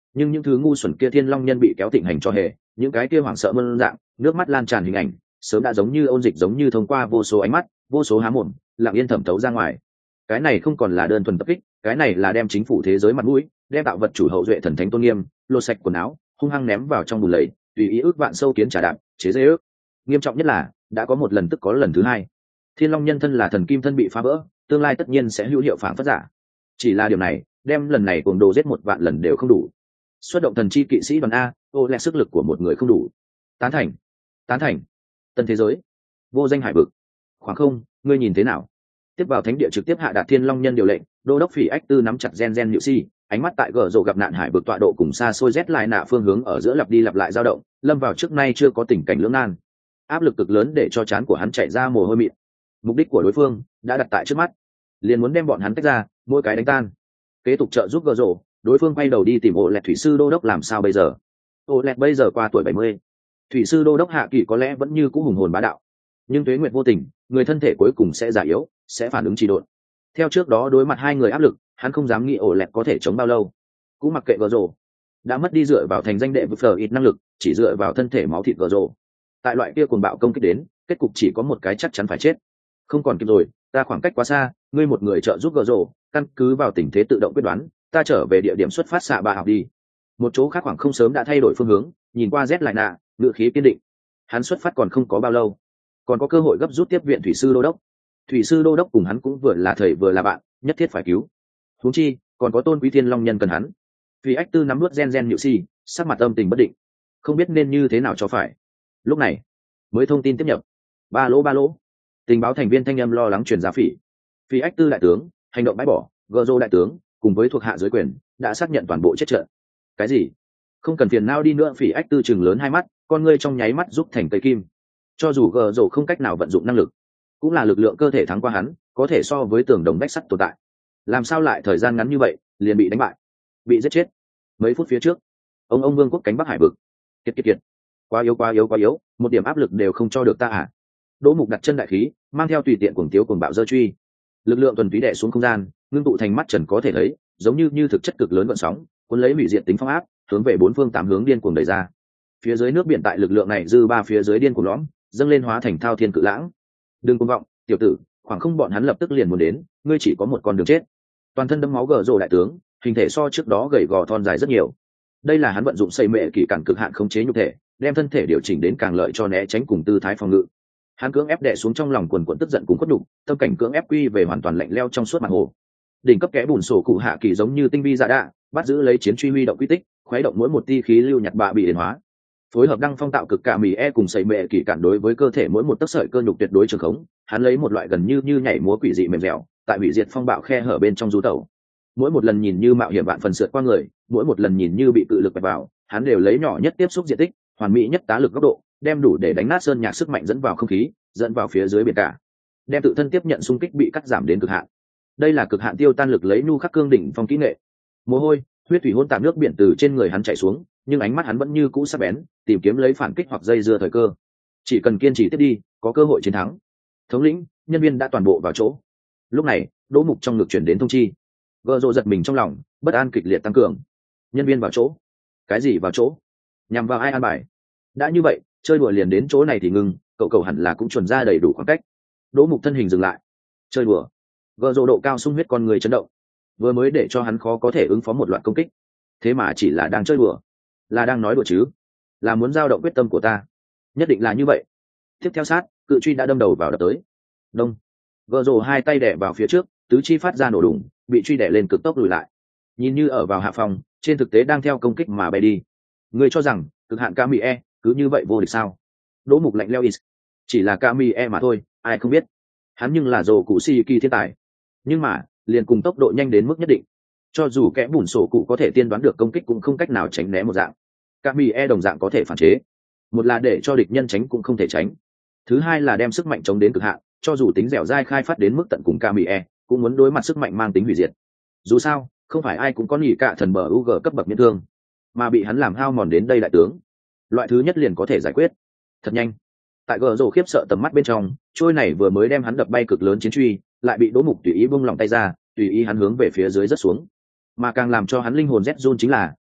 Speaker 1: nhưng những thứ ngu xuẩn kia thiên long nhân bị kéo thịnh hành cho hề, những cái kia hoảng sợ mơn dạng nước mắt lan tràn hình ảnh sớm đã giống như ôn dịch, giống như thông qua vô số ánh mắt, vô số há mồm lặng yên thẩm thấu ra ngoài. Cái này không còn là đơn thuần tập kích, cái này là đem chính phủ thế giới mặt mũi, đem tạo vật chủ hậu duệ thần thánh tôn nghiêm lột sạch quần áo, hung hăng ném vào trong bùn lầy, tùy ý ước vạn sâu kiến trả đạp chế dễ ước. Nghiêm trọng nhất là đã có một lần tức có lần thứ hai. Thiên long nhân thân là thần kim thân bị phá vỡ, tương lai tất nhiên sẽ hữu hiệu phản phất giả. Chỉ là điều này đem lần này cuồng đồ giết 1 vạn lần đều không đủ. Xuất động thần chi kỵ sĩ đoàn a, ô lẹ sức lực của một người không đủ. Tán thành, tán thành. Tân thế giới, vô danh hải vực, khoảng không, ngươi nhìn thế nào? Tiếp vào thánh địa trực tiếp hạ đạt thiên long nhân điều lệnh, đô đốc Phỉ Ách Tư nắm chặt gen nhự si, ánh mắt tại gờ rồ gặp nạn hải vực tọa độ cùng xa xôi rét lại nạ phương hướng ở giữa lặp đi lặp lại dao động, lâm vào trước nay chưa có tình cảnh lưỡng nan. Áp lực cực lớn để cho trán của hắn chảy ra mồ hôi mịn. Mục đích của đối phương đã đặt tại trước mắt, liền muốn đem bọn hắn tách ra, mỗi cái đánh tan. Kế tục trợ giúp gờ rồ, đối phương quay đầu đi tìm Ô Lẹt thủy sư đô đốc làm sao bây giờ? Ô Lẹt bây giờ qua tuổi 70, thủy sư đô đốc hạ kỳ có lẽ vẫn như cũ hùng hồn bá đạo, nhưng tuế nguyệt vô tình, người thân thể cuối cùng sẽ già yếu, sẽ phản ứng trì độn. Theo trước đó đối mặt hai người áp lực, hắn không dám nghĩ Ô Lẹt có thể chống bao lâu. Cũng mặc kệ gờ rồ, đã mất đi dựa vào thành danh đệ vực phở ít năng lực, chỉ dựa vào thân thể máu thịt gờ rồ. Tại loại kia cuồng bạo công kích đến, kết cục chỉ có một cái, chắc chắn phải chết. Không còn kịp rồi, ta khoảng cách quá xa, ngươi một người trợ giúp gờ rồ, căn cứ vào tình thế tự động quyết đoán, ta trở về địa điểm xuất phát xạ ba học đi. Một chỗ khác khoảng không sớm đã thay đổi phương hướng, nhìn qua rét lại nạ, ngựa khí kiên định. Hắn xuất phát còn không có bao lâu, còn có cơ hội gấp rút tiếp viện thủy sư đô đốc. Thủy sư đô đốc cùng hắn cũng vừa là thầy vừa là bạn, nhất thiết phải cứu. Huống chi còn có tôn quý thiên long nhân cần hắn. Vì Ách Tư nắm nuốt gen nhự si, sắc mặt âm tình bất định, không biết nên như thế nào cho phải. Lúc này mới thông tin tiếp nhập, ba lỗ tình báo thành viên thanh âm lo lắng truyền ra Phỉ Ách Tư đại tướng hành động bãi bỏ, gờ rô đại tướng cùng với thuộc hạ dưới quyền đã xác nhận toàn bộ chết trận. Cái gì? Không cần phiền não đi nữa. Phỉ Ách Tư chừng lớn hai mắt, con ngươi trong nháy mắt giúp thành cây kim. Cho dù gờ rô không cách nào vận dụng năng lực, cũng là lực lượng cơ thể thắng qua hắn, có thể so với tường đồng bách sắt tồn tại. Làm sao lại thời gian ngắn như vậy liền bị đánh bại, bị giết chết? Mấy phút phía trước, ông vương quốc cánh bắc hải vực, kiệt quá yếu, một điểm áp lực đều không cho được ta à? Đỗ Mục đặt chân đại khí, mang theo tùy tiện cuồng tiếu cuồng bạo dơ truy, lực lượng tuần túy đè xuống không gian, ngưng tụ thành mắt trần có thể thấy, giống như thực chất cực lớn gợn sóng, cuốn lấy hủy diệt tính phong áp, hướng về 4 phương 8 hướng điên cuồng đẩy ra. Phía dưới nước biển tại lực lượng này dư ba phía dưới điên cuồng lõm, dâng lên hóa thành thao thiên cự lãng. Đừng cuồng vọng, tiểu tử, khoảng không bọn hắn lập tức liền muốn đến, ngươi chỉ có một con đường chết. Toàn thân đẫm máu gờ rồ đại tướng, hình thể so trước đó gầy gò thon dài rất nhiều. Đây là hắn vận dụng xây mệ kỳ cản cực hạn khống chế nhục thể, đem thân thể điều chỉnh đến càng lợi cho né tránh cùng tư thái phòng ngự. Hắn cưỡng ép đè xuống trong lòng quần quần tức giận cùng khuất nhục, tâm cảnh cưỡng ép quy về hoàn toàn lạnh lẽo trong suốt mặt hồ. Đỉnh cấp kẽ bùn sổ cụ hạ kỳ giống như tinh vi dạ đạ, bắt giữ lấy chiến truy huy động quy tích, khuấy động mỗi một tia khí lưu nhặt bạ bị điển hóa. Phối hợp đăng phong tạo cực cả mì cùng xây mệ kỳ cản đối với cơ thể mỗi một tấc sợi cơ nhục tuyệt đối trường khống, hắn lấy một loại gần như nhảy múa quỷ dị mềm dẻo, tại hủy diệt phong bạo khe hở bên trong du tẩu. Mỗi một lần nhìn như mạo hiểm vạn phần sượt qua người, mỗi một lần nhìn như bị cự lực bật vào, hắn đều lấy nhỏ nhất tiếp xúc diện tích, hoàn mỹ nhất tá lực góc độ, đem đủ để đánh nát sơn nhạc sức mạnh dẫn vào không khí, dẫn vào phía dưới biển cả, đem tự thân tiếp nhận xung kích bị cắt giảm đến cực hạn. Đây là cực hạn tiêu tan lực lấy nhu khắc cương đỉnh phong kỹ nghệ. Mồ hôi, huyết thủy hỗn tạp nước biển từ trên người hắn chảy xuống, nhưng ánh mắt hắn vẫn như cũ sắc bén, tìm kiếm lấy phản kích hoặc dây dưa thời cơ. Chỉ cần kiên trì tiếp đi, có cơ hội chiến thắng. Thống lĩnh, nhân viên đã toàn bộ vào chỗ. Lúc này, Đỗ Mục trong ngực truyền đến thông chi. Gơ rộ giật mình trong lòng, bất an kịch liệt tăng cường. Nhân viên vào chỗ? Cái gì vào chỗ? Nhằm vào ai an bài? Đã như vậy, chơi đùa liền đến chỗ này thì ngừng, cậu hẳn là cũng chuẩn ra đầy đủ khoảng cách. Đỗ Mục thân hình dừng lại. Chơi đùa? Gơ rộ độ cao sung huyết con người chấn động. Vừa mới để cho hắn khó có thể ứng phó một loạt công kích, thế mà chỉ là đang chơi đùa. Là đang nói đùa chứ? Là muốn dao động quyết tâm của ta? Nhất định là như vậy. Tiếp theo sát, cự truy đã đâm đầu vào đập tới. Đông. Gơ rộ hai tay đè vào phía trước, tứ chi phát ra nổ đùng, bị truy đè lên cực tốc lùi lại. Nhìn như ở vào hạ phòng, trên thực tế đang theo công kích mà bay đi. Ngươi cho rằng cực hạn Kami cứ như vậy vô địch sao? Đỗ Mục lạnh lẽo is. Chỉ là Kami mà thôi, ai không biết. Hắn nhưng là rồ cụ si kỳ thiên tài. Nhưng mà, liền cùng tốc độ nhanh đến mức nhất định. Cho dù kẽ bùn sổ cụ có thể tiên đoán được công kích cũng không cách nào tránh né một dạng. Kami đồng dạng có thể phản chế. Một là để cho địch nhân tránh cũng không thể tránh. Thứ hai là đem sức mạnh chống đến cực hạn, cho dù tính dẻo dai khai phát đến mức tận cùng Kami cũng muốn đối mặt sức mạnh mang tính hủy diệt. Dù sao, không phải ai cũng có nhị cả thần bờ UG cấp bậc miễn thương, mà bị hắn làm hao mòn đến đây đại tướng. Loại thứ nhất liền có thể giải quyết. Thật nhanh. Tại gờ rồ khiếp sợ tầm mắt bên trong, trôi này vừa mới đem hắn đập bay cực lớn chiến truy, lại bị Đỗ Mục tùy ý buông lòng tay ra, tùy ý hắn hướng về phía dưới rất xuống. Mà càng làm cho hắn linh hồn rét run chính là,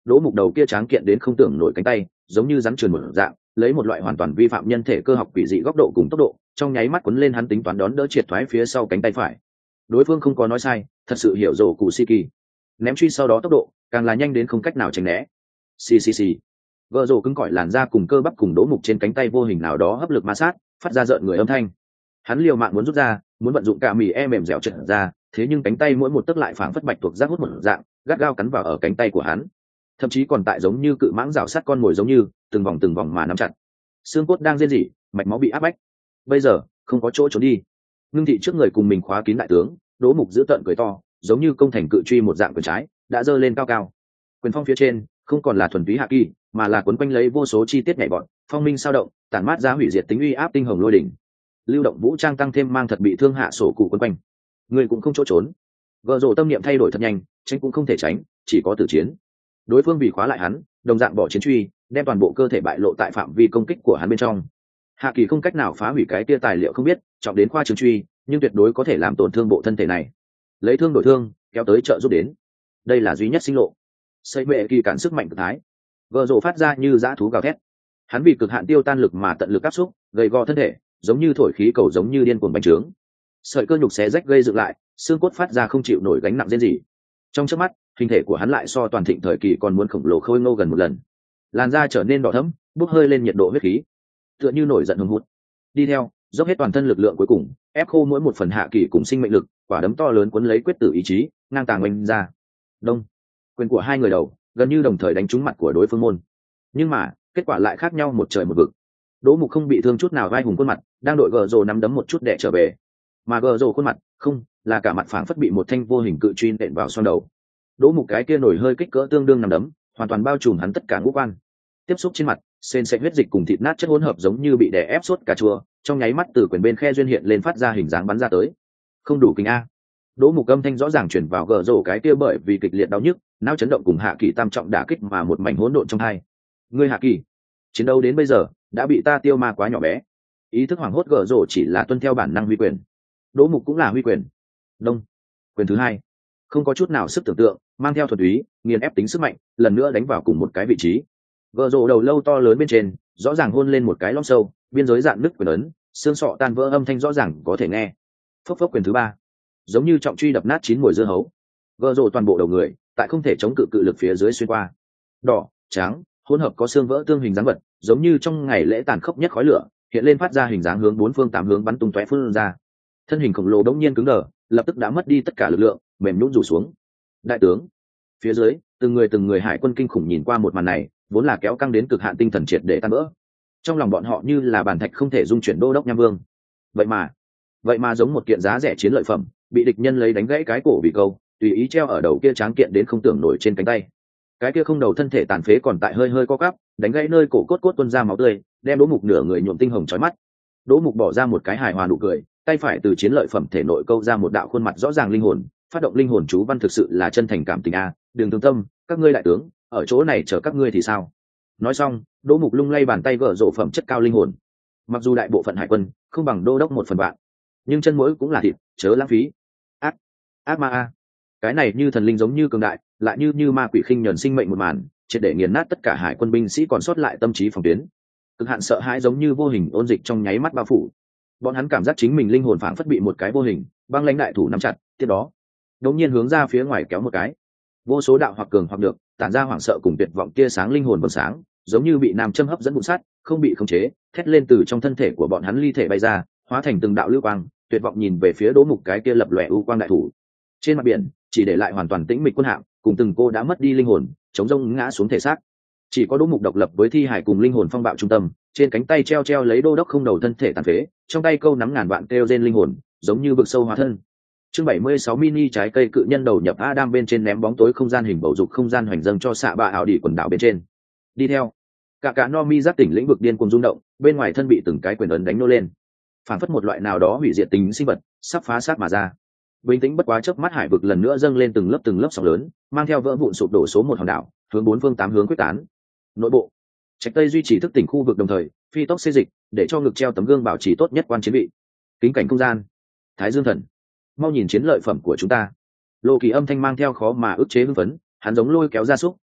Speaker 1: Đỗ Mục đầu kia tráng kiện đến không tưởng nổi cánh tay, giống như rắn trườn một dạng, lấy một loại hoàn toàn vi phạm nhân thể cơ học quỷ dị góc độ cùng tốc độ, trong nháy mắt cuốn lên hắn tính toán đón đỡ triệt thoái phía sau cánh tay phải. Đối phương không có nói sai, thật sự hiểu rồ cụ si kỳ. Ném truy sau đó tốc độ càng là nhanh đến không cách nào tránh né. Xì xì xì. Gờ rồ cứng cỏi làn da cùng cơ bắp cùng Đỗ Mục trên cánh tay vô hình nào đó hấp lực ma sát, phát ra rợn người âm thanh. Hắn liều mạng muốn rút ra, muốn vận dụng cả mì mềm dẻo trượt ra, thế nhưng cánh tay mỗi một tấc lại phảng phất bạch tuộc giác hút một dạng, gắt gao cắn vào ở cánh tay của hắn, thậm chí còn tại giống như cự mãng rào sát con mồi, giống như từng vòng mà nắm chặt. Xương cốt đang rên rỉ, mạch máu bị áp bách. Bây giờ không có chỗ trốn đi. Ngưng thị trước người cùng mình khóa kín đại tướng, Đỗ Mục giữ tợn cười to, giống như công thành cự truy một dạng quyền trái đã giơ lên cao cao. Quyền phong phía trên không còn là thuần túy hạ kỳ, mà là quấn quanh lấy vô số chi tiết nhảy bọn, phong minh sao động, tản mát ra hủy diệt tính uy áp tinh hồng lôi đỉnh. Lưu động vũ trang tăng thêm mang thật bị thương hạ sổ cụ quấn quanh. Người cũng không chỗ trốn. Gờ rồ tâm niệm thay đổi thật nhanh, tránh cũng không thể tránh, chỉ có tử chiến. Đối phương vì khóa lại hắn, đồng dạng bỏ chiến truy, đem toàn bộ cơ thể bại lộ tại phạm vi công kích của hắn bên trong. Hạ kỳ không cách nào phá hủy cái tia tài liệu không biết trọng đến khoa trường truy, nhưng tuyệt đối có thể làm tổn thương bộ thân thể này. Lấy thương đổi thương, kéo tới trợ giúp đến. Đây là duy nhất sinh lộ. Xây mệ kỳ cản sức mạnh cực thái. Gờ rồ phát ra như dã thú gào thét. Hắn vì cực hạn tiêu tan lực mà tận lực áp xúc, gầy gò thân thể, giống như thổi khí cầu, giống như điên cuồng bành trướng. Sợi cơ nhục xé rách gây dựng lại, xương cốt phát ra không chịu nổi gánh nặng rên rỉ. Trong chớp mắt, hình thể của hắn lại so toàn thịnh thời kỳ còn muốn khổng lồ khôi ngô gần một lần. Làn da trở nên đỏ thẫm, bốc hơi lên nhiệt độ huyết khí, tựa như nổi giận hùng hút. Đi theo, dốc hết toàn thân lực lượng cuối cùng, ép khô mỗi một phần hạ kỳ cùng sinh mệnh lực, quả đấm to lớn cuốn lấy quyết tử ý chí, ngang tàng oanh ra. Đông. Quyền của hai người đầu gần như đồng thời đánh trúng mặt của đối phương môn. Nhưng mà, kết quả lại khác nhau một trời một vực. Đỗ Mục không bị thương chút nào, vai hùng khuôn mặt đang đội gờ rồ nắm đấm một chút đè trở về, mà gờ rồ khuôn mặt không, là cả mặt phảng phất bị một thanh vô hình cự truy nện vào xoang đầu. Đỗ Mục cái kia nổi hơi kích cỡ tương đương nắm đấm, hoàn toàn bao trùm hắn tất cả ngũ quan. Tiếp xúc trên mặt, sền sệt huyết dịch cùng thịt nát chất hỗn hợp giống như bị đè ép sốt cà chua, trong nháy mắt từ quyền bên khe duyên hiện lên phát ra hình dáng bắn ra tới. Không đủ kinh a. Đỗ Mục âm thanh rõ ràng truyền vào gờ rồ cái kia bởi vì kịch liệt đau nhức, não chấn động cùng hạ kỳ tam trọng đả kích mà một mảnh hỗn độn trong hai. Ngươi hạ kỳ, chiến đấu đến bây giờ đã bị ta tiêu ma quá nhỏ bé. Ý thức hoảng hốt gờ rồ chỉ là tuân theo bản năng huy quyền. Đỗ Mục cũng là huy quyền. Đông. Quyền thứ hai, không có chút nào sức tưởng tượng, mang theo thuật ý, nghiền ép tính sức mạnh, lần nữa đánh vào cùng một cái vị trí. Gờ rồ đầu lâu to lớn bên trên, rõ ràng hôn lên một cái lõm sâu, biên giới dạn nứt quyền ấn, xương sọ tan vỡ âm thanh rõ ràng có thể nghe. Phốc phốc quyền thứ ba, giống như trọng truy đập nát chín mùi dưa hấu. Gờ rồ toàn bộ đầu người, tại không thể chống cự cự lực phía dưới xuyên qua. Đỏ, trắng, hỗn hợp có xương vỡ tương hình dáng vật, giống như trong ngày lễ tàn khốc nhất khói lửa, hiện lên phát ra hình dáng hướng bốn phương tám hướng bắn tung tóe phun ra. Thân hình khổng lồ đống nhiên cứng đờ, lập tức đã mất đi tất cả lực lượng, mềm nhũn rủ xuống. Đại tướng, phía dưới từng người hải quân kinh khủng nhìn qua một màn này, vốn là kéo căng đến cực hạn tinh thần triệt để tan vỡ. Trong lòng bọn họ như là bàn thạch không thể dung chuyển đô đốc nham vương. Vậy mà giống một kiện giá rẻ chiến lợi phẩm, bị địch nhân lấy đánh gãy cái cổ bị câu, tùy ý treo ở đầu kia tráng kiện đến không tưởng nổi trên cánh tay. Cái kia không đầu thân thể tàn phế còn tại hơi hơi co quắp, đánh gãy nơi cổ cốt tuôn ra máu tươi, đem Đỗ Mục nửa người nhuộm tinh hồng chói mắt. Đỗ Mục bỏ ra một cái hài hòa nụ cười, tay phải từ chiến lợi phẩm thể nội câu ra một đạo khuôn mặt rõ ràng linh hồn, phát động linh hồn chú văn, thực sự là chân thành cảm tình a, đừng thương tâm, các ngươi đại tướng, ở chỗ này chờ các ngươi thì sao? Nói xong, Đỗ Mục lung lay bàn tay gỡ rộ phẩm chất cao linh hồn. Mặc dù đại bộ phận hải quân không bằng đô đốc 1/1000, nhưng chân mũi cũng là thịt, chớ lãng phí. Ác ma a, cái này như thần linh giống như cường đại, lại như ma quỷ khinh nhẫn sinh mệnh một màn, triệt để nghiền nát tất cả hải quân binh sĩ còn sót lại tâm trí phòng tuyến. Cực hạn sợ hãi giống như vô hình ôn dịch trong nháy mắt bao phủ. Bọn hắn cảm giác chính mình linh hồn phảng phất bị một cái vô hình băng lãnh đại thủ nắm chặt, tiếp đó đột nhiên hướng ra phía ngoài kéo một cái. Vô số đạo hoặc cường hoặc được, tản ra hoảng sợ cùng tuyệt vọng tia sáng linh hồn vầng sáng, giống như bị nam châm hấp dẫn vụn sát, không bị khống chế, thét lên từ trong thân thể của bọn hắn ly thể bay ra, hóa thành từng đạo lưu quang, tuyệt vọng nhìn về phía Đỗ Mục cái kia lập lòe u quang đại thủ. Trên mặt biển, chỉ để lại hoàn toàn tĩnh mịch quân hạm, cùng từng cô đã mất đi linh hồn, chống rông ngã xuống thể xác. Chỉ có Đỗ Mục độc lập với thi hải cùng linh hồn phong bạo trung tâm, trên cánh tay treo lấy đô đốc không đầu thân thể tàn phế, trong tay câu nắm ngàn vạn kêu gen linh hồn, giống như vực sâu hóa thân. Chương 76 mini trái cây cự nhân đầu nhập Adam bên trên ném bóng tối không gian hình bầu dục không gian hoành dâng cho xạ bạ ảo đỉ quần đảo bên trên. Đi theo, cả Nomi giác tỉnh lĩnh vực điên cuồng rung động, bên ngoài thân bị từng cái quyền ấn đánh nô lên, phản phất một loại nào đó hủy diệt tính sinh vật sắp phá xác mà ra. Bình tĩnh bất quá chớp mắt hải vực lần nữa dâng lên từng lớp sóng lớn, mang theo vỡ vụn sụp đổ số một hòn đảo, hướng bốn phương tám hướng quyết tán. Nội bộ, Trạch Tây duy trì thức tỉnh khu vực đồng thời phi tốc xê dịch, để cho ngực treo tấm gương bảo trì tốt nhất quan chiến vị. Kính cảnh không gian, Thái Dương Thần, mau nhìn chiến lợi phẩm của chúng ta. Lô Kỳ âm thanh mang theo khó mà ức chế hưng phấn, hắn giống lôi kéo gia súc,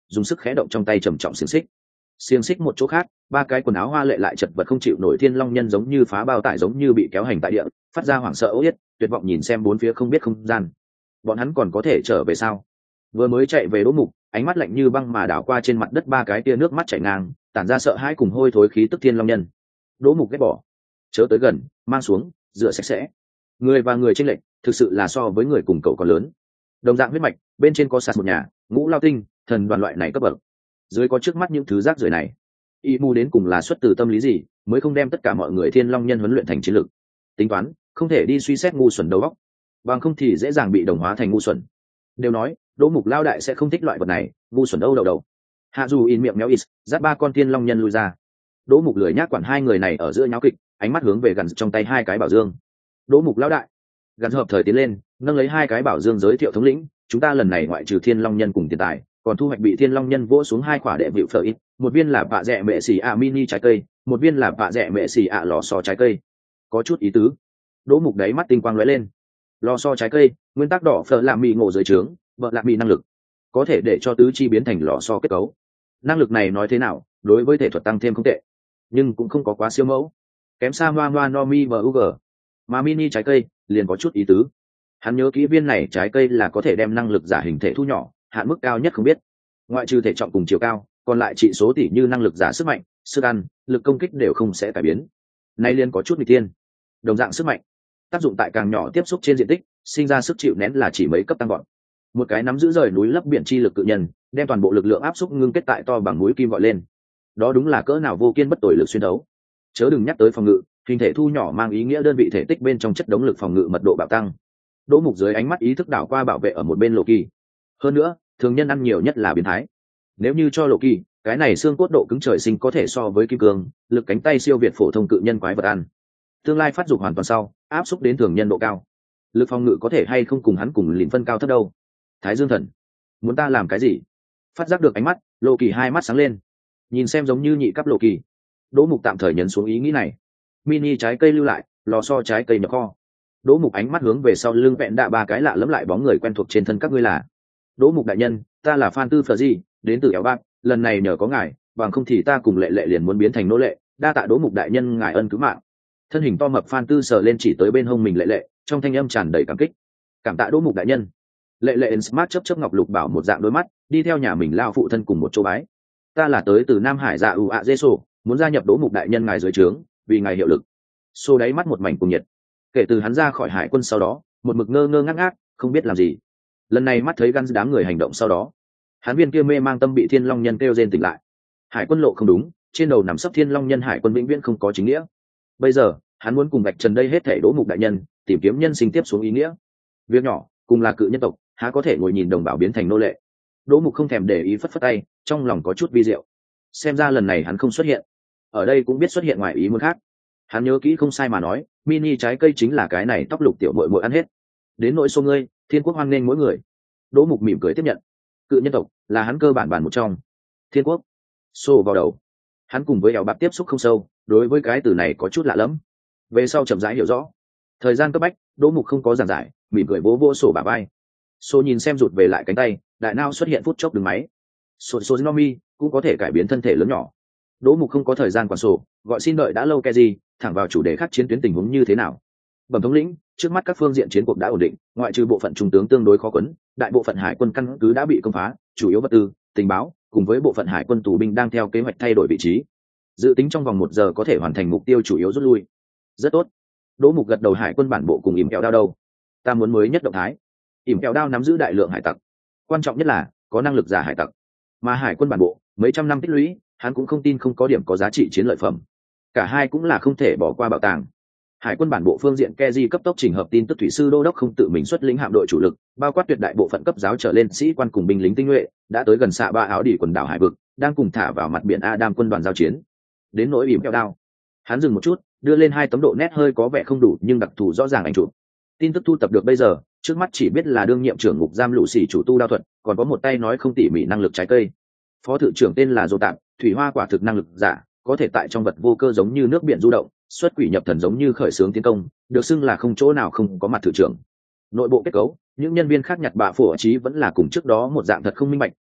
Speaker 1: dùng sức khẽ động trong tay trầm trọng xiềng xích một chỗ khác, ba cái quần áo hoa lệ lại chật vật không chịu nổi thiên long nhân giống như phá bao tải, giống như bị kéo hành tại địa, phát ra hoảng sợ ố yết, tuyệt vọng nhìn xem bốn phía không biết không gian. Bọn hắn còn có thể trở về sao? Vừa mới chạy về Đỗ Mục, ánh mắt lạnh như băng mà đảo qua trên mặt đất ba cái tia nước mắt chảy ngang, tản ra sợ hãi cùng hôi thối khí tức thiên long nhân. Đỗ Mục ghét bỏ, chớ tới gần, mang xuống, rửa sạch sẽ. Người và người chênh lệch, thực sự là so với người cùng cậu còn lớn. Đồng dạng huyết mạch, bên trên có sạt một nhà, ngũ lao tinh, thần đoàn loại này cấp bậc. Dưới có trước mắt những thứ rác rưởi này. Y Mu đến cùng là xuất từ tâm lý gì, mới không đem tất cả mọi người thiên long nhân huấn luyện thành chiến lược. Tính toán, không thể đi suy xét ngu xuẩn đầu óc, bằng không thì dễ dàng bị đồng hóa thành ngu xuẩn. Đều nói, Đỗ Mục lao đại sẽ không thích loại vật này, ngu xuẩn đâu đầu đầu. Hạ dù in miệng méo ít, dắt ba con thiên long nhân lui ra. Đỗ Mục lười nhác quản hai người này ở giữa nháo kịch, ánh mắt hướng về gần trong tay hai cái bảo dương. Đỗ Mục lao đại, gần hợp thời tiến lên, nâng lấy hai cái bảo dương giới thiệu thống lĩnh, chúng ta lần này ngoại trừ thiên long nhân cùng tiền tài, còn thu hoạch bị thiên long nhân vỗ xuống hai quả đệ vịu phở ít, một viên là bạ rẻ mẹ xì ạ mini trái cây, một viên là bạ rẻ mẹ xì ạ lò xo trái cây. Có chút ý tứ. Đỗ Mục đáy mắt tinh quang lóe lên. Lò xo trái cây, nguyên tắc đỏ phở làm mì ngộ dưới trướng, vợ làm mì năng lực, có thể để cho tứ chi biến thành lò xo kết cấu. Năng lực này nói thế nào, đối với thể thuật tăng thêm không tệ, nhưng cũng không có quá siêu mẫu, kém xa hoa hoa no mi và ug, mà mini trái cây liền có chút ý tứ. Hắn nhớ kỹ viên này trái cây là có thể đem năng lực giả hình thể thu nhỏ, hạn mức cao nhất không biết, ngoại trừ thể trọng cùng chiều cao, còn lại trị số tỷ như năng lực giả sức mạnh, sức ăn, lực công kích đều không sẽ cải biến. Nay liền có chút nghịch tiên. Đồng dạng sức mạnh, tác dụng tại càng nhỏ tiếp xúc trên diện tích, sinh ra sức chịu nén là chỉ mấy cấp tăng gọn. Một cái nắm giữ rời núi lấp biển chi lực cự nhân, đem toàn bộ lực lượng áp xúc ngưng kết tại to bằng núi kim gọi lên. Đó đúng là cỡ nào vô kiên bất tồi lực xuyên đấu. Chớ đừng nhắc tới phòng ngự, hình thể thu nhỏ mang ý nghĩa đơn vị thể tích bên trong chất đống lực phòng ngự mật độ bạo tăng. Đỗ Mục dưới ánh mắt ý thức đảo qua bảo vệ ở một bên Lộ Kỳ. Hơn nữa, thường nhân ăn nhiều nhất là biến thái. Nếu như cho Lộ Kỳ, cái này xương cốt độ cứng trời sinh có thể so với kim cương, lực cánh tay siêu việt phổ thông cự nhân quái vật ăn. Tương lai phát dục hoàn toàn sau, áp xúc đến thường nhân độ cao. Lực phòng ngự có thể hay không cùng hắn cùng lĩnh phân cao thấp đâu. Thái Dương Thần, muốn ta làm cái gì? Phát giác được ánh mắt, Lộ Kỳ hai mắt sáng lên. Nhìn xem giống như nhị cấp Lộ Kỳ. Đỗ Mục tạm thời nhấn xuống ý nghĩ này. Mini trái cây lưu lại, lò xo trái cây nhập kho. Đỗ Mục ánh mắt hướng về sau lưng vẹn đạ ba cái lạ lẫm lại bóng người quen thuộc trên thân các ngươi là. Đỗ Mục đại nhân, ta là Phan Tư Phở Di, đến từ Éo Bạc, lần này nhờ có ngài, bằng không thì ta cùng Lệ Lệ liền muốn biến thành nô lệ, đa tạ Đỗ Mục đại nhân ngài ân cứu mạng. Thân hình to mập Phan Tư sờ lên chỉ tới bên hông mình Lệ Lệ, trong thanh âm tràn đầy cảm kích. Cảm tạ Đỗ Mục đại nhân. Lệ Lệ smart chớp ngọc lục bảo một dạng đôi mắt, đi theo nhà mình lao phụ thân cùng một chỗ bái. Ta là tới từ Nam Hải dạ ủ ạ dê sổ, muốn gia nhập Đỗ Mục đại nhân ngài dưới trướng, vì ngài hiệu lực. Xô đáy mắt một mảnh cùng nhiệt. Kể từ hắn ra khỏi hải quân sau đó, một mực ngơ ngơ ngác ngác, không biết làm gì. Lần này mắt thấy Guns đám người hành động sau đó, hắn viên kia mê mang tâm bị thiên long nhân kêu rên tỉnh lại. Hải quân lộ không đúng, trên đầu nằm sấp thiên long nhân hải quân vĩnh viễn không có chính nghĩa. Bây giờ hắn muốn cùng vạch trần đây hết thảy Đỗ Mục đại nhân, tìm kiếm nhân sinh tiếp xuống ý nghĩa. Việc nhỏ, cùng là cự nhân tộc, há có thể ngồi nhìn đồng bào biến thành nô lệ. Đỗ Mục không thèm để ý phất phất tay, trong lòng có chút vi diệu. Xem ra lần này hắn không xuất hiện, ở đây cũng biết xuất hiện ngoài ý muốn khác. Hắn nhớ kỹ không sai mà nói, mini trái cây chính là cái này tóc lục tiểu muội muội ăn hết. Đến nỗi số ngươi, thiên quốc hoan nghênh mỗi người. Đỗ Mục mỉm cười tiếp nhận. Cự nhân tộc là hắn cơ bản một trong. Thiên quốc, xô vào đầu. Hắn cùng với Éo Bạc tiếp xúc không sâu, đối với cái từ này có chút lạ lẫm. Về sau chậm rãi hiểu rõ. Thời gian cấp bách, Đỗ Mục không có giảng giải, mỉm cười vỗ vỗ sổ bả vai. Xô nhìn xem rụt về lại cánh tay, đại não xuất hiện phút chốc đứng máy. Sổ Nomi cũng có thể cải biến thân thể lớn nhỏ. Đỗ Mục không có thời gian quản sổ, gọi xin đợi đã lâu Keji, thẳng vào chủ đề khác chiến tuyến tình huống như thế nào. Bẩm thống lĩnh, trước mắt các phương diện chiến cuộc đã ổn định, ngoại trừ bộ phận trung tướng tương đối khó quấn, đại bộ phận hải quân căn cứ đã bị công phá, chủ yếu vật tư, tình báo, cùng với bộ phận hải quân tù binh đang theo kế hoạch thay đổi vị trí. Dự tính trong vòng 1 giờ có thể hoàn thành mục tiêu chủ yếu rút lui. Rất tốt. Đỗ Mục gật đầu. Hải quân bản bộ cùng ỉm kẹo đao đâu? Ta muốn mới nhất động thái. Ỉm kẹo đao nắm giữ đại lượng hải tặc, quan trọng nhất là có năng lực giả hải tặc, mà hải quân bản bộ mấy trăm năm tích lũy, hắn cũng không tin không có điểm có giá trị chiến lợi phẩm. Cả hai cũng là không thể bỏ qua bảo tàng. Hải quân bản bộ phương diện, Keji cấp tốc chỉnh hợp tin tức thủy sư đô đốc không tự mình xuất lĩnh hạm đội chủ lực, bao quát tuyệt đại bộ phận cấp giáo trở lên sĩ quan cùng binh lính tinh nhuệ, đã tới gần xạ ba áo đỉ quần đảo hải vực, đang cùng thả vào mặt biển Adam quân đoàn giao chiến. Đến nỗi ỉm kẹo đao, hắn dừng một chút, đưa lên 2 tấm độ nét hơi có vẻ không đủ nhưng đặc thù rõ ràng ảnh chụp. Tin tức thu tập được bây giờ, trước mắt chỉ biết là đương nhiệm trưởng ngục giam lũ xỉ chủ tu đao thuật, còn có một tay nói không tỉ mỉ năng lực trái cây. Phó thự trưởng tên là Dô Tạm, thủy hoa quả thực năng lực giả, có thể tại trong vật vô cơ giống như nước biển du động, xuất quỷ nhập thần giống như khởi xướng tiến công, được xưng là không chỗ nào không có mặt thự trưởng. Nội bộ kết cấu, những nhân viên khác nhặt bạ phổ trí vẫn là cùng trước đó một dạng thật không minh bạch,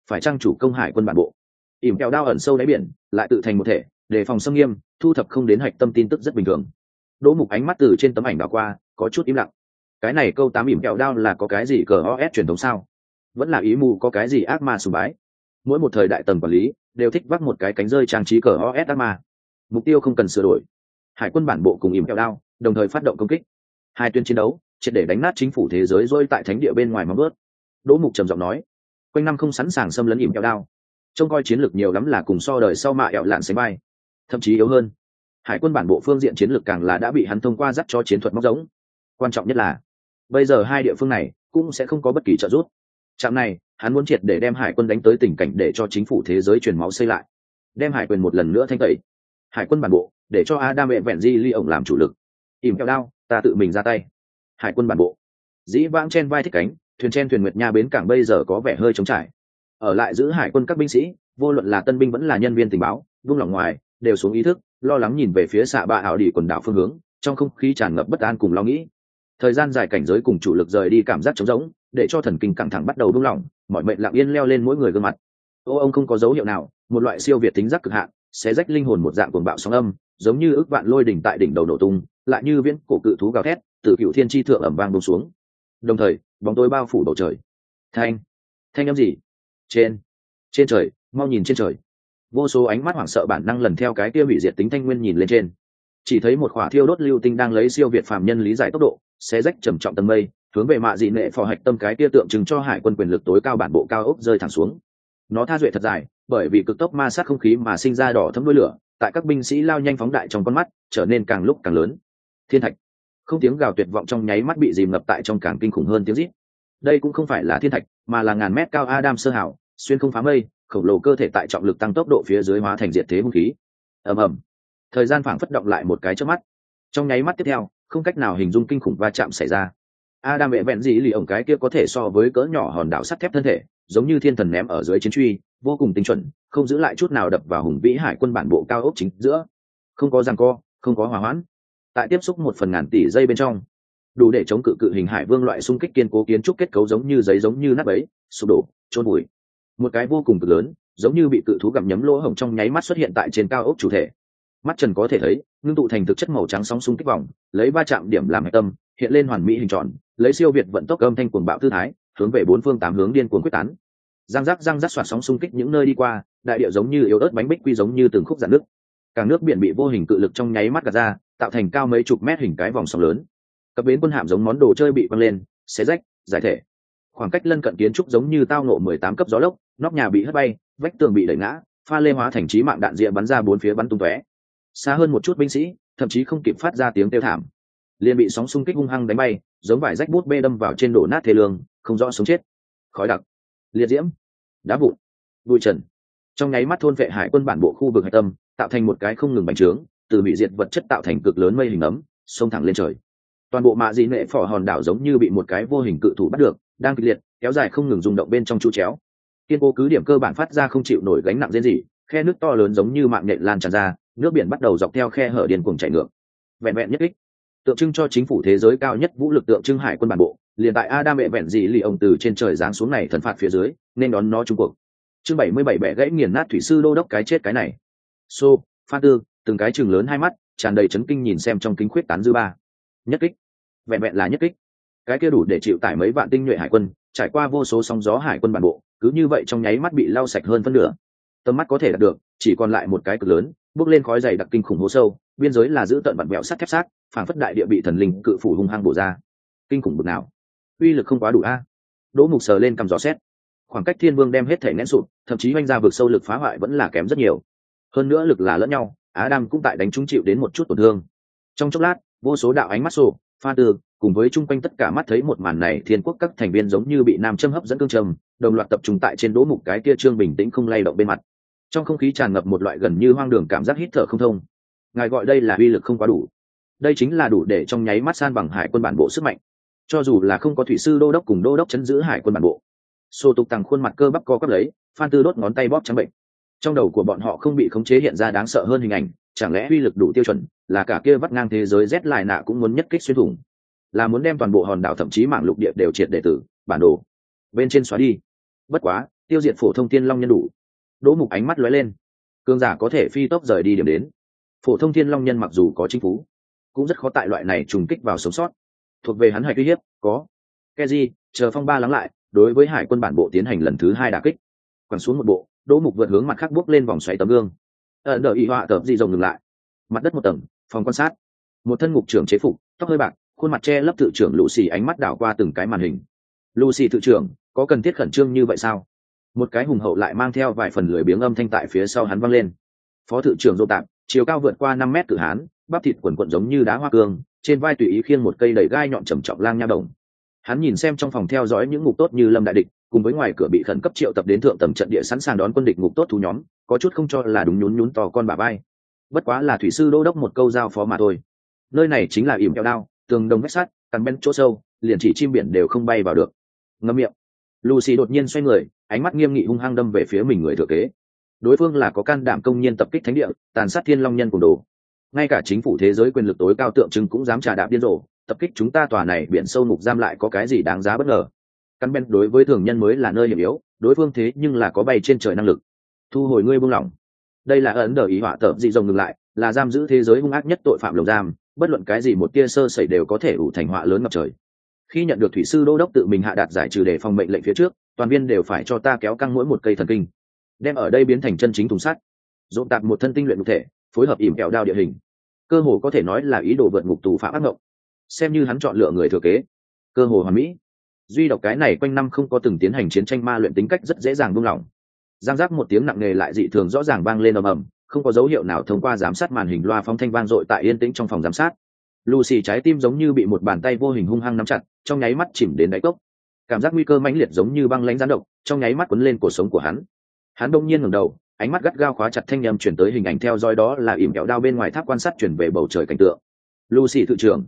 Speaker 1: phải trang chủ công hải quân bản bộ. ỉm kẹo đao ẩn sâu đáy biển, lại tự thành một thể, đề phòng xâm nghiêm, thu thập không đến hạch tâm tin tức rất bình thường. Đỗ Mục ánh mắt từ trên tấm ảnh đảo qua, có chút im lặng. Cái này câu 8 ỉm kẹo đao là có cái gì cờ os truyền thống sao? Vẫn là ý mù có cái gì ác ma sùng bái? Mỗi một thời đại tầng quản lý đều thích vác một cái cánh rơi trang trí cờ os ác ma. Mục tiêu không cần sửa đổi. Hải quân bản bộ cùng ỉm kẹo đao đồng thời phát động công kích. Hai tuyến chiến đấu triệt để đánh nát chính phủ thế giới rồi tại thánh địa bên ngoài móng bước. Đỗ Mục trầm giọng nói, quanh năm không sẵn sàng xâm lấn ỉm kẹo đao, trông coi chiến lược nhiều lắm là cùng so đời sau mạ ẹo lạn sánh bay, thậm chí yếu hơn. Hải quân bản bộ phương diện chiến lược càng là đã bị hắn thông qua dắt cho chiến thuật móc giống. Quan trọng nhất là bây giờ hai địa phương này cũng sẽ không có bất kỳ trợ giúp. Trạm này hắn muốn triệt để đem hải quân đánh tới tình cảnh để cho chính phủ thế giới truyền máu xây lại, đem hải quyền một lần nữa thanh tẩy. Hải quân bản bộ để cho Adam vẹn di ly ổng làm chủ lực, ỉm kẹo đao ta tự mình ra tay. Hải quân bản bộ dĩ vãng chen vai thích cánh, thuyền chen thuyền nguyệt nha bến cảng bây giờ có vẻ hơi trống trải. Ở lại giữ hải quân các binh sĩ, vô luận là tân binh vẫn là nhân viên tình báo, buông lỏng ngoài đều xuống ý thức, lo lắng nhìn về phía xạ bạ ảo đỉ quần đảo phương hướng, trong không khí tràn ngập bất an cùng lo nghĩ. Thời gian dài cảnh giới cùng chủ lực rời đi cảm giác trống rỗng, để cho thần kinh căng thẳng bắt đầu buông lỏng, mọi mệnh lặng yên leo lên mỗi người gương mặt. Ông không có dấu hiệu nào, một loại siêu việt tính giác cực hạn, xé rách linh hồn một dạng cuồng bạo sóng âm, giống như ức vạn lôi đỉnh tại đỉnh đầu nổ tung, lại như viễn cổ cự thú gào thét, từ cựu thiên chi thượng ầm vang buông xuống. Đồng thời, bóng tối bao phủ bầu trời. Thanh âm gì? Trên trời, mau nhìn trên trời. Vô số ánh mắt hoảng sợ bản năng lần theo cái kia hủy diệt tính thanh nguyên nhìn lên trên. Chỉ thấy một khỏa thiêu đốt lưu tinh đang lấy siêu việt phàm nhân lý giải tốc độ, xé rách trầm trọng tầng mây, hướng về mạ dị nệ phò hạch tâm cái kia tượng trưng cho hải quân quyền lực tối cao bản bộ cao ốc rơi thẳng xuống. Nó tha duệ thật dài, bởi vì cực tốc ma sát không khí mà sinh ra đỏ thấm đuôi lửa, tại các binh sĩ lao nhanh phóng đại trong con mắt, trở nên càng lúc càng lớn. Thiên thạch. Không, tiếng gào tuyệt vọng trong nháy mắt bị dìm ngập tại trong càng kinh khủng hơn tiếng rít. Đây cũng không phải là thiên thạch, mà là ngàn mét cao Adam sơ hảo, xuyên không phá mây, khổng lồ cơ thể tại trọng lực tăng tốc độ phía dưới hóa thành diệt thế hung khí. Ầm ầm. Thời gian phảng phất động lại một cái chớp mắt. Trong nháy mắt tiếp theo, không cách nào hình dung kinh khủng va chạm xảy ra. Adam mẹ vẹn gì lì ổng cái kia có thể so với cỡ nhỏ hòn đảo sắt thép thân thể, giống như thiên thần ném ở dưới chiến truy, vô cùng tinh chuẩn, không giữ lại chút nào đập vào hùng vĩ hải quân bản bộ cao ốc chính giữa. Không có giằng co, không có hòa hoãn. Tại tiếp xúc 1/1000 tỷ giây bên trong, đủ để chống cự cự hình hải vương loại xung kích kiên cố kiến trúc kết cấu giống như giấy giống như nát bấy, sụp đổ, trôn bụi. Một cái vô cùng cực lớn, giống như bị cự thú gặm nhấm lỗ hổng trong nháy mắt xuất hiện tại trên cao ốc chủ thể. Mắt trần có thể thấy, ngưng tụ thành thực chất màu trắng sóng xung kích vòng, lấy va chạm điểm làm hệ tâm, hiện lên hoàn mỹ hình tròn, lấy siêu việt vận tốc âm thanh cuồng bạo tư thái, hướng về bốn phương tám hướng điên cuồng quyết tán. Răng rắc xoạt sóng xung kích những nơi đi qua, đại địa giống như yếu ớt bánh bích quy giống như từng khúc giãn nước. Càng nước biển bị vô hình cự lực trong nháy mắt gạt ra, tạo thành cao mấy chục mét hình cái vòng sóng lớn. Cập bến quân hạm giống món đồ chơi bị văng lên, xé rách, giải thể. Khoảng cách lân cận kiến trúc giống như tao nộ 18 cấp gió lốc, nóc nhà bị hất bay, vách tường bị đẩy ngã, pha lê hóa thành chí mạng đạn rịa bắn ra bốn phía bắn tung tóe. Xa hơn một chút binh sĩ, thậm chí không kịp phát ra tiếng kêu thảm, liền bị sóng xung kích hung hăng đánh bay, giống vải rách bút bê đâm vào trên đổ nát thê lương, không rõ sống chết. Khói đặc, liệt diễm, đá vụn, bụi trần, trong nháy mắt thôn vệ hải quân bản bộ khu vực hải tâm, tạo thành một cái không ngừng bành trướng, từ bị diệt vật chất tạo thành cực lớn mây hình ấm, xông thẳng lên trời. Toàn bộ mạ dị nệ phò hòn đảo giống như bị một cái vô hình cự thủ bắt được, đang kịch liệt kéo dài không ngừng rung động bên trong chu chéo. Kiên cố cứ điểm cơ bản phát ra không chịu nổi gánh nặng riêng gì, khe nước to lớn giống như mạng nhện lan tràn ra, nước biển bắt đầu dọc theo khe hở điên cuồng chảy ngược. Vẹn vẹn nhất kích, tượng trưng cho chính phủ thế giới cao nhất vũ lực tượng trưng hải quân bản bộ, liền tại Adam mẹ vẹn gì lì ông từ trên trời giáng xuống này thần phạt phía dưới, nên đón nó trung cuộc. Chương 77 bẻ gãy nghiền nát thủy sư đô đốc cái chết cái này. Phan Tư, từng cái trừng lớn hai mắt, tràn đầy chấn kinh nhìn xem trong kính khuyết tán dư ba. Nhất kích, vẹn vẹn là nhất kích, cái kia đủ để chịu tải mấy vạn tinh nhuệ hải quân, trải qua vô số sóng gió hải quân bản bộ, cứ như vậy trong nháy mắt bị lau sạch hơn phân nửa. Tầm mắt có thể đạt được, chỉ còn lại một cái cực lớn, bước lên khói dày đặc kinh khủng hố sâu, biên giới là giữ tận vặn vẹo sắt thép xác, phảng phất đại địa bị thần linh cự phủ hung hăng bổ ra. Kinh khủng bực nào, uy lực không quá đủ a. Đỗ Mục sờ lên cầm gió xét, khoảng cách Thiên Vương đem hết thể nén sụp, thậm chí oanh ra vực sâu lực phá hoại vẫn là kém rất nhiều. Hơn nữa lực là lẫn nhau, Adam cũng tại đánh trúng chịu đến một chút tổn thương. Trong chốc lát, vô số đạo ánh mắt sổ, Phan Tư, cùng với chung quanh tất cả mắt thấy một màn này, thiên quốc các thành viên giống như bị nam châm hấp dẫn cương trầm, đồng loạt tập trung tại trên Đỗ Mục cái kia trương bình tĩnh không lay động bên mặt. Trong không khí tràn ngập một loại gần như hoang đường cảm giác hít thở không thông. Ngài gọi đây là uy lực không quá đủ. Đây chính là đủ để trong nháy mắt san bằng hải quân bản bộ sức mạnh. Cho dù là không có thủy sư đô đốc cùng đô đốc chấn giữ hải quân bản bộ. Sô Tục Tằng khuôn mặt cơ bắp co quắp lấy, Phan Tư đốt ngón tay bóp trắng bệnh. Trong đầu của bọn họ không bị khống chế hiện ra đáng sợ hơn hình ảnh, chẳng lẽ uy lực đủ tiêu chuẩn, là cả kia vắt ngang thế giới rét lại nạ cũng muốn nhất kích xuyên thủng, là muốn đem toàn bộ hòn đảo thậm chí mảng lục địa đều triệt để tử bản đồ bên trên xóa đi. Bất quá, tiêu diệt phổ thông thiên long nhân đủ. Đỗ Mục ánh mắt lóe lên, cường giả có thể phi tốc rời đi điểm đến. Phổ thông thiên long nhân mặc dù có chính phú, cũng rất khó tại loại này trùng kích vào sống sót. Thuộc về hắn hoạch uy hiếp có. Keji chờ phong ba lắng lại, đối với hải quân bản bộ tiến hành lần thứ 2 đả kích. Quẳng xuống một bộ, Đỗ Mục vượt hướng mặt khác bước lên vòng xoáy tấm gương. Đợi y họa tập dị rồng ngừng lại. Mặt đất một tầng, phòng quan sát. Một thân ngục trưởng chế phục, tóc hơi bạc, khuôn mặt che lấp tự trưởng Lucy ánh mắt đảo qua từng cái màn hình. Lucy tự trưởng, có cần thiết khẩn trương như vậy sao? Một cái hùng hậu lại mang theo vài phần lười biếng âm thanh tại phía sau hắn vang lên. Phó thự trưởng Dô Tạp, chiều cao vượt qua 5 mét cự hán, bắp thịt quần quần giống như đá hoa cương, trên vai tùy ý khiêng một cây đầy gai nhọn trầm trọng lang nha đồng. Hắn nhìn xem trong phòng theo dõi những ngục tốt như Lâm đại địch, cùng với ngoài cửa bị khẩn cấp triệu tập đến thượng tầm trận địa sẵn sàng đón quân địch ngục tốt thú nhóm, có chút không cho là đúng, nhún to con bà vai. Bất quá là thủy sư đô đốc một câu giao phó mà thôi. Nơi này chính là ỉm kẹo đao, tường đồng vách sắt, cằn bên chỗ sâu, liền chỉ chim biển đều không bay vào được. Ngậm miệng. Lucy đột nhiên xoay người, ánh mắt nghiêm nghị hung hăng đâm về phía mình người thừa kế. Đối phương là có can đảm công nhiên tập kích thánh địa, tàn sát thiên long nhân cùng đồ. Ngay cả chính phủ thế giới quyền lực tối cao tượng trưng cũng dám trà đạp điên rồ, tập kích chúng ta tòa này biển sâu ngục giam lại có cái gì đáng giá bất ngờ. Căn bên đối với thường nhân mới là nơi hiểm yếu, đối phương thế nhưng là có bay trên trời năng lực. Thu hồi ngươi buông lỏng. Đây là ấn đờ ý họa tập dị rồng ngừng lại, là giam giữ thế giới hung ác nhất tội phạm lồng giam, bất luận cái gì một tia sơ sẩy đều có thể ủ thành họa lớn ngập trời. Khi nhận được thủy sư đô đốc tự mình hạ đạt giải trừ để phòng mệnh lệnh phía trước, toàn viên đều phải cho ta kéo căng mỗi một cây thần kinh, đem ở đây biến thành chân chính thùng sắt. Dồn tạp một thân tinh luyện cụ thể, phối hợp ỉm kẹo đao địa hình, cơ hồ có thể nói là ý đồ vượt ngục tù phạm ác mộng. Xem như hắn chọn lựa người thừa kế, cơ hồ hoàn mỹ. Duy độc cái này quanh năm không có từng tiến hành chiến tranh ma luyện tính cách rất dễ dàng buông lỏng. Giang giác một tiếng nặng nề lại dị thường rõ ràng vang lên ầm ầm, không có dấu hiệu nào thông qua giám sát màn hình loa phóng thanh vang dội tại yên tĩnh trong phòng giám sát. Lucy trái tim giống như bị một bàn tay vô hình hung hăng nắm chặt, trong nháy mắt chìm đến đáy cốc. Cảm giác nguy cơ mãnh liệt giống như băng lãnh gián độc, trong nháy mắt cuốn lên cuộc sống của hắn. Hắn đông nhiên ngẩng đầu, ánh mắt gắt gao khóa chặt thanh âm chuyển tới hình ảnh theo dõi, đó là ỉm kẹo đao bên ngoài tháp quan sát chuyển về bầu trời cảnh tượng. Lucy thự trưởng,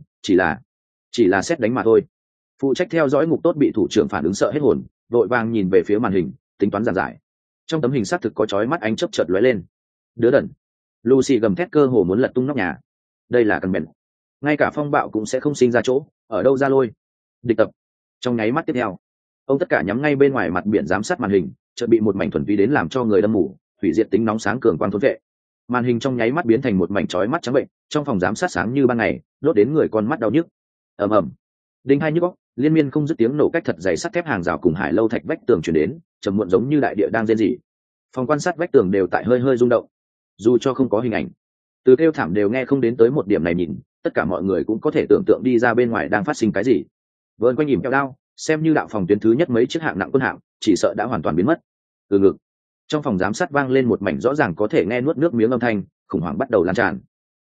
Speaker 1: chỉ là xét đánh mà thôi. Phụ trách theo dõi ngục tốt bị thủ trưởng phản ứng sợ hết hồn, vội vàng nhìn về phía màn hình, tính toán giản giải. Trong tấm hình xác thực có chói mắt ánh chớp chợt lóe lên. Đứa đần. Lucy gầm thét cơ hồ muốn lật tung nóc nhà. Đây là căn bệnh. Ngay cả phong bạo cũng sẽ không sinh ra chỗ, ở đâu ra lôi. Địch tập. Trong nháy mắt tiếp theo, ông tất cả nhắm ngay bên ngoài mặt biển giám sát màn hình, chợt bị một mảnh thuần túy đến làm cho người đâm mù, hủy diệt tính nóng sáng cường quang thôn vệ. Màn hình trong nháy mắt biến thành một mảnh chói mắt trắng bệnh, trong phòng giám sát sáng như ban ngày, đốt đến người con mắt đau nhức. Ầm ầm. Đinh hai nhức óc, liên miên không dứt tiếng nổ cách thật dày sắt thép hàng rào cùng hải lâu thạch vách tường truyền đến, trầm muộn giống như đại địa đang rên rỉ. Phòng quan sát vách tường đều tại hơi hơi rung động. Dù cho không có hình ảnh, từ kêu thảm đều nghe không đến tới một điểm này, nhìn tất cả mọi người cũng có thể tưởng tượng đi ra bên ngoài đang phát sinh cái gì. Vợn quanh ỉm kẹo đao, xem như đạo phòng tuyến thứ nhất mấy chiếc hạng nặng quân hạng, chỉ sợ đã hoàn toàn biến mất. Từ ngực trong phòng giám sát vang lên một mảnh rõ ràng có thể nghe nuốt nước miếng âm thanh, khủng hoảng bắt đầu lan tràn.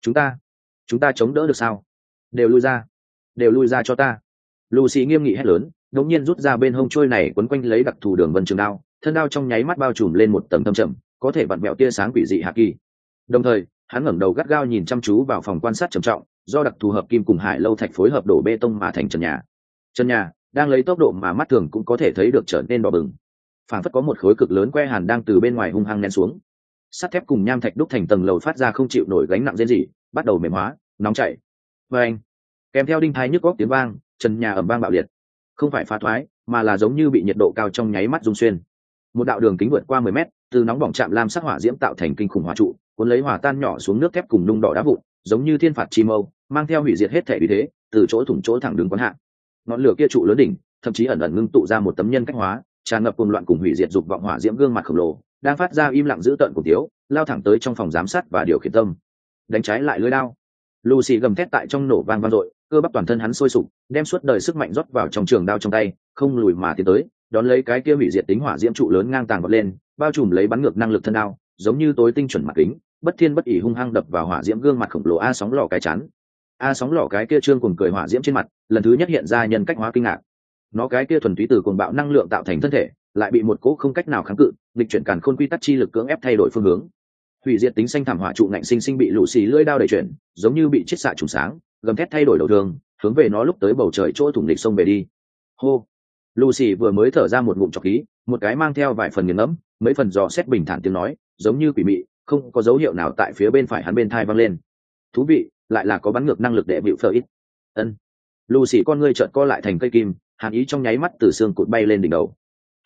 Speaker 1: Chúng ta chống đỡ được sao? Đều lui ra cho ta. Lucy nghiêm nghị hét lớn, đống nhiên rút ra bên hông trôi này quấn quanh lấy đặc thù đường vân trường đao, thân đao trong nháy mắt bao trùm lên một tầng thâm trầm, có thể vặn vẹo tia sáng quỷ dị hạ kỳ. Đồng thời, hắn ngẩng đầu gắt gao nhìn chăm chú vào phòng quan sát trầm trọng, do đặc thù hợp kim cùng hải lâu thạch phối hợp đổ bê tông mà thành trần nhà. Trần nhà đang lấy tốc độ mà mắt thường cũng có thể thấy được trở nên đỏ bừng. Phảng phất có một khối cực lớn que hàn đang từ bên ngoài hung hăng nén xuống. Sắt thép cùng nham thạch đúc thành tầng lầu phát ra không chịu nổi gánh nặng rên rỉ, bắt đầu mềm hóa, nóng chảy. Và anh, kèm theo đinh thái nhức góc tiếng vang, trần nhà ầm vang bạo liệt. Không phải phá thoái, mà là giống như bị nhiệt độ cao trong nháy mắt rung xuyên. Một đạo đường kính vượt qua 10 mét, từ nóng bỏng chạm lam sắc hỏa diễm tạo thành kinh khủng hỏa trụ, cuốn lấy hỏa tan nhỏ xuống nước thép cùng nung đỏ đá vụn, giống như thiên phạt chi mâu, mang theo hủy diệt hết thể uy thế, từ chỗ thủng chỗ thẳng đứng quán hạ. Ngọn lửa kia trụ lớn đỉnh, thậm chí ẩn ẩn ngưng tụ ra một tấm nhân cách hóa, tràn ngập cuồng loạn cùng hủy diệt dục vọng hỏa diễm gương mặt khổng lồ, đang phát ra im lặng dữ tợn của tiếu, lao thẳng tới trong phòng giám sát và điều khiển tâm. Đánh trái lại lưỡi đao. Lucy gầm thét tại trong nổ vang vang dội, cơ bắp toàn thân hắn sôi sục, đem suốt đời sức mạnh rót vào trong trường đao trong tay, không lùi mà tiến tới, đón lấy cái kia hủy diệt tính hỏa diễm trụ lớn ngang tàng vọt lên, bao trùm lấy bắn ngược năng lực thân đao, giống như tối tinh chuẩn mặt kính, bất thiên bất ỷ hung hăng đập vào hỏa diễm gương mặt khổng lồ a sóng lò cái chán. A sóng lò cái kia trương cuồng cười hỏa diễm trên mặt, lần thứ nhất hiện ra nhân cách hóa kinh ngạc. Nó cái kia thuần túy từ cuồng bạo năng lượng tạo thành thân thể, lại bị một cỗ không cách nào kháng cự, nghịch chuyển càn khôn quy tắc chi lực cưỡng ép thay đổi phương hướng. Hủy diệt tính xanh thảm hỏa trụ ngạnh sinh sinh bị Lucy lưỡi đao đẩy chuyển, giống như bị chiết xạ trùng sáng, gầm thét thay đổi đầu đường, hướng về nó lúc tới bầu trời chỗ thủng địch sông về đi. Hô. Lucy vừa mới thở ra một ngụm trọc khí, một cái mang theo vài phần nghiền ngẫm, mấy phần dò xét bình thản tiếng nói, giống như quỷ mị, không có dấu hiệu nào tại phía bên phải hắn bên thai vang lên. Thú vị, lại là có bắn ngược năng lực để bịu phở ít. Ân. Lucy con ngươi chợt co lại thành cây kim, hàn ý trong nháy mắt từ xương cụt bay lên đỉnh đầu.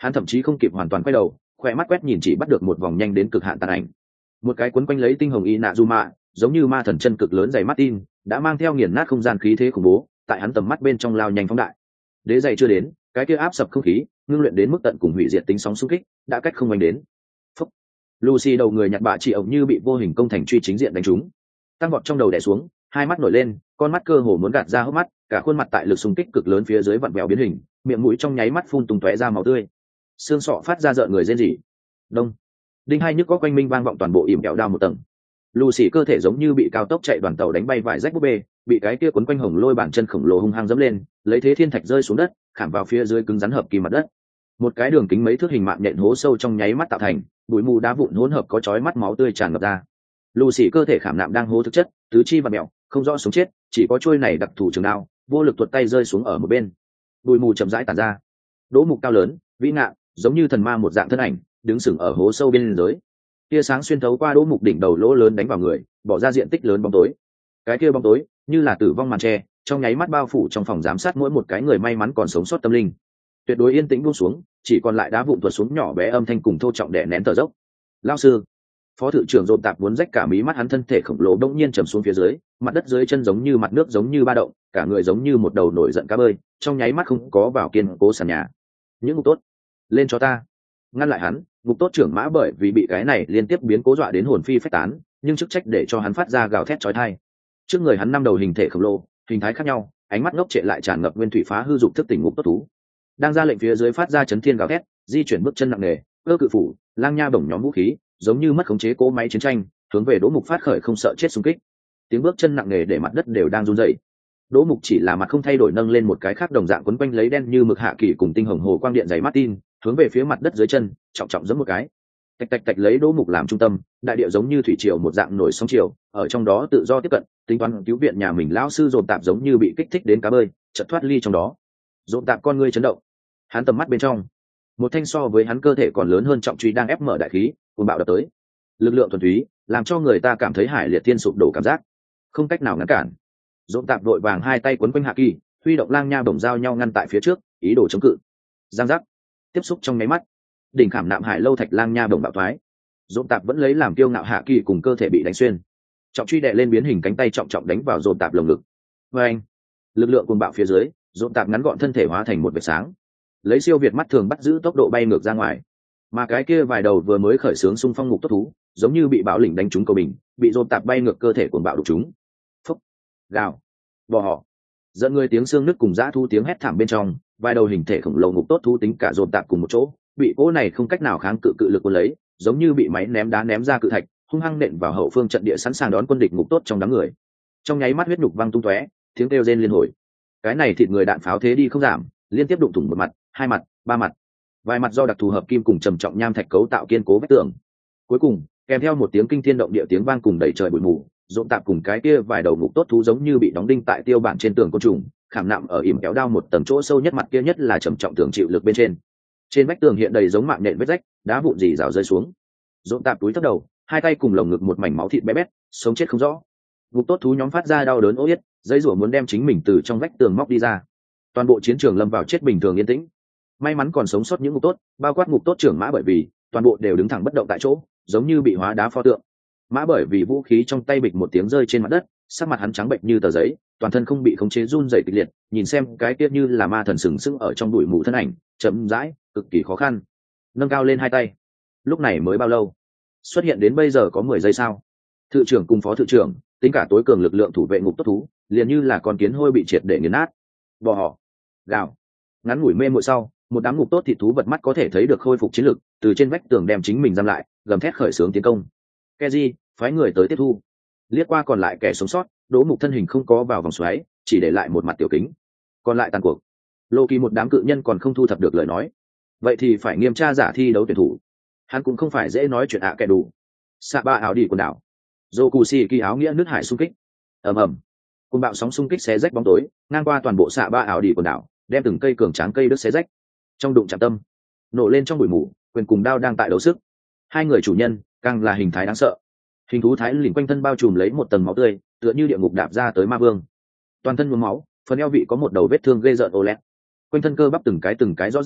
Speaker 1: Hắn thậm chí không kịp hoàn toàn quay đầu, khoe mắt quét nhìn chỉ bắt được một vòng nhanh đến cực hạn tàn ảnh. Một cái quấn quanh lấy tinh hồng y nạ dù mạ, giống như ma thần chân cực lớn dày Martin, đã mang theo nghiền nát không gian khí thế khủng bố, tại hắn tầm mắt bên trong lao nhanh phóng đại. Đế dày chưa đến, cái kia áp sập không khí, ngưng luyện đến mức tận cùng hủy diệt tính sóng xung kích, đã cách không anh đến. Phúc. Lucy đầu người nhặt bạ chỉ ổng như bị vô hình công thành truy chính diện đánh trúng, tăng vọt trong đầu đè xuống, hai mắt nổi lên, con mắt cơ hồ muốn gạt ra hốc mắt, cả khuôn mặt tại lực xung kích cực lớn phía dưới vặn vẹo biến hình, miệng mũi trong nháy mắt phun tung tóe ra máu tươi, xương sọ phát ra rợn người rên rỉ. Đông. Đinh hai nhức có quanh minh vang vọng toàn bộ ỉm kẹo đao một tầng. Lucy cơ thể giống như bị cao tốc chạy đoàn tàu đánh bay vài rách búp bê, bị cái kia quấn quanh hồng lôi bàn chân khổng lồ hung hăng dẫm lên, lấy thế thiên thạch rơi xuống đất, khảm vào phía dưới cứng rắn hợp kim mặt đất. Một cái đường kính mấy thước hình mạng nhện hố sâu trong nháy mắt tạo thành, bụi mù đá vụn hỗn hợp có chói mắt máu tươi tràn ngập ra. Lucy cơ thể khảm nạm đang hố thực chất, tứ chi và mèo, không rõ sống chết, chỉ có chuôi này đặc thù trường đao, vô lực tuột tay rơi xuống ở một bên. Bụi mù chậm rãi tản ra. Đỗ Mục cao lớn, vĩ ngạn, giống như thần ma một dạng thân ảnh, đứng sừng ở hố sâu bên dưới. Tia sáng xuyên thấu qua Đỗ Mục đỉnh đầu lỗ lớn đánh vào người, bỏ ra diện tích lớn bóng tối. Cái kia bóng tối, như là tử vong màn tre, trong nháy mắt bao phủ trong phòng giám sát mỗi một cái người may mắn còn sống sót tâm linh. Tuyệt đối yên tĩnh buông xuống, chỉ còn lại đá vụn tuột xuống nhỏ bé âm thanh cùng thô trọng đè nén thở dốc. Lão sư, phó thự trưởng rộn tạp muốn rách cả mí mắt, hắn thân thể khổng lồ đột nhiên trầm xuống phía dưới, mặt đất dưới chân giống như mặt nước giống như ba động, cả người giống như một đầu nổi giận cá bơi, trong nháy mắt không có vào kiên cố sàn nhà. Những ngục tốt, lên cho ta! Ngăn lại hắn. Ngục tốt trưởng mã bởi vì bị cái này liên tiếp biến cố dọa đến hồn phi phách tán, nhưng chức trách để cho hắn phát ra gào thét chói tai. Trước người hắn năm đầu hình thể khổng lồ, hình thái khác nhau, ánh mắt ngốc trệ lại tràn ngập nguyên thủy phá hư dục thức tỉnh ngục tốt thú. Đang ra lệnh phía dưới phát ra chấn thiên gào thét, di chuyển bước chân nặng nề, cơ cự phủ, lang nha bổng nhóm vũ khí, giống như mất khống chế cỗ máy chiến tranh, hướng về Đỗ Mục phát khởi không sợ chết xung kích. Tiếng bước chân nặng nề để mặt đất đều đang run rẩy. Đỗ Mục chỉ là mặt không thay đổi nâng lên một cái khác đồng dạng quấn quanh lấy đen như mực hạ kỳ cùng tinh hồng hồ quang điện dày Martin, hướng về phía mặt đất dưới chân, trọng trọng giẫm một cái. Tạch tạch tạch, lấy Đỗ Mục làm trung tâm, đại địa giống như thủy triều một dạng nổi sóng chiều, ở trong đó tự do tiếp cận, tính toán cứu viện nhà mình lão sư Dồn Tạp giống như bị kích thích đến cá bơi, chợt thoát ly trong đó. Dồn Tạp con ngươi chấn động. Hắn tầm mắt bên trong, một thanh so với hắn cơ thể còn lớn hơn trọng truy đang ép mở đại khí, cuồng bạo đập tới. Lực lượng thuần túy, làm cho người ta cảm thấy hải liệt thiên sụp đổ cảm giác, không cách nào ngăn cản. Dồn Tạp đội vàng hai tay quấn quanh hạ kỳ, huy động lang nha bổng giao nhau ngăn tại phía trước, ý đồ chống cự. Giang giác, tiếp xúc trong nháy mắt, đỉnh khảm nạm hải lâu thạch lang nha bổng bạo thoái. Dồn Tạp vẫn lấy làm kiêu ngạo hạ kỳ cùng cơ thể bị đánh xuyên, trọng truy đè lên biến hình cánh tay trọng trọng đánh vào Dồn Tạp lồng ngực. Với anh, lực lượng cuồng bạo phía dưới, Dồn Tạp ngắn gọn thân thể hóa thành một vệt sáng, lấy siêu việt mắt thường bắt giữ tốc độ bay ngược ra ngoài. Mà cái kia vài đầu vừa mới khởi xướng xung phong ngục tốt thú, giống như bị bão lỉnh đánh trúng cầu bình, bị Dồn Tạp bay ngược cơ thể cuồng bạo đục chúng. Phúc, gào, bò họ, dẫn người tiếng xương nứt cùng dã thu tiếng hét thảm bên trong, vài đầu hình thể khổng lồ ngục tốt thú tính cả Dồn Tạp cùng một chỗ, bị cỗ này không cách nào kháng cự cự lực cuốn lấy, giống như bị máy ném đá ném ra cự thạch, hung hăng nện vào hậu phương trận địa sẵn sàng đón quân địch ngục tốt trong đám người. Trong nháy mắt huyết nhục văng tung tóe, tiếng kêu rên liên hồi. Cái này thịt người đạn pháo thế đi không giảm, liên tiếp đụng thủng một mặt, hai mặt, ba mặt, vài mặt do đặc thù hợp kim cùng trầm trọng nham thạch cấu tạo kiên cố vách tường. Cuối cùng, kèm theo một tiếng kinh thiên động địa tiếng vang cùng đầy trời bụi mù, Dồn Tạp cùng cái kia vài đầu ngục tốt thú giống như bị đóng đinh tại tiêu bản trên tường côn trùng, khảm nạm ở ỉm kéo đao một tầng chỗ sâu nhất, mặt kia nhất là trầm trọng tường chịu lực bên trên. Trên vách tường hiện đầy giống mạng nện vết rách, đá vụn rỉ rào rơi xuống. Dồn Tạp túi thấp đầu, hai tay cùng lồng ngực một mảnh máu thịt bé bét, sống chết không rõ. Ngục tốt thú nhóm phát ra đau đớn ố yết, dây rủa muốn đem chính mình từ trong vách tường móc đi ra. Toàn bộ chiến trường lâm vào chết bình thường yên tĩnh. May mắn còn sống sót những ngục tốt, bao quát ngục tốt trưởng mã, bởi vì toàn bộ đều đứng thẳng bất động tại chỗ, giống như bị hóa đá pho tượng. Mã bởi vì vũ khí trong tay bịch một tiếng rơi trên mặt đất, sắc mặt hắn trắng bệnh như tờ giấy, toàn thân không bị khống chế run rẩy kịch liệt, nhìn xem cái kia như là ma thần sừng sững ở trong bụi mù thân ảnh, chậm rãi, cực kỳ khó khăn, nâng cao lên hai tay. Lúc này mới bao lâu? Xuất hiện đến bây giờ có 10 giây sao? Thự trưởng cùng phó thự trưởng, tính cả tối cường lực lượng thủ vệ ngục tốt thú, liền như là con kiến hôi bị triệt để nghiền nát. Bò họ, gào. Ngắn ngủi mê muội sau, một đám ngục tốt thịt thú vật mắt có thể thấy được khôi phục chiến lực, từ trên vách tường đem chính mình giam lại, gầm thét khởi xướng tiến công. Keji phái người tới tiếp thu. Liếc qua còn lại kẻ sống sót, Đỗ Mục thân hình không có vào vòng xoáy, chỉ để lại một mặt tiểu kính. Còn lại tàn cuộc. Lô Kỳ một đám cự nhân còn không thu thập được lời nói, vậy thì phải nghiêm tra giả thi đấu tuyển thủ. Hắn cũng không phải dễ nói chuyện kẻ đủ. Xạ ba áo đi quần đảo. Zokushi kỳ áo nghĩa nước hải xung kích. Ầm ầm. Cơn bão sóng xung kích xé rách bóng tối, ngang qua toàn bộ xạ ba áo đi quần đảo, đem từng cây cường tráng cây đứt xé rách. Trong đụng chạm tâm, nổ lên trong bụi mù, quyền cùng đao đang tại đấu sức. Hai người chủ nhân càng là hình thái đáng sợ. Hình thú thái lỉnh quanh thân bao trùm lấy một tầng máu tươi, tựa như địa ngục đạp ra tới ma vương. Toàn thân nhuốm máu, phần eo vị có một đầu vết thương ghê rợn ô lét. Quanh thân cơ bắp từng cái rõ ràng,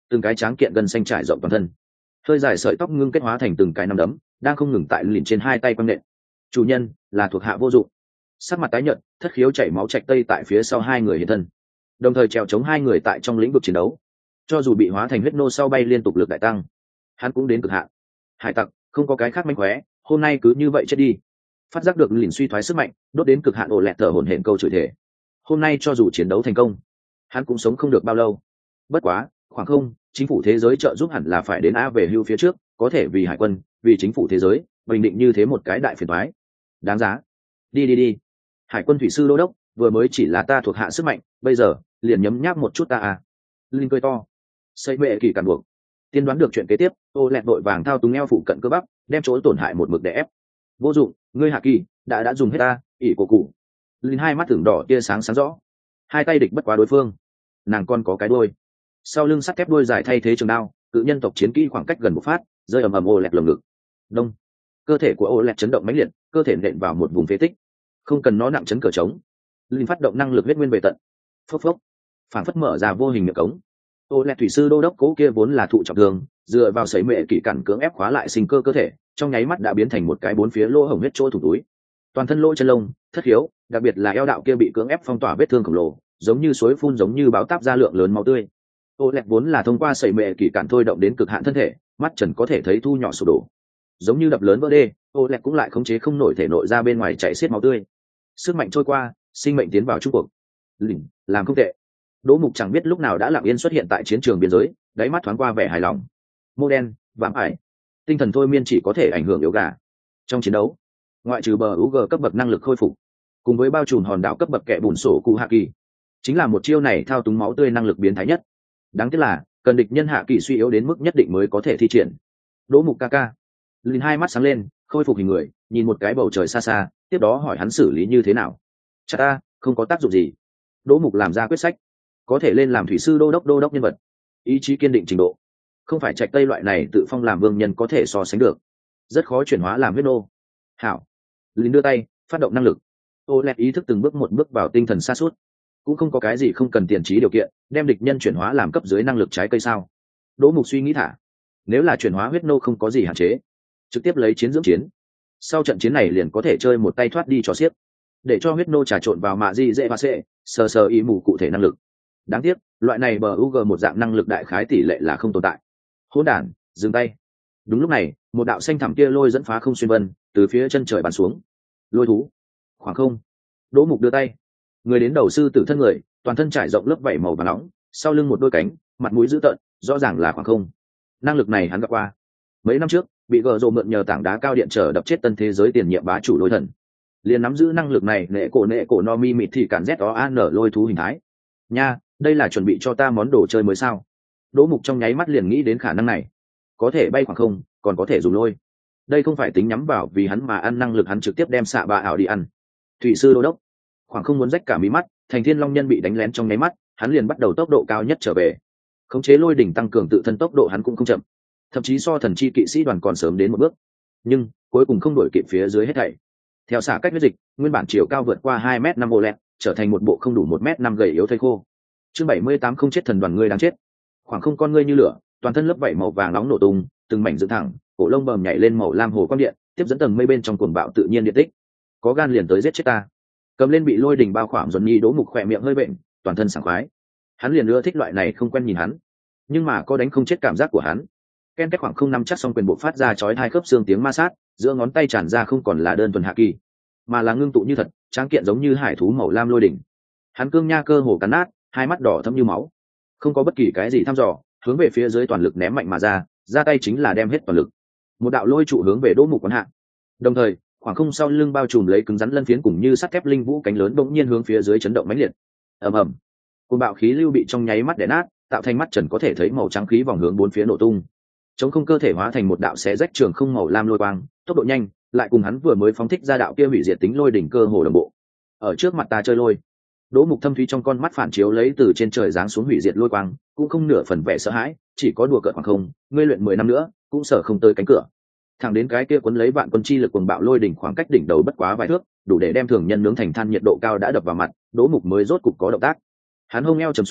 Speaker 1: từng cái tráng kiện gân xanh trải rộng toàn thân, hơi dài sợi tóc ngưng kết hóa thành từng cái nắm đấm đang không ngừng tại lìn trên hai tay quăng nện. Chủ nhân là thuộc hạ vô dụng. Sắc mặt tái nhợt, thất khiếu chảy máu trạch tây tại phía sau hai người hiện thân, đồng thời trèo chống hai người tại trong lĩnh vực chiến đấu. Cho dù bị hóa thành huyết nô sau bay liên tục lực đại tăng, hắn cũng đến cực hạn. Hải tặc không có cái khác manh khóe, hôm nay cứ như vậy chết đi. Phát giác được lìn suy thoái sức mạnh, đốt đến cực hạn ồ lẹt thở hổn hển câu chửi thể. Hôm nay cho dù chiến đấu thành công, hắn cũng sống không được bao lâu. Bất quá khoảng không, chính phủ thế giới trợ giúp hẳn là phải đến a về hưu phía trước, có thể vì hải quân, vì chính phủ thế giới bình định như thế một cái đại phiền toái, đáng giá. Đi. Hải quân thủy sư đô đốc, vừa mới chỉ là ta thuộc hạ sức mạnh, bây giờ liền nhấm nháp một chút ta à. Linh cười to. Xây mệ kỳ cản buộc. Tiên đoán được chuyện kế tiếp, ô lẹt đội vàng thao túng eo phụ cận cơ bắp, đem chỗ tổn hại một mực để ép. Vô dụng, ngươi hạ kỳ đã dùng hết ta, ỷ của cụ. Linh hai mắt thưởng đỏ tia sáng sáng rõ, hai tay địch bất quá đối phương. Nàng còn có cái đuôi, sau lưng sắt thép đuôi dài thay thế trường đao, cự nhân tộc chiến kỹ khoảng cách gần một phát, rơi ầm ầm ô lẹt lồng ngực. Đông, cơ thể của ô lẹt chấn động mãnh liệt, cơ thể nện vào một vùng phế tích. Không cần nó nặng chấn cờ trống, Linh phát động năng lực huyết nguyên về tận. Phốc phốc, phảng phất mở ra vô hình miệng cống. Ô lẹt thủy sư đô đốc cố kia vốn là thụ trọng thương, dựa vào sấy mệ kỹ cản cưỡng ép khóa lại sinh cơ thể, trong nháy mắt đã biến thành một cái bốn phía lỗ hổng huyết chỗ thủ túi. Toàn thân lỗ chân lông, thất khiếu, đặc biệt là eo đạo kia bị cưỡng ép phong tỏa vết thương khổng lồ, giống như suối phun, giống như báo táp ra lượng lớn máu tươi. Ô lẹt vốn là thông qua sấy mệ kỹ cản thôi động đến cực hạn thân thể, mắt trần có thể thấy thu nhỏ sụp đổ, giống như đập lớn vỡ đê. Ô lẹt cũng lại khống chế không nổi thể nội ra bên ngoài chảy xiết máu tươi. Sức mạnh trôi qua, sinh mệnh tiến vào trung cuộc. Lỉnh làm không tệ. Đỗ Mục chẳng biết lúc nào đã lặng yên xuất hiện tại chiến trường biên giới, đáy mắt thoáng qua vẻ hài lòng. Mô đen, vạm ải, tinh thần thôi miên chỉ có thể ảnh hưởng yếu gà. Trong chiến đấu, ngoại trừ bờ UG cấp bậc năng lực khôi phục, cùng với bao trùm hòn đảo cấp bậc kẻ bùn sổ cụ hạ kỳ, chính là một chiêu này thao túng máu tươi năng lực biến thái nhất. Đáng tiếc là cần địch nhân hạ kỳ suy yếu đến mức nhất định mới có thể thi triển. Đỗ Mục ca ca. Linh hai mắt sáng lên, khôi phục hình người, nhìn một cái bầu trời xa xa, tiếp đó hỏi hắn xử lý như thế nào. Chả ta, không có tác dụng gì. Đỗ Mục làm ra quyết sách, có thể lên làm thủy sư đô đốc nhân vật, ý chí kiên định trình độ, không phải trạch tây loại này tự phong làm vương nhân có thể so sánh được, rất khó chuyển hóa làm huyết nô. Hảo. Linh đưa tay phát động năng lực. Ô lẹt ý thức từng bước một bước vào tinh thần xa suốt, cũng không có cái gì không cần tiền trí điều kiện đem địch nhân chuyển hóa làm cấp dưới năng lực trái cây sao. Đỗ Mục suy nghĩ thả, nếu là chuyển hóa huyết nô không có gì hạn chế, trực tiếp lấy chiến dưỡng chiến, sau trận chiến này liền có thể chơi một tay thoát đi cho xiếc, để cho huyết nô trà trộn vào mạ di dễ và sệ sờ ý mù cụ thể năng lực. Đáng tiếc loại này bờ UG một dạng năng lực đại khái tỷ lệ là không tồn tại. Hỗn đản, dừng tay. Đúng lúc này một đạo xanh thẳm kia lôi dẫn phá không xuyên vân từ phía chân trời bắn xuống. Lôi thú, khoảng không. Đỗ Mục đưa tay, người đến đầu sư tử thân người, toàn thân trải rộng lớp vảy màu vàng nóng, sau lưng một đôi cánh, mặt mũi dữ tợn, rõ ràng là khoảng không. Năng lực này hắn gặp qua mấy năm trước, bị gờ rộ mượn nhờ tảng đá cao điện trở đập chết tân thế giới tiền nhiệm bá chủ lôi thần, liền nắm giữ năng lực này. Nệ cổ no mi mịt thì cản ZOAN lôi thú hình thái nha, đây là chuẩn bị cho ta món đồ chơi mới sao. Đỗ Mục trong nháy mắt liền nghĩ đến khả năng này, có thể bay khoảng không, còn có thể dùng lôi. Đây không phải tính nhắm vào vì hắn mà ăn năng lực, hắn trực tiếp đem xạ bạ ảo đi ăn. Thủy sư đô đốc, khoảng không muốn rách cả mí mắt, thành thiên long nhân bị đánh lén trong nháy mắt, hắn liền bắt đầu tốc độ cao nhất trở về, khống chế lôi đỉnh tăng cường tự thân tốc độ, hắn cũng không chậm, thậm chí so thần chi kỵ sĩ đoàn còn sớm đến một bước, nhưng cuối cùng không đổi kịp phía dưới hết thảy. Theo xả cách huyết dịch, nguyên bản chiều cao vượt qua 2m5 ô lẹt, trở thành một bộ không đủ 1m5 gầy yếu thây khô. Chương 78 không chết thần đoàn ngươi đáng chết. Khoảng không con ngươi như lửa, toàn thân lớp vảy màu vàng nóng nổ tung, từng mảnh dựng thẳng, cổ lông bầm nhảy lên màu lam hồ quang điện, tiếp dẫn tầng mây bên trong cuồng bạo tự nhiên điện tích. Có gan liền tới giết chết ta. Cầm lên bị lôi đỉnh bao khỏa dồn nhi. Đỗ Mục khỏe miệng hơi bệnh, toàn thân sảng khoái. Hắn liền ưa thích loại này không quen nhìn hắn, nhưng mà có đánh không chết cảm giác của hắn. Ken cách khoảng không nắm chắc xong quyền bộ phát ra chói hai khớp xương tiếng ma sát, giữa ngón tay tràn ra không còn là đơn thuần hạ kỳ, mà là ngưng tụ như thật, tráng kiện giống như hải thú màu lam lôi đỉnh. Hắn cương nha cơ hồ cắn nát, hai mắt đỏ thẫm như máu, không có bất kỳ cái gì thăm dò, hướng về phía dưới toàn lực ném mạnh mà ra tay chính là đem hết toàn lực. Một đạo lôi trụ hướng về Đỗ Mục quán hạ. Đồng thời, khoảng không sau lưng bao trùm lấy cứng rắn lân phiến cùng như sắt thép linh vũ cánh lớn bỗng nhiên hướng phía dưới chấn động mãnh liệt. Ầm ầm. Cuồng bạo khí lưu bị trong nháy mắt đè nát, tạo thành mắt trần có thể thấy màu trắng khí vòng hướng bốn phía nổ tung. Chống không cơ thể hóa thành một đạo xé rách trường không màu lam lôi quang, tốc độ nhanh, lại cùng hắn vừa mới phóng thích ra đạo kia hủy diệt tính lôi đỉnh cơ hồ đồng bộ. Ở trước mặt ta chơi lôi. Đỗ Mục thâm thúy trong con mắt phản chiếu lấy từ trên trời giáng xuống hủy diệt lôi quang, cũng không nửa phần vẻ sợ hãi, chỉ có đùa cợt khoảng không, ngươi luyện 10 năm nữa, cũng sợ không tới cánh cửa. Thẳng đến cái kia cuốn lấy vạn quân chi lực cuồng bạo lôi đỉnh khoảng cách đỉnh đầu bất quá vài thước, đủ để đem thường nhân nướng thành than, nhiệt độ cao đã đập vào mặt, Đỗ Mục mới rốt cục có động tác. Hắn hông eo trầm xuống,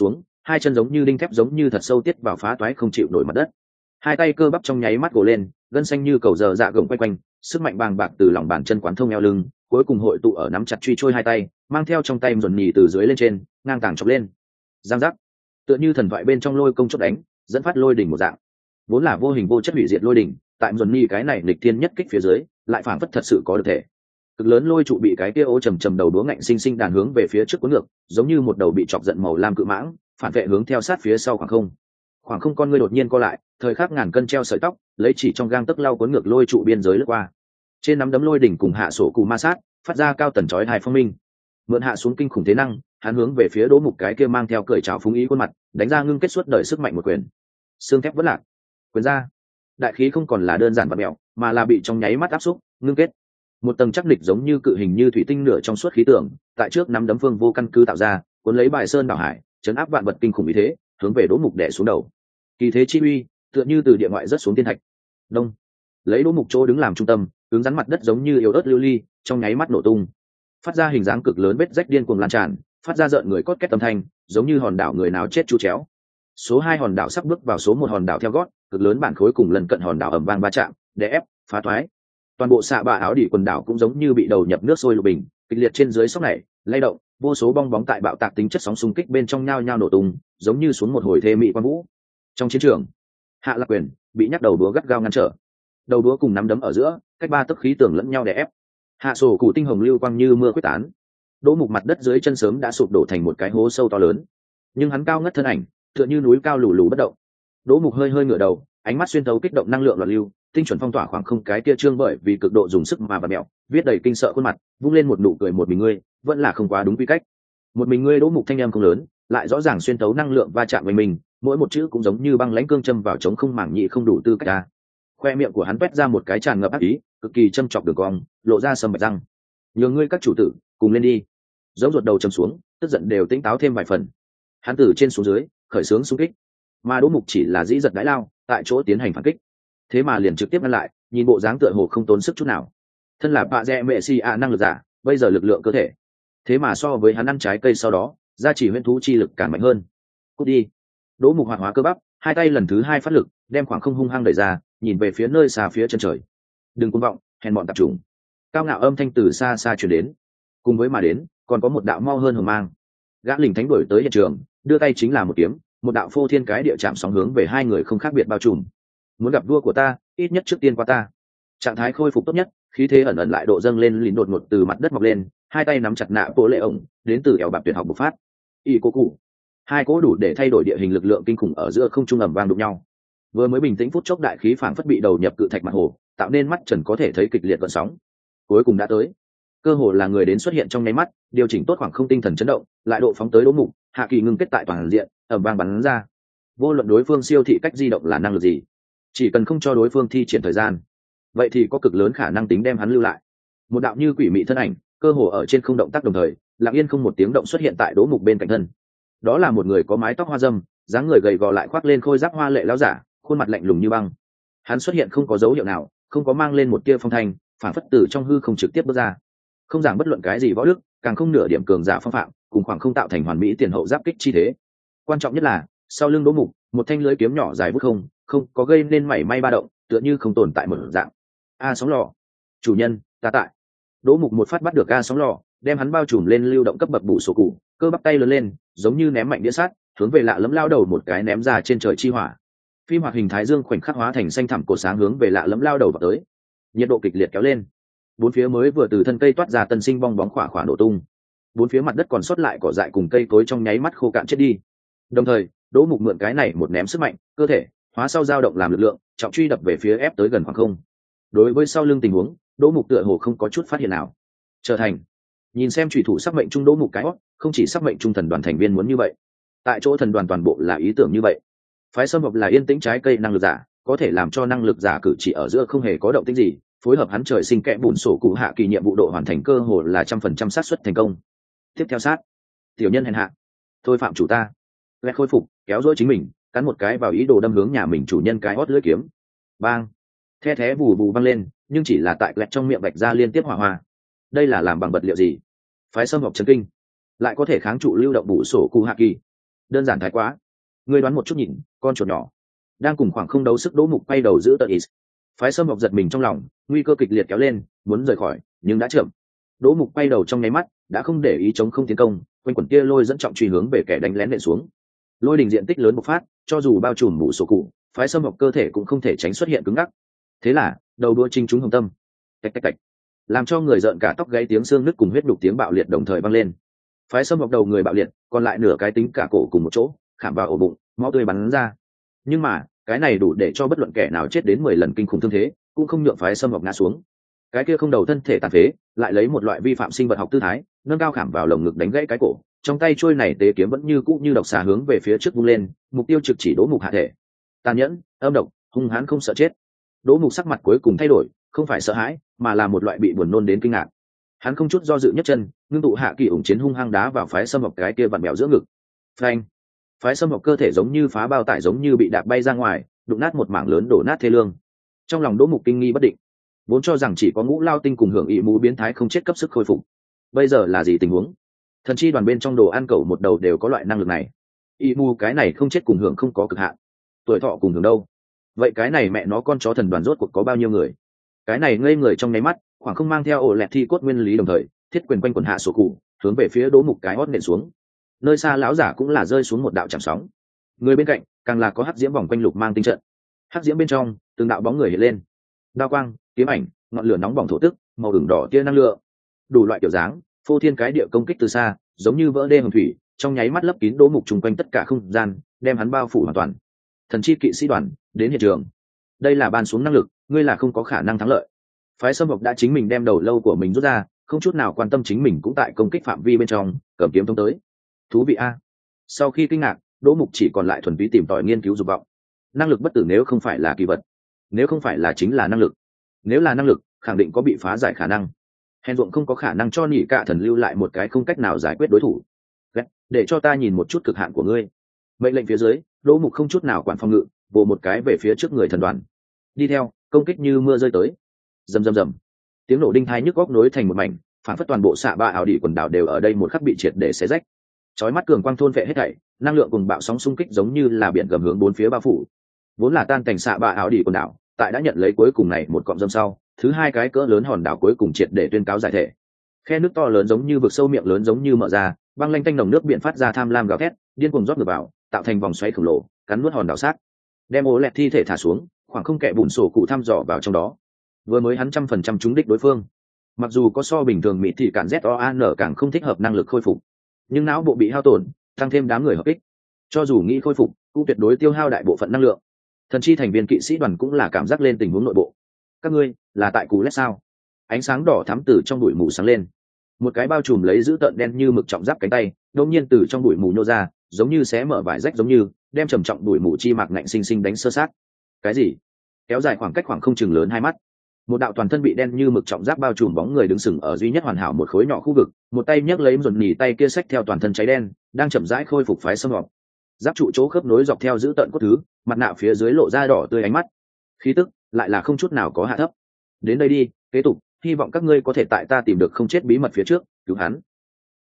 Speaker 1: hai chân giống như đinh thép giống như thật sâu tiết vào phá toái không chịu nổi mặt đất. Hai tay cơ bắp trong nháy mắt gồ lên, gân xanh như cầu giờ dạ gồng quay quanh, sức mạnh bàng bạc từ lòng bàn chân quán thông eo lưng, cuối cùng hội tụ ở nắm chặt truy trôi hai tay, mang theo trong tay dồn nhì từ dưới lên trên, ngang tàng chọc lên. Giang giác, tựa như thần thoại bên trong lôi công chốt đánh, dẫn phát lôi đỉnh một dạng. Vốn là vô hình vô chất hủy diệt lôi đỉnh, tại dồn nhì cái này nghịch thiên nhất kích phía dưới, lại phảng phất thật sự có được thể. Cực lớn lôi trụ bị cái kia ô trầm trầm đầu đúa ngạnh sinh sinh đàn hướng về phía trước cuốn ngược, giống như một đầu bị chọc giận màu lam cự mãng, phản vệ hướng theo sát phía sau khoảng không. Khoảng không con ngươi đột nhiên co lại, thời khắc ngàn cân treo sợi tóc, lấy chỉ trong gang tấc lau cuốn ngược lôi trụ biên giới lướt qua. Trên nắm đấm lôi đỉnh cùng hạ sổ cù ma sát, phát ra cao tần chói tai phong minh. Mượn hạ xuống kinh khủng thế năng, hắn hướng về phía Đỗ Mục cái kia mang theo cười trào phúng ý khuôn mặt, đánh ra ngưng kết suốt đời sức mạnh một quyền. Xương thép vỡ lạc, quyền ra. Đại khí không còn là đơn giản và mèo, mà là bị trong nháy mắt áp xúc, ngưng kết. Một tầng chắc địch giống như cự hình như thủy tinh nửa trong suốt khí tượng, tại trước nắm đấm phương vô căn cứ tạo ra, cuốn lấy bài sơn đảo hải, chấn áp vạn vật kinh khủng như thế, hướng về Đỗ Mục đè xuống đầu. Kỳ thế chi uy, tựa như từ địa ngoại rớt xuống thiên thạch. Đông, lấy Đỗ Mục chỗ đứng làm trung tâm, hướng rắn mặt đất giống như yếu ớt lưu ly, trong nháy mắt nổ tung, phát ra hình dáng cực lớn vết rách điên cuồng lan tràn, phát ra rợn người cốt két âm thanh, giống như hòn đảo người nào chết chu chéo. Số 2 hòn đảo sắp bước vào số 1 hòn đảo theo gót, cực lớn bản khối cùng lần cận hòn đảo ầm vang va chạm, đè ép, phá thoái. Toàn bộ xạ bạ áo đỉ quần đảo cũng giống như bị đầu nhập nước sôi lục bình, kịch liệt trên dưới sóng này, lay động, vô số bong bóng tại bạo tạc tính chất sóng xung kích bên trong nhao nhao nổ tung, giống như xuống một hồi thê mị quan vũ. Trong chiến trường, Hạ Lạc Quyền bị nhắc đầu đúa gắt gao ngăn trở, đầu đúa cùng nắm đấm ở giữa, cách 3 tấc khí tưởng lẫn nhau đè ép. Hạ sổ cụ tinh hồng lưu quang như mưa quyết tán. Đỗ Mục mặt đất dưới chân sớm đã sụp đổ thành một cái hố sâu to lớn, nhưng hắn cao ngất thân ảnh, tựa như núi cao lù lù bất động. Đỗ Mục hơi hơi ngửa đầu, ánh mắt xuyên thấu kích động năng lượng loạn lưu, tinh chuẩn phong tỏa khoảng không cái kia trương bởi vì cực độ dùng sức mà vặn mèo, viết đầy kinh sợ khuôn mặt, vung lên một nụ cười một mình ngươi, vẫn là không quá đúng quy cách. Một mình ngươi. Đỗ Mục thanh âm không lớn, lại rõ ràng xuyên thấu năng lượng va chạm với mình, mỗi một chữ cũng giống như băng lãnh cương châm vào trống không mảng nhị không đủ tư cách ta. Khoe miệng của hắn toét ra một cái tràn ngập ác ý, cực kỳ châm chọc đường cong, lộ ra sầm bạch răng. Nhường ngươi các chủ tử cùng lên đi. Giống ruột đầu chầm xuống, tức giận đều tỉnh táo thêm vài phần. Hắn từ trên xuống dưới khởi xướng xung kích, mà Đỗ Mục chỉ là dĩ giật đái lao, tại chỗ tiến hành phản kích. Thế mà liền trực tiếp ngăn lại, nhìn bộ dáng tựa hồ không tốn sức chút nào. Thân là bạ rẽ mẹ si năng lực giả, bây giờ lực lượng cơ thể, thế mà so với hắn ăn trái cây sau đó, gia chỉ huyễn thú chi lực càng mạnh hơn. Cút đi. Đỗ Mục hoạt hóa cơ bắp, hai tay lần thứ hai phát lực, đem khoảng không hung hăng đẩy ra, nhìn về phía nơi xa phía chân trời. Đừng cuồng vọng, hèn bọn tạp chủng. Cao ngạo âm thanh từ xa xa truyền đến. Cùng với mà đến, còn có một đạo mau hơn hờ mang. Gã lình thánh đuổi tới hiện trường, đưa tay chính là một kiếm, một đạo phô thiên cái địa chạm sóng hướng về hai người không khác biệt bao trùm. Muốn gặp vua của ta, ít nhất trước tiên qua ta. Trạng thái khôi phục tốt nhất, khí thế ẩn ẩn lại độ dâng lên lín đột ngột từ mặt đất mọc lên, hai tay nắm chặt nạ bộ lệ ổng, đến từ ẻo bạc tuyệt học bộc phát. Y cố cụ, hai cỗ đủ để thay đổi địa hình lực lượng kinh khủng ở giữa không trung ầm vang đụng nhau. Vừa mới bình tĩnh phút chốc đại khí phảng phất bị đầu nhập cự thạch mặt hồ, tạo nên mắt trần có thể thấy kịch liệt gợn sóng. Cuối cùng đã tới. Cơ hồ là người đến xuất hiện trong nháy mắt, điều chỉnh tốt khoảng không tinh thần chấn động, lại độ phóng tới Đỗ Mục, hạ kỳ ngưng kết tại toàn diện, ầm vang bắn ra. Vô luận đối phương siêu thị cách di động là năng lực gì, chỉ cần không cho đối phương thi triển thời gian, vậy thì có cực lớn khả năng tính đem hắn lưu lại. Một đạo như quỷ mị thân ảnh, cơ hồ ở trên không động tác đồng thời, lặng yên không một tiếng động xuất hiện tại Đỗ Mục bên cạnh thân. Đó là một người có mái tóc hoa râm, dáng người gầy gò lại khoác lên khôi giáp hoa lệ lão giả, khuôn mặt lạnh lùng như băng. Hắn xuất hiện không có dấu hiệu nào, không có mang lên một tia phong thanh, phản phất từ trong hư không trực tiếp bước ra. Không giảng bất luận cái gì võ đức, càng không nửa điểm cường giả phong phạm, cùng khoảng không tạo thành hoàn mỹ tiền hậu giáp kích chi thế. Quan trọng nhất là, sau lưng Đỗ Mục, một thanh lưới kiếm nhỏ dài vút không có gây nên mảy may ba động, tựa như không tồn tại một dạng. A sóng lò, chủ nhân, ta tại. Đỗ Mục một phát bắt được A sóng lò, đem hắn bao trùm lên lưu động cấp bậc bù sổ cụ, cơ bắp tay lớn lên, giống như ném mạnh đĩa sắt, hướng về lạ lẫm lao đầu một cái ném ra trên trời chi hỏa. Phim hoạt hình thái dương khoảnh khắc hóa thành xanh thẳm cổ sáng hướng về lạ lẫm lao đầu vào tới. Nhiệt độ kịch liệt kéo lên. Bốn phía mới vừa từ thân cây toát ra tân sinh bong bóng khỏa nổ tung. Bốn phía mặt đất còn sót lại cỏ dại cùng cây cối trong nháy mắt khô cạn chết đi. Đồng thời, Đỗ Mục mượn cái này một ném sức mạnh, cơ thể hóa sau dao động làm lực lượng, trọng truy đập về phía ép tới gần khoảng không. Đối với sau lưng tình huống, Đỗ Mục tựa hồ không có chút phát hiện nào. Trở thành, nhìn xem chủy thủ sắc mệnh trung Đỗ Mục cái hót, không chỉ sắc mệnh trung thần đoàn thành viên muốn như vậy. Tại chỗ thần đoàn toàn bộ là ý tưởng như vậy. Phái Sâm Hợp là yên tĩnh trái cây năng lực giả, có thể làm cho năng lực giả cử chỉ ở giữa không hề có động tĩnh gì, phối hợp hắn trời sinh kẽ bùn sổ cụ hạ kỳ nhiệm vụ độ hoàn thành cơ hồ là 100% xác suất thành công. Tiếp theo sát, tiểu nhân hèn hạ, thôi phạm chủ ta. Lẹt khôi phục, kéo dỗi chính mình, cắn một cái vào ý đồ đâm hướng nhà mình chủ nhân cái hót lưỡi kiếm. Bang, the thé bù bù văng lên, nhưng chỉ là tại lẹt trong miệng vạch ra liên tiếp hỏa hoa. Đây là làm bằng vật liệu gì? Phái Sâm Hợp chấn kinh, lại có thể kháng trụ lưu động bù sổ cụ hạ kỳ. đơn giản thái quá. Ngươi đoán một chút nhìn, con chuột nhỏ đang cùng khoảng không đấu sức Đỗ Mục quay đầu giữ tận is. Phái Sâm Ngọc giật mình trong lòng, nguy cơ kịch liệt kéo lên, muốn rời khỏi nhưng đã chậm. Đỗ Mục quay đầu trong nháy mắt, đã không để ý chống không tiến công, quanh quẩn kia lôi dẫn trọng truy hướng về kẻ đánh lén nện xuống. Lôi đình diện tích lớn bộc phát, cho dù bao trùm mũ sổ cụ, Phái Sâm Ngọc cơ thể cũng không thể tránh xuất hiện cứng ngắc. Thế là đầu đũa chinh trúng hồng tâm, tạch tạch tạch, làm cho người rợn cả tóc gáy, tiếng xương nứt cùng huyết đục tiếng bạo liệt đồng thời vang lên. Phái Sâm Ngọc đầu người bạo liệt, còn lại nửa cái tính cả cổ cùng một chỗ khảm vào ổ bụng, máu tươi bắn ra. Nhưng mà cái này đủ để cho bất luận kẻ nào chết đến 10 lần kinh khủng thương thế, cũng không nhượng Phái Sâm Ngọc ngã xuống. Cái kia không đầu thân thể tàn phế lại lấy một loại vi phạm sinh vật học tư thái, nâng cao khảm vào lồng ngực đánh gãy cái cổ, trong tay trôi này tế kiếm vẫn như cũ như độc xà hướng về phía trước vung lên, mục tiêu trực chỉ Đỗ Mục hạ thể. Tàn nhẫn, âm độc, hung hãn không sợ chết. Đỗ Mục sắc mặt cuối cùng thay đổi, không phải sợ hãi, mà là một loại bị buồn nôn đến kinh ngạc. Hắn không chút do dự nhấc chân, ngưng tụ hạ kỳ ủng chiến hung hăng đá vào Phái Sâm Ngọc cái kia vặn bèo giữa ngực. Phanh! Phái Sâm Ngọc cơ thể giống như phá bao tải, giống như bị đạp bay ra ngoài, đụng nát một mảng lớn, đổ nát thê lương. Trong lòng Đỗ Mục kinh nghi bất định, vốn cho rằng chỉ có Ngũ Lao Tinh cùng Hưởng Ý Mũ biến thái không chết cấp sức khôi phục, bây giờ là gì tình huống? Thần chi đoàn bên trong đồ ăn cẩu một đầu đều có loại năng lực này. Ý Mũ cái này không chết cùng hưởng không có cực hạn, tuổi thọ cùng hưởng đâu? Vậy cái này mẹ nó con chó thần đoàn rốt cuộc có bao nhiêu người? Cái này ngây người trong nháy mắt, khoảng không mang theo ổ lẹt thi cốt nguyên lý, đồng thời thiết quyền quanh quần hạ sổ cụ hướng về phía Đỗ Mục cái hót nện xuống. Nơi xa lão giả cũng là rơi xuống một đạo chạm sóng, người bên cạnh càng là có hắc diễm vòng quanh lục mang tinh trận. Hắc diễm bên trong từng đạo bóng người hiện lên, đao quang, kiếm ảnh, ngọn lửa nóng bỏng thổ tức, màu ửng đỏ tia năng lượng, đủ loại kiểu dáng, phô thiên cái địa công kích từ xa, giống như vỡ đê hồng thủy, trong nháy mắt lấp kín Đỗ Mục chung quanh tất cả không gian, đem hắn bao phủ hoàn toàn. Thần chi kỵ sĩ đoàn đến hiện trường. Đây là ban xuống năng lực, ngươi là không có khả năng thắng lợi. Phái Sâm Ngọc đã chính mình đem đầu lâu của mình rút ra, không chút nào quan tâm chính mình cũng tại công kích phạm vi bên trong, cầm kiếm thông tới. Thú vị a. Sau khi kinh ngạc, Đỗ Mục chỉ còn lại thuần túy tìm tòi nghiên cứu dục vọng. Năng lực bất tử nếu không phải là kỳ vật, nếu không phải là chính là năng lực, nếu là năng lực khẳng định có bị phá giải khả năng. Hèn ruộng không có khả năng cho nhị cả thần lưu lại một cái không cách nào giải quyết đối thủ. Để cho ta nhìn một chút cực hạn của ngươi. Mệnh lệnh phía dưới, Đỗ Mục không chút nào quản phòng ngự, vồ một cái về phía trước người thần đoàn. Đi theo, công kích như mưa rơi tới. Rầm rầm rầm. Tiếng nổ đinh tai nhức óc nối thành một mảnh, phản phất toàn bộ xạ ba ảo đỉ quần đảo đều ở đây một khắc bị triệt để xé rách. Chói mắt cường quang thôn vệ hết thảy, năng lượng cùng bạo sóng xung kích giống như là biển gầm hướng bốn phía bao phủ. Vốn là tan cảnh xạ ba ảo đỉ quần đảo, tại đã nhận lấy cuối cùng này một cọng dâm sau, thứ hai cái cỡ lớn hòn đảo cuối cùng triệt để tuyên cáo giải thể. Khe nước to lớn giống như vực sâu, miệng lớn giống như mở ra, băng lanh tanh nồng nước biển phát ra tham lam gào thét, điên cuồng rót ngược vào, tạo thành vòng xoáy khổng lồ, cắn nuốt hòn đảo xác. Đem ố lẹt thi thể thả xuống, khoảng không kẻ bùn sổ cụ thăm dò vào trong đó. Vừa mới hắn 100% trúng đích đối phương. Mặc dù có so bình thường mỹ thì cản ZOAN càng không thích hợp năng lực khôi phục, nhưng não bộ bị hao tổn, tăng thêm đám người hợp ích, cho dù nghĩ khôi phục cũng tuyệt đối tiêu hao đại bộ phận năng lượng. Thần chi thành viên kỵ sĩ đoàn cũng là cảm giác lên tình huống nội bộ. Các ngươi là tại cú lét sao? Ánh sáng đỏ thắm từ trong bụi mù sáng lên, một cái bao trùm lấy giữ tợn đen như mực trọng giáp cánh tay đột nhiên từ trong bụi mù nhô ra, giống như xé mở vải rách, giống như đem trầm trọng bụi mù chi mạc ngạnh sinh sinh đánh sơ sát. Cái gì? Kéo dài khoảng cách khoảng không chừng lớn hai mắt, một đạo toàn thân bị đen như mực trọng giáp bao trùm bóng người đứng sừng ở duy nhất hoàn hảo một khối nhỏ khu vực, một tay nhấc lấy dồn nhì, tay kia xách theo toàn thân cháy đen, đang chậm rãi khôi phục Phái Sâm Ngọc. Giáp trụ chỗ khớp nối dọc theo giữ tận cốt thứ, mặt nạ phía dưới lộ ra đỏ tươi ánh mắt, khí tức lại là không chút nào có hạ thấp. Đến đây đi, kế tục, hy vọng các ngươi có thể tại ta tìm được không chết bí mật phía trước cứu hắn.